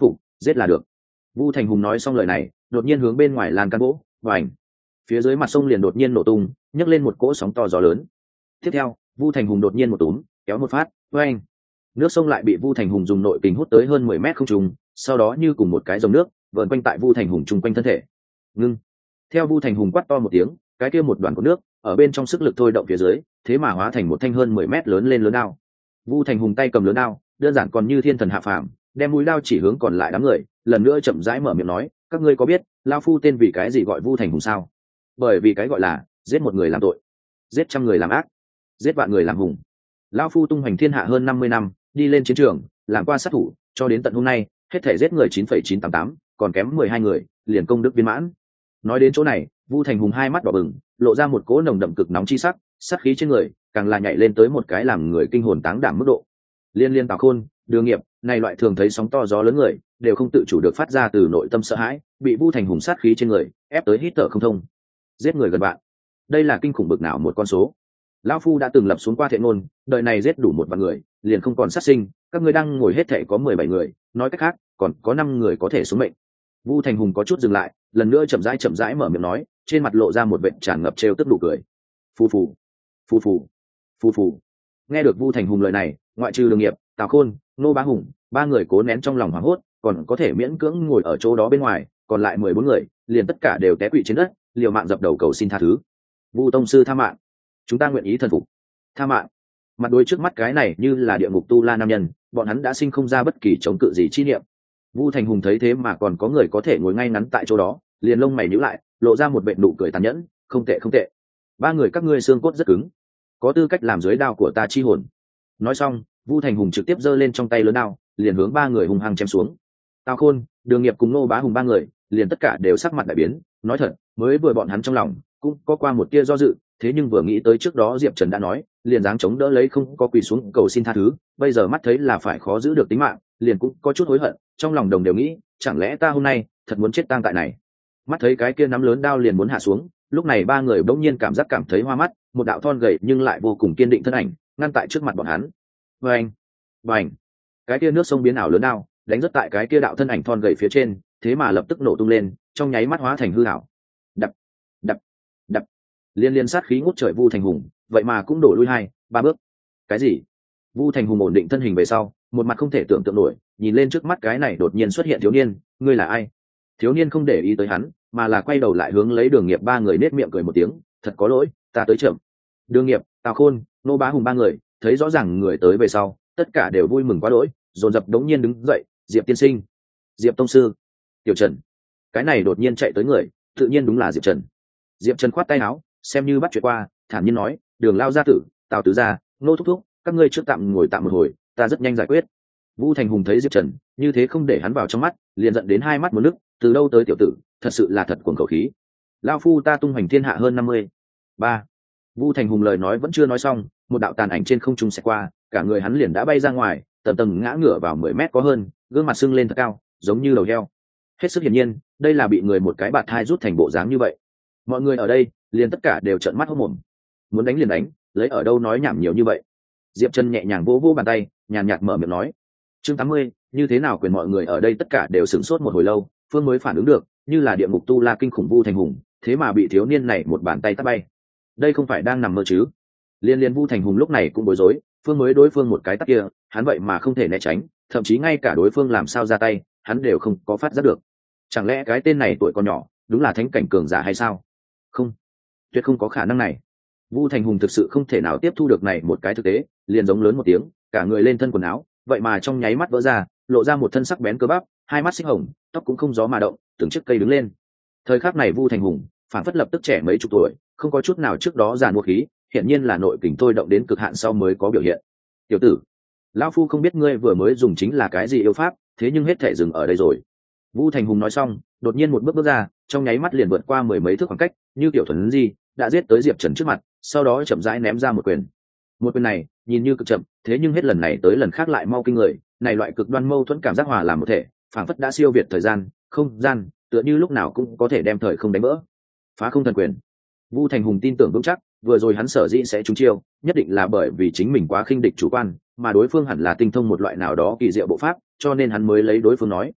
giết là được. Vu Thành Hùng nói xong lời này, đột nhiên hướng bên ngoài lan can gỗ, vành. Phía dưới mặt sông liền đột nhiên nổ tung, nhấc lên một cỗ sóng to gió lớn. Tiếp theo, Vu Thành Hùng đột nhiên một túm, kéo một phát, vành. Nước sông lại bị Vu Thành Hùng dùng nội kình hút tới hơn 10 mét không trung, sau đó như cùng một cái dòng nước, vờn quanh tại Vu Thành Hùng trung quanh thân thể. Ngưng. Theo Vu Thành Hùng quát to một tiếng, cái kia một đoàn của nước ở bên trong sức lực thôi động phía dưới, thế mà hóa thành một thanh hơn 10 mét lớn lên lớn đao. Vu Thành Hùng tay cầm lớn đao, đơn giản còn như thiên thần hạ phàm, đem mũi đao chỉ hướng còn lại đám người, lần nữa chậm rãi mở miệng nói, các ngươi có biết lão phu tên vì cái gì gọi Vu Thành Hùng sao? Bởi vì cái gọi là giết một người làm tội, giết trăm người làm ác, giết vạn người làm hùng. Lão phu tung hoành thiên hạ hơn 50 năm, đi lên chiến trường, làm qua sát thủ, cho đến tận hôm nay, hết thể giết người 9,988, còn kém 12 người, liền công đức viên mãn. Nói đến chỗ này, Vu Thành Hùng hai mắt đỏ bừng, lộ ra một cỗ nồng đậm cực nóng chi sắc, sát khí trên người càng là nhảy lên tới một cái làm người kinh hồn táng đảm mức độ. Liên Tào Khôn, Đường Nghiệp, này loại thường thấy sóng to gió lớn người, đều không tự chủ được phát ra từ nội tâm sợ hãi, bị Vu Thành Hùng sát khí trên người ép tới hít thở không thông. Giết người gần bạn, đây là kinh khủng bực nào một con số. Lão phu đã từng lập xuống qua thệ ngôn, đời này giết đủ 1 vạn người, liền không còn sát sinh, các ngươi đang ngồi hết thảy có 17 người, nói cách khác, còn có 5 người có thể sống mệnh. Vu Thành Hùng có chút dừng lại, lần nữa chậm rãi mở miệng nói, trên mặt lộ ra một vệt tràn ngập trêu tức nụ cười. Phù phù, phù phù, phù phù. Nghe được Vu Thành Hùng lời này, ngoại trừ Đường Nghiệp, Tào Khôn, Nô Bá Hùng, 3 người cố nén trong lòng hoảng hốt, còn có thể miễn cưỡng ngồi ở chỗ đó bên ngoài, còn lại 14 người, liền tất cả đều té quỵ trên đất, liều mạng dập đầu cầu xin tha thứ. Vu tông sư tha mạng, chúng ta nguyện ý thần phục. Tha mạng. Mặt đối trước mắt cái này như là địa ngục tu la nam nhân, bọn hắn đã sinh không ra bất kỳ chống cự gì chi niệm. Vu Thành Hùng thấy thế mà còn có người có thể ngồi ngay ngắn tại chỗ đó, liền lông mày nhíu lại, lộ ra một vệt nụ cười tàn nhẫn, không tệ không tệ. 3 người các ngươi xương cốt rất cứng, có tư cách làm dưới đao của ta chi hồn. Nói xong, Vu Thành Hùng trực tiếp giơ lên trong tay lớn đao, liền hướng 3 người hung hăng chém xuống. Tào Khôn, Đường Nghiệp cùng Nô Bá Hùng 3 người, liền tất cả đều sắc mặt đại biến, nói thật, mới vừa bọn hắn trong lòng cũng có qua một tia do dự, thế nhưng vừa nghĩ tới trước đó Diệp Trần đã nói, liền dáng chống đỡ lấy không có quỳ xuống cầu xin tha thứ, bây giờ mắt thấy là phải khó giữ được tính mạng, liền cũng có chút hối hận, trong lòng đồng đều nghĩ, chẳng lẽ ta hôm nay thật muốn chết tang tại này. Mắt thấy cái kia nắm lớn đao liền muốn hạ xuống, lúc này 3 người bỗng nhiên cảm giác cảm thấy hoa mắt, một đạo thon gầy nhưng lại vô cùng kiên định thân ảnh ngăn tại trước mặt bọn hắn. Vành, vành, cái kia nước sông biến ảo lớn đao đánh rất tại cái kia đạo thân ảnh thon gầy phía trên, thế mà lập tức nổ tung lên, trong nháy mắt hóa thành hư ảo. Đập, đập, đập, liên sát khí ngút trời Vu Thành Hùng, vậy mà cũng đổ lui 2-3 bước. Cái gì? Vu Thành Hùng ổn định thân hình về sau, một mặt không thể tưởng tượng nổi, nhìn lên trước mắt cái này đột nhiên xuất hiện thiếu niên, ngươi là ai? Thiếu niên không để ý tới hắn, mà là quay đầu lại hướng lấy Đường Nghiệp 3 người nết miệng cười một tiếng, thật có lỗi, ta tới chậm. Đường Nghiệp, Tào Khôn, Nô Bá Hùng 3 người thấy rõ ràng người tới về sau, tất cả đều vui mừng quá đỗi, dồn dập đống nhiên đứng dậy, Diệp tiên sinh, Diệp tông sư, Tiểu Trần. Cái này đột nhiên chạy tới người, tự nhiên đúng là Diệp Trần. Diệp Trần khoát tay áo, xem như bắt chuyện qua, thản nhiên nói, Đường lao gia tử, Tào tứ gia, Nô thúc thúc, các ngươi trước tạm ngồi tạm một hồi, ta rất nhanh giải quyết. Vu Thành Hùng thấy Diệp Trần như thế không để hắn vào trong mắt, liền giận đến hai mắt một nước, từ đâu tới tiểu tử, thật sự là thật cuồng khẩu khí. Lao phu ta tung hoành thiên hạ hơn 50. 3. Vu Thành Hùng lời nói vẫn chưa nói xong, một đạo tàn ảnh trên không trung sẽ qua, cả người hắn liền đã bay ra ngoài, tầm tầm ngã ngửa vào 10 mét có hơn, gương mặt sưng lên thật cao, giống như đầu heo. Hết sức hiển nhiên, đây là bị người một cái bạt thai rút thành bộ dáng như vậy. Mọi người ở đây liền tất cả đều trợn mắt hốt mồm, muốn đánh liền đánh, lấy ở đâu nói nhảm nhiều như vậy. Diệp Trần nhẹ nhàng vỗ vỗ bàn tay, nhàn nhạt mở miệng nói, chương 80, như thế nào quyền mọi người ở đây tất cả đều sửng sốt một hồi lâu, phương mới phản ứng được, như là địa ngục tu la kinh khủng Vu Thành Hùng, thế mà bị thiếu niên này một bàn tay tát bay. Đây không phải đang nằm mơ chứ? Liên Vu Thành Hùng lúc này cũng bối rối, phương mới đối phương một cái tát kia, hắn vậy mà không thể né tránh, thậm chí ngay cả đối phương làm sao ra tay, hắn đều không có phát giác được. Chẳng lẽ cái tên này tuổi còn nhỏ, đúng là thánh cảnh cường giả hay sao? Không, tuyệt không có khả năng này. Vu Thành Hùng thực sự không thể nào tiếp thu được này một cái thực tế, liền giống lớn một tiếng, cả người lên thân quần áo, vậy mà trong nháy mắt vỡ ra, lộ ra một thân sắc bén cơ bắp, hai mắt xích hồng, tóc cũng không gió mà động, từng chiếc cây đứng lên. Thời khắc này Vu Thành Hùng phản phất lập tức trẻ mấy chục tuổi, không có chút nào trước đó giàn mua khí, hiển nhiên là nội kình thôi động đến cực hạn sau mới có biểu hiện. Tiểu tử, lão phu không biết ngươi vừa mới dùng chính là cái gì yêu pháp, thế nhưng hết thể dừng ở đây rồi. Vu Thành Hùng nói xong, đột nhiên một bước bước ra, trong nháy mắt liền vượt qua 10 mấy thước khoảng cách, như tiểu thuần di đã giết tới Diệp Trần trước mặt, sau đó chậm rãi ném ra một quyền. Một quyền này nhìn như cực chậm, thế nhưng hết lần này tới lần khác lại mau kinh người, này loại cực đoan mâu thuẫn cảm giác hòa làm một thể, phảng phất đã siêu việt thời gian, không gian, tựa như lúc nào cũng có thể đem thời không đánh vỡ. Phá không thần quyền. Vu Thành Hùng tin tưởng vững chắc, vừa rồi hắn sở dĩ sẽ trúng chiêu, nhất định là bởi vì chính mình quá khinh địch chủ quan, mà đối phương hẳn là tinh thông một loại nào đó kỳ diệu bộ pháp, cho nên hắn mới lấy đối phương nói.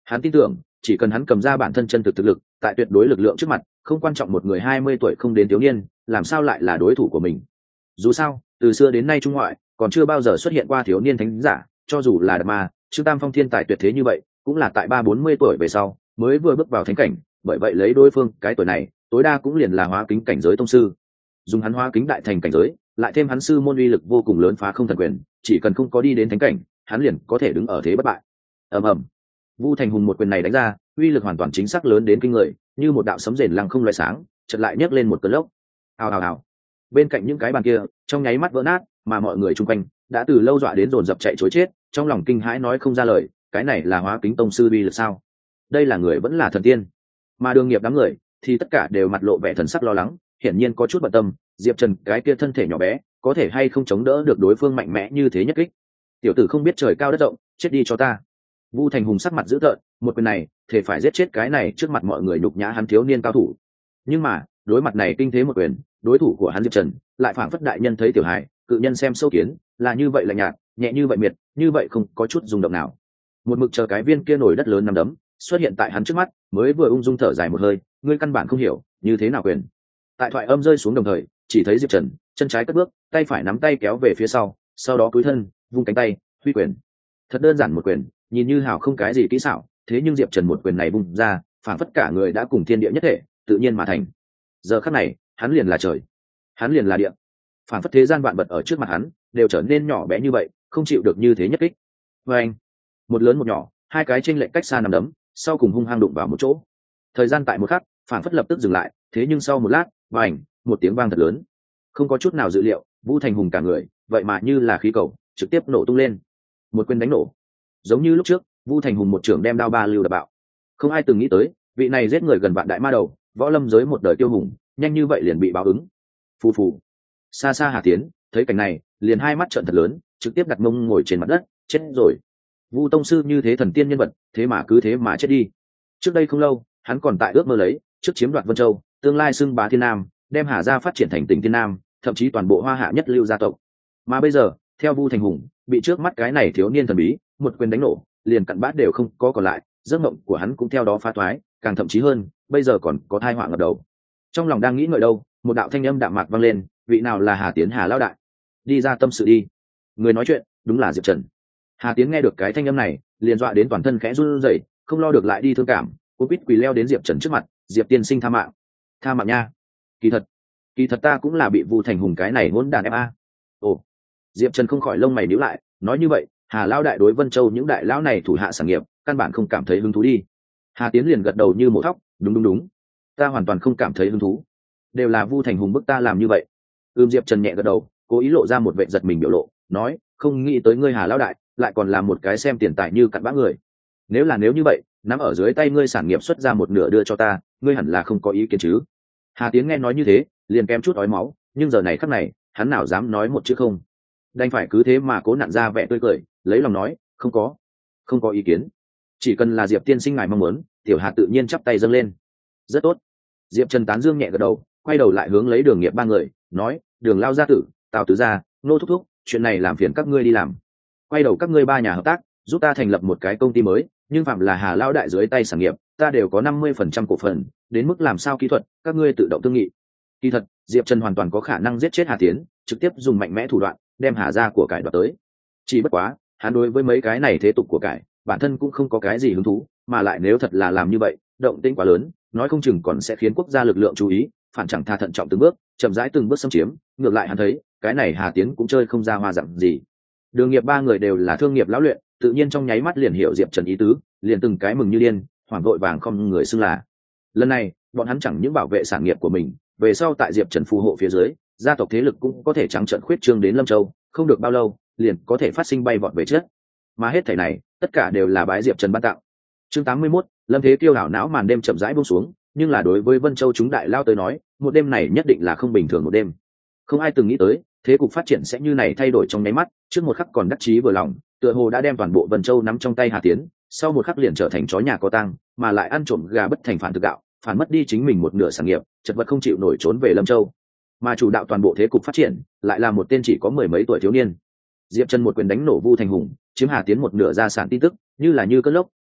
Hắn tin tưởng chỉ cần hắn cầm ra bản thân chân thực thực lực, tại tuyệt đối lực lượng trước mặt, không quan trọng một người 20 tuổi không đến thiếu niên làm sao lại là đối thủ của mình. Dù sao từ xưa đến nay trung ngoại còn chưa bao giờ xuất hiện qua thiếu niên thánh giả, cho dù là Đạt Ma, Trương Tam Phong thiên tài tuyệt thế như vậy cũng là tại 30-40 tuổi về sau mới vừa bước vào thánh cảnh, bởi vậy lấy đối phương cái tuổi này tối đa cũng liền là hóa kính cảnh giới tông sư. Dùng hắn hóa kính đại thành cảnh giới, lại thêm hắn sư môn uy lực vô cùng lớn phá không thần quyền, chỉ cần không có đi đến thánh cảnh, hắn liền có thể đứng ở thế bất bại. ầm ầm, Vu Thành Hùng một quyền này đánh ra, uy lực hoàn toàn chính xác lớn đến kinh người, như một đạo sấm rền lăng không loại sáng, chợt lại nhấc lên một cơn lốc. Ào ào ào. Bên cạnh những cái bàn kia, trong nháy mắt vỡ nát, mà mọi người chung quanh đã từ lâu dọa đến dồn dập chạy trối chết, trong lòng kinh hãi nói không ra lời, cái này là hóa kính tông sư uy lực sao? Đây là người vẫn là thần tiên? Mà Đường Nghiệp đám người thì tất cả đều mặt lộ vẻ thần sắc lo lắng, hiển nhiên có chút bận tâm, Diệp Trần cái kia thân thể nhỏ bé, có thể hay không chống đỡ được đối phương mạnh mẽ như thế nhất kích. Tiểu tử không biết trời cao đất rộng, chết đi cho ta. Vu Thành Hùng sắc mặt dữ tợn, một quyền này thể phải giết chết cái này trước mặt mọi người nhục nhã hắn thiếu niên cao thủ. Nhưng mà đối mặt này kinh thế một quyền, đối thủ của hắn Diệp Trần lại phảng phất đại nhân thấy tiểu hài, cự nhân xem sâu kiến, là như vậy lạnh nhạt, nhẹ như vậy miệt, như vậy không có chút rung động nào. Một mực chờ cái viên kia nổi đất lớn nằm đấm xuất hiện tại hắn trước mắt, mới vừa ung dung thở dài một hơi, ngươi căn bản không hiểu như thế nào quyền. Tại thoại âm rơi xuống đồng thời, chỉ thấy Diệp Trần chân trái cất bước, tay phải nắm tay kéo về phía sau đó cúi thân vung cánh tay huy quyền. Thật đơn giản một quyền, nhìn như hào không cái gì kỹ xảo, thế nhưng Diệp Trần một quyền này vung ra, phảng phất cả người đã cùng thiên địa nhất thể, tự nhiên mà thành. Giờ khắc này, hắn liền là trời, hắn liền là địa, phảng phất thế gian vạn vật ở trước mặt hắn đều trở nên nhỏ bé như vậy, không chịu được như thế nhất kích. Và anh, một lớn một nhỏ, hai cái chênh lệch cách xa nằm đấm, sau cùng hung hăng đụng vào một chỗ. Thời gian tại một khắc, phảng phất lập tức dừng lại, thế nhưng sau một lát, vành, một tiếng vang thật lớn. Không có chút nào dự liệu, Vũ Thành Hùng cả người, vậy mà như là khí cầu, trực tiếp nổ tung lên. Một quyền đánh nổ. Giống như lúc trước, Vũ Thành Hùng một trường đem đao ba lưu đập bạo. Không ai từng nghĩ tới, vị này giết người gần vạn đại ma đầu, võ lâm giới một đời tiêu hùng, nhanh như vậy liền bị báo ứng. Phù phù. Xa xa Hà Tiến, thấy cảnh này, liền hai mắt trợn thật lớn, trực tiếp đặt mông ngồi trên mặt đất, chết rồi. Vu tông sư như thế thần tiên nhân vật, thế mà cứ thế mà chết đi. Trước đây không lâu, hắn còn tại ước mơ lấy, trước chiếm đoạt Vân Châu, tương lai xưng bá thiên nam, đem Hà gia phát triển thành tỉnh thiên nam, thậm chí toàn bộ hoa hạ nhất lưu gia tộc. Mà bây giờ, theo Vu Thành Hùng, bị trước mắt cái này thiếu niên thần bí, một quyền đánh nổ, liền cặn bát đều không có còn lại, giấc mộng của hắn cũng theo đó phá toái, càng thậm chí hơn, bây giờ còn có tai họa ngập đầu. Trong lòng đang nghĩ ngợi đâu, một đạo thanh âm đạm mạc vang lên, vị nào là Hà Tiến Hà lão đại? Đi ra tâm sự đi. Người nói chuyện, đúng là Diệp Trần. Hà Tiến nghe được cái thanh âm này, liền dọa đến toàn thân khẽ run rẩy, không lo được lại đi thương cảm, cô quýt quỳ leo đến Diệp Trần trước mặt, Diệp tiên sinh tha mạng. Tha mạng nha. Kỳ thật ta cũng là bị Vu Thành Hùng cái này hỗn đản ép a. Ồ. Diệp Trần không khỏi lông mày nhíu lại, nói như vậy, Hà lão đại đối Vân Châu những đại lão này thủ hạ sản nghiệp, căn bản không cảm thấy hứng thú đi. Hà Tiến liền gật đầu như một thóc, đúng, ta hoàn toàn không cảm thấy hứng thú, đều là Vu Thành Hùng bức ta làm như vậy. Diệp Trần nhẹ gật đầu, cố ý lộ ra một vẻ giật mình biểu lộ, nói, không nghĩ tới ngươi Hà lão đại lại còn là một cái xem tiền tài như cặn bã người. Nếu như vậy, nắm ở dưới tay ngươi sản nghiệp xuất ra một nửa đưa cho ta, ngươi hẳn là không có ý kiến chứ? Hà Tiến nghe nói như thế, liền kém chút ói máu, nhưng giờ này khắc này, hắn nào dám nói một chữ không, đành phải cứ thế mà cố nặn ra vẻ tươi cười, lấy lòng nói, không có ý kiến, chỉ cần là Diệp tiên sinh ngài mong muốn, tiểu Hà tự nhiên chắp tay dâng lên. Rất tốt. Diệp Trần tán dương nhẹ gật đầu, quay đầu lại hướng lấy Đường Nghiệp ba người, nói, Đường lao gia tử, Tào tứ gia, Nô thúc thúc, chuyện này làm phiền các ngươi đi làm. Quay đầu các ngươi ba nhà hợp tác, giúp ta thành lập một cái công ty mới, nhưng phạm là Hà lão đại dưới tay sản nghiệp, ta đều có 50% cổ phần, đến mức làm sao kỹ thuật, các ngươi tự động thương nghị. Kỳ thật, Diệp Trần hoàn toàn có khả năng giết chết Hà Tiến, trực tiếp dùng mạnh mẽ thủ đoạn, đem Hà gia của cải đoạt tới. Chỉ bất quá, hắn đối với mấy cái này thế tục của cải, bản thân cũng không có cái gì hứng thú, mà lại nếu thật là làm như vậy, động tĩnh quá lớn, nói không chừng còn sẽ khiến quốc gia lực lượng chú ý, phản chẳng tha thận trọng từng bước, chậm rãi từng bước xâm chiếm, ngược lại hắn thấy, cái này Hà Tiến cũng chơi không ra hoa dạng gì. Đường Nghiệp ba người đều là thương nghiệp lão luyện, tự nhiên trong nháy mắt liền hiểu Diệp Trần ý tứ, liền từng cái mừng như điên, hoảng vội vàng không người xưng là. Lần này, bọn hắn chẳng những bảo vệ sản nghiệp của mình, về sau tại Diệp Trần phù hộ phía dưới, gia tộc thế lực cũng có thể trắng trợn khuyết trương đến Lâm Châu, không được bao lâu, liền có thể phát sinh bay vọt về trước. Mà hết thảy này, tất cả đều là bái Diệp Trần ban tặng. Chương 81, Lâm Thế Kiêu hảo não màn đêm chậm rãi buông xuống, nhưng là đối với Vân Châu chúng đại lao tới nói, một đêm này nhất định là không bình thường một đêm. Không ai từng nghĩ tới, thế cục phát triển sẽ như này thay đổi trong nháy mắt, trước một khắc còn đắc chí vừa lòng, tựa hồ đã đem toàn bộ Vân Châu nắm trong tay Hà Tiến, sau một khắc liền trở thành chó nhà có tang, mà lại ăn trộm gà bất thành phản thực gạo, phản mất đi chính mình một nửa sản nghiệp, chật vật không chịu nổi trốn về Lâm Châu. Mà chủ đạo toàn bộ thế cục phát triển, lại là một tên chỉ có mười mấy tuổi thiếu niên. Diệp Trần một quyền đánh nổ Vu Thành Hùng, chiếm Hà Tiến một nửa gia sản tin tức, như là như cơn lốc,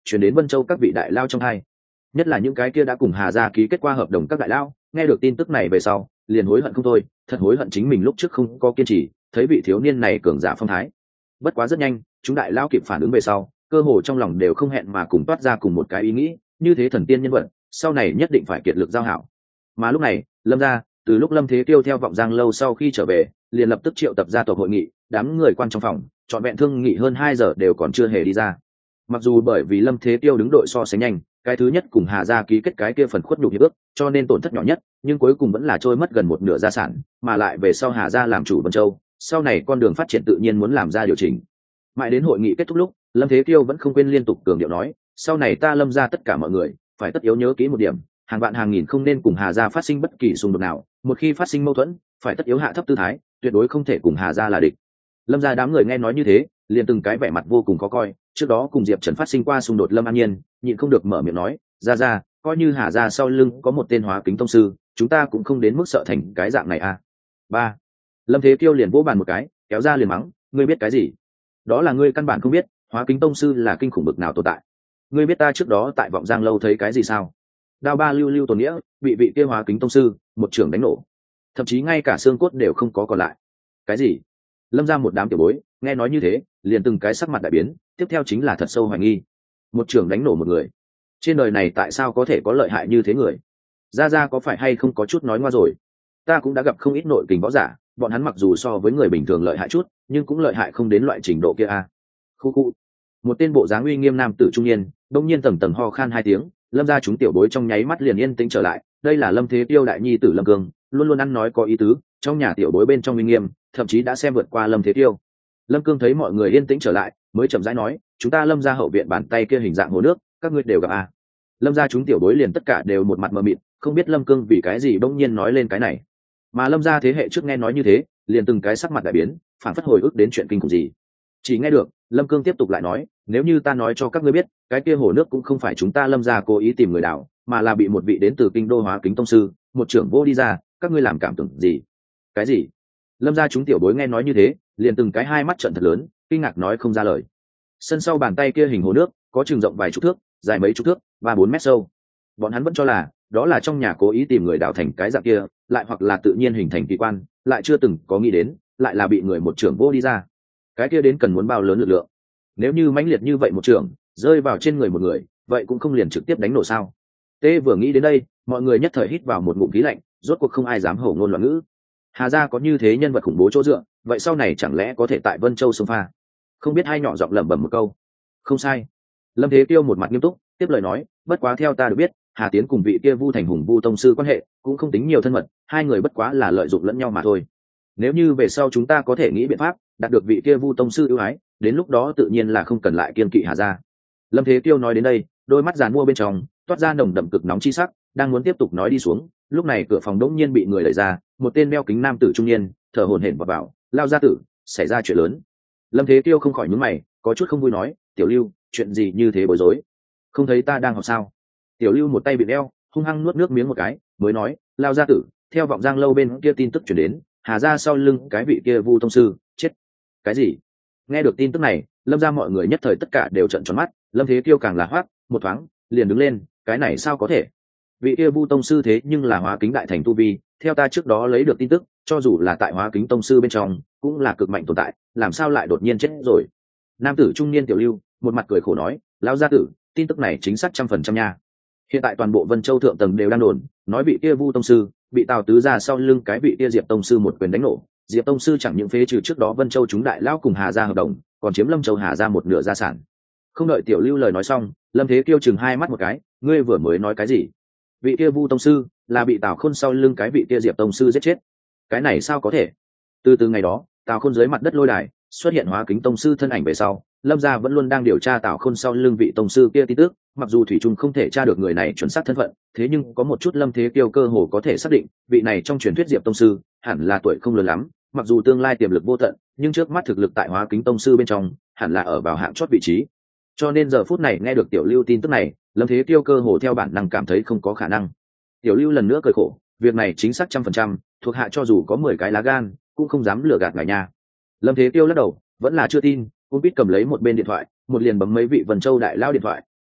chuyển đến Vân Châu các vị đại lao trong hai, nhất là những cái kia đã cùng Hà gia ký kết qua hợp đồng các đại lao, nghe được tin tức này về sau liền hối hận không thôi, thật hối hận chính mình lúc trước không có kiên trì, thấy vị thiếu niên này cường giả phong thái. Bất quá rất nhanh chúng đại lao kịp phản ứng về sau, cơ hồ trong lòng đều không hẹn mà cùng toát ra cùng một cái ý nghĩ, như thế thần tiên nhân vật sau này nhất định phải kiệt lực giao hảo. Mà lúc này Lâm gia từ lúc Lâm Thế Tiêu theo Vọng Giang lâu sau khi trở về liền lập tức triệu tập gia tộc hội nghị, đám người quan trong phòng trọn vẹn thương nghị hơn 2 giờ đều còn chưa hề đi ra. Mặc dù bởi vì Lâm Thế Tiêu đứng đội so sánh nhanh, cái thứ nhất cùng Hà gia ký kết cái kia phần khuất nhục hiệp ước, cho nên tổn thất nhỏ nhất, nhưng cuối cùng vẫn là trôi mất gần một nửa gia sản, mà lại về sau Hà gia làm chủ Vân Châu, sau này con đường phát triển tự nhiên muốn làm ra điều chỉnh. Mãi đến hội nghị kết thúc lúc, Lâm Thế Tiêu vẫn không quên liên tục cường điệu nói, sau này ta Lâm gia tất cả mọi người phải tất yếu nhớ kỹ một điểm, hàng vạn hàng nghìn không nên cùng Hà gia phát sinh bất kỳ xung đột nào, một khi phát sinh mâu thuẫn, phải tất yếu hạ thấp tư thái, tuyệt đối không thể cùng Hà gia là địch. Lâm gia đám người nghe nói như thế, liền từng cái vẻ mặt vô cùng khó coi, trước đó cùng Diệp Trần phát sinh qua xung đột Lâm An Nhiên nhịn không được mở miệng nói, ra coi như Hà gia sau lưng có một tên hóa kính tông sư, chúng ta cũng không đến mức sợ thành cái dạng này à. Ba. Lâm Thế Kiêu liền vỗ bàn một cái, kéo ra liền mắng, ngươi biết cái gì? Đó là ngươi căn bản không biết, hóa kính tông sư là kinh khủng bực nào tồn tại. Ngươi biết ta trước đó tại Vọng Giang lâu thấy cái gì sao? Đao ba lưu lưu tổn nghĩa, bị vị kia hóa kính tông sư một trưởng đánh nổ, thậm chí ngay cả xương cốt đều không có còn lại. Cái gì? Lâm ra một đám tiểu bối nghe nói như thế liền từng cái sắc mặt đại biến, tiếp theo chính là thật sâu hoài nghi, một trưởng đánh nổ một người, trên đời này tại sao có thể có lợi hại như thế người? Ra có phải hay không có chút nói ngoa rồi? Ta cũng đã gặp không ít nội kình võ giả, bọn hắn mặc dù so với người bình thường lợi hại chút, nhưng cũng lợi hại không đến loại trình độ kia a. Khu khu. Một tên bộ dáng uy nghiêm nam tử trung niên đông nhiên tầng tầng ho khan 2 tiếng, Lâm ra chúng tiểu bối trong nháy mắt liền yên tĩnh trở lại. Đây là Lâm Thế Tiêu đại nhi tử Lâm Cương, luôn luôn ăn nói có ý tứ, trong nhà tiểu bối bên trong uy nghiêm thậm chí đã xem vượt qua Lâm Thế Tiêu. Lâm Cương thấy mọi người yên tĩnh trở lại mới chậm rãi nói, chúng ta Lâm ra hậu viện bàn tay kia hình dạng hồ nước, các ngươi đều gặp a. Lâm ra chúng tiểu bối liền tất cả đều một mặt mờ mịt, không biết Lâm Cương vì cái gì bỗng nhiên nói lên cái này. Mà Lâm ra thế hệ trước nghe nói như thế liền từng cái sắc mặt đại biến, phản phất hồi ức đến chuyện kinh khủng gì. Chỉ nghe được Lâm Cương tiếp tục lại nói, nếu như ta nói cho các ngươi biết, cái kia hồ nước cũng không phải chúng ta Lâm ra cố ý tìm người đào, mà là bị một vị đến từ kinh đô hóa kính tông sư một trưởng vô đi ra, các ngươi làm cảm tưởng gì? Cái gì? Lâm ra chúng tiểu bối nghe nói như thế liền từng cái hai mắt trợn thật lớn, kinh ngạc nói không ra lời. Sân sau bàn tay kia hình hồ nước có chừng rộng vài chục thước, dài mấy chục thước, 3-4 mét sâu. Bọn hắn vẫn cho là đó là trong nhà cố ý tìm người đào thành cái dạng kia, lại hoặc là tự nhiên hình thành kỳ quan, lại chưa từng có nghĩ đến lại là bị người một trưởng vô đi ra. Cái kia đến cần muốn bao lớn lực lượng? Nếu như mãnh liệt như vậy một trưởng rơi vào trên người một người, vậy cũng không liền trực tiếp đánh nổ sao? Tê vừa nghĩ đến đây, mọi người nhất thời hít vào một ngụm khí lạnh, rốt cuộc không ai dám hổ ngôn loạn ngữ. Hà gia có như thế nhân vật khủng bố chỗ dựa, vậy sau này chẳng lẽ có thể tại Vân Châu xông pha? Không biết hai nhỏ giọng lẩm bẩm một câu. Không sai. Lâm Thế Tiêu một mặt nghiêm túc tiếp lời nói, bất quá theo ta được biết, Hà Tiến cùng vị kia Vu Thành Hùng Vu tông sư quan hệ cũng không tính nhiều thân mật, hai người bất quá là lợi dụng lẫn nhau mà thôi. Nếu như về sau chúng ta có thể nghĩ biện pháp đạt được vị kia Vu tông sư ưu ái, đến lúc đó tự nhiên là không cần lại kiên kỵ Hà gia. Lâm Thế Tiêu nói đến đây, đôi mắt giàn mua bên trong toát ra nồng đậm cực nóng chi sắc, đang muốn tiếp tục nói đi xuống, lúc này cửa phòng đống nhiên bị người đẩy ra, một tên đeo kính nam tử trung niên thở hổn hển vào, lao gia tử, xảy ra chuyện lớn. Lâm Thế Tiêu không khỏi nhướng mày, có chút không vui nói, tiểu Lưu, chuyện gì như thế bối rối? Không thấy ta đang học sao? Tiểu Lưu một tay bị đeo, hung hăng nuốt nước miếng một cái, mới nói, lao gia tử, theo Vọng Giang lâu bên kia tin tức truyền đến, Hà gia sau lưng cái vị kia Vu tông sư chết. Cái gì? Nghe được tin tức này, Lâm gia mọi người nhất thời tất cả đều trợn tròn mắt, Lâm Thế Tiêu càng là hoắc, một thoáng liền đứng lên, cái này sao có thể? Vị kia Vu tông sư thế nhưng là hóa kính đại thành tu vi, theo ta trước đó lấy được tin tức, cho dù là tại hóa kính tông sư bên trong cũng là cực mạnh tồn tại, làm sao lại đột nhiên chết rồi? Nam tử trung niên Tiểu Lưu một mặt cười khổ nói, lão gia tử, tin tức này chính xác 100% nha. Hiện tại toàn bộ Vân Châu thượng tầng đều đang đồn, nói vị kia Vu tông sư bị Tào tứ gia sau lưng cái vị kia Diệp tông sư một quyền đánh nổ. Diệp tông sư chẳng những phế trừ trước đó Vân Châu chúng đại lão cùng Hà gia hợp đồng, còn chiếm Lâm Châu Hà gia một nửa gia sản. Không đợi Tiểu Lưu lời nói xong, Lâm Thế Kiêu chừng hai mắt một cái, ngươi vừa mới nói cái gì? Vị kia Vu tông sư là bị Tào Khôn sau lưng cái vị kia Diệp tông sư giết chết. Cái này sao có thể? Từ ngày đó, Tào Khôn dưới mặt đất lôi đài xuất hiện hóa kính tông sư thân ảnh về sau, Lâm gia vẫn luôn đang điều tra Tào Khôn sau lưng vị tông sư kia tin tức, mặc dù thủy chung không thể tra được người này chuẩn xác thân phận, thế nhưng có một chút Lâm Thế Kiêu cơ hồ có thể xác định, vị này trong truyền thuyết Diệp tông sư hẳn là tuổi không lớn lắm, mặc dù tương lai tiềm lực vô tận, nhưng trước mắt thực lực tại hóa kính tông sư bên trong hẳn là ở vào hạng chót vị trí. Cho nên giờ phút này nghe được Tiểu Lưu tin tức này, Lâm Thế Kiêu cơ hồ theo bản năng cảm thấy không có khả năng. Tiểu Lưu lần nữa cười khổ, việc này chính xác 100%, thuộc hạ cho dù có 10 cái lá gan cũng không dám lừa gạt ngài nha. Lâm Thế Kiêu lắc đầu, vẫn là chưa tin, cũng biết cầm lấy một bên điện thoại, một liền bấm mấy vị Vân Châu đại lao điện thoại,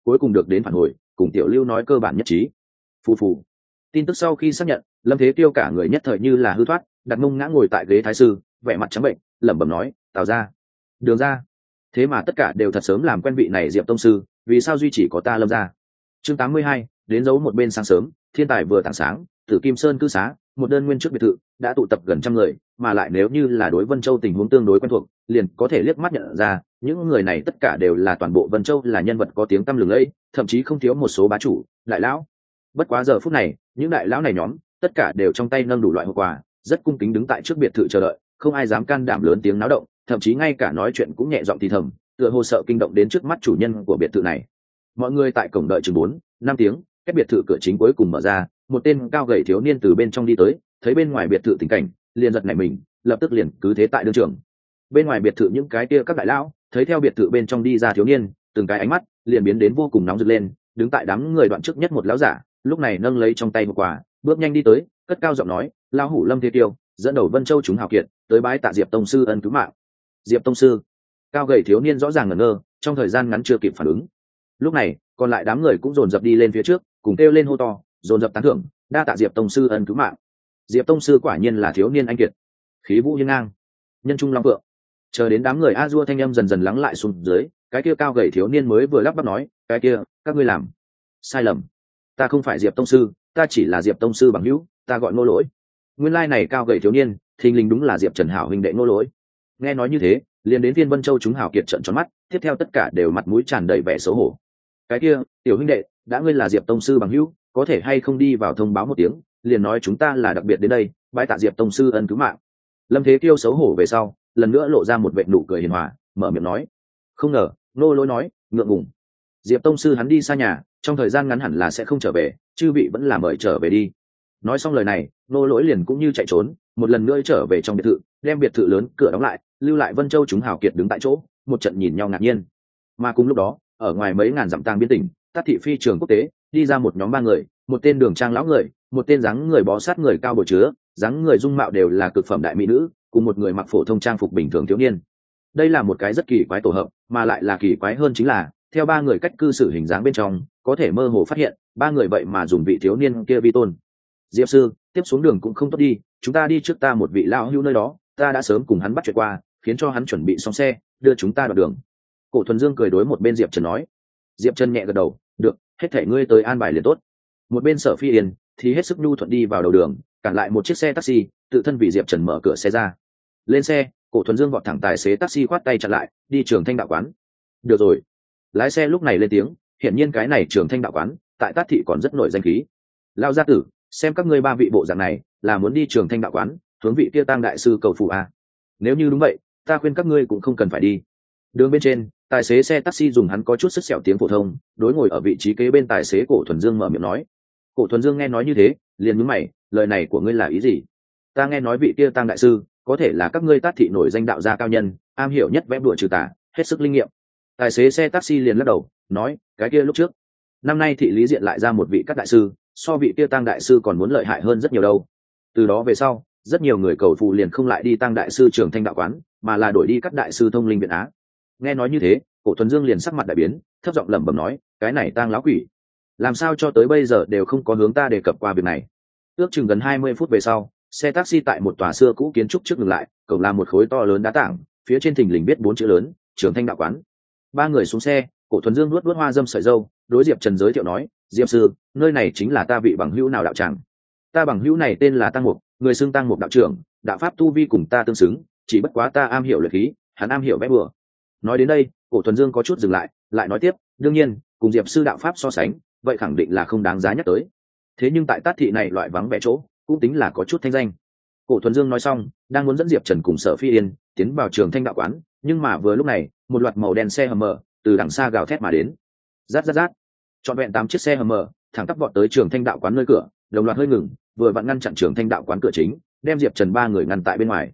cuối cùng được đến phản hồi cùng tiểu lưu nói cơ bản nhất trí. Phù phù. Tin tức sau khi xác nhận, Lâm Thế Tiêu cả người nhất thời như là hư thoát, đặt mông ngã ngồi tại ghế thái sư, vẻ mặt trắng bệnh, lẩm bẩm nói, Tào ra, Đường ra. Thế mà tất cả đều thật sớm làm quen vị này Diệp tông sư, vì sao duy chỉ có ta Lâm ra? Chương 82, đến dấu một bên sáng sớm, thiên tài vừa tảng sáng, Tử Kim Sơn cư xá, một đơn nguyên trước biệt thự, đã tụ tập gần trăm người, mà lại nếu như là đối Vân Châu tình huống tương đối quen thuộc, liền có thể liếc mắt nhận ra, những người này tất cả đều là toàn bộ Vân Châu là nhân vật có tiếng tăm lừng lẫy, thậm chí không thiếu một số bá chủ, đại lão. Bất quá giờ phút này, những đại lão này nhóm, tất cả đều trong tay nâng đủ loại hộp quà, rất cung kính đứng tại trước biệt thự chờ đợi, không ai dám can đảm lớn tiếng náo động, thậm chí ngay cả nói chuyện cũng nhẹ giọng thì thầm, tựa hồ sợ kinh động đến trước mắt chủ nhân của biệt thự này. Mọi người tại cổng đợi chừng 4-5 tiếng, cái biệt thự cửa chính cuối cùng mở ra, một tên cao gầy thiếu niên từ bên trong đi tới, thấy bên ngoài biệt thự tình cảnh, liền giật nảy mình, lập tức liền cứ thế tại đương trường. Bên ngoài biệt thự những cái kia các đại lão, thấy theo biệt thự bên trong đi ra thiếu niên, từng cái ánh mắt liền biến đến vô cùng nóng rực lên, đứng tại đám người đoạn trước nhất một lão giả, lúc này nâng lấy trong tay một quà, bước nhanh đi tới, cất cao giọng nói, lão hủ Lâm Thế Tiêu, dẫn đầu Vân Châu chúng hào kiệt, tới bái tạ Diệp tông sư ân cứu mạng. Diệp tông sư. Cao gầy thiếu niên rõ ràng ngẩn ngơ, trong thời gian ngắn chưa kịp phản ứng. Lúc này, còn lại đám người cũng dồn dập đi lên phía trước, cùng kêu lên hô to, dồn dập tán thưởng, đa tạ Diệp tông sư ân cứu mạng. Diệp tông sư quả nhiên là thiếu niên anh kiệt, khí vũ hiên ngang, nhân trung long phượng. Chờ đến đám người a dua thanh âm dần dần lắng lại xuống dưới, cái kia cao gầy thiếu niên mới vừa lắp bắp nói, cái kia, các ngươi làm sai lầm, ta không phải Diệp tông sư, ta chỉ là Diệp tông sư bằng hữu, ta gọi Ngô Lỗi. Nguyên lai này cao gầy thiếu niên, thình lình đúng là Diệp Trần Hảo huynh đệ Ngô Lỗi. Nghe nói như thế, liền đến Thiên Vân Châu chúng hào kiệt trợn tròn mắt, tiếp theo tất cả đều mặt mũi tràn đầy vẻ xấu hổ. Cái kia, tiểu huynh đệ, đã ngươi là Diệp tông sư bằng hữu, có thể hay không đi vào thông báo một tiếng, liền nói chúng ta là đặc biệt đến đây, bái tạ Diệp tông sư ân cứu mạng. Lâm Thế Kiêu xấu hổ về sau, lần nữa lộ ra một vệt nụ cười hiền hòa, mở miệng nói. Không ngờ, Ngô Lỗi nói, ngượng ngùng. Diệp tông sư hắn đi xa nhà, trong thời gian ngắn hẳn là sẽ không trở về, chư vị vẫn là mời trở về đi. Nói xong lời này, Ngô Lỗi liền cũng như chạy trốn, một lần nữa trở về trong biệt thự, đem biệt thự lớn cửa đóng lại, lưu lại Vân Châu chúng hào kiệt đứng tại chỗ, một trận nhìn nhau ngạc nhiên. Mà cùng lúc đó, ở ngoài mấy ngàn dặm tang biên tỉnh, Tát thị phi trường quốc tế, đi ra một nhóm 3 người, một tên đường trang lão người, một tên dáng người bó sát người cao bồi chứa, dáng người dung mạo đều là cực phẩm đại mỹ nữ, cùng một người mặc phổ thông trang phục bình thường thiếu niên. Đây là một cái rất kỳ quái tổ hợp, mà lại là kỳ quái hơn chính là, theo 3 người cách cư xử hình dáng bên trong, có thể mơ hồ phát hiện, 3 người vậy mà dùng vị thiếu niên kia vi tôn. Diệp sư, tiếp xuống đường cũng không tốt đi, chúng ta đi trước ta một vị lão hữu nơi đó, ta đã sớm cùng hắn bắt chuyện qua, khiến cho hắn chuẩn bị xong xe, đưa chúng ta đoạn đường. Cổ Thuần Dương cười đối một bên Diệp Trần nói. Diệp Trần nhẹ gật đầu, được, hết thảy ngươi tới an bài liền tốt. Một bên Sở Phi Yên thì hết sức nhu thuận đi vào đầu đường, cản lại một chiếc xe taxi, tự thân vì Diệp Trần mở cửa xe ra. Lên xe, Cổ Thuần Dương vọt thẳng tài xế taxi khoát tay chặn lại, đi Trường Thanh đạo quán. Được rồi. Lái xe lúc này lên tiếng, hiển nhiên cái này Trường Thanh đạo quán, tại Tát thị còn rất nổi danh khí. Lao gia tử, xem các ngươi 3 vị bộ dạng này, là muốn đi Trường Thanh đạo quán, hướng vị kia Tang đại sư cầu phù à? Nếu như đúng vậy, ta khuyên các ngươi cũng không cần phải đi. Đường bên trên, tài xế xe taxi dùng hắn có chút sức sẹo tiếng phổ thông, đối ngồi ở vị trí kế bên tài xế Cổ Thuần Dương mở miệng nói. Cổ Thuần Dương nghe nói như thế, liền nhướng mày, lời này của ngươi là ý gì? Ta nghe nói vị kia Tang đại sư, có thể là các ngươi Tát thị nổi danh đạo gia cao nhân, am hiểu nhất vẽ bùa trừ tà, hết sức linh nghiệm. Tài xế xe taxi liền lắc đầu, nói, cái kia lúc trước, năm nay thị lý diện lại ra một vị các đại sư, so vị kia Tang đại sư còn muốn lợi hại hơn rất nhiều đâu. Từ đó về sau, rất nhiều người cầu phù liền không lại đi Tang đại sư Trường Thanh đạo quán, mà là đổi đi các đại sư thông linh viện á. Nghe nói như thế, Cổ Thuần Dương liền sắc mặt đại biến, thấp giọng lẩm bẩm nói, cái này Tang lão quỷ, làm sao cho tới bây giờ đều không có hướng ta đề cập qua việc này. Ước chừng gần 20 phút về sau, xe taxi tại một tòa xưa cũ kiến trúc trước ngừng lại, cổng là một khối to lớn đá tảng, phía trên thình lình viết 4 chữ lớn, Trường Thanh đạo quán. 3 người xuống xe, Cổ Thuần Dương nuốt hoa dâm sợi râu, đối Diệp Trần giới thiệu nói, Diệp sư, nơi này chính là ta vị bằng hữu nào đạo tràng. Ta bằng hữu này tên là Tăng Mục, người xưng Tăng Mục đạo trưởng, đạo pháp tu vi cùng ta tương xứng, chỉ bất quá ta am hiểu luyện khí, hắn am hiểu vẽ bùa. Nói đến đây, Cổ Thuần Dương có chút dừng lại, lại nói tiếp, đương nhiên, cùng Diệp sư đạo pháp so sánh, vậy khẳng định là không đáng giá nhắc tới. Thế nhưng tại Tát thị này loại vắng vẻ chỗ, cũng tính là có chút thanh danh. Cổ Thuần Dương nói xong, đang muốn dẫn Diệp Trần cùng Sở Phi Yên tiến vào Trường Thanh đạo quán, nhưng mà vừa lúc này, một loạt màu đen xe hầm mở từ đằng xa gào thét mà đến. Rát rát rát. Trọn vẹn 8 chiếc xe hầm mở, thẳng tắp vọt tới Trường Thanh đạo quán nơi cửa, đồng loạt hơi ngừng, vừa vặn ngăn chặn Trường Thanh đạo quán cửa chính, đem Diệp Trần 3 người ngăn tại bên ngoài.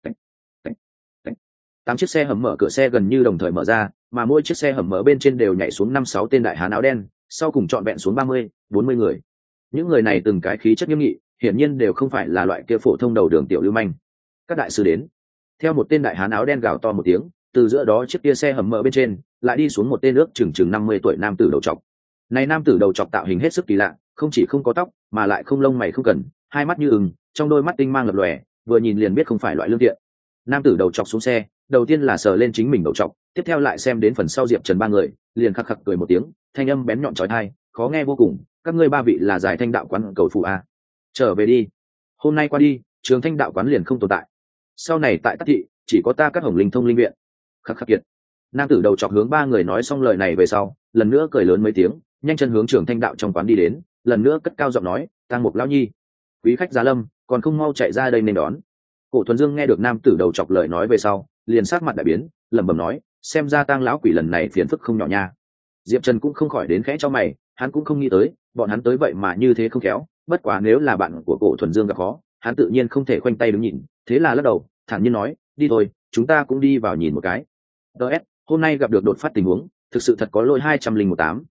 8 chiếc xe hầm mở cửa xe gần như đồng thời mở ra, mà mỗi chiếc xe hầm mở bên trên đều nhảy xuống 5-6 tên đại hán áo đen, sau cùng trọn vẹn xuống 30-40 người. Những người này từng cái khí chất nghiêm nghị, hiển nhiên đều không phải là loại kia phổ thông đầu đường tiểu lưu manh. Các đại sư đến. Theo một tên đại hán áo đen gào to một tiếng, từ giữa đó chiếc kia xe hầm mở bên trên lại đi xuống một tên ước chừng 50 tuổi nam tử đầu trọc. Này nam tử đầu trọc tạo hình hết sức kỳ lạ, không chỉ không có tóc mà lại không lông mày không cần, hai mắt như ưng, trong đôi mắt tinh mang lập lòe, vừa nhìn liền biết không phải loại lương thiện. Nam tử đầu trọc xuống xe, đầu tiên là sờ lên chính mình đầu trọc, tiếp theo lại xem đến phần sau Diệp Trần ba người, liền khặc khặc cười một tiếng, thanh âm bén nhọn chói tai, khó nghe vô cùng. Các ngươi ba vị là giải Thanh đạo quán cầu phụ a? Trở về đi. Hôm nay qua đi, Trường Thanh đạo quán liền không tồn tại. Sau này tại Tắc thị, chỉ có ta các Hồng Linh Thông linh viện. Khắc khắc kiệt. Nam tử đầu chọc hướng ba người nói xong lời này về sau, lần nữa cười lớn mấy tiếng, nhanh chân hướng Trường Thanh đạo trong quán đi đến, lần nữa cất cao giọng nói, Tang Mục lão nhi, quý khách giá lâm, còn không mau chạy ra đây nên đón. Cổ Thuần Dương nghe được nam tử đầu chọc lời nói về sau, liền sắc mặt đại biến, lẩm bẩm nói, xem ra Tang lão quỷ lần này phiền phức không nhỏ nha. Diệp Trần cũng không khỏi đến khẽ cho mày, hắn cũng không nghĩ tới, bọn hắn tới vậy mà như thế không khéo, bất quá nếu là bạn của Cổ Thuần Dương gặp khó, hắn tự nhiên không thể khoanh tay đứng nhìn, thế là lắc đầu, thản nhiên nói, đi thôi, chúng ta cũng đi vào nhìn một cái. DS, hôm nay gặp được đột phát tình huống, thực sự thật có lỗi 20182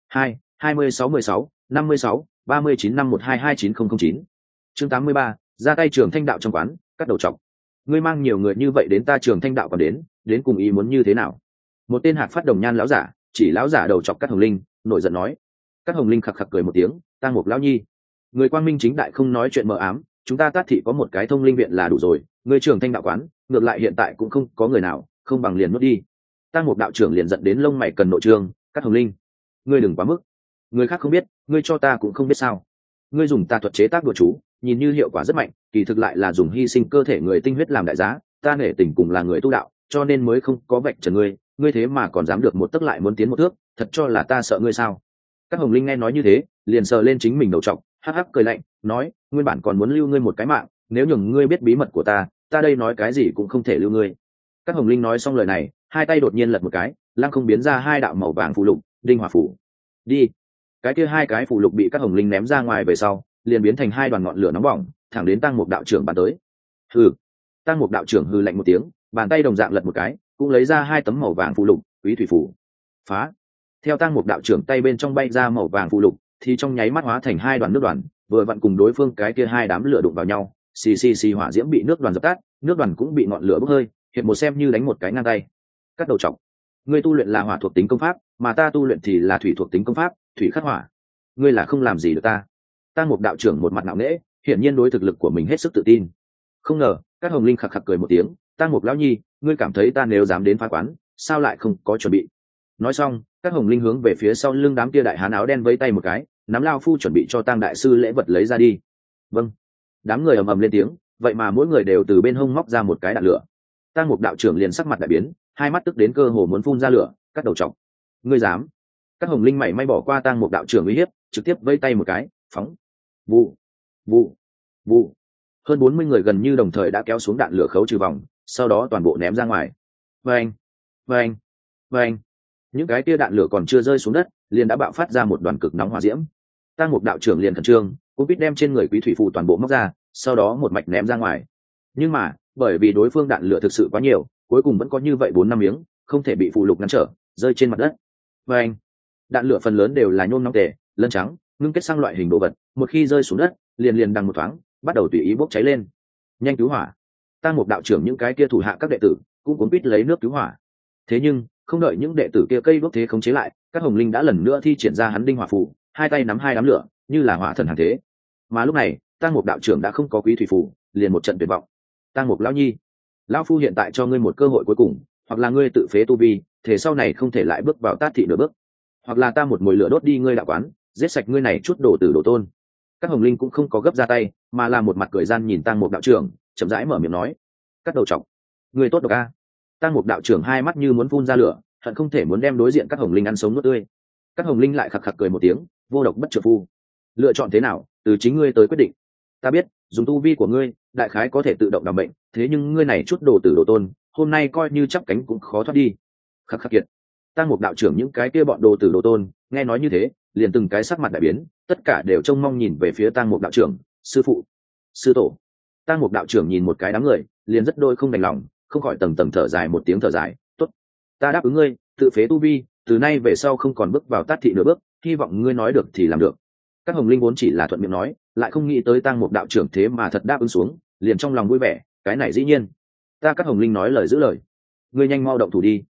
2616 56 39 512290009. Chương 83, ra tay Trường Thanh đạo trong quán, cắt đầu trọc. Ngươi mang nhiều người như vậy đến ta Trường Thanh đạo còn đến cùng ý muốn như thế nào? Một tên hạc phát đồng nhan lão giả, chỉ lão giả đầu chọc Cát Hồng Linh, nổi giận nói. Cát Hồng Linh khặc khặc cười một tiếng, Tang Mục lão nhi, người quang minh chính đại không nói chuyện mờ ám, chúng ta Tát thị có một cái thông linh viện là đủ rồi, ngươi Trường Thanh đạo quán, ngược lại hiện tại cũng không có người nào, không bằng liền nuốt đi. Tang Mục đạo trưởng liền giận đến lông mày cần nội trương, Cát Hồng Linh, ngươi đừng quá mức, người khác không biết, ngươi cho ta cũng không biết sao? Ngươi dùng tà thuật chế tác đùa chú, nhìn như hiệu quả rất mạnh, kỳ thực lại là dùng hy sinh cơ thể người tinh huyết làm đại giá, ta nể tình cùng là người tu đạo, cho nên mới không có vạch trần ngươi, ngươi thế mà còn dám được một tấc lại muốn tiến một thước, thật cho là ta sợ ngươi sao? Các Hồng Linh nghe nói như thế, liền sờ lên chính mình đầu trọc, hắc hắc cười lạnh, nói, nguyên bản còn muốn lưu ngươi một cái mạng, nếu nhường ngươi biết bí mật của ta đây nói cái gì cũng không thể lưu ngươi. Các Hồng Linh nói xong lời này, hai tay đột nhiên lật một cái, lăng không biến ra hai đạo màu vàng phù lục, đinh hỏa phù. Đi. Cái kia hai cái phù lục bị các Hồng Linh ném ra ngoài về sau, liền biến thành hai đoàn ngọn lửa nóng bỏng, thẳng đến Tang Mục đạo trưởng bàn tới. Hừ. Tang Mục đạo trưởng hừ lạnh một tiếng, bàn tay đồng dạng lật một cái, cũng lấy ra hai tấm màu vàng phù lục, quý thủy phù. Phá. Theo Tang Mục đạo trưởng tay bên trong bay ra màu vàng phù lục, thì trong nháy mắt hóa thành hai đoàn nước đoàn, vừa vặn cùng đối phương cái kia hai đám lửa đụng vào nhau, xì xì xì hỏa diễm bị nước đoàn dập tắt, nước đoàn cũng bị ngọn lửa bốc hơi, hiện một xem như đánh một cái ngang tay. Cắt đầu trọc. Ngươi tu luyện là hỏa thuộc tính công pháp, mà ta tu luyện thì là thủy thuộc tính công pháp, thủy khắc hỏa. Ngươi là không làm gì được ta. Tang Mục đạo trưởng một mặt ngạo nghễ, hiển nhiên đối thực lực của mình hết sức tự tin. Không ngờ, các Hồng Linh khặc khặc cười một tiếng, Tang Mục lão nhi, ngươi cảm thấy ta nếu dám đến phá quán, sao lại không có chuẩn bị? Nói xong, các Hồng Linh hướng về phía sau lưng đám kia đại hán áo đen vẫy tay một cái, nắm lao phu chuẩn bị cho Tang đại sư lễ vật lấy ra đi. Vâng. Đám người ầm ầm lên tiếng, vậy mà mỗi người đều từ bên hông móc ra một cái đạn lửa. Tang Mục đạo trưởng liền sắc mặt đại biến, hai mắt tức đến cơ hồ muốn phun ra lửa, cắt đầu trọc. Ngươi dám? Các Hồng Linh mảy may bỏ qua Tang Mục đạo trưởng uy hiếp, trực tiếp vẫy tay một cái, phóng. Vụ, vụ, vụ. Hơn 40 người gần như đồng thời đã kéo xuống đạn lửa khấu trừ vòng, sau đó toàn bộ ném ra ngoài. Vâng, vâng, vâng. Những cái tia đạn lửa còn chưa rơi xuống đất, liền đã bạo phát ra một đoàn cực nóng hỏa diễm. Tang Mục đạo trưởng liền khẩn trương, cũng biết đem trên người quý thủy phù toàn bộ móc ra, sau đó một mạch ném ra ngoài. Nhưng mà, bởi vì đối phương đạn lửa thực sự quá nhiều, cuối cùng vẫn có như vậy 4-5 miếng, không thể bị phù lục ngăn trở, rơi trên mặt đất. Vâng. Đạn lửa phần lớn đều là nhôm nóng tề, lân trắng, ngưng kết sang loại hình đồ vật, một khi rơi xuống đất, liền đằng một thoáng, bắt đầu tùy ý bốc cháy lên. Nhanh cứu hỏa. Tang Mục đạo trưởng những cái kia thủ hạ các đệ tử cũng cuốn quýt lấy nước cứu hỏa. Thế nhưng, không đợi những đệ tử kia cây bốc thế khống chế lại, các Hồng Linh đã lần nữa thi triển ra hắn đinh hỏa phù, hai tay nắm hai đám lửa, như là hỏa thần hàng thế. Mà lúc này, Tang Mục đạo trưởng đã không có quý thủy phù, liền một trận tuyệt vọng. Tang Mục lão nhi, lão phu hiện tại cho ngươi một cơ hội cuối cùng, hoặc là ngươi tự phế tu vi, thế sau này không thể lại bước vào Tát thị nửa bước, hoặc là ta một mồi lửa đốt đi ngươi đạo quán, giết sạch ngươi này chút đồ tử đồ tôn. Các Hồng Linh cũng không có gấp ra tay, mà là một mặt cười gian nhìn Tang Mục đạo trưởng, chậm rãi mở miệng nói, cắt đầu trọc, ngươi tốt độc a. Tang Mục đạo trưởng hai mắt như muốn phun ra lửa, hận không thể muốn đem đối diện các Hồng Linh ăn sống nuốt tươi. Các Hồng Linh lại khặc khặc cười một tiếng, vô độc bất trợ phu, lựa chọn thế nào từ chính ngươi tới quyết định. Ta biết dùng tu vi của ngươi đại khái có thể tự động đảm bệnh, thế nhưng ngươi này chút đồ tử đồ tôn, hôm nay coi như chắp cánh cũng khó thoát đi. Khắc khắc kiệt. Tang Mục đạo trưởng những cái kia bọn đồ tử đồ tôn nghe nói như thế, liền từng cái sắc mặt đại biến, tất cả đều trông mong nhìn về phía Tang Mục đạo trưởng, sư phụ, sư tổ. Tang Mục đạo trưởng nhìn một cái đám người, liền rất đôi không đành lòng, không khỏi tầng tầng thở dài một tiếng thở dài, tốt, ta đáp ứng ngươi, tự phế tu vi, từ nay về sau không còn bước vào Tát thị nửa bước, hy vọng ngươi nói được thì làm được. Các Hồng Linh vốn chỉ là thuận miệng nói, lại không nghĩ tới Tang Mục đạo trưởng thế mà thật đáp ứng xuống, liền trong lòng vui vẻ, cái này dĩ nhiên. Ta Các Hồng Linh nói lời giữ lời, ngươi nhanh mau động thủ đi.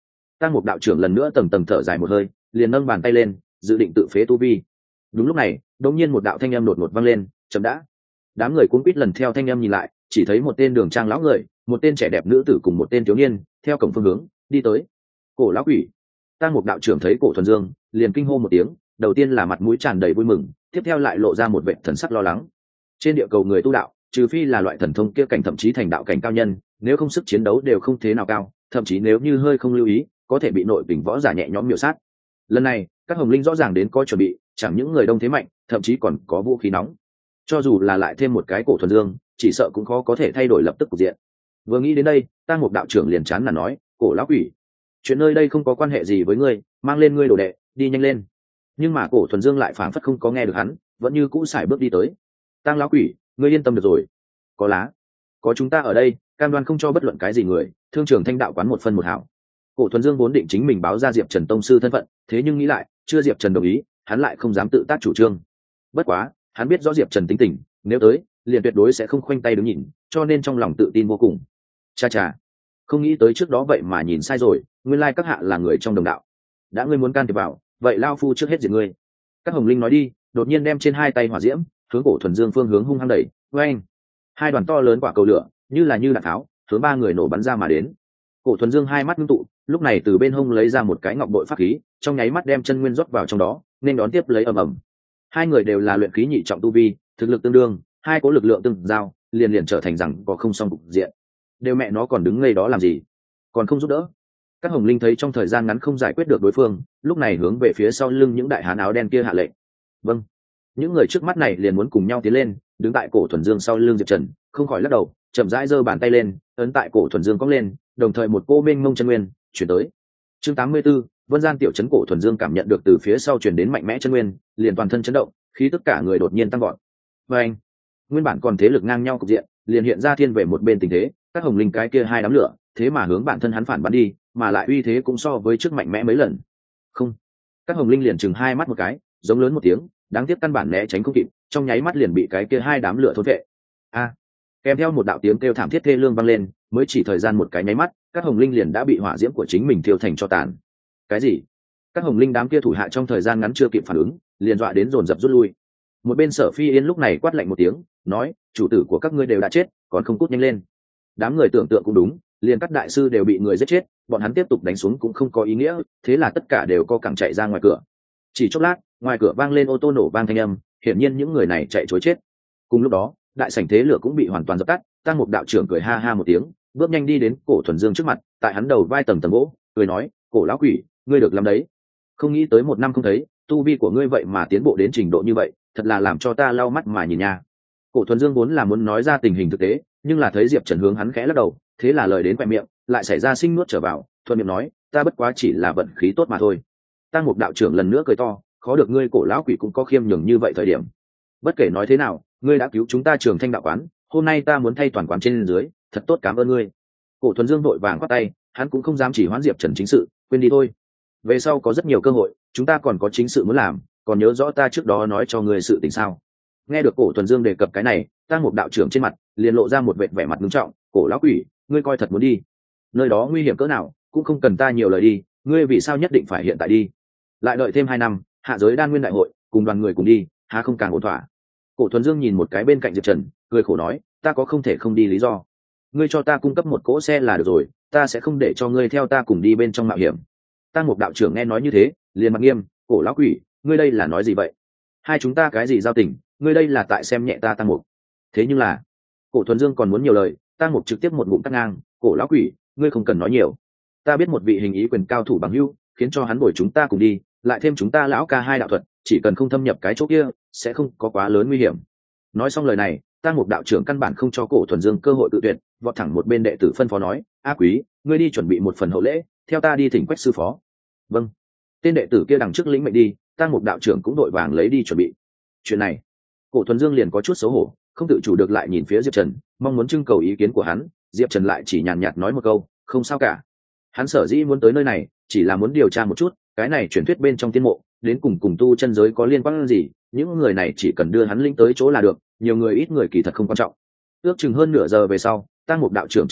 Tang Mục đạo trưởng lần nữa tầng tầng thở dài một hơi, liền nâng bàn tay lên, dự định tự phế tu vi. Đúng lúc này, đột nhiên một đạo thanh âm đột ngột vang lên, "Chậm đã!" Đám người cuống quýt lần theo thanh âm nhìn lại, chỉ thấy một tên đường trang lão người, một tên trẻ đẹp nữ tử cùng một tên thiếu niên, theo cổng phương hướng đi tới. Cổ lão quỷ! Tang Mục đạo trưởng thấy Cổ Thuần Dương, liền kinh hô một tiếng, đầu tiên là mặt mũi tràn đầy vui mừng, tiếp theo lại lộ ra một vẻ thần sắc lo lắng. Trên địa cầu người tu đạo, trừ phi là loại thần thông kia cảnh thậm chí thành đạo cảnh cao nhân, nếu không sức chiến đấu đều không thế nào cao, thậm chí nếu như hơi không lưu ý, có thể bị nội kình võ giả nhẹ nhõm miểu sát. Lần này, các hồng linh rõ ràng đến có chuẩn bị, chẳng những người đông thế mạnh, thậm chí còn có vũ khí nóng. Cho dù là lại thêm một cái Cổ Thuần Dương, chỉ sợ cũng khó có thể thay đổi lập tức cục diện. Vừa nghĩ đến đây, Tang Mục đạo trưởng liền chán là nói, "Cổ lão quỷ, chuyện nơi đây không có quan hệ gì với ngươi, mang lên ngươi đồ đệ, đi nhanh lên." Nhưng mà Cổ Thuần Dương lại phảng phất không có nghe được hắn, vẫn như cũ sải bước đi tới. "Tang lão quỷ, ngươi yên tâm được rồi, có lá, có chúng ta ở đây, cam đoan không cho bất luận cái gì người, thương trường Thanh đạo quán một phân một hảo." Cổ Thuần Dương vốn định chính mình báo ra Diệp Trần tông sư thân phận, thế nhưng nghĩ lại, chưa Diệp Trần đồng ý, hắn lại không dám tự tác chủ trương. Bất quá, hắn biết rõ Diệp Trần tính tình, nếu tới, liền tuyệt đối sẽ không khoanh tay đứng nhìn, cho nên trong lòng tự tin vô cùng. Cha cha, không nghĩ tới trước đó vậy mà nhìn sai rồi, nguyên lai các hạ là người trong đồng đạo. Đã ngươi muốn can thiệp vào, vậy lao phu trước hết diệt ngươi. Các hồng linh nói đi, đột nhiên đem trên hai tay hỏa diễm, hướng Cổ Thuần Dương phương hướng hung hăng đẩy, oeng. Hai đoàn to lớn quả cầu lửa, như đạn tháo, hướng ba người nổ bắn ra mà đến. Cổ Thuần Dương hai mắt ngưng tụ, lúc này từ bên hông lấy ra một cái ngọc bội pháp khí, trong nháy mắt đem chân nguyên rót vào trong đó, nên đón tiếp lấy ầm ầm. Hai người đều là luyện khí nhị trọng tu vi, thực lực tương đương, hai cố lực lượng tương giao, liền trở thành rằng có không xong cục diện. Đều mẹ nó còn đứng ngây đó làm gì? Còn không giúp đỡ? Các hồng linh thấy trong thời gian ngắn không giải quyết được đối phương, lúc này hướng về phía sau lưng những đại hán áo đen kia hạ lệnh. Vâng. Những người trước mắt này liền muốn cùng nhau tiến lên, đứng tại Cổ Thuần Dương sau lưng Diệp Trần, không khỏi lắc đầu, chậm rãi giơ bàn tay lên, ấn tại Cổ Thuần Dương cong lên, đồng thời một cô mênh mông chân nguyên chuyển tới. Chương 84, Vân Gian tiểu trấn. Cổ Thuần Dương cảm nhận được từ phía sau truyền đến mạnh mẽ chân nguyên, liền toàn thân chấn động, khí tức cả người đột nhiên tăng vọt. Và anh, nguyên bản còn thế lực ngang nhau cục diện, liền hiện ra thiên về một bên tình thế, các hồng linh cái kia hai đám lửa, thế mà hướng bản thân hắn phản bắn đi, mà lại uy thế cũng so với trước mạnh mẽ mấy lần. Không, các hồng linh liền chừng hai mắt một cái, giống lớn một tiếng, đáng tiếc căn bản né tránh không kịp, trong nháy mắt liền bị cái kia hai đám lửa thôn vệ. A, kèm theo một đạo tiếng kêu thảm thiết thê lương vang lên, mới chỉ thời gian một cái nháy mắt, các hồng linh liền đã bị hỏa diễm của chính mình thiêu thành tro tàn. Cái gì? Các hồng linh đám kia thủ hạ trong thời gian ngắn chưa kịp phản ứng, liền dọa đến dồn dập rút lui. Một bên Sở Phi Yên lúc này quát lạnh một tiếng, nói, chủ tử của các ngươi đều đã chết, còn không cút nhanh lên. Đám người tưởng tượng cũng đúng, liền các đại sư đều bị người giết chết, bọn hắn tiếp tục đánh xuống cũng không có ý nghĩa, thế là tất cả đều co cẳng chạy ra ngoài cửa. Chỉ chốc lát, ngoài cửa vang lên ô tô nổ vang thanh âm, hiển nhiên những người này chạy trối chết. Cùng lúc đó, đại sảnh thế lửa cũng bị hoàn toàn dập tắt. Tang Mục đạo trưởng cười ha ha một tiếng, bước nhanh đi đến Cổ Thuần Dương trước mặt, tại hắn đầu vai tầng gỗ, cười nói, Cổ lão quỷ, ngươi được làm đấy. Không nghĩ tới một năm không thấy, tu vi của ngươi vậy mà tiến bộ đến trình độ như vậy, thật là làm cho ta lau mắt mà nhìn nha. Cổ Thuần Dương vốn là muốn nói ra tình hình thực tế, nhưng là thấy Diệp Trần hướng hắn khẽ lắc đầu, thế là lời đến quẹt miệng, lại xảy ra sinh nuốt trở vào, thuận miệng nói, ta bất quá chỉ là vận khí tốt mà thôi. Tang Mục đạo trưởng lần nữa cười to, khó được ngươi Cổ lão quỷ cũng có khiêm nhường như vậy thời điểm. Bất kể nói thế nào, ngươi đã cứu chúng ta Trường Thanh đạo quán, hôm nay ta muốn thay toàn quán trên dưới, thật tốt cảm ơn ngươi. Cổ Thuần Dương vội vàng quát tay, hắn cũng không dám chỉ hoãn Diệp Trần chính sự, quên đi thôi. Về sau có rất nhiều cơ hội, chúng ta còn có chính sự muốn làm, còn nhớ rõ ta trước đó nói cho ngươi sự tình sao? Nghe được Cổ Thuần Dương đề cập cái này, Tang Mục đạo trưởng trên mặt liền lộ ra một vẻ mặt nghiêm trọng, Cổ lão quỷ, ngươi coi thật muốn đi? Nơi đó nguy hiểm cỡ nào, cũng không cần ta nhiều lời đi, ngươi vì sao nhất định phải hiện tại đi? Lại đợi thêm 2 năm, hạ giới đan nguyên đại hội, cùng đoàn người cùng đi, há không càng ổn thỏa? Cổ Thuần Dương nhìn một cái bên cạnh Diệp Trần, cười khổ nói, ta có không thể không đi lý do. Ngươi cho ta cung cấp một cỗ xe là được rồi, ta sẽ không để cho ngươi theo ta cùng đi bên trong mạo hiểm. Tang Mục đạo trưởng nghe nói như thế, liền mặt nghiêm, Cổ lão quỷ, ngươi đây là nói gì vậy? Hai chúng ta cái gì giao tình, ngươi đây là tại xem nhẹ ta Tang Mục. Thế nhưng là, Cổ Thuần Dương còn muốn nhiều lời, Tang Mục trực tiếp một ngụm tắt ngang, Cổ lão quỷ, ngươi không cần nói nhiều. Ta biết một vị hình ý quyền cao thủ bằng hữu, khiến cho hắn bồi chúng ta cùng đi, lại thêm chúng ta lão ca hai đạo thuật, chỉ cần không thâm nhập cái chỗ kia, sẽ không có quá lớn nguy hiểm. Nói xong lời này, Tang Mục đạo trưởng căn bản không cho Cổ Thuần Dương cơ hội tự tuyệt, vọt thẳng một bên đệ tử phân phó nói, A Quý, ngươi đi chuẩn bị một phần hậu lễ, theo ta đi thỉnh Quách sư phó. Vâng. Tên đệ tử kia đằng trước lĩnh mệnh đi, Tang Mục đạo trưởng cũng đội vàng lấy đi chuẩn bị. Chuyện này, Cổ Thuần Dương liền có chút xấu hổ, không tự chủ được lại nhìn phía Diệp Trần, mong muốn trưng cầu ý kiến của hắn. Diệp Trần lại chỉ nhàn nhạt nói một câu, không sao cả. Hắn sở dĩ muốn tới nơi này, chỉ là muốn điều tra một chút, cái này truyền thuyết bên trong tiên mộ, đến cùng tu chân giới có liên quan gì, những người này chỉ cần đưa hắn linh tới chỗ là được, nhiều người ít người kỳ thật không quan trọng. Ước chừng hơn nửa giờ về sau, Tang Mục đạo trưởng trở về,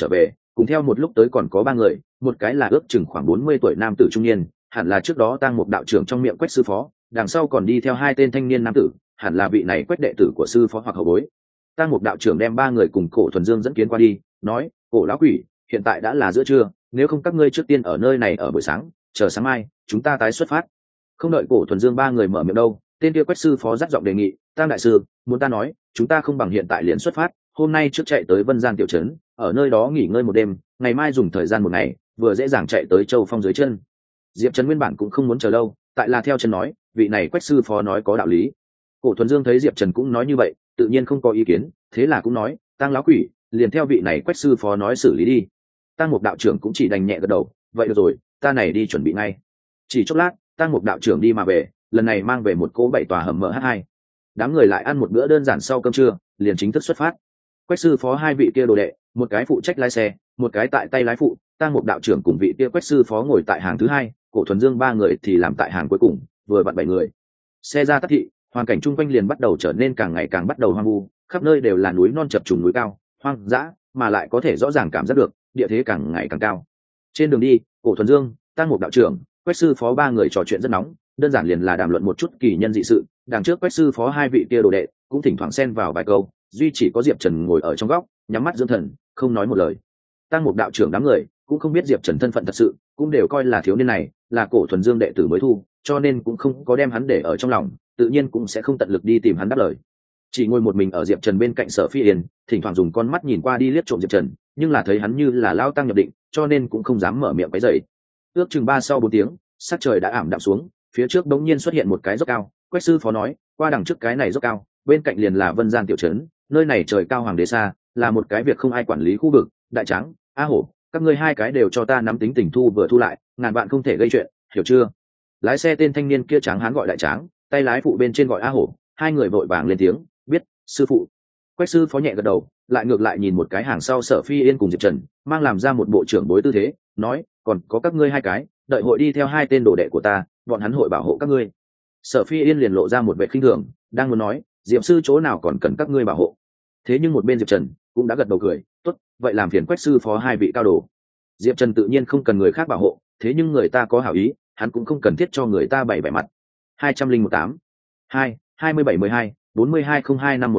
cùng theo một lúc tới còn có ba người, một cái là ước chừng khoảng 40 tuổi nam tử trung niên, hẳn là trước đó tang mục đạo trưởng trong miệng Quách sư phó, đằng sau còn đi theo hai tên thanh niên nam tử, hẳn là vị này Quách đệ tử của sư phó hoặc hậu bối. Tang mục đạo trưởng đem ba người cùng Cổ Thuần Dương dẫn kiến qua đi, nói: Cổ lão quỷ, hiện tại đã là giữa trưa, nếu không các ngươi trước tiên ở nơi này ở buổi sáng, chờ sáng mai chúng ta tái xuất phát. Không đợi Cổ Thuần Dương ba người mở miệng đâu, tên kia Quách sư phó dắt giọng đề nghị: Tang đại sư, muốn ta nói, chúng ta không bằng hiện tại liền xuất phát, hôm nay trước chạy tới Vân Giang tiểu trấn, ở nơi đó nghỉ ngơi một đêm, ngày mai dùng thời gian một ngày, vừa dễ dàng chạy tới Châu Phong dưới chân. Diệp Trần nguyên bản cũng không muốn chờ lâu, tại là theo chân nói, vị này Quách sư phó nói có đạo lý. Cổ Thuần Dương thấy Diệp Trần cũng nói như vậy, tự nhiên không có ý kiến, thế là cũng nói: Tang lão quỷ, liền theo vị này Quách sư phó nói xử lý đi. Tang mục đạo trưởng cũng chỉ đành nhẹ gật đầu, vậy được rồi, ta này đi chuẩn bị ngay. Chỉ chốc lát, Tang mục đạo trưởng đi mà về, lần này mang về một cỗ 7 tòa hầm MH2. Đám người lại ăn một bữa đơn giản sau cơm trưa, liền chính thức xuất phát. Quách sư phó hai vị kia đồ đệ, một cái phụ trách lái xe, một cái tại tay lái phụ, Tang mục đạo trưởng cùng vị kia Quách sư phó ngồi tại hàng thứ hai, Cổ Thuần Dương ba người thì làm tại hàng cuối cùng, vừa vặn 7 người. Xe ra tắc thị, hoàn cảnh chung quanh liền bắt đầu trở nên càng ngày càng bắt đầu hoang vu, khắp nơi đều là núi non chập trùng núi cao, hoang dã, mà lại có thể rõ ràng cảm giác được địa thế càng ngày càng cao. Trên đường đi, Cổ Thuần Dương, Tang mục đạo trưởng, Quách sư phó ba người trò chuyện rất nóng, đơn giản liền là đàm luận một chút kỳ nhân dị sự. Đằng trước Quách sư phó hai vị kia đồ đệ cũng thỉnh thoảng xen vào vài câu, duy chỉ có Diệp Trần ngồi ở trong góc, nhắm mắt dưỡng thần, không nói một lời. Tang mục đạo trưởng đám người cũng không biết Diệp Trần thân phận thật sự, cũng đều coi là thiếu niên này là Cổ Thuần Dương đệ tử mới thu, cho nên cũng không có đem hắn để ở trong lòng, tự nhiên cũng sẽ không tận lực đi tìm hắn đáp lời. Chỉ ngồi một mình ở Diệp Trần bên cạnh Sở Phi Yên, thỉnh thoảng dùng con mắt nhìn qua đi liếc trộm Diệp Trần, nhưng là thấy hắn như là lao tăng nhập định, cho nên cũng không dám mở miệng quấy rầy. Ước chừng 3 sau 4 tiếng, sắc trời đã ảm đạm xuống, phía trước đống nhiên xuất hiện một cái dốc cao. Quách sư phó nói, qua đằng trước cái này dốc cao, bên cạnh liền là Vân Giang tiểu trấn, nơi này trời cao hoàng đế xa, là một cái việc không ai quản lý khu vực. Đại Tráng, A Hổ, các ngươi hai cái đều cho ta nắm tính tình thu vừa thu lại, ngàn bạn không thể gây chuyện, hiểu chưa? Lái xe tên thanh niên kia Tráng hán gọi Đại Tráng, tay lái phụ bên trên gọi A Hổ, hai người vội vàng lên tiếng, biết, sư phụ. Quách sư phó nhẹ gật đầu, lại ngược lại nhìn một cái hàng sau Sở Phi Yên cùng Diệp Trần, mang làm ra một bộ trưởng bối tư thế, nói, còn có các ngươi hai cái, đợi hội đi theo hai tên đồ đệ của ta, bọn hắn hội bảo hộ các ngươi. Sở Phi Yên liền lộ ra một vẻ khinh thường, đang muốn nói, Diệp sư chỗ nào còn cần các ngươi bảo hộ. Thế nhưng một bên Diệp Trần cũng đã gật đầu cười, tốt, vậy làm phiền Quách sư phó hai vị cao đồ. Diệp Trần tự nhiên không cần người khác bảo hộ, thế nhưng người ta có hảo ý, hắn cũng không cần thiết cho người ta bày vẻ mặt. 201 2 2712 4202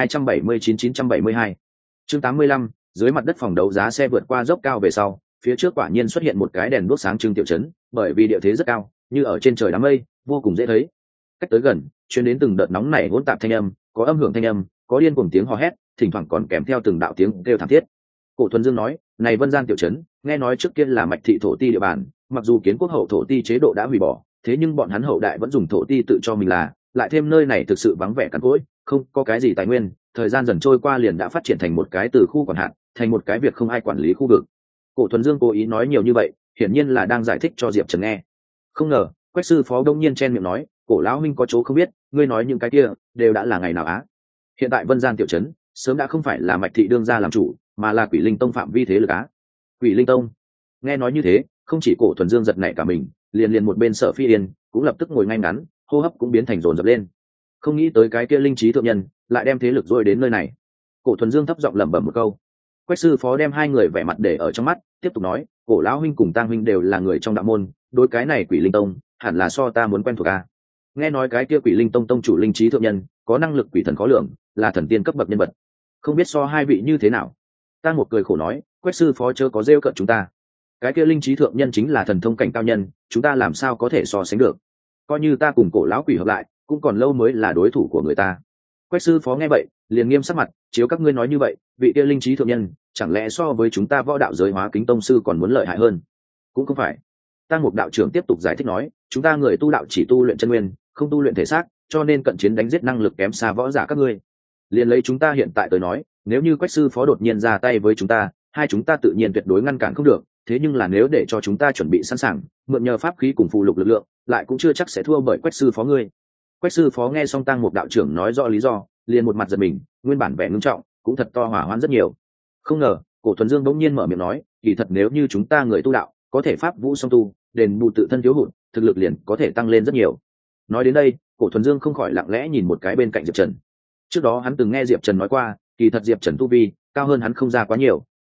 1279 972. Chương 85, dưới mặt đất phòng đấu giá xe vượt qua dốc cao về sau, phía trước quả nhiên xuất hiện một cái đèn đuốc sáng trưng tiểu trấn, bởi vì địa thế rất cao, như ở trên trời đám mây, vô cùng dễ thấy. Cách tới gần, truyền đến từng đợt nóng nảy hỗn tạp thanh âm, có âm hưởng thanh âm, có điên cuồng tiếng hò hét, thỉnh thoảng còn kèm theo từng đạo tiếng kêu thảm thiết. Cổ Thuần Dương nói, này Vân Giang tiểu trấn, nghe nói trước kia là Mạch thị thổ ti địa bàn, mặc dù kiến quốc hậu thổ ti chế độ đã hủy bỏ, thế nhưng bọn hắn hậu đại vẫn dùng thổ ti tự cho mình là, lại thêm nơi này thực sự vắng vẻ cằn cỗi, không có cái gì tài nguyên, thời gian dần trôi qua liền đã phát triển thành một cái từ khu quản hạt, thành một cái việc không ai quản lý khu vực. Cổ Thuần Dương cố ý nói nhiều như vậy, hiển nhiên là đang giải thích cho Diệp Trần nghe. Không ngờ, Quách sư phó đông nhiên chen miệng nói, Cổ lão huynh có chỗ không biết, ngươi nói những cái kia đều đã là ngày nào á? Hiện tại Vân Giang tiểu trấn sớm đã không phải là Mạch thị đương gia làm chủ, mà là Quỷ Linh tông phạm vi thế lực á. Quỷ Linh tông? Nghe nói như thế, không chỉ Cổ Thuần Dương giật nảy cả mình, liền một bên Sở Phi Yên cũng lập tức ngồi ngay ngắn, hô hấp cũng biến thành dồn dập lên. Không nghĩ tới cái kia linh trí thượng nhân lại đem thế lực dội đến nơi này. Cổ Thuần Dương thấp giọng lẩm bẩm một câu. Quách sư phó đem hai người vẻ mặt để ở trong mắt, tiếp tục nói, Cổ lão huynh cùng Tang huynh đều là người trong đạo môn, đối cái này Quỷ Linh tông hẳn là so ta muốn quen thuộc a. Nghe nói cái kia Quỷ Linh tông tông chủ linh trí thượng nhân có năng lực quỷ thần khó lường, là thần tiên cấp bậc nhân vật, không biết so hai vị như thế nào. Tang một cười khổ nói, Quách sư phó chớ có rêu cợt chúng ta, cái kia linh trí thượng nhân chính là thần thông cảnh cao nhân, chúng ta làm sao có thể so sánh được. Coi như ta cùng Cổ lão quỷ hợp lại, cũng còn lâu mới là đối thủ của người ta. Quách sư phó nghe vậy liền nghiêm sắc mặt, chiếu các ngươi nói như vậy, vị kia linh trí thượng nhân chẳng lẽ so với chúng ta võ đạo giới Hóa Kính tông sư còn muốn lợi hại hơn? Cũng không phải. Tang Mục đạo trưởng tiếp tục giải thích nói, chúng ta người tu đạo chỉ tu luyện chân nguyên, không tu luyện thể xác, cho nên cận chiến đánh giết năng lực kém xa võ giả các ngươi. Liền lấy chúng ta hiện tại tới nói, nếu như Quách sư phó đột nhiên ra tay với chúng ta, hai chúng ta tự nhiên tuyệt đối ngăn cản không được, thế nhưng là nếu để cho chúng ta chuẩn bị sẵn sàng, mượn nhờ pháp khí cùng phù lục lực lượng, lại cũng chưa chắc sẽ thua bởi Quách sư phó ngươi. Quách sư phó nghe xong Tang Mục đạo trưởng nói rõ lý do, liền một mặt giật mình, nguyên bản vẻ ngưng trọng cũng thật to hỏa hoãn rất nhiều. Không ngờ, Cổ Thuần Dương bỗng nhiên mở miệng nói, kỳ thật nếu như chúng ta người tu đạo có thể pháp vũ song tu, đền bù tự thân thiếu hụt, thực lực liền có thể tăng lên rất nhiều. Nói đến đây, Cổ Thuần Dương không khỏi lặng lẽ nhìn một cái bên cạnh Diệp Trần. Trước đó hắn từng nghe Diệp Trần nói qua, kỳ thật Diệp Trần tu vi cao hơn hắn không ra quá nhiều,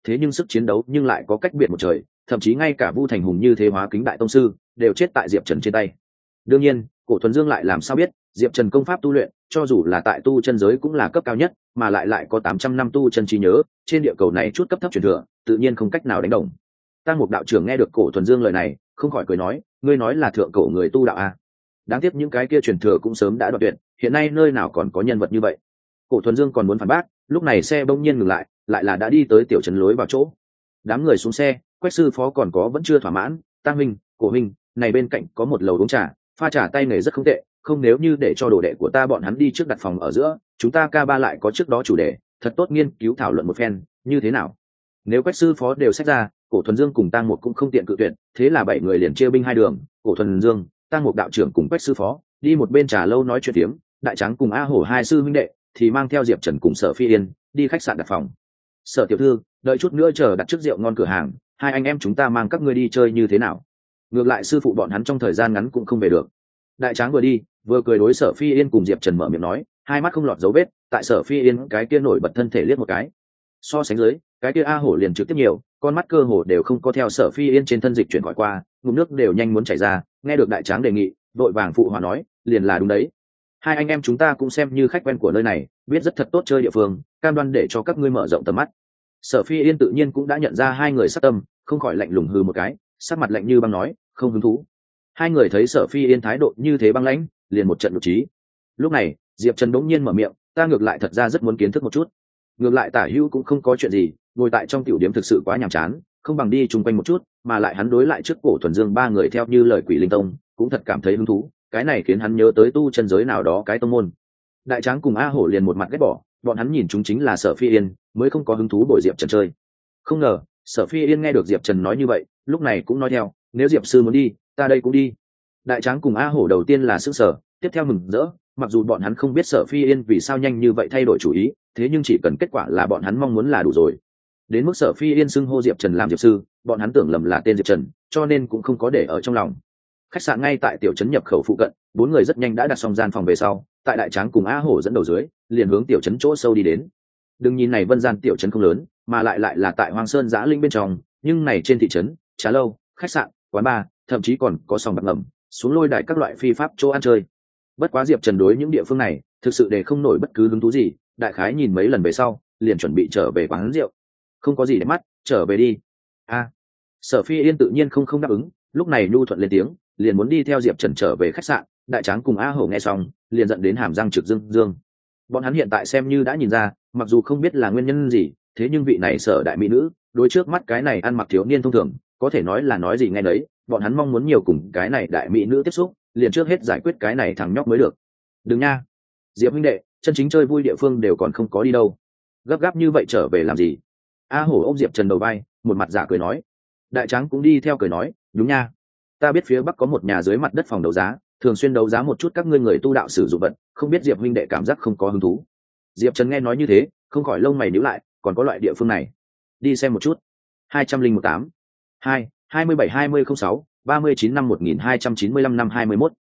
thế nhưng sức chiến đấu nhưng lại có cách biệt một trời, thậm chí ngay cả Vu Thành Hùng như thế hóa kính đại tông sư đều chết tại Diệp Trần trên tay. Đương nhiên, Cổ Thuần Dương lại làm sao biết, Diệp Trần công pháp tu luyện, cho dù là tại tu chân giới cũng là cấp cao nhất, mà lại có 800 năm tu chân trí nhớ, trên địa cầu này chút cấp thấp truyền thừa, tự nhiên không cách nào đánh đồng. Tang Mục đạo trưởng nghe được Cổ Thuần Dương lời này, không khỏi cười nói, ngươi nói là thượng cổ người tu đạo à? Đáng tiếc những cái kia truyền thừa cũng sớm đã đoạn tuyệt, hiện nay nơi nào còn có nhân vật như vậy. Cổ Thuần Dương còn muốn phản bác, lúc này xe bỗng nhiên ngừng lại, lại là đã đi tới tiểu trấn lối vào chỗ. Đám người xuống xe, Quách sư phó còn có vẫn chưa thỏa mãn, Tang huynh, Cổ huynh, này bên cạnh có một lầu uống trà, pha trà tay nghề rất không tệ, không nếu như để cho đồ đệ của ta bọn hắn đi trước đặt phòng ở giữa, chúng ta ca ba lại có trước đó chủ đề, thật tốt nghiên cứu thảo luận một phen, như thế nào? Nếu Quách sư phó đều xét ra, Cổ Thuần Dương cùng Tang Mục cũng không tiện cự tuyệt, thế là 7 người liền chia binh hai đường, Cổ Thuần Dương, Tang Mục đạo trưởng cùng Quách sư phó đi một bên trà lâu nói chuyện tiếm, Đại Tráng cùng A Hổ hai sư huynh đệ thì mang theo Diệp Trần cùng Sở Phi Yên đi khách sạn đặt phòng. Sở tiểu thư, đợi chút nữa chờ đặt trước rượu ngon cửa hàng, hai anh em chúng ta mang các ngươi đi chơi như thế nào? Ngược lại sư phụ bọn hắn trong thời gian ngắn cũng không về được. Đại Tráng vừa đi vừa cười đối Sở Phi Yên cùng Diệp Trần mở miệng nói, hai mắt không lọt dấu vết, tại Sở Phi Yên cái kia nổi bật thân thể liếc một cái. So sánh dưới, cái kia A Hổ liền trực tiếp nhiều, con mắt cơ hồ đều không có theo Sở Phi Yên trên thân dịch chuyển khỏi qua, ngụm nước đều nhanh muốn chảy ra. Nghe được Đại Tráng đề nghị, đội vàng phụ hòa nói, liền là đúng đấy. Hai anh em chúng ta cũng xem như khách quen của nơi này, biết rất thật tốt chơi địa phương, cam đoan để cho các ngươi mở rộng tầm mắt. Sở Phi Yên tự nhiên cũng đã nhận ra hai người sát tâm, không khỏi lạnh lùng hừ một cái, sắc mặt lạnh như băng nói, không hứng thú. Hai người thấy Sở Phi Yên thái độ như thế băng lãnh, liền một trận nhục trí. Lúc này, Diệp Trần đống nhiên mở miệng, ta ngược lại thật ra rất muốn kiến thức một chút. Ngược lại Tả Hữu cũng không có chuyện gì, ngồi tại trong tiểu điểm thực sự quá nhàm chán, không bằng đi chung quanh một chút, mà lại hắn đối lại trước Cổ Thuần Dương ba người theo như lời Quỷ Linh Tông, cũng thật cảm thấy hứng thú, cái này khiến hắn nhớ tới tu chân giới nào đó cái tông môn. Đại Tráng cùng A Hổ liền một mặt ghét bỏ, bọn hắn nhìn chúng chính là Sở Phi Yên, mới không có hứng thú bồi Diệp Trần chơi. Không ngờ, Sở Phi Yên nghe được Diệp Trần nói như vậy, lúc này cũng nói theo, nếu Diệp sư muốn đi, ta đây cũng đi. Đại Tráng cùng A Hổ đầu tiên là sững sờ, tiếp theo mừng rỡ, mặc dù bọn hắn không biết Sở Phi Yên vì sao nhanh như vậy thay đổi chủ ý, thế nhưng chỉ cần kết quả là bọn hắn mong muốn là đủ rồi. Đến mức Sở Phi Yên xưng hô Diệp Trần làm Diệp sư, bọn hắn tưởng lầm là tên Diệp Trần, cho nên cũng không có để ở trong lòng. Khách sạn ngay tại tiểu trấn nhập khẩu phụ cận, bốn người rất nhanh đã đặt xong gian phòng về sau, tại Đại Tráng cùng A Hổ dẫn đầu dưới, liền hướng tiểu trấn chỗ sâu đi đến. Đừng nhìn này Vân Gian tiểu trấn không lớn, mà lại là tại Hoang Sơn Giã Linh bên trong, nhưng này trên thị trấn, trà lâu, khách sạn, quán bar, thậm chí còn có sòng bạc ngầm, xuống lôi đài các loại phi pháp chỗ ăn chơi. Bất quá Diệp Trần đối những địa phương này, thực sự để không nổi bất cứ hứng thú gì, đại khái nhìn mấy lần về sau, liền chuẩn bị trở về quán rượu. Không có gì để mắt, trở về đi. A. Sở Phi Yên tự nhiên không đáp ứng, lúc này nhu thuận lên tiếng, liền muốn đi theo Diệp Trần trở về khách sạn. Đại Tráng cùng A Hổ nghe xong, liền giận đến hàm răng trực dương. Bọn hắn hiện tại xem như đã nhìn ra, mặc dù không biết là nguyên nhân gì, thế nhưng vị này Sở đại mỹ nữ, đối trước mắt cái này ăn mặc thiếu niên thông thường, có thể nói là nói gì nghe nấy, bọn hắn mong muốn nhiều cùng cái này đại mỹ nữ tiếp xúc, liền trước hết giải quyết cái này thằng nhóc mới được. Đừng nha, Diệp huynh đệ, chân chính chơi vui địa phương đều còn không có đi đâu, gấp gáp như vậy trở về làm gì? A Hổ ôm Diệp Trần đầu vai, một mặt giả cười nói. Đại Tráng cũng đi theo cười nói, đúng nha, ta biết phía bắc có một nhà dưới mặt đất phòng đấu giá, thường xuyên đấu giá một chút các ngươi người tu đạo sử dụng vật, không biết Diệp huynh đệ cảm giác không có hứng thú. Diệp Trần nghe nói như thế, không khỏi lông mày nhíu lại, còn có loại địa phương này, đi xem một chút. 201.8 2 27 20 06 39 năm 1295 năm 21.